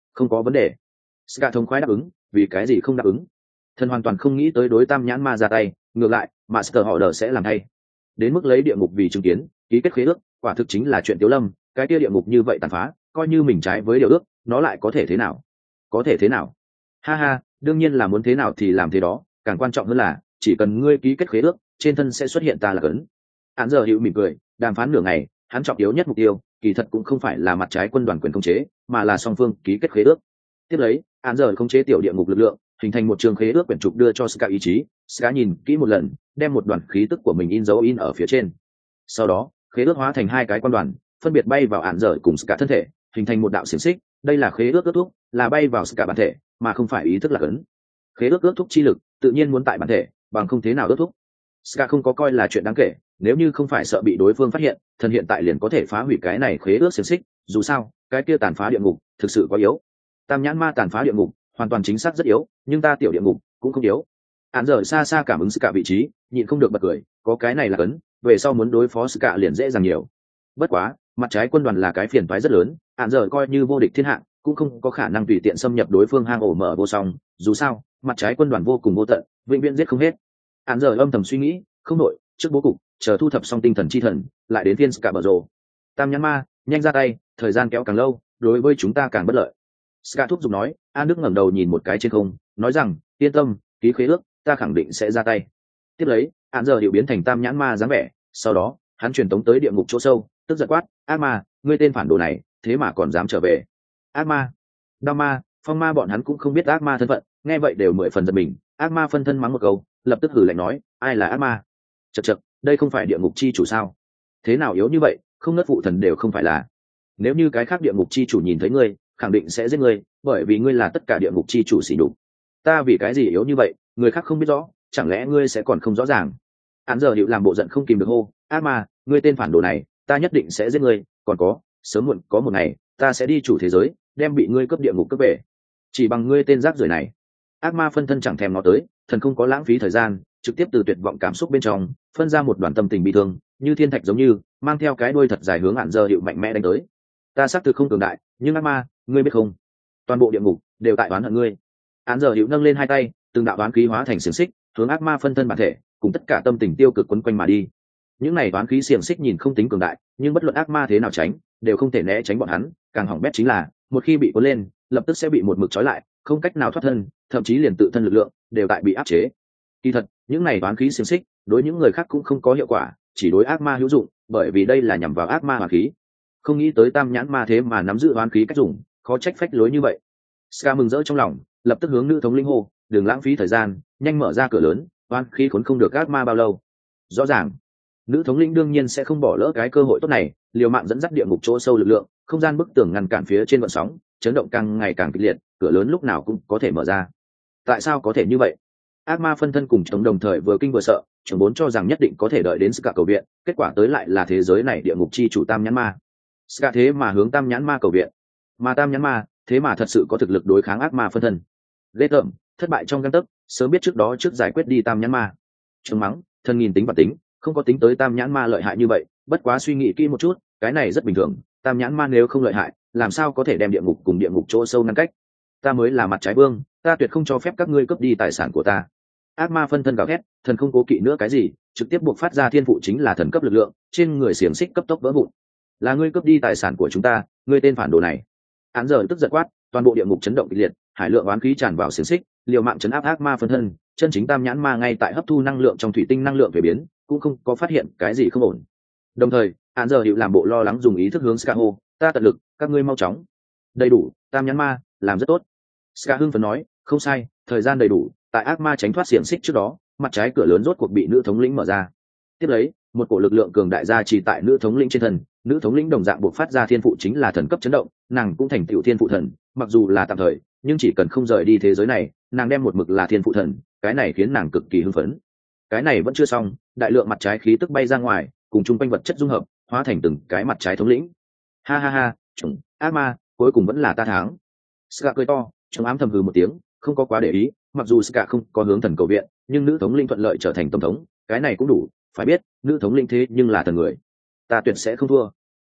Không có vấn đề. Ska thống khoái đáp ứng, vì cái gì không đáp ứng? Thần hoàn toàn không nghĩ tới đối tam nhãn ma ra tay, ngược lại Master họ đờ sẽ làm thay. Đến mức lấy địa ngục vì chứng kiến, ký kết khế ước, quả thực chính là chuyện Tiếu Lâm. Cái kia địa ngục như vậy tàn phá, coi như mình trái với điều ước, nó lại có thể thế nào? Có thể thế nào? Ha ha, đương nhiên là muốn thế nào thì làm thế đó, càng quan trọng hơn là chỉ cần ngươi ký kết khế ước, trên thân sẽ xuất hiện ta là cấn. Án giờ hữu mỉm cười, đàm phán nửa ngày, hắn trọng yếu nhất mục tiêu, kỳ thật cũng không phải là mặt trái quân đoàn quyền khống chế, mà là song phương ký kết khế ước. Tiếp lấy, án giờ khống chế tiểu địa ngục lực lượng, hình thành một trường khế ước quyển trục đưa cho Ska ý chí. Ska nhìn kỹ một lần, đem một đoàn khí tức của mình in dấu in ở phía trên. Sau đó, khế ước hóa thành hai cái quan đoàn, phân biệt bay vào án giờ cùng Ska thân thể, hình thành một đạo xiềng xích. Đây là khế ước ước thúc, là bay vào Ska bản thể, mà không phải ý thức là ấn. Khế ước ước thúc chi lực, tự nhiên muốn tại bản thể, bằng không thế nào ước thúc. Ska không có coi là chuyện đáng kể, nếu như không phải sợ bị đối phương phát hiện, thần hiện tại liền có thể phá hủy cái này khế ước xiềng xích. Dù sao, cái kia tàn phá địa ngục thực sự quá yếu. Tam nhãn ma tàn phá địa ngục, hoàn toàn chính xác rất yếu, nhưng ta tiểu địa ngục cũng không yếu. Án giờ xa xa cảm ứng Ska vị trí, nhịn không được bật cười, có cái này là cấn, về sau muốn đối phó Ska liền dễ dàng nhiều. Bất quá, mặt trái quân đoàn là cái phiền toái rất lớn, án giờ coi như vô địch thiên hạ, cũng không có khả năng tùy tiện xâm nhập đối phương hang ổ mở vô song. Dù sao, mặt trái quân đoàn vô cùng vô tận, vĩnh viễn giết không hết. Án giờ âm thầm suy nghĩ, không nội, trước bố cục, chờ thu thập xong tinh thần chi thần, lại đến phiên Ska bở rồ. Tam nhãn ma, nhanh ra tay, thời gian kéo càng lâu, đối với chúng ta càng bất lợi. Ska thúc giục nói. An Đức ngẩng đầu nhìn một cái trên không, nói rằng, yên tâm, ký khế ước, ta khẳng định sẽ ra tay. Tiếp lấy, Án giờ điều biến thành tam nhãn ma dáng vẻ, sau đó, hắn truyền tống tới địa ngục chỗ sâu, tức giận quát, ác ma, ngươi tên phản đồ này, thế mà còn dám trở về. Ác ma, đao ma, phong ma bọn hắn cũng không biết ác ma thân phận, nghe vậy đều mười phần giật mình. Ác ma phân thân mắng một câu, lập tức hử lạnh nói, ai là ác ma? Chậc chậc, đây không phải địa ngục chi chủ sao? Thế nào yếu như vậy, không ngất phụ thần đều không phải là. Nếu như cái khác địa ngục chi chủ nhìn thấy ngươi, khẳng định sẽ giết ngươi, bởi vì ngươi là tất cả địa ngục chi chủ xỉ đục. Ta vì cái gì yếu như vậy, người khác không biết rõ, chẳng lẽ ngươi sẽ còn không rõ ràng? Án giờ hiệu làm bộ giận không kìm được hô, ác ma, ngươi tên phản đồ này, ta nhất định sẽ giết ngươi, còn có, sớm muộn có một ngày, ta sẽ đi chủ thế giới, đem bị ngươi cướp địa ngục cướp về. Chỉ bằng ngươi tên rác rưởi này. Ác ma phân thân chẳng thèm nó tới, thần không có lãng phí thời gian, trực tiếp từ tuyệt vọng cảm xúc bên trong, phân ra một đoàn tâm tình bi thương, như thiên thạch giống như, mang theo cái đuôi thật dài hướng Án giờ hiệu mạnh mẽ đánh tới. Ta xác thực không cường đại, nhưng ác ma, ngươi biết không? Toàn bộ địa ngục đều tại oán hận ngươi. Án giờ hiệu nâng lên hai tay, từng đạo oán khí hóa thành xiềng xích, hướng ác ma phân thân bản thể, cùng tất cả tâm tình tiêu cực quấn quanh mà đi. Những này oán khí xiềng xích nhìn không tính cường đại, nhưng bất luận ác ma thế nào tránh, đều không thể né tránh bọn hắn. Càng hỏng bét chính là, một khi bị cuốn lên, lập tức sẽ bị một mực trói lại, không cách nào thoát thân, thậm chí liền tự thân lực lượng đều tại bị áp chế. Kỳ thật, những này oán khí xiềng xích, đối những người khác cũng không có hiệu quả, chỉ đối ác ma hữu dụng, bởi vì đây là nhằm vào ác ma oán khí. Không nghĩ tới tam nhãn ma thế mà nắm giữ oán khí cách dùng, khó trách phách lối như vậy. Ska mừng rỡ trong lòng, lập tức hướng nữ thống linh hô, đừng lãng phí thời gian, nhanh mở ra cửa lớn, oán khí khốn không được ác ma bao lâu. Rõ ràng, nữ thống linh đương nhiên sẽ không bỏ lỡ cái cơ hội tốt này, liều mạng dẫn dắt địa ngục chỗ sâu lực lượng, không gian bức tường ngăn cản phía trên vận sóng, chấn động càng ngày càng kịch liệt, cửa lớn lúc nào cũng có thể mở ra. Tại sao có thể như vậy? Ác ma phân thân cùng chống đồng thời vừa kinh vừa sợ, trưởng bốn cho rằng nhất định có thể đợi đến Ska cầu viện, kết quả tới lại là thế giới này địa ngục chi chủ tam nhãn ma. Ska thế mà hướng tam nhãn ma cầu viện, mà tam nhãn ma thế mà thật sự có thực lực đối kháng ác ma phân thân. Ghê tởm, thất bại trong gang tấc, sớm biết trước đó trước giải quyết đi tam nhãn ma. Trương mắng, thân nghìn tính và tính, không có tính tới tam nhãn ma lợi hại như vậy, bất quá suy nghĩ kỹ một chút, cái này rất bình thường, tam nhãn ma nếu không lợi hại, làm sao có thể đem địa ngục cùng địa ngục chỗ sâu ngăn cách? Ta mới là mặt trái vương, ta tuyệt không cho phép các ngươi cướp đi tài sản của ta. Ác ma phân thân gào thét, thần không cố kỵ nữa cái gì, trực tiếp buộc phát ra thiên phụ chính là thần cấp lực lượng, trên người xiềng xích cấp tốc vỡ vụn. Là ngươi cướp đi tài sản của chúng ta, ngươi tên phản đồ này. Án giờ tức giận quát, toàn bộ địa ngục chấn động kịch liệt, hải lượng oán khí tràn vào xiềng xích, liều mạng chấn áp ác ma phân thân, chân chính tam nhãn ma ngay tại hấp thu năng lượng trong thủy tinh năng lượng về biến, cũng không có phát hiện cái gì không ổn. Đồng thời, án giờ hiệu làm bộ lo lắng dùng ý thức hướng Ska hô, ta tận lực, các ngươi mau chóng. Đầy đủ, tam nhãn ma, làm rất tốt. Ska hưng phấn nói, không sai, thời gian đầy đủ, tại ác ma tránh thoát xiềng xích trước đó, mặt trái cửa lớn rốt cuộc bị nữ thống lĩnh mở ra. Tiếp lấy, một cổ lực lượng cường đại gia trì tại nữ thống lĩnh trên thân, nữ thống lĩnh đồng dạng buộc phát ra thiên phụ chính là thần cấp chấn động, nàng cũng thành tựu thiên phụ thần, mặc dù là tạm thời, nhưng chỉ cần không rời đi thế giới này, nàng đem một mực là thiên phụ thần, cái này khiến nàng cực kỳ hưng phấn. Cái này vẫn chưa xong, đại lượng mặt trái khí tức bay ra ngoài, cùng chung quanh vật chất dung hợp, hóa thành từng cái mặt trái thống lĩnh. Ha ha ha, chúng, ác ma, cuối cùng vẫn là ta thắng. Ska cười to, trong ám thầm hừ một tiếng, không có quá để ý, mặc dù Ska không có hướng thần cầu viện, nhưng nữ thống lĩnh thuận lợi trở thành tổng thống, cái này cũng đủ, phải biết, nữ thống lĩnh thế nhưng là thần người. Ta tuyệt sẽ không thua.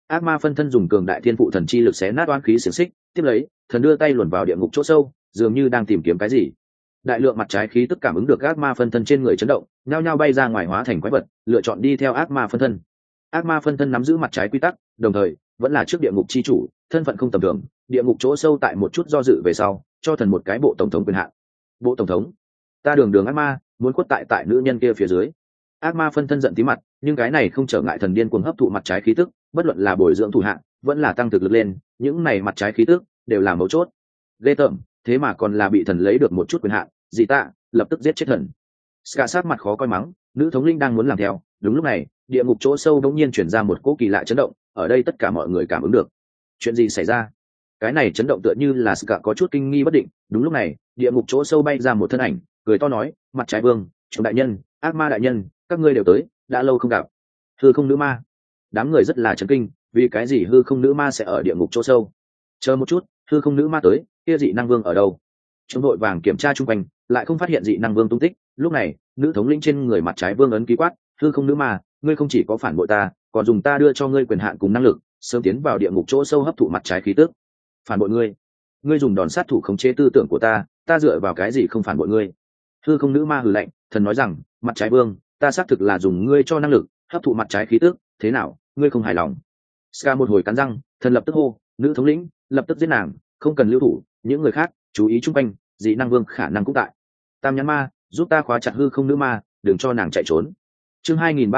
Ác ma phân thân dùng cường đại thiên phụ thần chi lực xé nát oan khí xiềng xích, tiếp lấy thần đưa tay luồn vào địa ngục chỗ sâu, dường như đang tìm kiếm cái gì. Đại lượng mặt trái khí tức cảm ứng được ác ma phân thân trên người chấn động, nhao nhao bay ra ngoài hóa thành quái vật, lựa chọn đi theo ác ma phân thân. Ác ma phân thân nắm giữ mặt trái quy tắc, đồng thời vẫn là trước địa ngục chi chủ, thân phận không tầm thường. Địa ngục chỗ sâu tại một chút do dự về sau, cho thần một cái bộ tổng thống quyền hạn. Bộ tổng thống, ta đường ác ma muốn khuất tại nữ nhân kia phía dưới. Ác ma phân thân giận tí mặt, nhưng cái này không trở ngại thần điên cuồng hấp thụ mặt trái khí tức, bất luận là bồi dưỡng thủ hạng, vẫn là tăng thực lực lên, những này mặt trái khí tức đều là mấu chốt. Ghê tởm, thế mà còn là bị thần lấy được một chút quyền hạn, dị tạ, lập tức giết chết thần. Ska sát mặt khó coi mắng, nữ thống linh đang muốn làm theo. Đúng lúc này, địa ngục chỗ sâu đột nhiên chuyển ra một cỗ kỳ lạ chấn động, ở đây tất cả mọi người cảm ứng được. Chuyện gì xảy ra? Cái này chấn động tựa như là Ska có chút kinh nghi bất định. Đúng lúc này, địa ngục chỗ sâu bay ra một thân ảnh, cười to nói, mặt trái vương, trưởng đại nhân, ác ma đại nhân, các ngươi đều tới, đã lâu không gặp. Hư không nữ ma. Đám người rất là chấn kinh, vì cái gì hư không nữ ma sẽ ở địa ngục chỗ sâu? Chờ một chút, hư không nữ ma tới, kia dị năng vương ở đâu? Chúng đội vàng kiểm tra chung quanh, lại không phát hiện dị năng vương tung tích. Lúc này, nữ thống lĩnh trên người mặt trái vương ấn ký quát, hư không nữ ma, ngươi không chỉ có phản bội ta, còn dùng ta đưa cho ngươi quyền hạn cùng năng lực, sớm tiến vào địa ngục chỗ sâu hấp thụ mặt trái khí tức. Phản bội ngươi? Ngươi dùng đòn sát thủ khống chế tư tưởng của ta dựa vào cái gì không phản bội ngươi? Hư không nữ ma hừ lạnh, thần nói rằng, mặt trái vương, ta xác thực là dùng ngươi cho năng lực hấp thụ mặt trái khí tức, thế nào, ngươi không hài lòng? Ska một hồi cắn răng, thần lập tức hô, nữ thống lĩnh, lập tức giết nàng, không cần lưu thủ, những người khác chú ý chung quanh, dị năng vương khả năng cũng tại. Tam nhãn ma, giúp ta khóa chặt hư không nữ ma, đừng cho nàng chạy trốn. Chương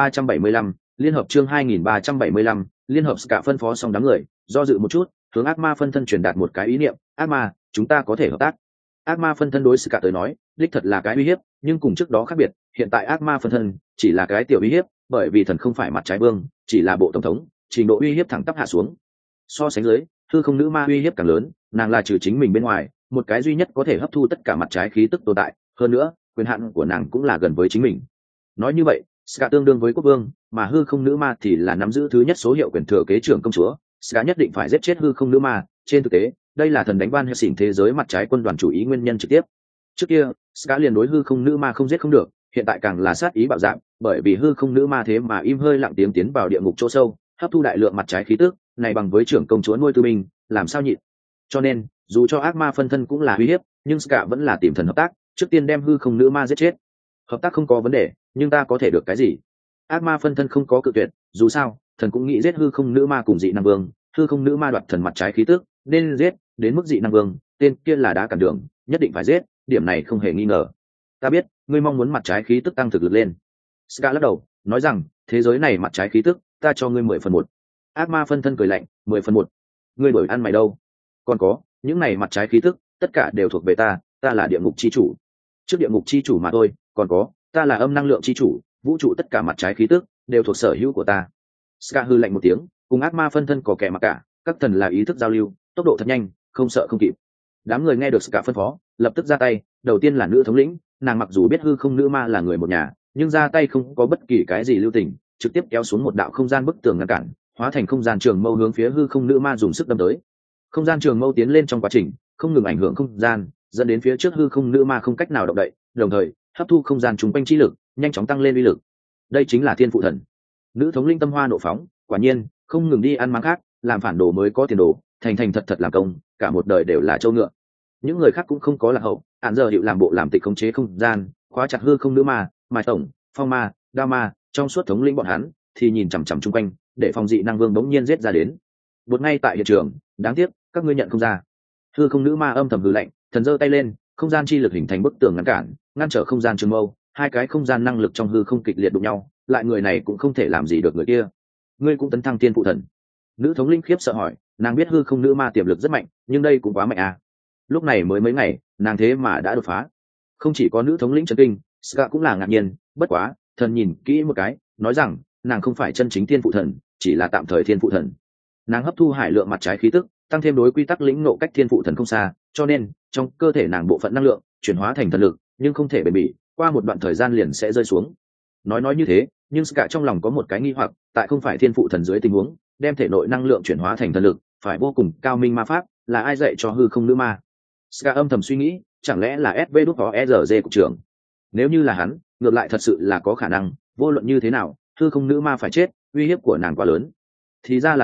2375, liên hợp chương 2375, liên hợp. Ska phân phó xong đám người, do dự một chút, hướng ác ma phân thân truyền đạt một cái ý niệm, ác ma, chúng ta có thể hợp tác. Ác ma phân thân đối Ska tới nói, đích thật là cái uy hiếp, nhưng cùng trước đó khác biệt, hiện tại ác ma phân thân chỉ là cái tiểu uy hiếp, bởi vì thần không phải mặt trái vương, chỉ là bộ tổng thống, trình độ uy hiếp thẳng tắp hạ xuống. So sánh dưới, hư không nữ ma uy hiếp càng lớn, nàng là trừ chính mình bên ngoài một cái duy nhất có thể hấp thu tất cả mặt trái khí tức tồn tại, hơn nữa quyền hạn của nàng cũng là gần với chính mình. Nói như vậy, Ska tương đương với quốc vương, mà hư không nữ ma thì là nắm giữ thứ nhất số hiệu quyền thừa kế trưởng công chúa. Ska nhất định phải giết chết hư không nữ ma. Trên thực tế, đây là thần đánh Van Helsing thế giới mặt trái quân đoàn chủ ý nguyên nhân trực tiếp. Trước kia, Ska liền đối hư không nữ ma không giết không được, hiện tại càng là sát ý bạo dạn, bởi vì hư không nữ ma thế mà im hơi lặng tiếng tiến vào địa ngục chỗ sâu, hấp thu đại lượng mặt trái khí tức, này bằng với trưởng công chúa nuôi tư mình, làm sao nhịn. Cho nên, dù cho ác ma phân thân cũng là uy hiếp, nhưng Ska vẫn là tìm thần hợp tác, trước tiên đem hư không nữ ma giết chết. Hợp tác không có vấn đề, nhưng ta có thể được cái gì? Ác ma phân thân không có cự tuyệt, dù sao, thần cũng nghĩ giết hư không nữ ma cùng dị năng vương, hư không nữ ma đoạt thần mặt trái khí tức, nên giết, đến mức dị năng vương, tên kia là đá cản đường, nhất định phải giết, điểm này không hề nghi ngờ. Ta biết, ngươi mong muốn mặt trái khí tức tăng thực lực lên. Ska lắc đầu, nói rằng, thế giới này mặt trái khí tức, ta cho ngươi 10/1. Ác ma phân thân cười lạnh, 10/1. Ngươi đổi ăn mày đâu? Còn có, những này mặt trái khí tức, tất cả đều thuộc về ta là địa ngục chi chủ. Trước địa ngục chi chủ mà thôi, còn có, ta là âm năng lượng chi chủ, vũ trụ tất cả mặt trái khí tức đều thuộc sở hữu của ta. Ska hư lạnh một tiếng, cùng ác ma phân thân có kẻ mặc cả, các thần là ý thức giao lưu, tốc độ thật nhanh, không sợ không kịp. Đám người nghe được Ska phân phó, lập tức ra tay. Đầu tiên là nữ thống lĩnh, nàng mặc dù biết hư không nữ ma là người một nhà, nhưng ra tay không có bất kỳ cái gì lưu tình, trực tiếp kéo xuống một đạo không gian bức tường ngăn cản, hóa thành không gian trường mâu hướng phía hư không nữ ma dùng sức đâm tới. Không gian trường mâu tiến lên trong quá trình không ngừng ảnh hưởng không gian, dẫn đến phía trước hư không nữ ma không cách nào động đậy, đồng thời hấp thu không gian chung quanh chi lực, nhanh chóng tăng lên uy lực. Đây chính là thiên phụ thần. Nữ thống linh tâm hoa nộ phóng, quả nhiên không ngừng đi ăn máng khác, làm phản đồ mới có tiền đồ, thành thành thật thật làm công, cả một đời đều là trâu ngựa. Những người khác cũng không có lạc hậu, hạn giờ hiệu làm bộ làm tịch khống chế không gian, khóa chặt hư không nữ ma, mài tổng, phong ma, đao ma, trong suốt thống lĩnh bọn hắn thì nhìn chằm chằm chung quanh, để phòng dị năng vương đống nhiên giết ra đến. Một ngay tại hiện trường, đáng tiếc các ngươi nhận không ra. Hư không nữ ma âm thầm hừ lạnh, thần giơ tay lên, không gian chi lực hình thành bức tường ngăn cản, ngăn trở không gian trường mâu, hai cái không gian năng lực trong hư không kịch liệt đụng nhau, lại người này cũng không thể làm gì được người kia. Ngươi cũng tấn thăng tiên phụ thần? Nữ thống linh khiếp sợ hỏi, nàng biết hư không nữ ma tiềm lực rất mạnh, nhưng đây cũng quá mạnh à. Lúc này mới mấy ngày, nàng thế mà đã đột phá. Không chỉ có nữ thống lĩnh chấn kinh, Ska cũng là ngạc nhiên. Bất quá, thần nhìn kỹ một cái, nói rằng nàng không phải chân chính thiên phụ thần, chỉ là tạm thời thiên phụ thần. Nàng hấp thu hải lượng mặt trái khí tức, tăng thêm đối quy tắc lĩnh ngộ cách thiên phụ thần không xa, cho nên trong cơ thể nàng bộ phận năng lượng chuyển hóa thành thần lực, nhưng không thể bền bỉ, qua một đoạn thời gian liền sẽ rơi xuống. Nói như thế, nhưng Ska trong lòng có một cái nghi hoặc, tại không phải thiên phụ thần dưới tình huống, đem thể nội năng lượng chuyển hóa thành thần lực, phải vô cùng cao minh ma pháp, là ai dạy cho hư không nữ ma? Ska âm thầm suy nghĩ, chẳng lẽ là SVđRG cục trưởng? Nếu như là hắn, ngược lại thật sự là có khả năng, vô luận như thế nào, hư không nữ ma phải chết, uy hiếp của nàng quá lớn. Thì ra là thế,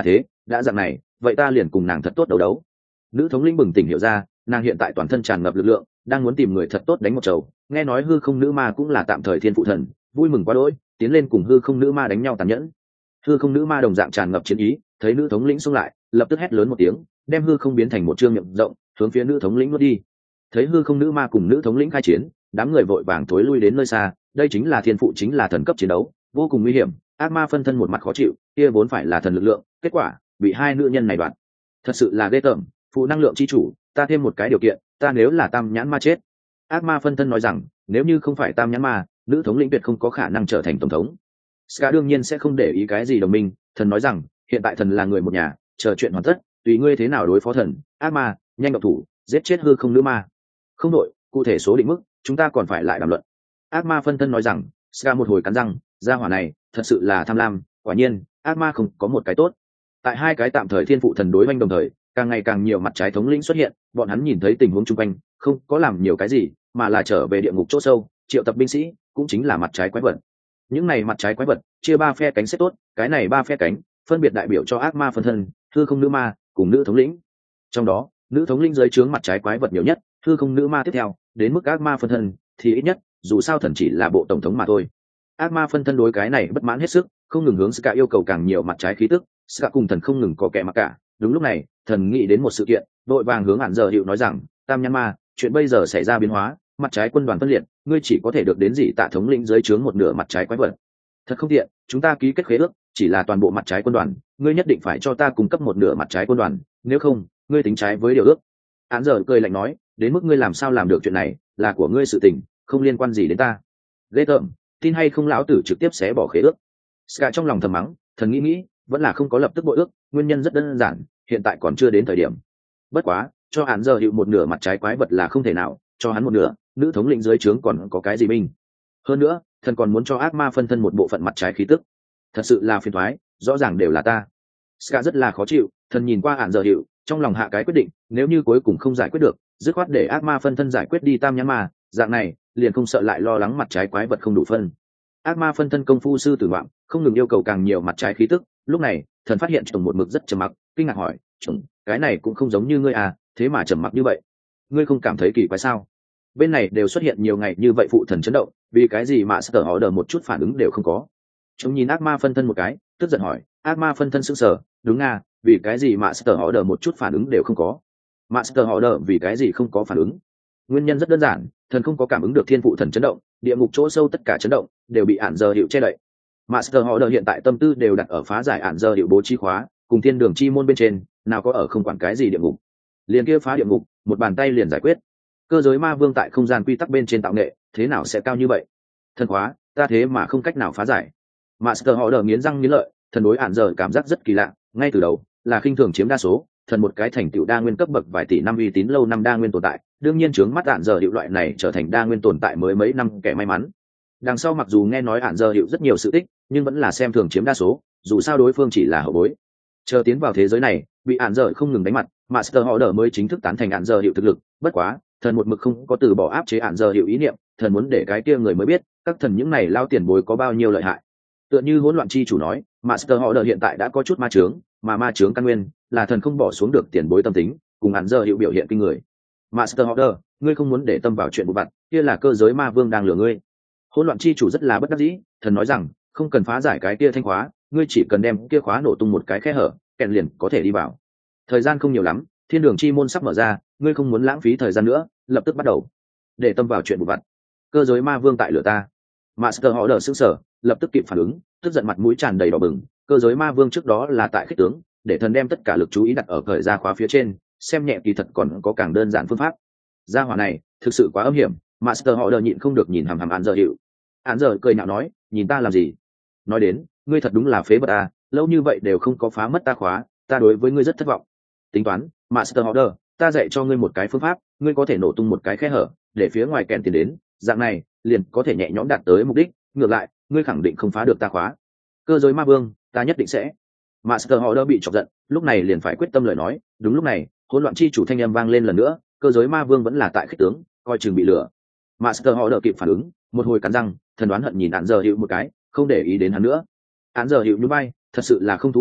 đã dạng này vậy ta liền cùng nàng thật tốt đấu đấu. Nữ thống lĩnh bừng tỉnh hiểu ra, nàng hiện tại toàn thân tràn ngập lực lượng, đang muốn tìm người thật tốt đánh một chầu. Nghe nói hư không nữ ma cũng là tạm thời thiên phụ thần, vui mừng quá đỗi, tiến lên cùng hư không nữ ma đánh nhau tàn nhẫn. Hư không nữ ma đồng dạng tràn ngập chiến ý, thấy nữ thống lĩnh xông lại, lập tức hét lớn một tiếng, đem hư không biến thành một trương miệng rộng, hướng phía nữ thống lĩnh nuốt đi. Thấy hư không nữ ma cùng nữ thống lĩnh khai chiến, đám người vội vàng thối lui đến nơi xa. Đây chính là thiên phụ, chính là thần cấp chiến đấu, vô cùng nguy hiểm. Ác ma phân thân một mặt khó chịu, kia vốn phải là thần lực lượng, kết quả bị hai nữ nhân này đoạt, thật sự là ghê tởm. Phụ năng lượng chi chủ, ta thêm một cái điều kiện, ta nếu là tam nhãn ma chết. Ác ma phân thân nói rằng, nếu như không phải tam nhãn ma, nữ thống lĩnh tuyệt không có khả năng trở thành tổng thống. Ska đương nhiên sẽ không để ý cái gì đồng minh, thần nói rằng, hiện tại thần là người một nhà, chờ chuyện hoàn tất, tùy ngươi thế nào đối phó thần. Ác ma, nhanh động thủ, giết chết hư không nữ ma. Không đội, cụ thể số định mức, chúng ta còn phải lại đàm luận. Ác ma phân thân nói rằng, Ska một hồi cắn răng, gia hỏa này, thật sự là tham lam, quả nhiên, ác ma không có một cái tốt. Tại hai cái tạm thời thiên phụ thần đối oanh đồng thời, càng ngày càng nhiều mặt trái thống lĩnh xuất hiện, bọn hắn nhìn thấy tình huống chung quanh, không có làm nhiều cái gì, mà là trở về địa ngục chỗ sâu, triệu tập binh sĩ, cũng chính là mặt trái quái vật. Những này mặt trái quái vật chia ba phe cánh xếp tốt, cái này ba phe cánh phân biệt đại biểu cho ác ma phân thân, hư không nữ ma cùng nữ thống lĩnh. Trong đó, nữ thống lĩnh dưới trướng mặt trái quái vật nhiều nhất, hư không nữ ma tiếp theo, đến mức ác ma phân thân thì ít nhất, dù sao thần chỉ là bộ tổng thống mà thôi. Ác ma phân thân đối cái này bất mãn hết sức, không ngừng hướng Ska yêu cầu càng nhiều mặt trái khí tức. Ska cùng thần không ngừng có kẻ mặc cả. Đúng lúc này, thần nghĩ đến một sự kiện, đội vàng hướng Hạn Giờ Hiệu nói rằng, tam nhãn ma, chuyện bây giờ xảy ra biến hóa, mặt trái quân đoàn phân liệt, ngươi chỉ có thể được đến gì tạ thống lĩnh dưới trướng một nửa mặt trái quái vật. Thật không tiện, chúng ta ký kết khế ước, chỉ là toàn bộ mặt trái quân đoàn, ngươi nhất định phải cho ta cung cấp một nửa mặt trái quân đoàn, nếu không, ngươi tính trái với điều ước. Hạn Giờ cười lạnh nói, đến mức ngươi làm sao làm được chuyện này, là của ngươi sự tình, không liên quan gì đến ta. Ghê tởm, tin hay không lão tử trực tiếp xé bỏ khế ước. Ska trong lòng thầm mắng, thần nghĩ, vẫn là không có lập tức bội ước, nguyên nhân rất đơn giản, hiện tại còn chưa đến thời điểm. Bất quá, cho Hạn Giờ Hiệu một nửa mặt trái quái vật là không thể nào, cho hắn một nửa, nữ thống lĩnh dưới trướng còn có cái gì binh. Hơn nữa, thần còn muốn cho ác ma phân thân một bộ phận mặt trái khí tức. Thật sự là phiền toái, rõ ràng đều là ta. Ska rất là khó chịu, thần nhìn qua Hạn Giờ Hiệu, trong lòng hạ cái quyết định, nếu như cuối cùng không giải quyết được, dứt khoát để ác ma phân thân giải quyết đi tam nhãn ma, dạng này, liền không sợ lại lo lắng mặt trái quái vật không đủ phân. Ác ma phân thân công phu sư tử ngoạm, không ngừng yêu cầu càng nhiều mặt trái khí tức. Lúc này, thần phát hiện chồng một mực rất trầm mặc, kinh ngạc hỏi, chồng, cái này cũng không giống như ngươi à, thế mà trầm mặc như vậy, ngươi không cảm thấy kỳ quái sao? Bên này đều xuất hiện nhiều ngày như vậy phụ thần chấn động, vì cái gì mà sở họ đờ một chút phản ứng đều không có? Chúng nhìn ác ma phân thân một cái, tức giận hỏi, ác ma phân thân sững sờ, đúng à, vì cái gì mà sở họ đờ một chút phản ứng đều không có? Mà sở họ đờ vì cái gì không có phản ứng? Nguyên nhân rất đơn giản, thần không có cảm ứng được thiên phụ thần chấn động, địa ngục chỗ sâu tất cả chấn động đều bị Hạn Giờ Hiệu che đậy. Master họ đợi hiện tại tâm tư đều đặt ở phá giải Hạn Giờ Hiệu bố trí khóa, cùng thiên đường chi môn bên trên, nào có ở không quản cái gì địa ngục. Liền kia phá địa ngục, một bàn tay liền giải quyết. Cơ giới ma vương tại không gian quy tắc bên trên tạo nghệ, thế nào sẽ cao như vậy? Thần khóa, ta thế mà không cách nào phá giải. Master họ đợi nghiến răng nghiến lợi, thần đối Hạn Giờ cảm giác rất kỳ lạ, ngay từ đầu là khinh thường chiếm đa số, thần một cái thành tựu đa nguyên cấp bậc vài tỷ năm uy tín lâu năm đa nguyên tồn tại, đương nhiên trướng mắt Hạn Giờ Hiệu loại này trở thành đa nguyên tồn tại mới mấy năm kẻ may mắn. Đằng sau mặc dù nghe nói Hạn Giờ Hiệu rất nhiều sự tích, nhưng vẫn là xem thường chiếm đa số, dù sao đối phương chỉ là hậu bối. Chờ tiến vào thế giới này, bị Hạn Giờ không ngừng đánh mặt, Master họ đỡ mới chính thức tán thành Hạn Giờ Hiệu thực lực. Bất quá, thần một mực không có từ bỏ áp chế Hạn Giờ Hiệu ý niệm, thần muốn để cái kia người mới biết, các thần những này lao tiền bối có bao nhiêu lợi hại. Tựa như hỗn loạn chi chủ nói, Master họ đỡ hiện tại đã có chút ma chướng, mà ma chướng căn nguyên là thần không bỏ xuống được tiền bối tâm tính, cùng Hạn Giờ Hiệu biểu hiện kinh người. Master Order, ngươi không muốn để tâm vào chuyện vụ vặt, kia là cơ giới ma vương đang lừa ngươi. Hỗn loạn chi chủ rất là bất đắc dĩ, thần nói rằng, không cần phá giải cái kia thanh khóa, ngươi chỉ cần đem kia khóa nổ tung một cái khe hở, kèn liền có thể đi vào. Thời gian không nhiều lắm, thiên đường chi môn sắp mở ra, ngươi không muốn lãng phí thời gian nữa, lập tức bắt đầu. Để tâm vào chuyện vụ vặt. Cơ giới ma vương tại lửa ta. Master Order sững sờ, lập tức kịp phản ứng, tức giận mặt mũi tràn đầy đỏ bừng. Cơ giới ma vương trước đó là tại khích tướng, để thần đem tất cả lực chú ý đặt ở cởi ra khóa phía trên, xem nhẹ kỳ thật còn có càng đơn giản phương pháp. Gia hỏa này thực sự quá âm hiểm. Master họ đờ nhịn không được nhìn hàm hàm Hạn Giờ Hiệu. Hạn Giờ cười nhạo nói, nhìn ta làm gì? Nói đến, ngươi thật đúng là phế vật à, lâu như vậy đều không có phá mất ta khóa, ta đối với ngươi rất thất vọng. Tính toán, Master họ đờ, ta dạy cho ngươi một cái phương pháp, ngươi có thể nổ tung một cái khe hở, để phía ngoài kèn tiền đến, dạng này liền có thể nhẹ nhõm đạt tới mục đích. Ngược lại, ngươi khẳng định không phá được ta khóa. Cơ giới ma vương, ta nhất định sẽ. Master họ đờ bị chọc giận, lúc này liền phải quyết tâm lời nói. Đúng lúc này, hỗn loạn chi chủ thanh âm vang lên lần nữa, cơ giới ma vương vẫn là tại khích tướng, coi chừng bị lừa. Master họ đợi kịp phản ứng, một hồi cắn răng, thần đoán hận nhìn Hạn Giờ Hiệu một cái, không để ý đến hắn nữa. Hạn Giờ Hiệu nhún vai, thật sự là không thú vị,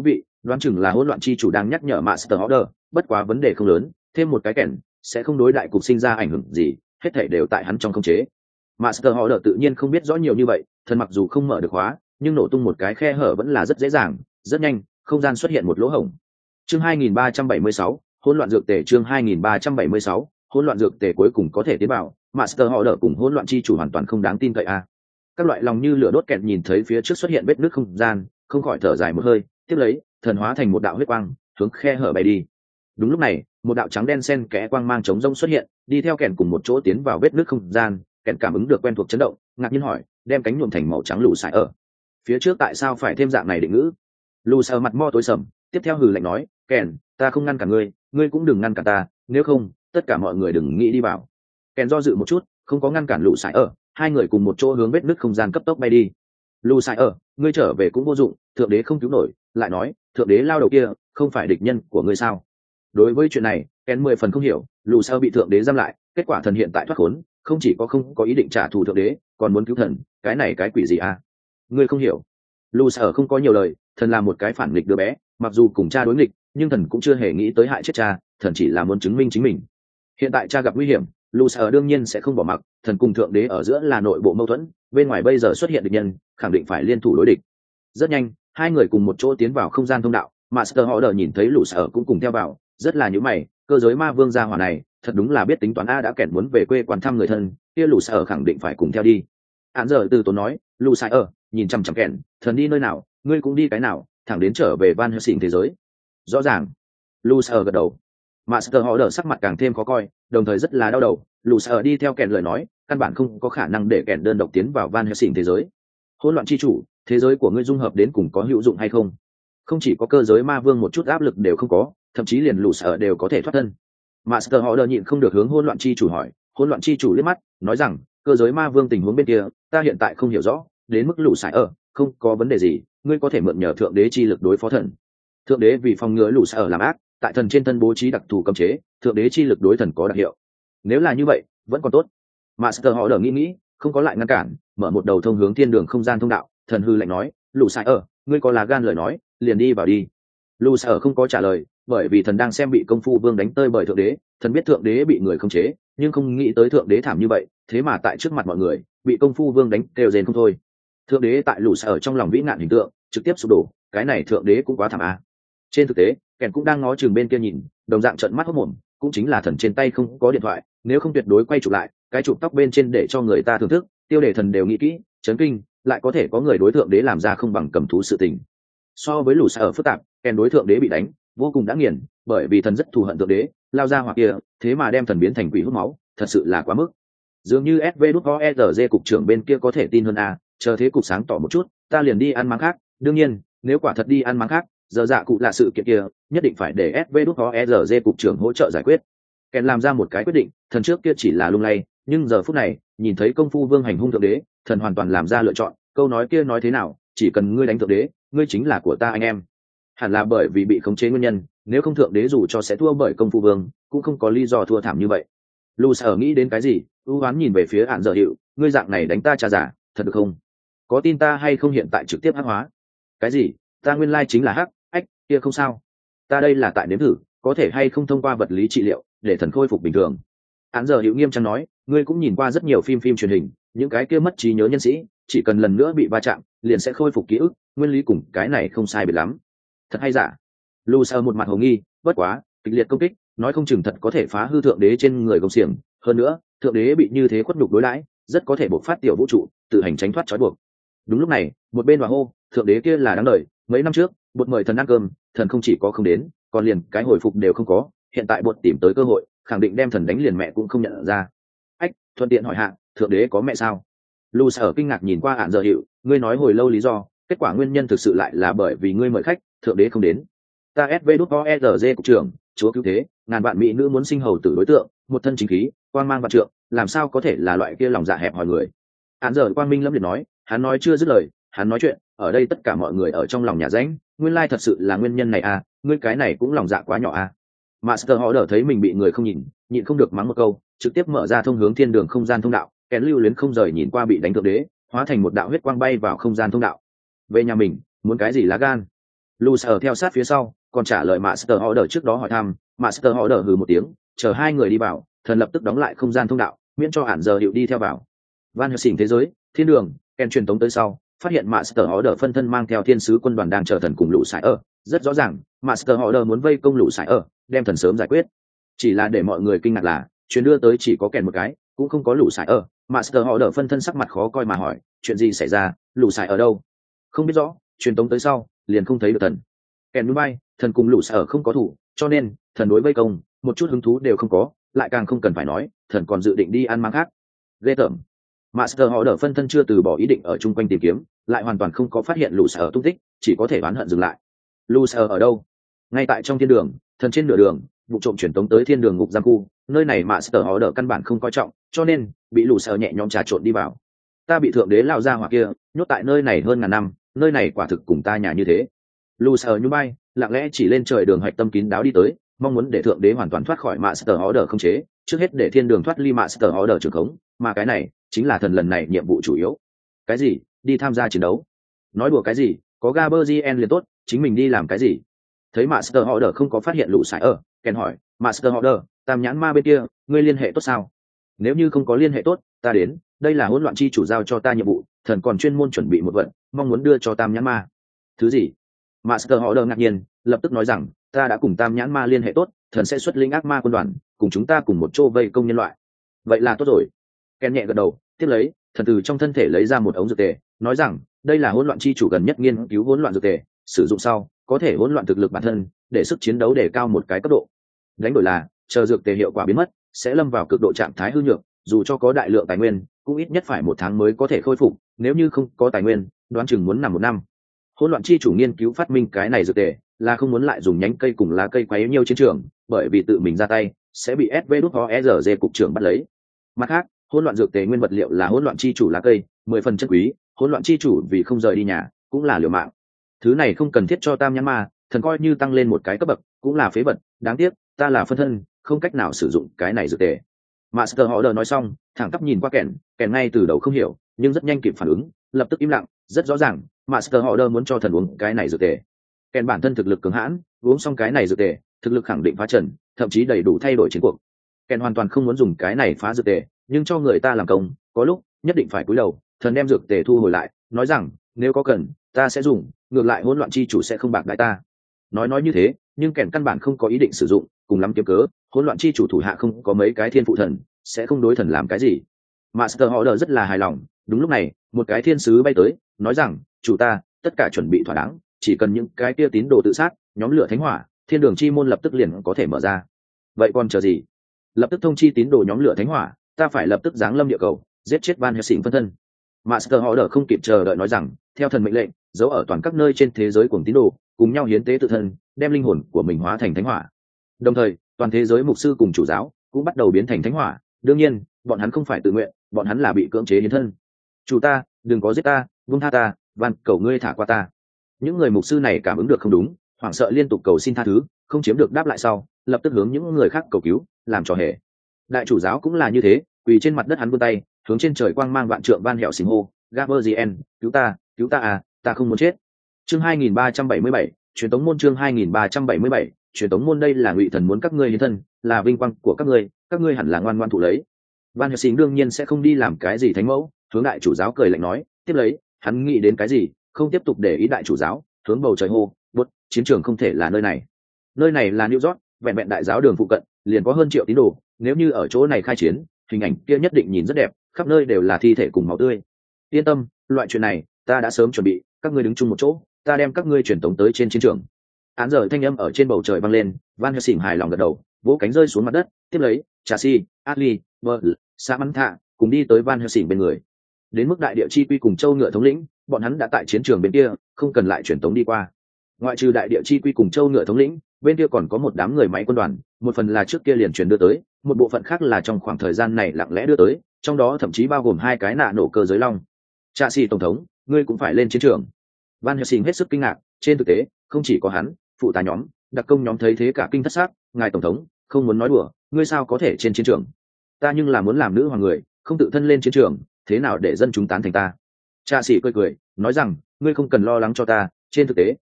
Đoán chừng là hỗn loạn chi chủ đang nhắc nhở Master Order, bất quá vấn đề không lớn, thêm một cái kèn sẽ không đối đại cục sinh ra ảnh hưởng gì, hết thảy đều tại hắn trong khống chế. Master Order tự nhiên không biết rõ nhiều như vậy, thần mặc dù không mở được khóa, nhưng nổ tung một cái khe hở vẫn là rất dễ dàng, rất nhanh, không gian xuất hiện một lỗ hổng. Chương 2376, hỗn loạn dược tề. Chương 2376, hỗn loạn dược tề cuối cùng có thể tiến vào, Master Order cùng hỗn loạn chi chủ hoàn toàn không đáng tin cậy a. Các loại lòng như lửa đốt kẹt nhìn thấy phía trước xuất hiện vết nứt không gian, không khỏi thở dài một hơi, tiếp lấy, thần hóa thành một đạo huyết quang, hướng khe hở bay đi. Đúng lúc này, một đạo trắng đen xen kẽ quang mang chống rông xuất hiện, đi theo kèn cùng một chỗ tiến vào vết nứt không gian, kèn cảm ứng được quen thuộc chấn động, ngạc nhiên hỏi, đem cánh nhuộm thành màu trắng lù sải ở. Phía trước tại sao phải thêm dạng này định ngữ? Lù sải mặt mo tối sầm, tiếp theo hừ lạnh nói, kèn, ta không ngăn cản ngươi, ngươi cũng đừng ngăn cản ta, nếu không, tất cả mọi người đừng nghĩ đi vào. Kèn do dự một chút, không có ngăn cản lù sải ở, hai người cùng một chỗ hướng vết nứt không gian cấp tốc bay đi. Lù sải ở, ngươi trở về cũng vô dụng, thượng đế không cứu nổi, lại nói, thượng đế lao đầu kia không phải địch nhân của ngươi sao? Đối với chuyện này, Ken 10 phần không hiểu, lù sao bị thượng đế giam lại, kết quả thần hiện tại thoát khốn, không chỉ có không có ý định trả thù thượng đế, còn muốn cứu thần, cái này cái quỷ gì à? Ngươi không hiểu. Lù sao không có nhiều lời, thần là một cái phản nghịch đứa bé, mặc dù cùng cha đối nghịch, nhưng thần cũng chưa hề nghĩ tới hại chết cha, thần chỉ là muốn chứng minh chính mình. Hiện tại cha gặp nguy hiểm, lù sao đương nhiên sẽ không bỏ mặc, thần cùng thượng đế ở giữa là nội bộ mâu thuẫn, bên ngoài bây giờ xuất hiện địch nhân, khẳng định phải liên thủ đối địch. Rất nhanh, hai người cùng một chỗ tiến vào không gian thông đạo, Master Order nhìn thấy lũ sở cũng cùng theo vào, rất là nhíu mày, cơ giới ma vương gia hỏa này, thật đúng là biết tính toán a, đã kẻn muốn về quê quán thăm người thân, kia lũ sở khẳng định phải cùng theo đi. Án giờ từ tốn nói, lũ sở nhìn chằm chằm kẻn, thần đi nơi nào, ngươi cũng đi cái nào, thẳng đến trở về Van Helsing thế giới. Rõ ràng. Lũ sở gật đầu. Master Order sắc mặt càng thêm khó coi, đồng thời rất là đau đầu, lũ sở đi theo kẻn lời nói, căn bản không có khả năng để kẻn đơn độc tiến vào Van Helsing thế giới. Hỗn loạn chi chủ, thế giới của ngươi dung hợp đến cùng có hữu dụng hay không? Không chỉ có cơ giới ma vương một chút áp lực đều không có, thậm chí liền lũ sở đều có thể thoát thân. Master Order nhịn không được hướng hỗn loạn chi chủ hỏi, hỗn loạn chi chủ liếc mắt, nói rằng, cơ giới ma vương tình huống bên kia, ta hiện tại không hiểu rõ, đến mức lũ sở không có vấn đề gì, ngươi có thể mượn nhờ thượng đế chi lực đối phó thần. Thượng đế vì phòng ngừa lũ sở làm ác, tại thần trên thân bố trí đặc thù cấm chế, thượng đế chi lực đối thần có đặc hiệu. Nếu là như vậy, vẫn còn tốt. Master Order nghĩ, không có lại ngăn cản, mở một đầu thông hướng thiên đường không gian thông đạo, thần hư lạnh nói, lũ sở, ngươi có là gan lời nói, liền đi vào đi. Lũ sở không có trả lời, bởi vì thần đang xem bị công phu vương đánh tơi bởi thượng đế, thần biết thượng đế bị người khống chế, nhưng không nghĩ tới thượng đế thảm như vậy, thế mà tại trước mặt mọi người bị công phu vương đánh kêu rên không thôi. Thượng đế tại lũ sở trong lòng vĩ nạn hình tượng trực tiếp sụp đổ, cái này thượng đế cũng quá thảm à. Trên thực tế, kèn cũng đang ngó chừng bên kia nhìn, đồng dạng trợn mắt hốt mồm, cũng chính là thần trên tay không có điện thoại, nếu không tuyệt đối quay chụp lại, cái chụp tóc bên trên để cho người ta thưởng thức, tiêu đề thần đều nghĩ kỹ, chấn kinh, lại có thể có người đối thượng đế làm ra không bằng cầm thú sự tình. So với lũ sở phức tạp, kèn đối thượng đế bị đánh vô cùng đã nghiền, bởi vì thần rất thù hận thượng đế, lao ra hoặc kia, thế mà đem thần biến thành quỷ hút máu, thật sự là quá mức. Dường như SVđOERG cục trưởng bên kia có thể tin hơn à, chờ thế cục sáng tỏ một chút, ta liền đi ăn máng khác, đương nhiên, nếu quả thật đi ăn máng khác, giờ dạ cụ là sự kiện kia, nhất định phải để SVđOERG cục trưởng hỗ trợ giải quyết. Kèn làm ra một cái quyết định, thần trước kia chỉ là lung lay, nhưng giờ phút này, nhìn thấy công phu vương hành hung thượng đế, thần hoàn toàn làm ra lựa chọn, câu nói kia nói thế nào, chỉ cần ngươi đánh thượng đế, ngươi chính là của ta anh em. Hẳn là bởi vì bị khống chế nguyên nhân, nếu không thượng đế dù cho sẽ thua bởi công phu vương, cũng không có lý do thua thảm như vậy. Lù sở nghĩ đến cái gì, ưu ám nhìn về phía Án giờ hiệu, ngươi dạng này đánh ta trả giả, thật được không? Có tin ta hay không hiện tại trực tiếp hắc hóa? Cái gì? Ta nguyên lai chính là hắc, ách, kia không sao. Ta đây là tại nếm thử, có thể hay không thông qua vật lý trị liệu để thần khôi phục bình thường. Án giờ hiệu nghiêm trang nói, ngươi cũng nhìn qua rất nhiều phim truyền hình, những cái kia mất trí nhớ nhân sĩ, chỉ cần lần nữa bị va chạm, liền sẽ khôi phục ký ức, nguyên lý cùng cái này không sai biệt lắm. Thật hay giả? Lu Sơ một mặt hồ nghi, bất quá, kịch liệt công kích, nói không chừng thật có thể phá hư thượng đế trên người công xiềng, hơn nữa, thượng đế bị như thế khuất nhục đối đãi, rất có thể bộc phát tiểu vũ trụ, tự hành tránh thoát trói buộc. Đúng lúc này, một bên hòa hô, thượng đế kia là đáng đời, mấy năm trước, bột mời thần ăn cơm, thần không chỉ có không đến, còn liền cái hồi phục đều không có, hiện tại bột tìm tới cơ hội, khẳng định đem thần đánh liền mẹ cũng không nhận ra. Ách, thuận tiện hỏi hạ, thượng đế có mẹ sao? Lu Sở kinh ngạc nhìn qua Án giờ hiệu, ngươi nói hồi lâu lý do, kết quả nguyên nhân thực sự lại là bởi vì ngươi mời khách, thượng đế không đến. Ta SVđOERG cục trưởng, chúa cứu thế, ngàn vạn mỹ nữ muốn sinh hầu tử đối tượng, một thân chính khí, quang mang vạn trượng, làm sao có thể là loại kia lòng dạ hẹp hòi người. Án giờ quang minh lẫm liệt nói, hắn nói chưa dứt lời, hắn nói chuyện, ở đây tất cả mọi người ở trong lòng nhà ránh, nguyên lai thật sự là nguyên nhân này à, ngươi cái này cũng lòng dạ quá nhỏ à. Master Order thấy mình bị người không nhìn, nhịn không được mắng một câu, trực tiếp mở ra thông hướng thiên đường không gian thông đạo, kén lưu luyến không rời nhìn qua bị đánh thượng đế, hóa thành một đạo huyết quang bay vào không gian thông đạo. Về nhà mình, muốn cái gì lá gan? Lucer theo sát phía sau, còn trả lời Master Order trước đó hỏi thăm. Master Order hừ một tiếng, chờ hai người đi vào, thần lập tức đóng lại không gian thông đạo, miễn cho ản giờ hiệu đi theo vào. Van Helsing thế giới, thiên đường, Ken truyền tống tới sau, phát hiện Master Order phân thân mang theo thiên sứ quân đoàn đang chờ thần cùng lũ sải ở. Rất rõ ràng, Master Order muốn vây công lũ sải ở, đem thần sớm giải quyết. Chỉ là để mọi người kinh ngạc là, chuyến đưa tới chỉ có Ken một cái, cũng không có lũ sải ở. Master Order phân thân sắc mặt khó coi mà hỏi, chuyện gì xảy ra, lũ sải ở đâu? Không biết rõ, truyền tống tới sau, liền không thấy được thần. Ken núi bay, thần cùng lũ sải ở không có thủ, cho nên thần đối vây công một chút hứng thú đều không có, lại càng không cần phải nói, thần còn dự định đi ăn mang khác. Ghê tởm. Master Order phân thân chưa từ bỏ ý định ở chung quanh tìm kiếm, lại hoàn toàn không có phát hiện lũ sở tung tích, chỉ có thể oán hận dừng lại. Lũ sở ở đâu? Ngay tại trong thiên đường, thần trên nửa đường, vụ trộm chuyển tống tới thiên đường ngục giam khu, nơi này Master Order căn bản không coi trọng, cho nên bị lũ sở nhẹ nhõm trà trộn đi vào. Ta bị thượng đế lao ra hỏa kia nhốt tại nơi này hơn ngàn năm, nơi này quả thực cùng ta nhà như thế. Lũ sở nhún bay, lặng lẽ chỉ lên trời đường hạch tâm kín đáo đi tới, mong muốn để thượng đế hoàn toàn thoát khỏi Master Order không chế, trước hết để thiên đường thoát ly Master Order trường khống, mà cái này chính là thần lần này nhiệm vụ chủ yếu. Cái gì? Đi tham gia chiến đấu? Nói đùa cái gì? Có Gaberzien liền tốt, chính mình đi làm cái gì? Thấy Master Order không có phát hiện lũ sải ở, Ken hỏi, Master Order, tam nhãn ma bên kia, ngươi liên hệ tốt sao? Nếu như không có liên hệ tốt, ta đến, đây là hỗn loạn chi chủ giao cho ta nhiệm vụ, thần còn chuyên môn chuẩn bị một vận, mong muốn đưa cho tam nhãn ma. Thứ gì? Master Order ngạc nhiên, lập tức nói rằng, ta đã cùng tam nhãn ma liên hệ tốt, thần sẽ xuất linh ác ma quân đoàn, cùng chúng ta cùng một chỗ vây công nhân loại. Vậy là tốt rồi. Ken nhẹ gật đầu, tiếp lấy, thần từ trong thân thể lấy ra một ống dược tề, nói rằng, đây là hỗn loạn chi chủ gần nhất nghiên cứu hỗn loạn dược tề, sử dụng sau, có thể hỗn loạn thực lực bản thân, để sức chiến đấu đề cao một cái cấp độ. Đánh đổi là, chờ dược tề hiệu quả biến mất, sẽ lâm vào cực độ trạng thái hư nhược, dù cho có đại lượng tài nguyên, cũng ít nhất phải 1 tháng mới có thể khôi phục, nếu như không có tài nguyên, đoán chừng muốn nằm 1 năm. Hỗn loạn chi chủ nghiên cứu phát minh cái này dược tề, là không muốn lại dùng nhánh cây cùng lá cây quấy nhiều chiến trường, bởi vì tự mình ra tay, sẽ bị SVđ cục trưởng bắt lấy. Mặt khác, hỗn loạn dược tề nguyên vật liệu là hỗn loạn chi chủ lá cây, 10 phần chất quý, hỗn loạn chi chủ vì không rời đi nhà, cũng là liều mạng. Thứ này không cần thiết cho tam nhãn ma, thần coi như tăng lên một cái cấp bậc, cũng là phế vật, đáng tiếc, ta là phân thân, không cách nào sử dụng cái này dược tề. Master Order nói xong, thẳng tắp nhìn qua Kèn ngay từ đầu không hiểu, nhưng rất nhanh kịp phản ứng, lập tức im lặng, rất rõ ràng, Master Order muốn cho thần uống cái này dược tề. Kèn bản thân thực lực cường hãn, uống xong cái này dược tề, thực lực khẳng định phá trần, thậm chí đầy đủ thay đổi chiến cuộc. Kèn hoàn toàn không muốn dùng cái này phá dược tề, nhưng cho người ta làm công, có lúc nhất định phải cúi đầu. Thần đem dược tề thu hồi lại, nói rằng, nếu có cần, ta sẽ dùng, ngược lại hỗn loạn chi chủ sẽ không bạc đãi ta. Nói như thế, nhưng Kèn căn bản không có ý định sử dụng, cùng lắm kiếm cớ, hỗn loạn chi chủ thủ hạ không có mấy cái thiên phụ thần, sẽ không đối thần làm cái gì. Master Order rất là hài lòng. Đúng lúc này, một cái thiên sứ bay tới, nói rằng, chủ ta, tất cả chuẩn bị thỏa đáng, chỉ cần những cái kia tín đồ tự sát, nhóm lửa thánh hỏa, thiên đường chi môn lập tức liền có thể mở ra. Vậy còn chờ gì? Lập tức thông chi tín đồ nhóm lửa thánh hỏa, ta phải lập tức giáng lâm địa cầu, giết chết Van Helsing phân thân. Master Order không kịp chờ đợi nói rằng, theo thần mệnh lệnh, giấu ở toàn các nơi trên thế giới của tín đồ, cùng nhau hiến tế tự thân, đem linh hồn của mình hóa thành thánh hỏa. Đồng thời, toàn thế giới mục sư cùng chủ giáo cũng bắt đầu biến thành thánh hỏa. Đương nhiên, bọn hắn không phải tự nguyện, bọn hắn là bị cưỡng chế hiến thân. Chủ ta, đừng có giết ta, buông tha ta, van cầu ngươi thả qua ta. Những người mục sư này cảm ứng được không đúng, hoảng sợ liên tục cầu xin tha thứ, không chiếm được đáp lại sau, lập tức hướng những người khác cầu cứu, làm trò hề. Đại chủ giáo cũng là như thế, quỳ trên mặt đất hắn vươn tay, hướng trên trời quang mang vạn trượng Van Helsing hô, Gaberzien, cứu ta à, ta không muốn chết. Chương 2377, truyền tống môn. Chương 2377, truyền tống môn. Đây là Ngụy Thần muốn các ngươi hiến thân, là vinh quang của các ngươi hẳn là ngoan ngoãn thụ lấy. Van Helsing đương nhiên sẽ không đi làm cái gì thánh mẫu, hướng đại chủ giáo cười lạnh nói, tiếp lấy, hắn nghĩ đến cái gì, không tiếp tục để ý đại chủ giáo, hướng bầu trời hô, "Bút, chiến trường không thể là nơi này. Nơi này là New York, vẹn vẹn đại giáo đường phụ cận, liền có hơn triệu tín đồ, nếu như ở chỗ này khai chiến, hình ảnh kia nhất định nhìn rất đẹp, khắp nơi đều là thi thể cùng máu tươi. Yên tâm, loại chuyện này, ta đã sớm chuẩn bị, các ngươi đứng chung một chỗ, ta đem các ngươi truyền tống tới trên chiến trường." Án giờ thanh âm ở trên bầu trời vang lên, Van Helsing hài lòng gật đầu, vỗ cánh rơi xuống mặt đất, tiếp lấy, Chasi, Atli, Burl, Samantha cùng đi tới Van Helsing bên người. Đến mức đại địa chi quy cùng châu ngựa thống lĩnh, bọn hắn đã tại chiến trường bên kia, không cần lại truyền tống đi qua. Ngoại trừ đại địa chi quy cùng châu ngựa thống lĩnh, bên kia còn có một đám người máy quân đoàn, một phần là trước kia liền truyền đưa tới, một bộ phận khác là trong khoảng thời gian này lặng lẽ đưa tới, trong đó thậm chí bao gồm 2 cái nạ nổ cơ giới long. Chasi tổng thống, ngươi cũng phải lên chiến trường. Van Helsing hết sức kinh ngạc, trên thực tế, không chỉ có hắn, phụ tá nhóm, đặc công nhóm thấy thế cả kinh thất xác, ngài tổng thống, không muốn nói đùa, ngươi sao có thể trên chiến trường? Ta nhưng là muốn làm nữ hoàng người, không tự thân lên chiến trường, thế nào để dân chúng tán thành ta? Cha sĩ cười cười, nói rằng, ngươi không cần lo lắng cho ta, trên thực tế,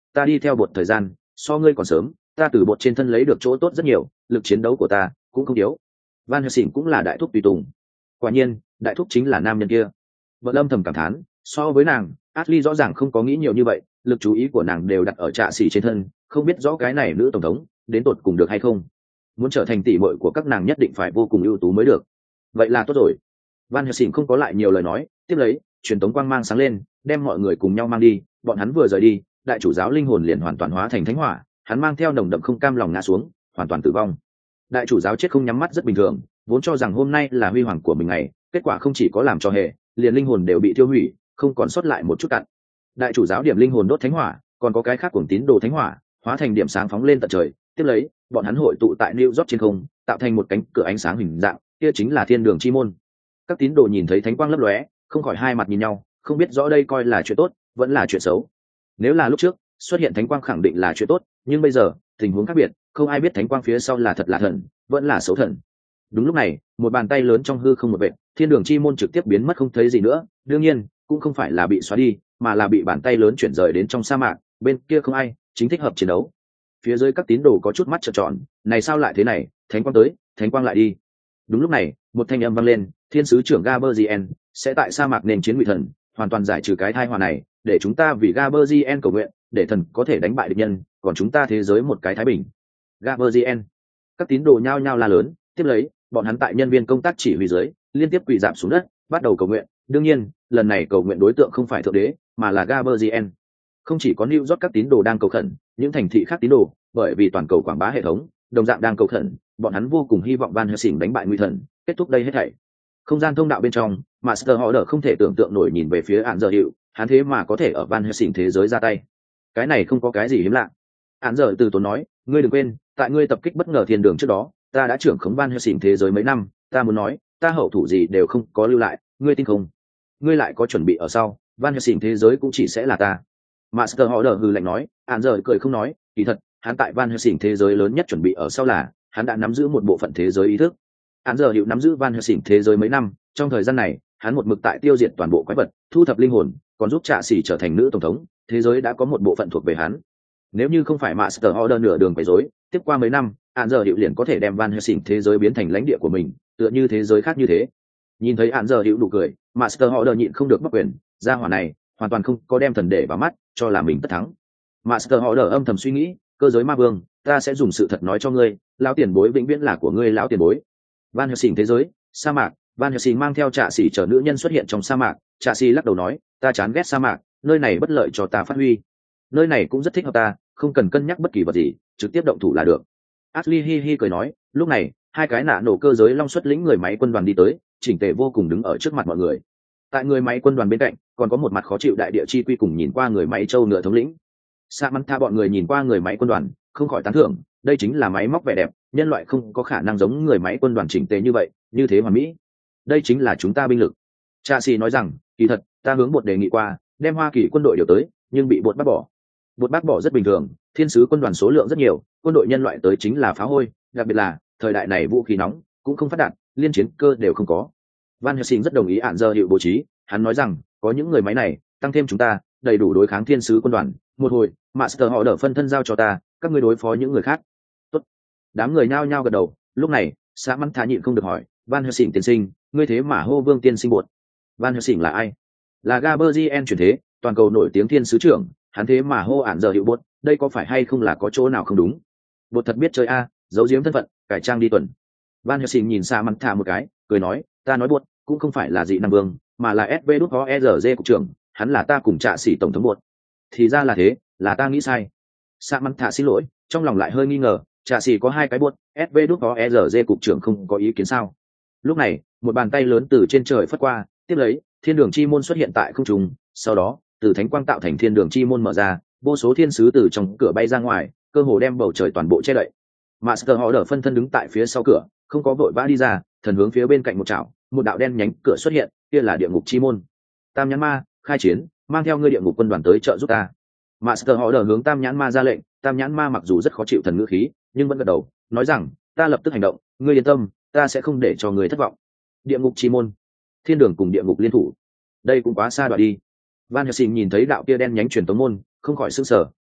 ta đi theo bột thời gian so ngươi còn sớm, ta từ bột trên thân lấy được chỗ tốt rất nhiều, lực chiến đấu của ta cũng không yếu. Van Helsing cũng là đại thúc tùy tùng. Quả nhiên đại thúc chính là nam nhân kia. Vợ Lâm thầm cảm thán, so với nàng Ashley rõ ràng không có nghĩ nhiều như vậy, lực chú ý của nàng đều đặt ở Trạ Sĩ trên thân, không biết rõ cái này nữ tổng thống đến tột cùng được hay không. Muốn trở thành tỷ muội của các nàng nhất định phải vô cùng ưu tú mới được. Vậy là tốt rồi. Van Helsing không có lại nhiều lời nói, tiếp lấy truyền tống quang mang sáng lên, đem mọi người cùng nhau mang đi. Bọn hắn vừa rời đi, đại chủ giáo linh hồn liền hoàn toàn hóa thành thánh hỏa, hắn mang theo nồng đậm không cam lòng ngã xuống, hoàn toàn tử vong. Đại chủ giáo chết không nhắm mắt rất bình thường, vốn cho rằng hôm nay là huy hoàng của mình ngày, kết quả không chỉ có làm cho hệ, liền linh hồn đều bị tiêu hủy, không còn sót lại một chút cặn. Đại chủ giáo điểm linh hồn đốt thánh hỏa, còn có cái khác cuồng tín đồ thánh hỏa, hóa thành điểm sáng phóng lên tận trời. Tiếp lấy, bọn hắn hội tụ tại New York trên không, tạo thành một cánh cửa ánh sáng hình dạng, kia chính là thiên đường chi môn. Các tín đồ nhìn thấy thánh quang lấp lóe, không khỏi hai mặt nhìn nhau, không biết rõ đây coi là chuyện tốt vẫn là chuyện xấu. Nếu là lúc trước xuất hiện thánh quang khẳng định là chuyện tốt, nhưng bây giờ tình huống khác biệt, không ai biết thánh quang phía sau là thật là thần vẫn là xấu thần. Đúng lúc này, một bàn tay lớn trong hư không một vệt, thiên đường chi môn trực tiếp biến mất không thấy gì nữa. Đương nhiên cũng không phải là bị xóa đi, mà là bị bàn tay lớn chuyển rời đến trong sa mạc, bên kia không ai, chính thích hợp chiến đấu. Phía dưới các tín đồ có chút mắt trợn tròn, này sao lại thế này, thánh quang tới thánh quang lại đi. Đúng lúc này, một thanh âm vang lên, thiên sứ trưởng Gaberzien sẽ tại sa mạc nền chiến ngụy thần, hoàn toàn giải trừ cái tai họa này, để chúng ta vì Gaberzien cầu nguyện, để thần có thể đánh bại địch nhân, còn chúng ta thế giới một cái thái bình. Gaberzien. Các tín đồ nhao nhao la lớn, tiếp lấy, bọn hắn tại nhân viên công tác chỉ huy dưới, liên tiếp quỳ rạp xuống đất, bắt đầu cầu nguyện. Đương nhiên, lần này cầu nguyện đối tượng không phải thượng đế, mà là Gaberzien. Không chỉ có New York các tín đồ đang cầu khẩn, những thành thị khác tín đồ, bởi vì toàn cầu quảng bá hệ thống, đồng dạng đang cầu khẩn, bọn hắn vô cùng hy vọng Van Helsing đánh bại nguy thần, kết thúc đây hết thảy. Không gian thông đạo bên trong, Master Order không thể tưởng tượng nổi nhìn về phía Án Giờ Hiệu, hắn thế mà có thể ở Van Helsing thế giới ra tay. Cái này không có cái gì hiếm lạ. Án Giờ từ tốn nói, ngươi đừng quên, tại ngươi tập kích bất ngờ thiên đường trước đó, ta đã trưởng khống Van Helsing thế giới mấy năm, ta muốn nói, ta hậu thủ gì đều không có lưu lại, ngươi tin không? Ngươi lại có chuẩn bị ở sau, Van Helsing thế giới cũng chỉ sẽ là ta. Master Order hừ lạnh nói, Án Giờ cười không nói, kỳ thật, hắn tại Van Helsing thế giới lớn nhất chuẩn bị ở sau là, hắn đã nắm giữ một bộ phận thế giới ý thức. Án Giờ Hiệu nắm giữ Van Helsing thế giới mấy năm, trong thời gian này, hắn một mực tại tiêu diệt toàn bộ quái vật, thu thập linh hồn, còn giúp Trạ Sĩ trở thành nữ tổng thống, thế giới đã có một bộ phận thuộc về hắn. Nếu như không phải Master Order nửa đường quấy rối, tiếp qua mấy năm, Án Giờ Hiệu liền có thể đem Van Helsing thế giới biến thành lãnh địa của mình, tựa như thế giới khác như thế. Nhìn thấy Án Giờ Hiệu nụ cười, Master Order nhịn không được bất quyền, gia hỏa này hoàn toàn không có đem thần để vào mắt, cho là mình tất thắng. Master Order âm thầm suy nghĩ, cơ giới ma vương, ta sẽ dùng sự thật nói cho ngươi, lão tiền bối vĩnh viễn là của ngươi lão tiền bối. Van Helsing thế giới, sa mạc. Van Helsing mang theo Trạ Sĩ chở nữ nhân xuất hiện trong sa mạc. Trạ Sĩ lắc đầu nói, ta chán ghét sa mạc, nơi này bất lợi cho ta phát huy. Nơi này cũng rất thích hợp ta, không cần cân nhắc bất kỳ vật gì, trực tiếp động thủ là được. Ashley hi hi cười nói, lúc này hai cái nạ nổ cơ giới long xuất lĩnh người máy quân đoàn đi tới, chỉnh tề vô cùng đứng ở trước mặt mọi người. Tại người máy quân đoàn bên cạnh còn có một mặt khó chịu đại địa chi quy cùng nhìn qua người máy châu ngựa thống lĩnh. Samantha bọn người nhìn qua người máy quân đoàn, không khỏi tán thưởng, đây chính là máy móc vẻ đẹp, nhân loại không có khả năng giống người máy quân đoàn chỉnh tề như vậy, như thế hoàn mỹ. Đây chính là chúng ta binh lực. Trạ Sĩ nói rằng, kỳ thật, ta hướng bột đề nghị qua, đem Hoa Kỳ quân đội điều tới, nhưng bị bột bác bỏ. Bột bác bỏ rất bình thường, thiên sứ quân đoàn số lượng rất nhiều, quân đội nhân loại tới chính là phá hôi, đặc biệt là thời đại này vũ khí nóng cũng không phát đạt, liên chiến cơ đều không có. Van Helsing rất đồng ý Án Giờ Hiệu bố trí, hắn nói rằng, có những người máy này, tăng thêm chúng ta, đầy đủ đối kháng thiên sứ quân đoàn. Một hồi, Master họ đỡ phân thân giao cho ta, các ngươi đối phó những người khác. Tốt. Đám người nhao nhao gật đầu. Lúc này, Samantha nhịn không được hỏi, Van Helsing tiên sinh, ngươi thế mà hô Vương tiên sinh bột. Van Helsing là ai? Là Gaberzien chuyển thế, toàn cầu nổi tiếng thiên sứ trưởng, hắn thế mà hô Án Giờ Hiệu bột, đây có phải hay không là có chỗ nào không đúng? Bột thật biết chơi a, giấu giếm thân phận, cải trang đi tuần. Van Helsing nhìn Samantha một cái, cười nói, ta nói bột, cũng không phải là dị năng vương, mà là SVđOERG cục trưởng, hắn là ta cùng Trạ Sĩ tổng thống bột. Thì ra là thế, là ta nghĩ sai. Samantha xin lỗi, trong lòng lại hơi nghi ngờ, Trạ Sĩ có hai cái bột, SVđOERG cục trưởng không có ý kiến sao? Lúc này, một bàn tay lớn từ trên trời phất qua, tiếp lấy, thiên đường chi môn xuất hiện tại không trung, sau đó, từ thánh quang tạo thành thiên đường chi môn mở ra, vô số thiên sứ từ trong cửa bay ra ngoài, cơ hồ đem bầu trời toàn bộ che đậy. Master Order phân thân đứng tại phía sau cửa, không có vội vã đi ra, thần hướng phía bên cạnh một chảo, một đạo đen nhánh cửa xuất hiện, kia là địa ngục chi môn. Tam nhãn ma, khai chiến, mang theo ngươi địa ngục quân đoàn tới trợ giúp ta. Master Order hướng Tam nhãn ma ra lệnh, Tam nhãn ma mặc dù rất khó chịu thần ngữ khí, nhưng vẫn gật đầu, nói rằng, ta lập tức hành động, ngươi yên tâm, ta sẽ không để cho ngươi thất vọng. Địa ngục chi môn, thiên đường cùng địa ngục liên thủ, đây cũng quá xa đoạn đi. Van Helsing nhìn thấy đạo kia đen nhánh truyền tống môn, không khỏi sửng sở,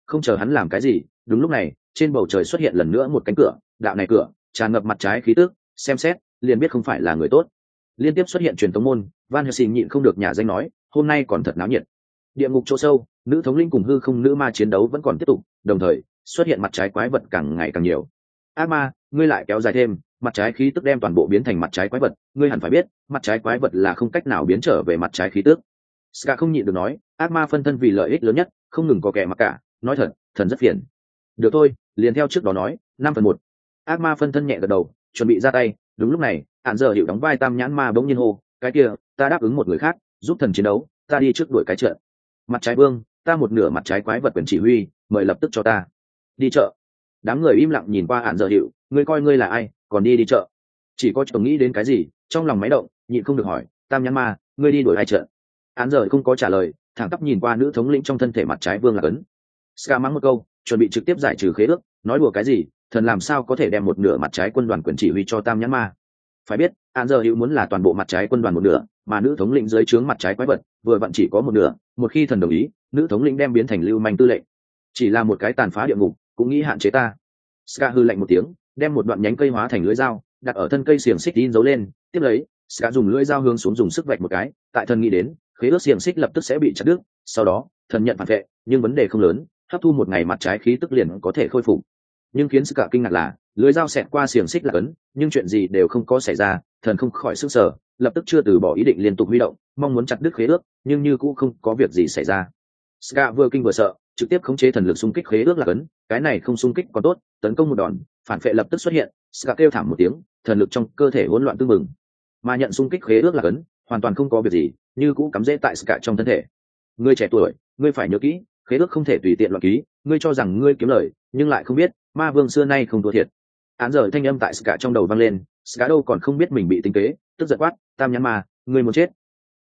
Không chờ hắn làm cái gì, đúng lúc này trên bầu trời xuất hiện lần nữa một cánh cửa, đạo này cửa tràn ngập mặt trái khí tức, xem xét liền biết không phải là người tốt. Liên tiếp xuất hiện truyền tống môn, Van Helsing nhịn không được nhả danh nói, hôm nay còn thật náo nhiệt. Địa ngục chỗ sâu, nữ thống linh cùng hư không nữ ma chiến đấu vẫn còn tiếp tục, đồng thời xuất hiện mặt trái quái vật càng ngày càng nhiều. Ác ma, ngươi lại kéo dài thêm, mặt trái khí tức đem toàn bộ biến thành mặt trái quái vật, ngươi hẳn phải biết, mặt trái quái vật là không cách nào biến trở về mặt trái khí tức. Ska không nhịn được nói, ác ma phân thân vì lợi ích lớn nhất, không ngừng có kẻ mặc cả, nói thật, thần rất phiền. Được thôi, liền theo trước đó nói, 5/1. Ác ma phân thân nhẹ gật đầu, chuẩn bị ra tay. Đúng lúc này, Hạn Giờ Hiệu đóng vai Tam Nhãn Ma bỗng nhiên hô, cái kia, ta đáp ứng một người khác, giúp thần chiến đấu, ta đi trước đuổi cái trận. Mặt trái vương, ta một nửa mặt trái quái vật quyền chỉ huy, mời lập tức cho ta đi chợ. Đám người im lặng nhìn qua Hạn Giờ Hiệu, ngươi coi ngươi là ai, còn đi chợ? Chỉ có chồng nghĩ đến cái gì, trong lòng máy động, nhịn không được hỏi, Tam Nhãn Ma, ngươi đi đuổi ai trận? Hạn Giờ không có trả lời, thẳng tắp nhìn qua nữ thống lĩnh trong thân thể mặt trái vương là cấn. Ska mắng một câu, chuẩn bị trực tiếp giải trừ khế ước, nói đùa cái gì, thần làm sao có thể đem một nửa mặt trái quân đoàn quyền chỉ huy cho Tam Nhãn Ma? Phải biết, Hạn Giờ Hữu muốn là toàn bộ mặt trái quân đoàn một nửa, mà nữ thống lĩnh dưới trướng mặt trái quái vật vừa vặn chỉ có một nửa, một khi thần đồng ý, nữ thống lĩnh đem biến thành lưu manh tư lệnh. Chỉ là một cái tàn phá địa ngục, cũng nghĩ hạn chế ta. Ska hư lạnh một tiếng, đem một đoạn nhánh cây hóa thành lưỡi dao, đặt ở thân cây xiềng xích in dấu lên, tiếp lấy, Ska dùng lưỡi dao hướng xuống dùng sức vạch một cái, tại thần nghĩ đến, khế ước xiềng xích lập tức sẽ bị chặt đứt, sau đó, thần nhận phản vệ, nhưng vấn đề không lớn, hấp thu một ngày mặt trái khí tức liền có thể khôi phục. Nhưng khiến Ska kinh ngạc là, lưỡi dao xẹt qua xiềng xích là cấn, nhưng chuyện gì đều không có xảy ra, thần không khỏi sức sở, lập tức chưa từ bỏ ý định liên tục huy động, mong muốn chặt đứt khế ước, nhưng như cũng không có việc gì xảy ra. Ska vừa kinh vừa sợ, trực tiếp khống chế thần lực xung kích khế ước là cấn, cái này không xung kích còn tốt, tấn công một đòn, phản phệ lập tức xuất hiện, Ska kêu thảm một tiếng, thần lực trong cơ thể hỗn loạn tương mừng. Mà nhận xung kích khế ước là cấn, hoàn toàn không có việc gì, như cũng cắm rễ tại Ska trong thân thể. Ngươi trẻ tuổi, ngươi phải nhớ kỹ, khế ước không thể tùy tiện loạn ký, ngươi cho rằng ngươi kiếm lời, nhưng lại không biết, ma vương xưa nay không thua thiệt. Án giờ thanh âm tại Ska trong đầu vang lên, Ska đâu còn không biết mình bị tính kế, tức giận quát, Tam Nhãn Ma, ngươi muốn chết.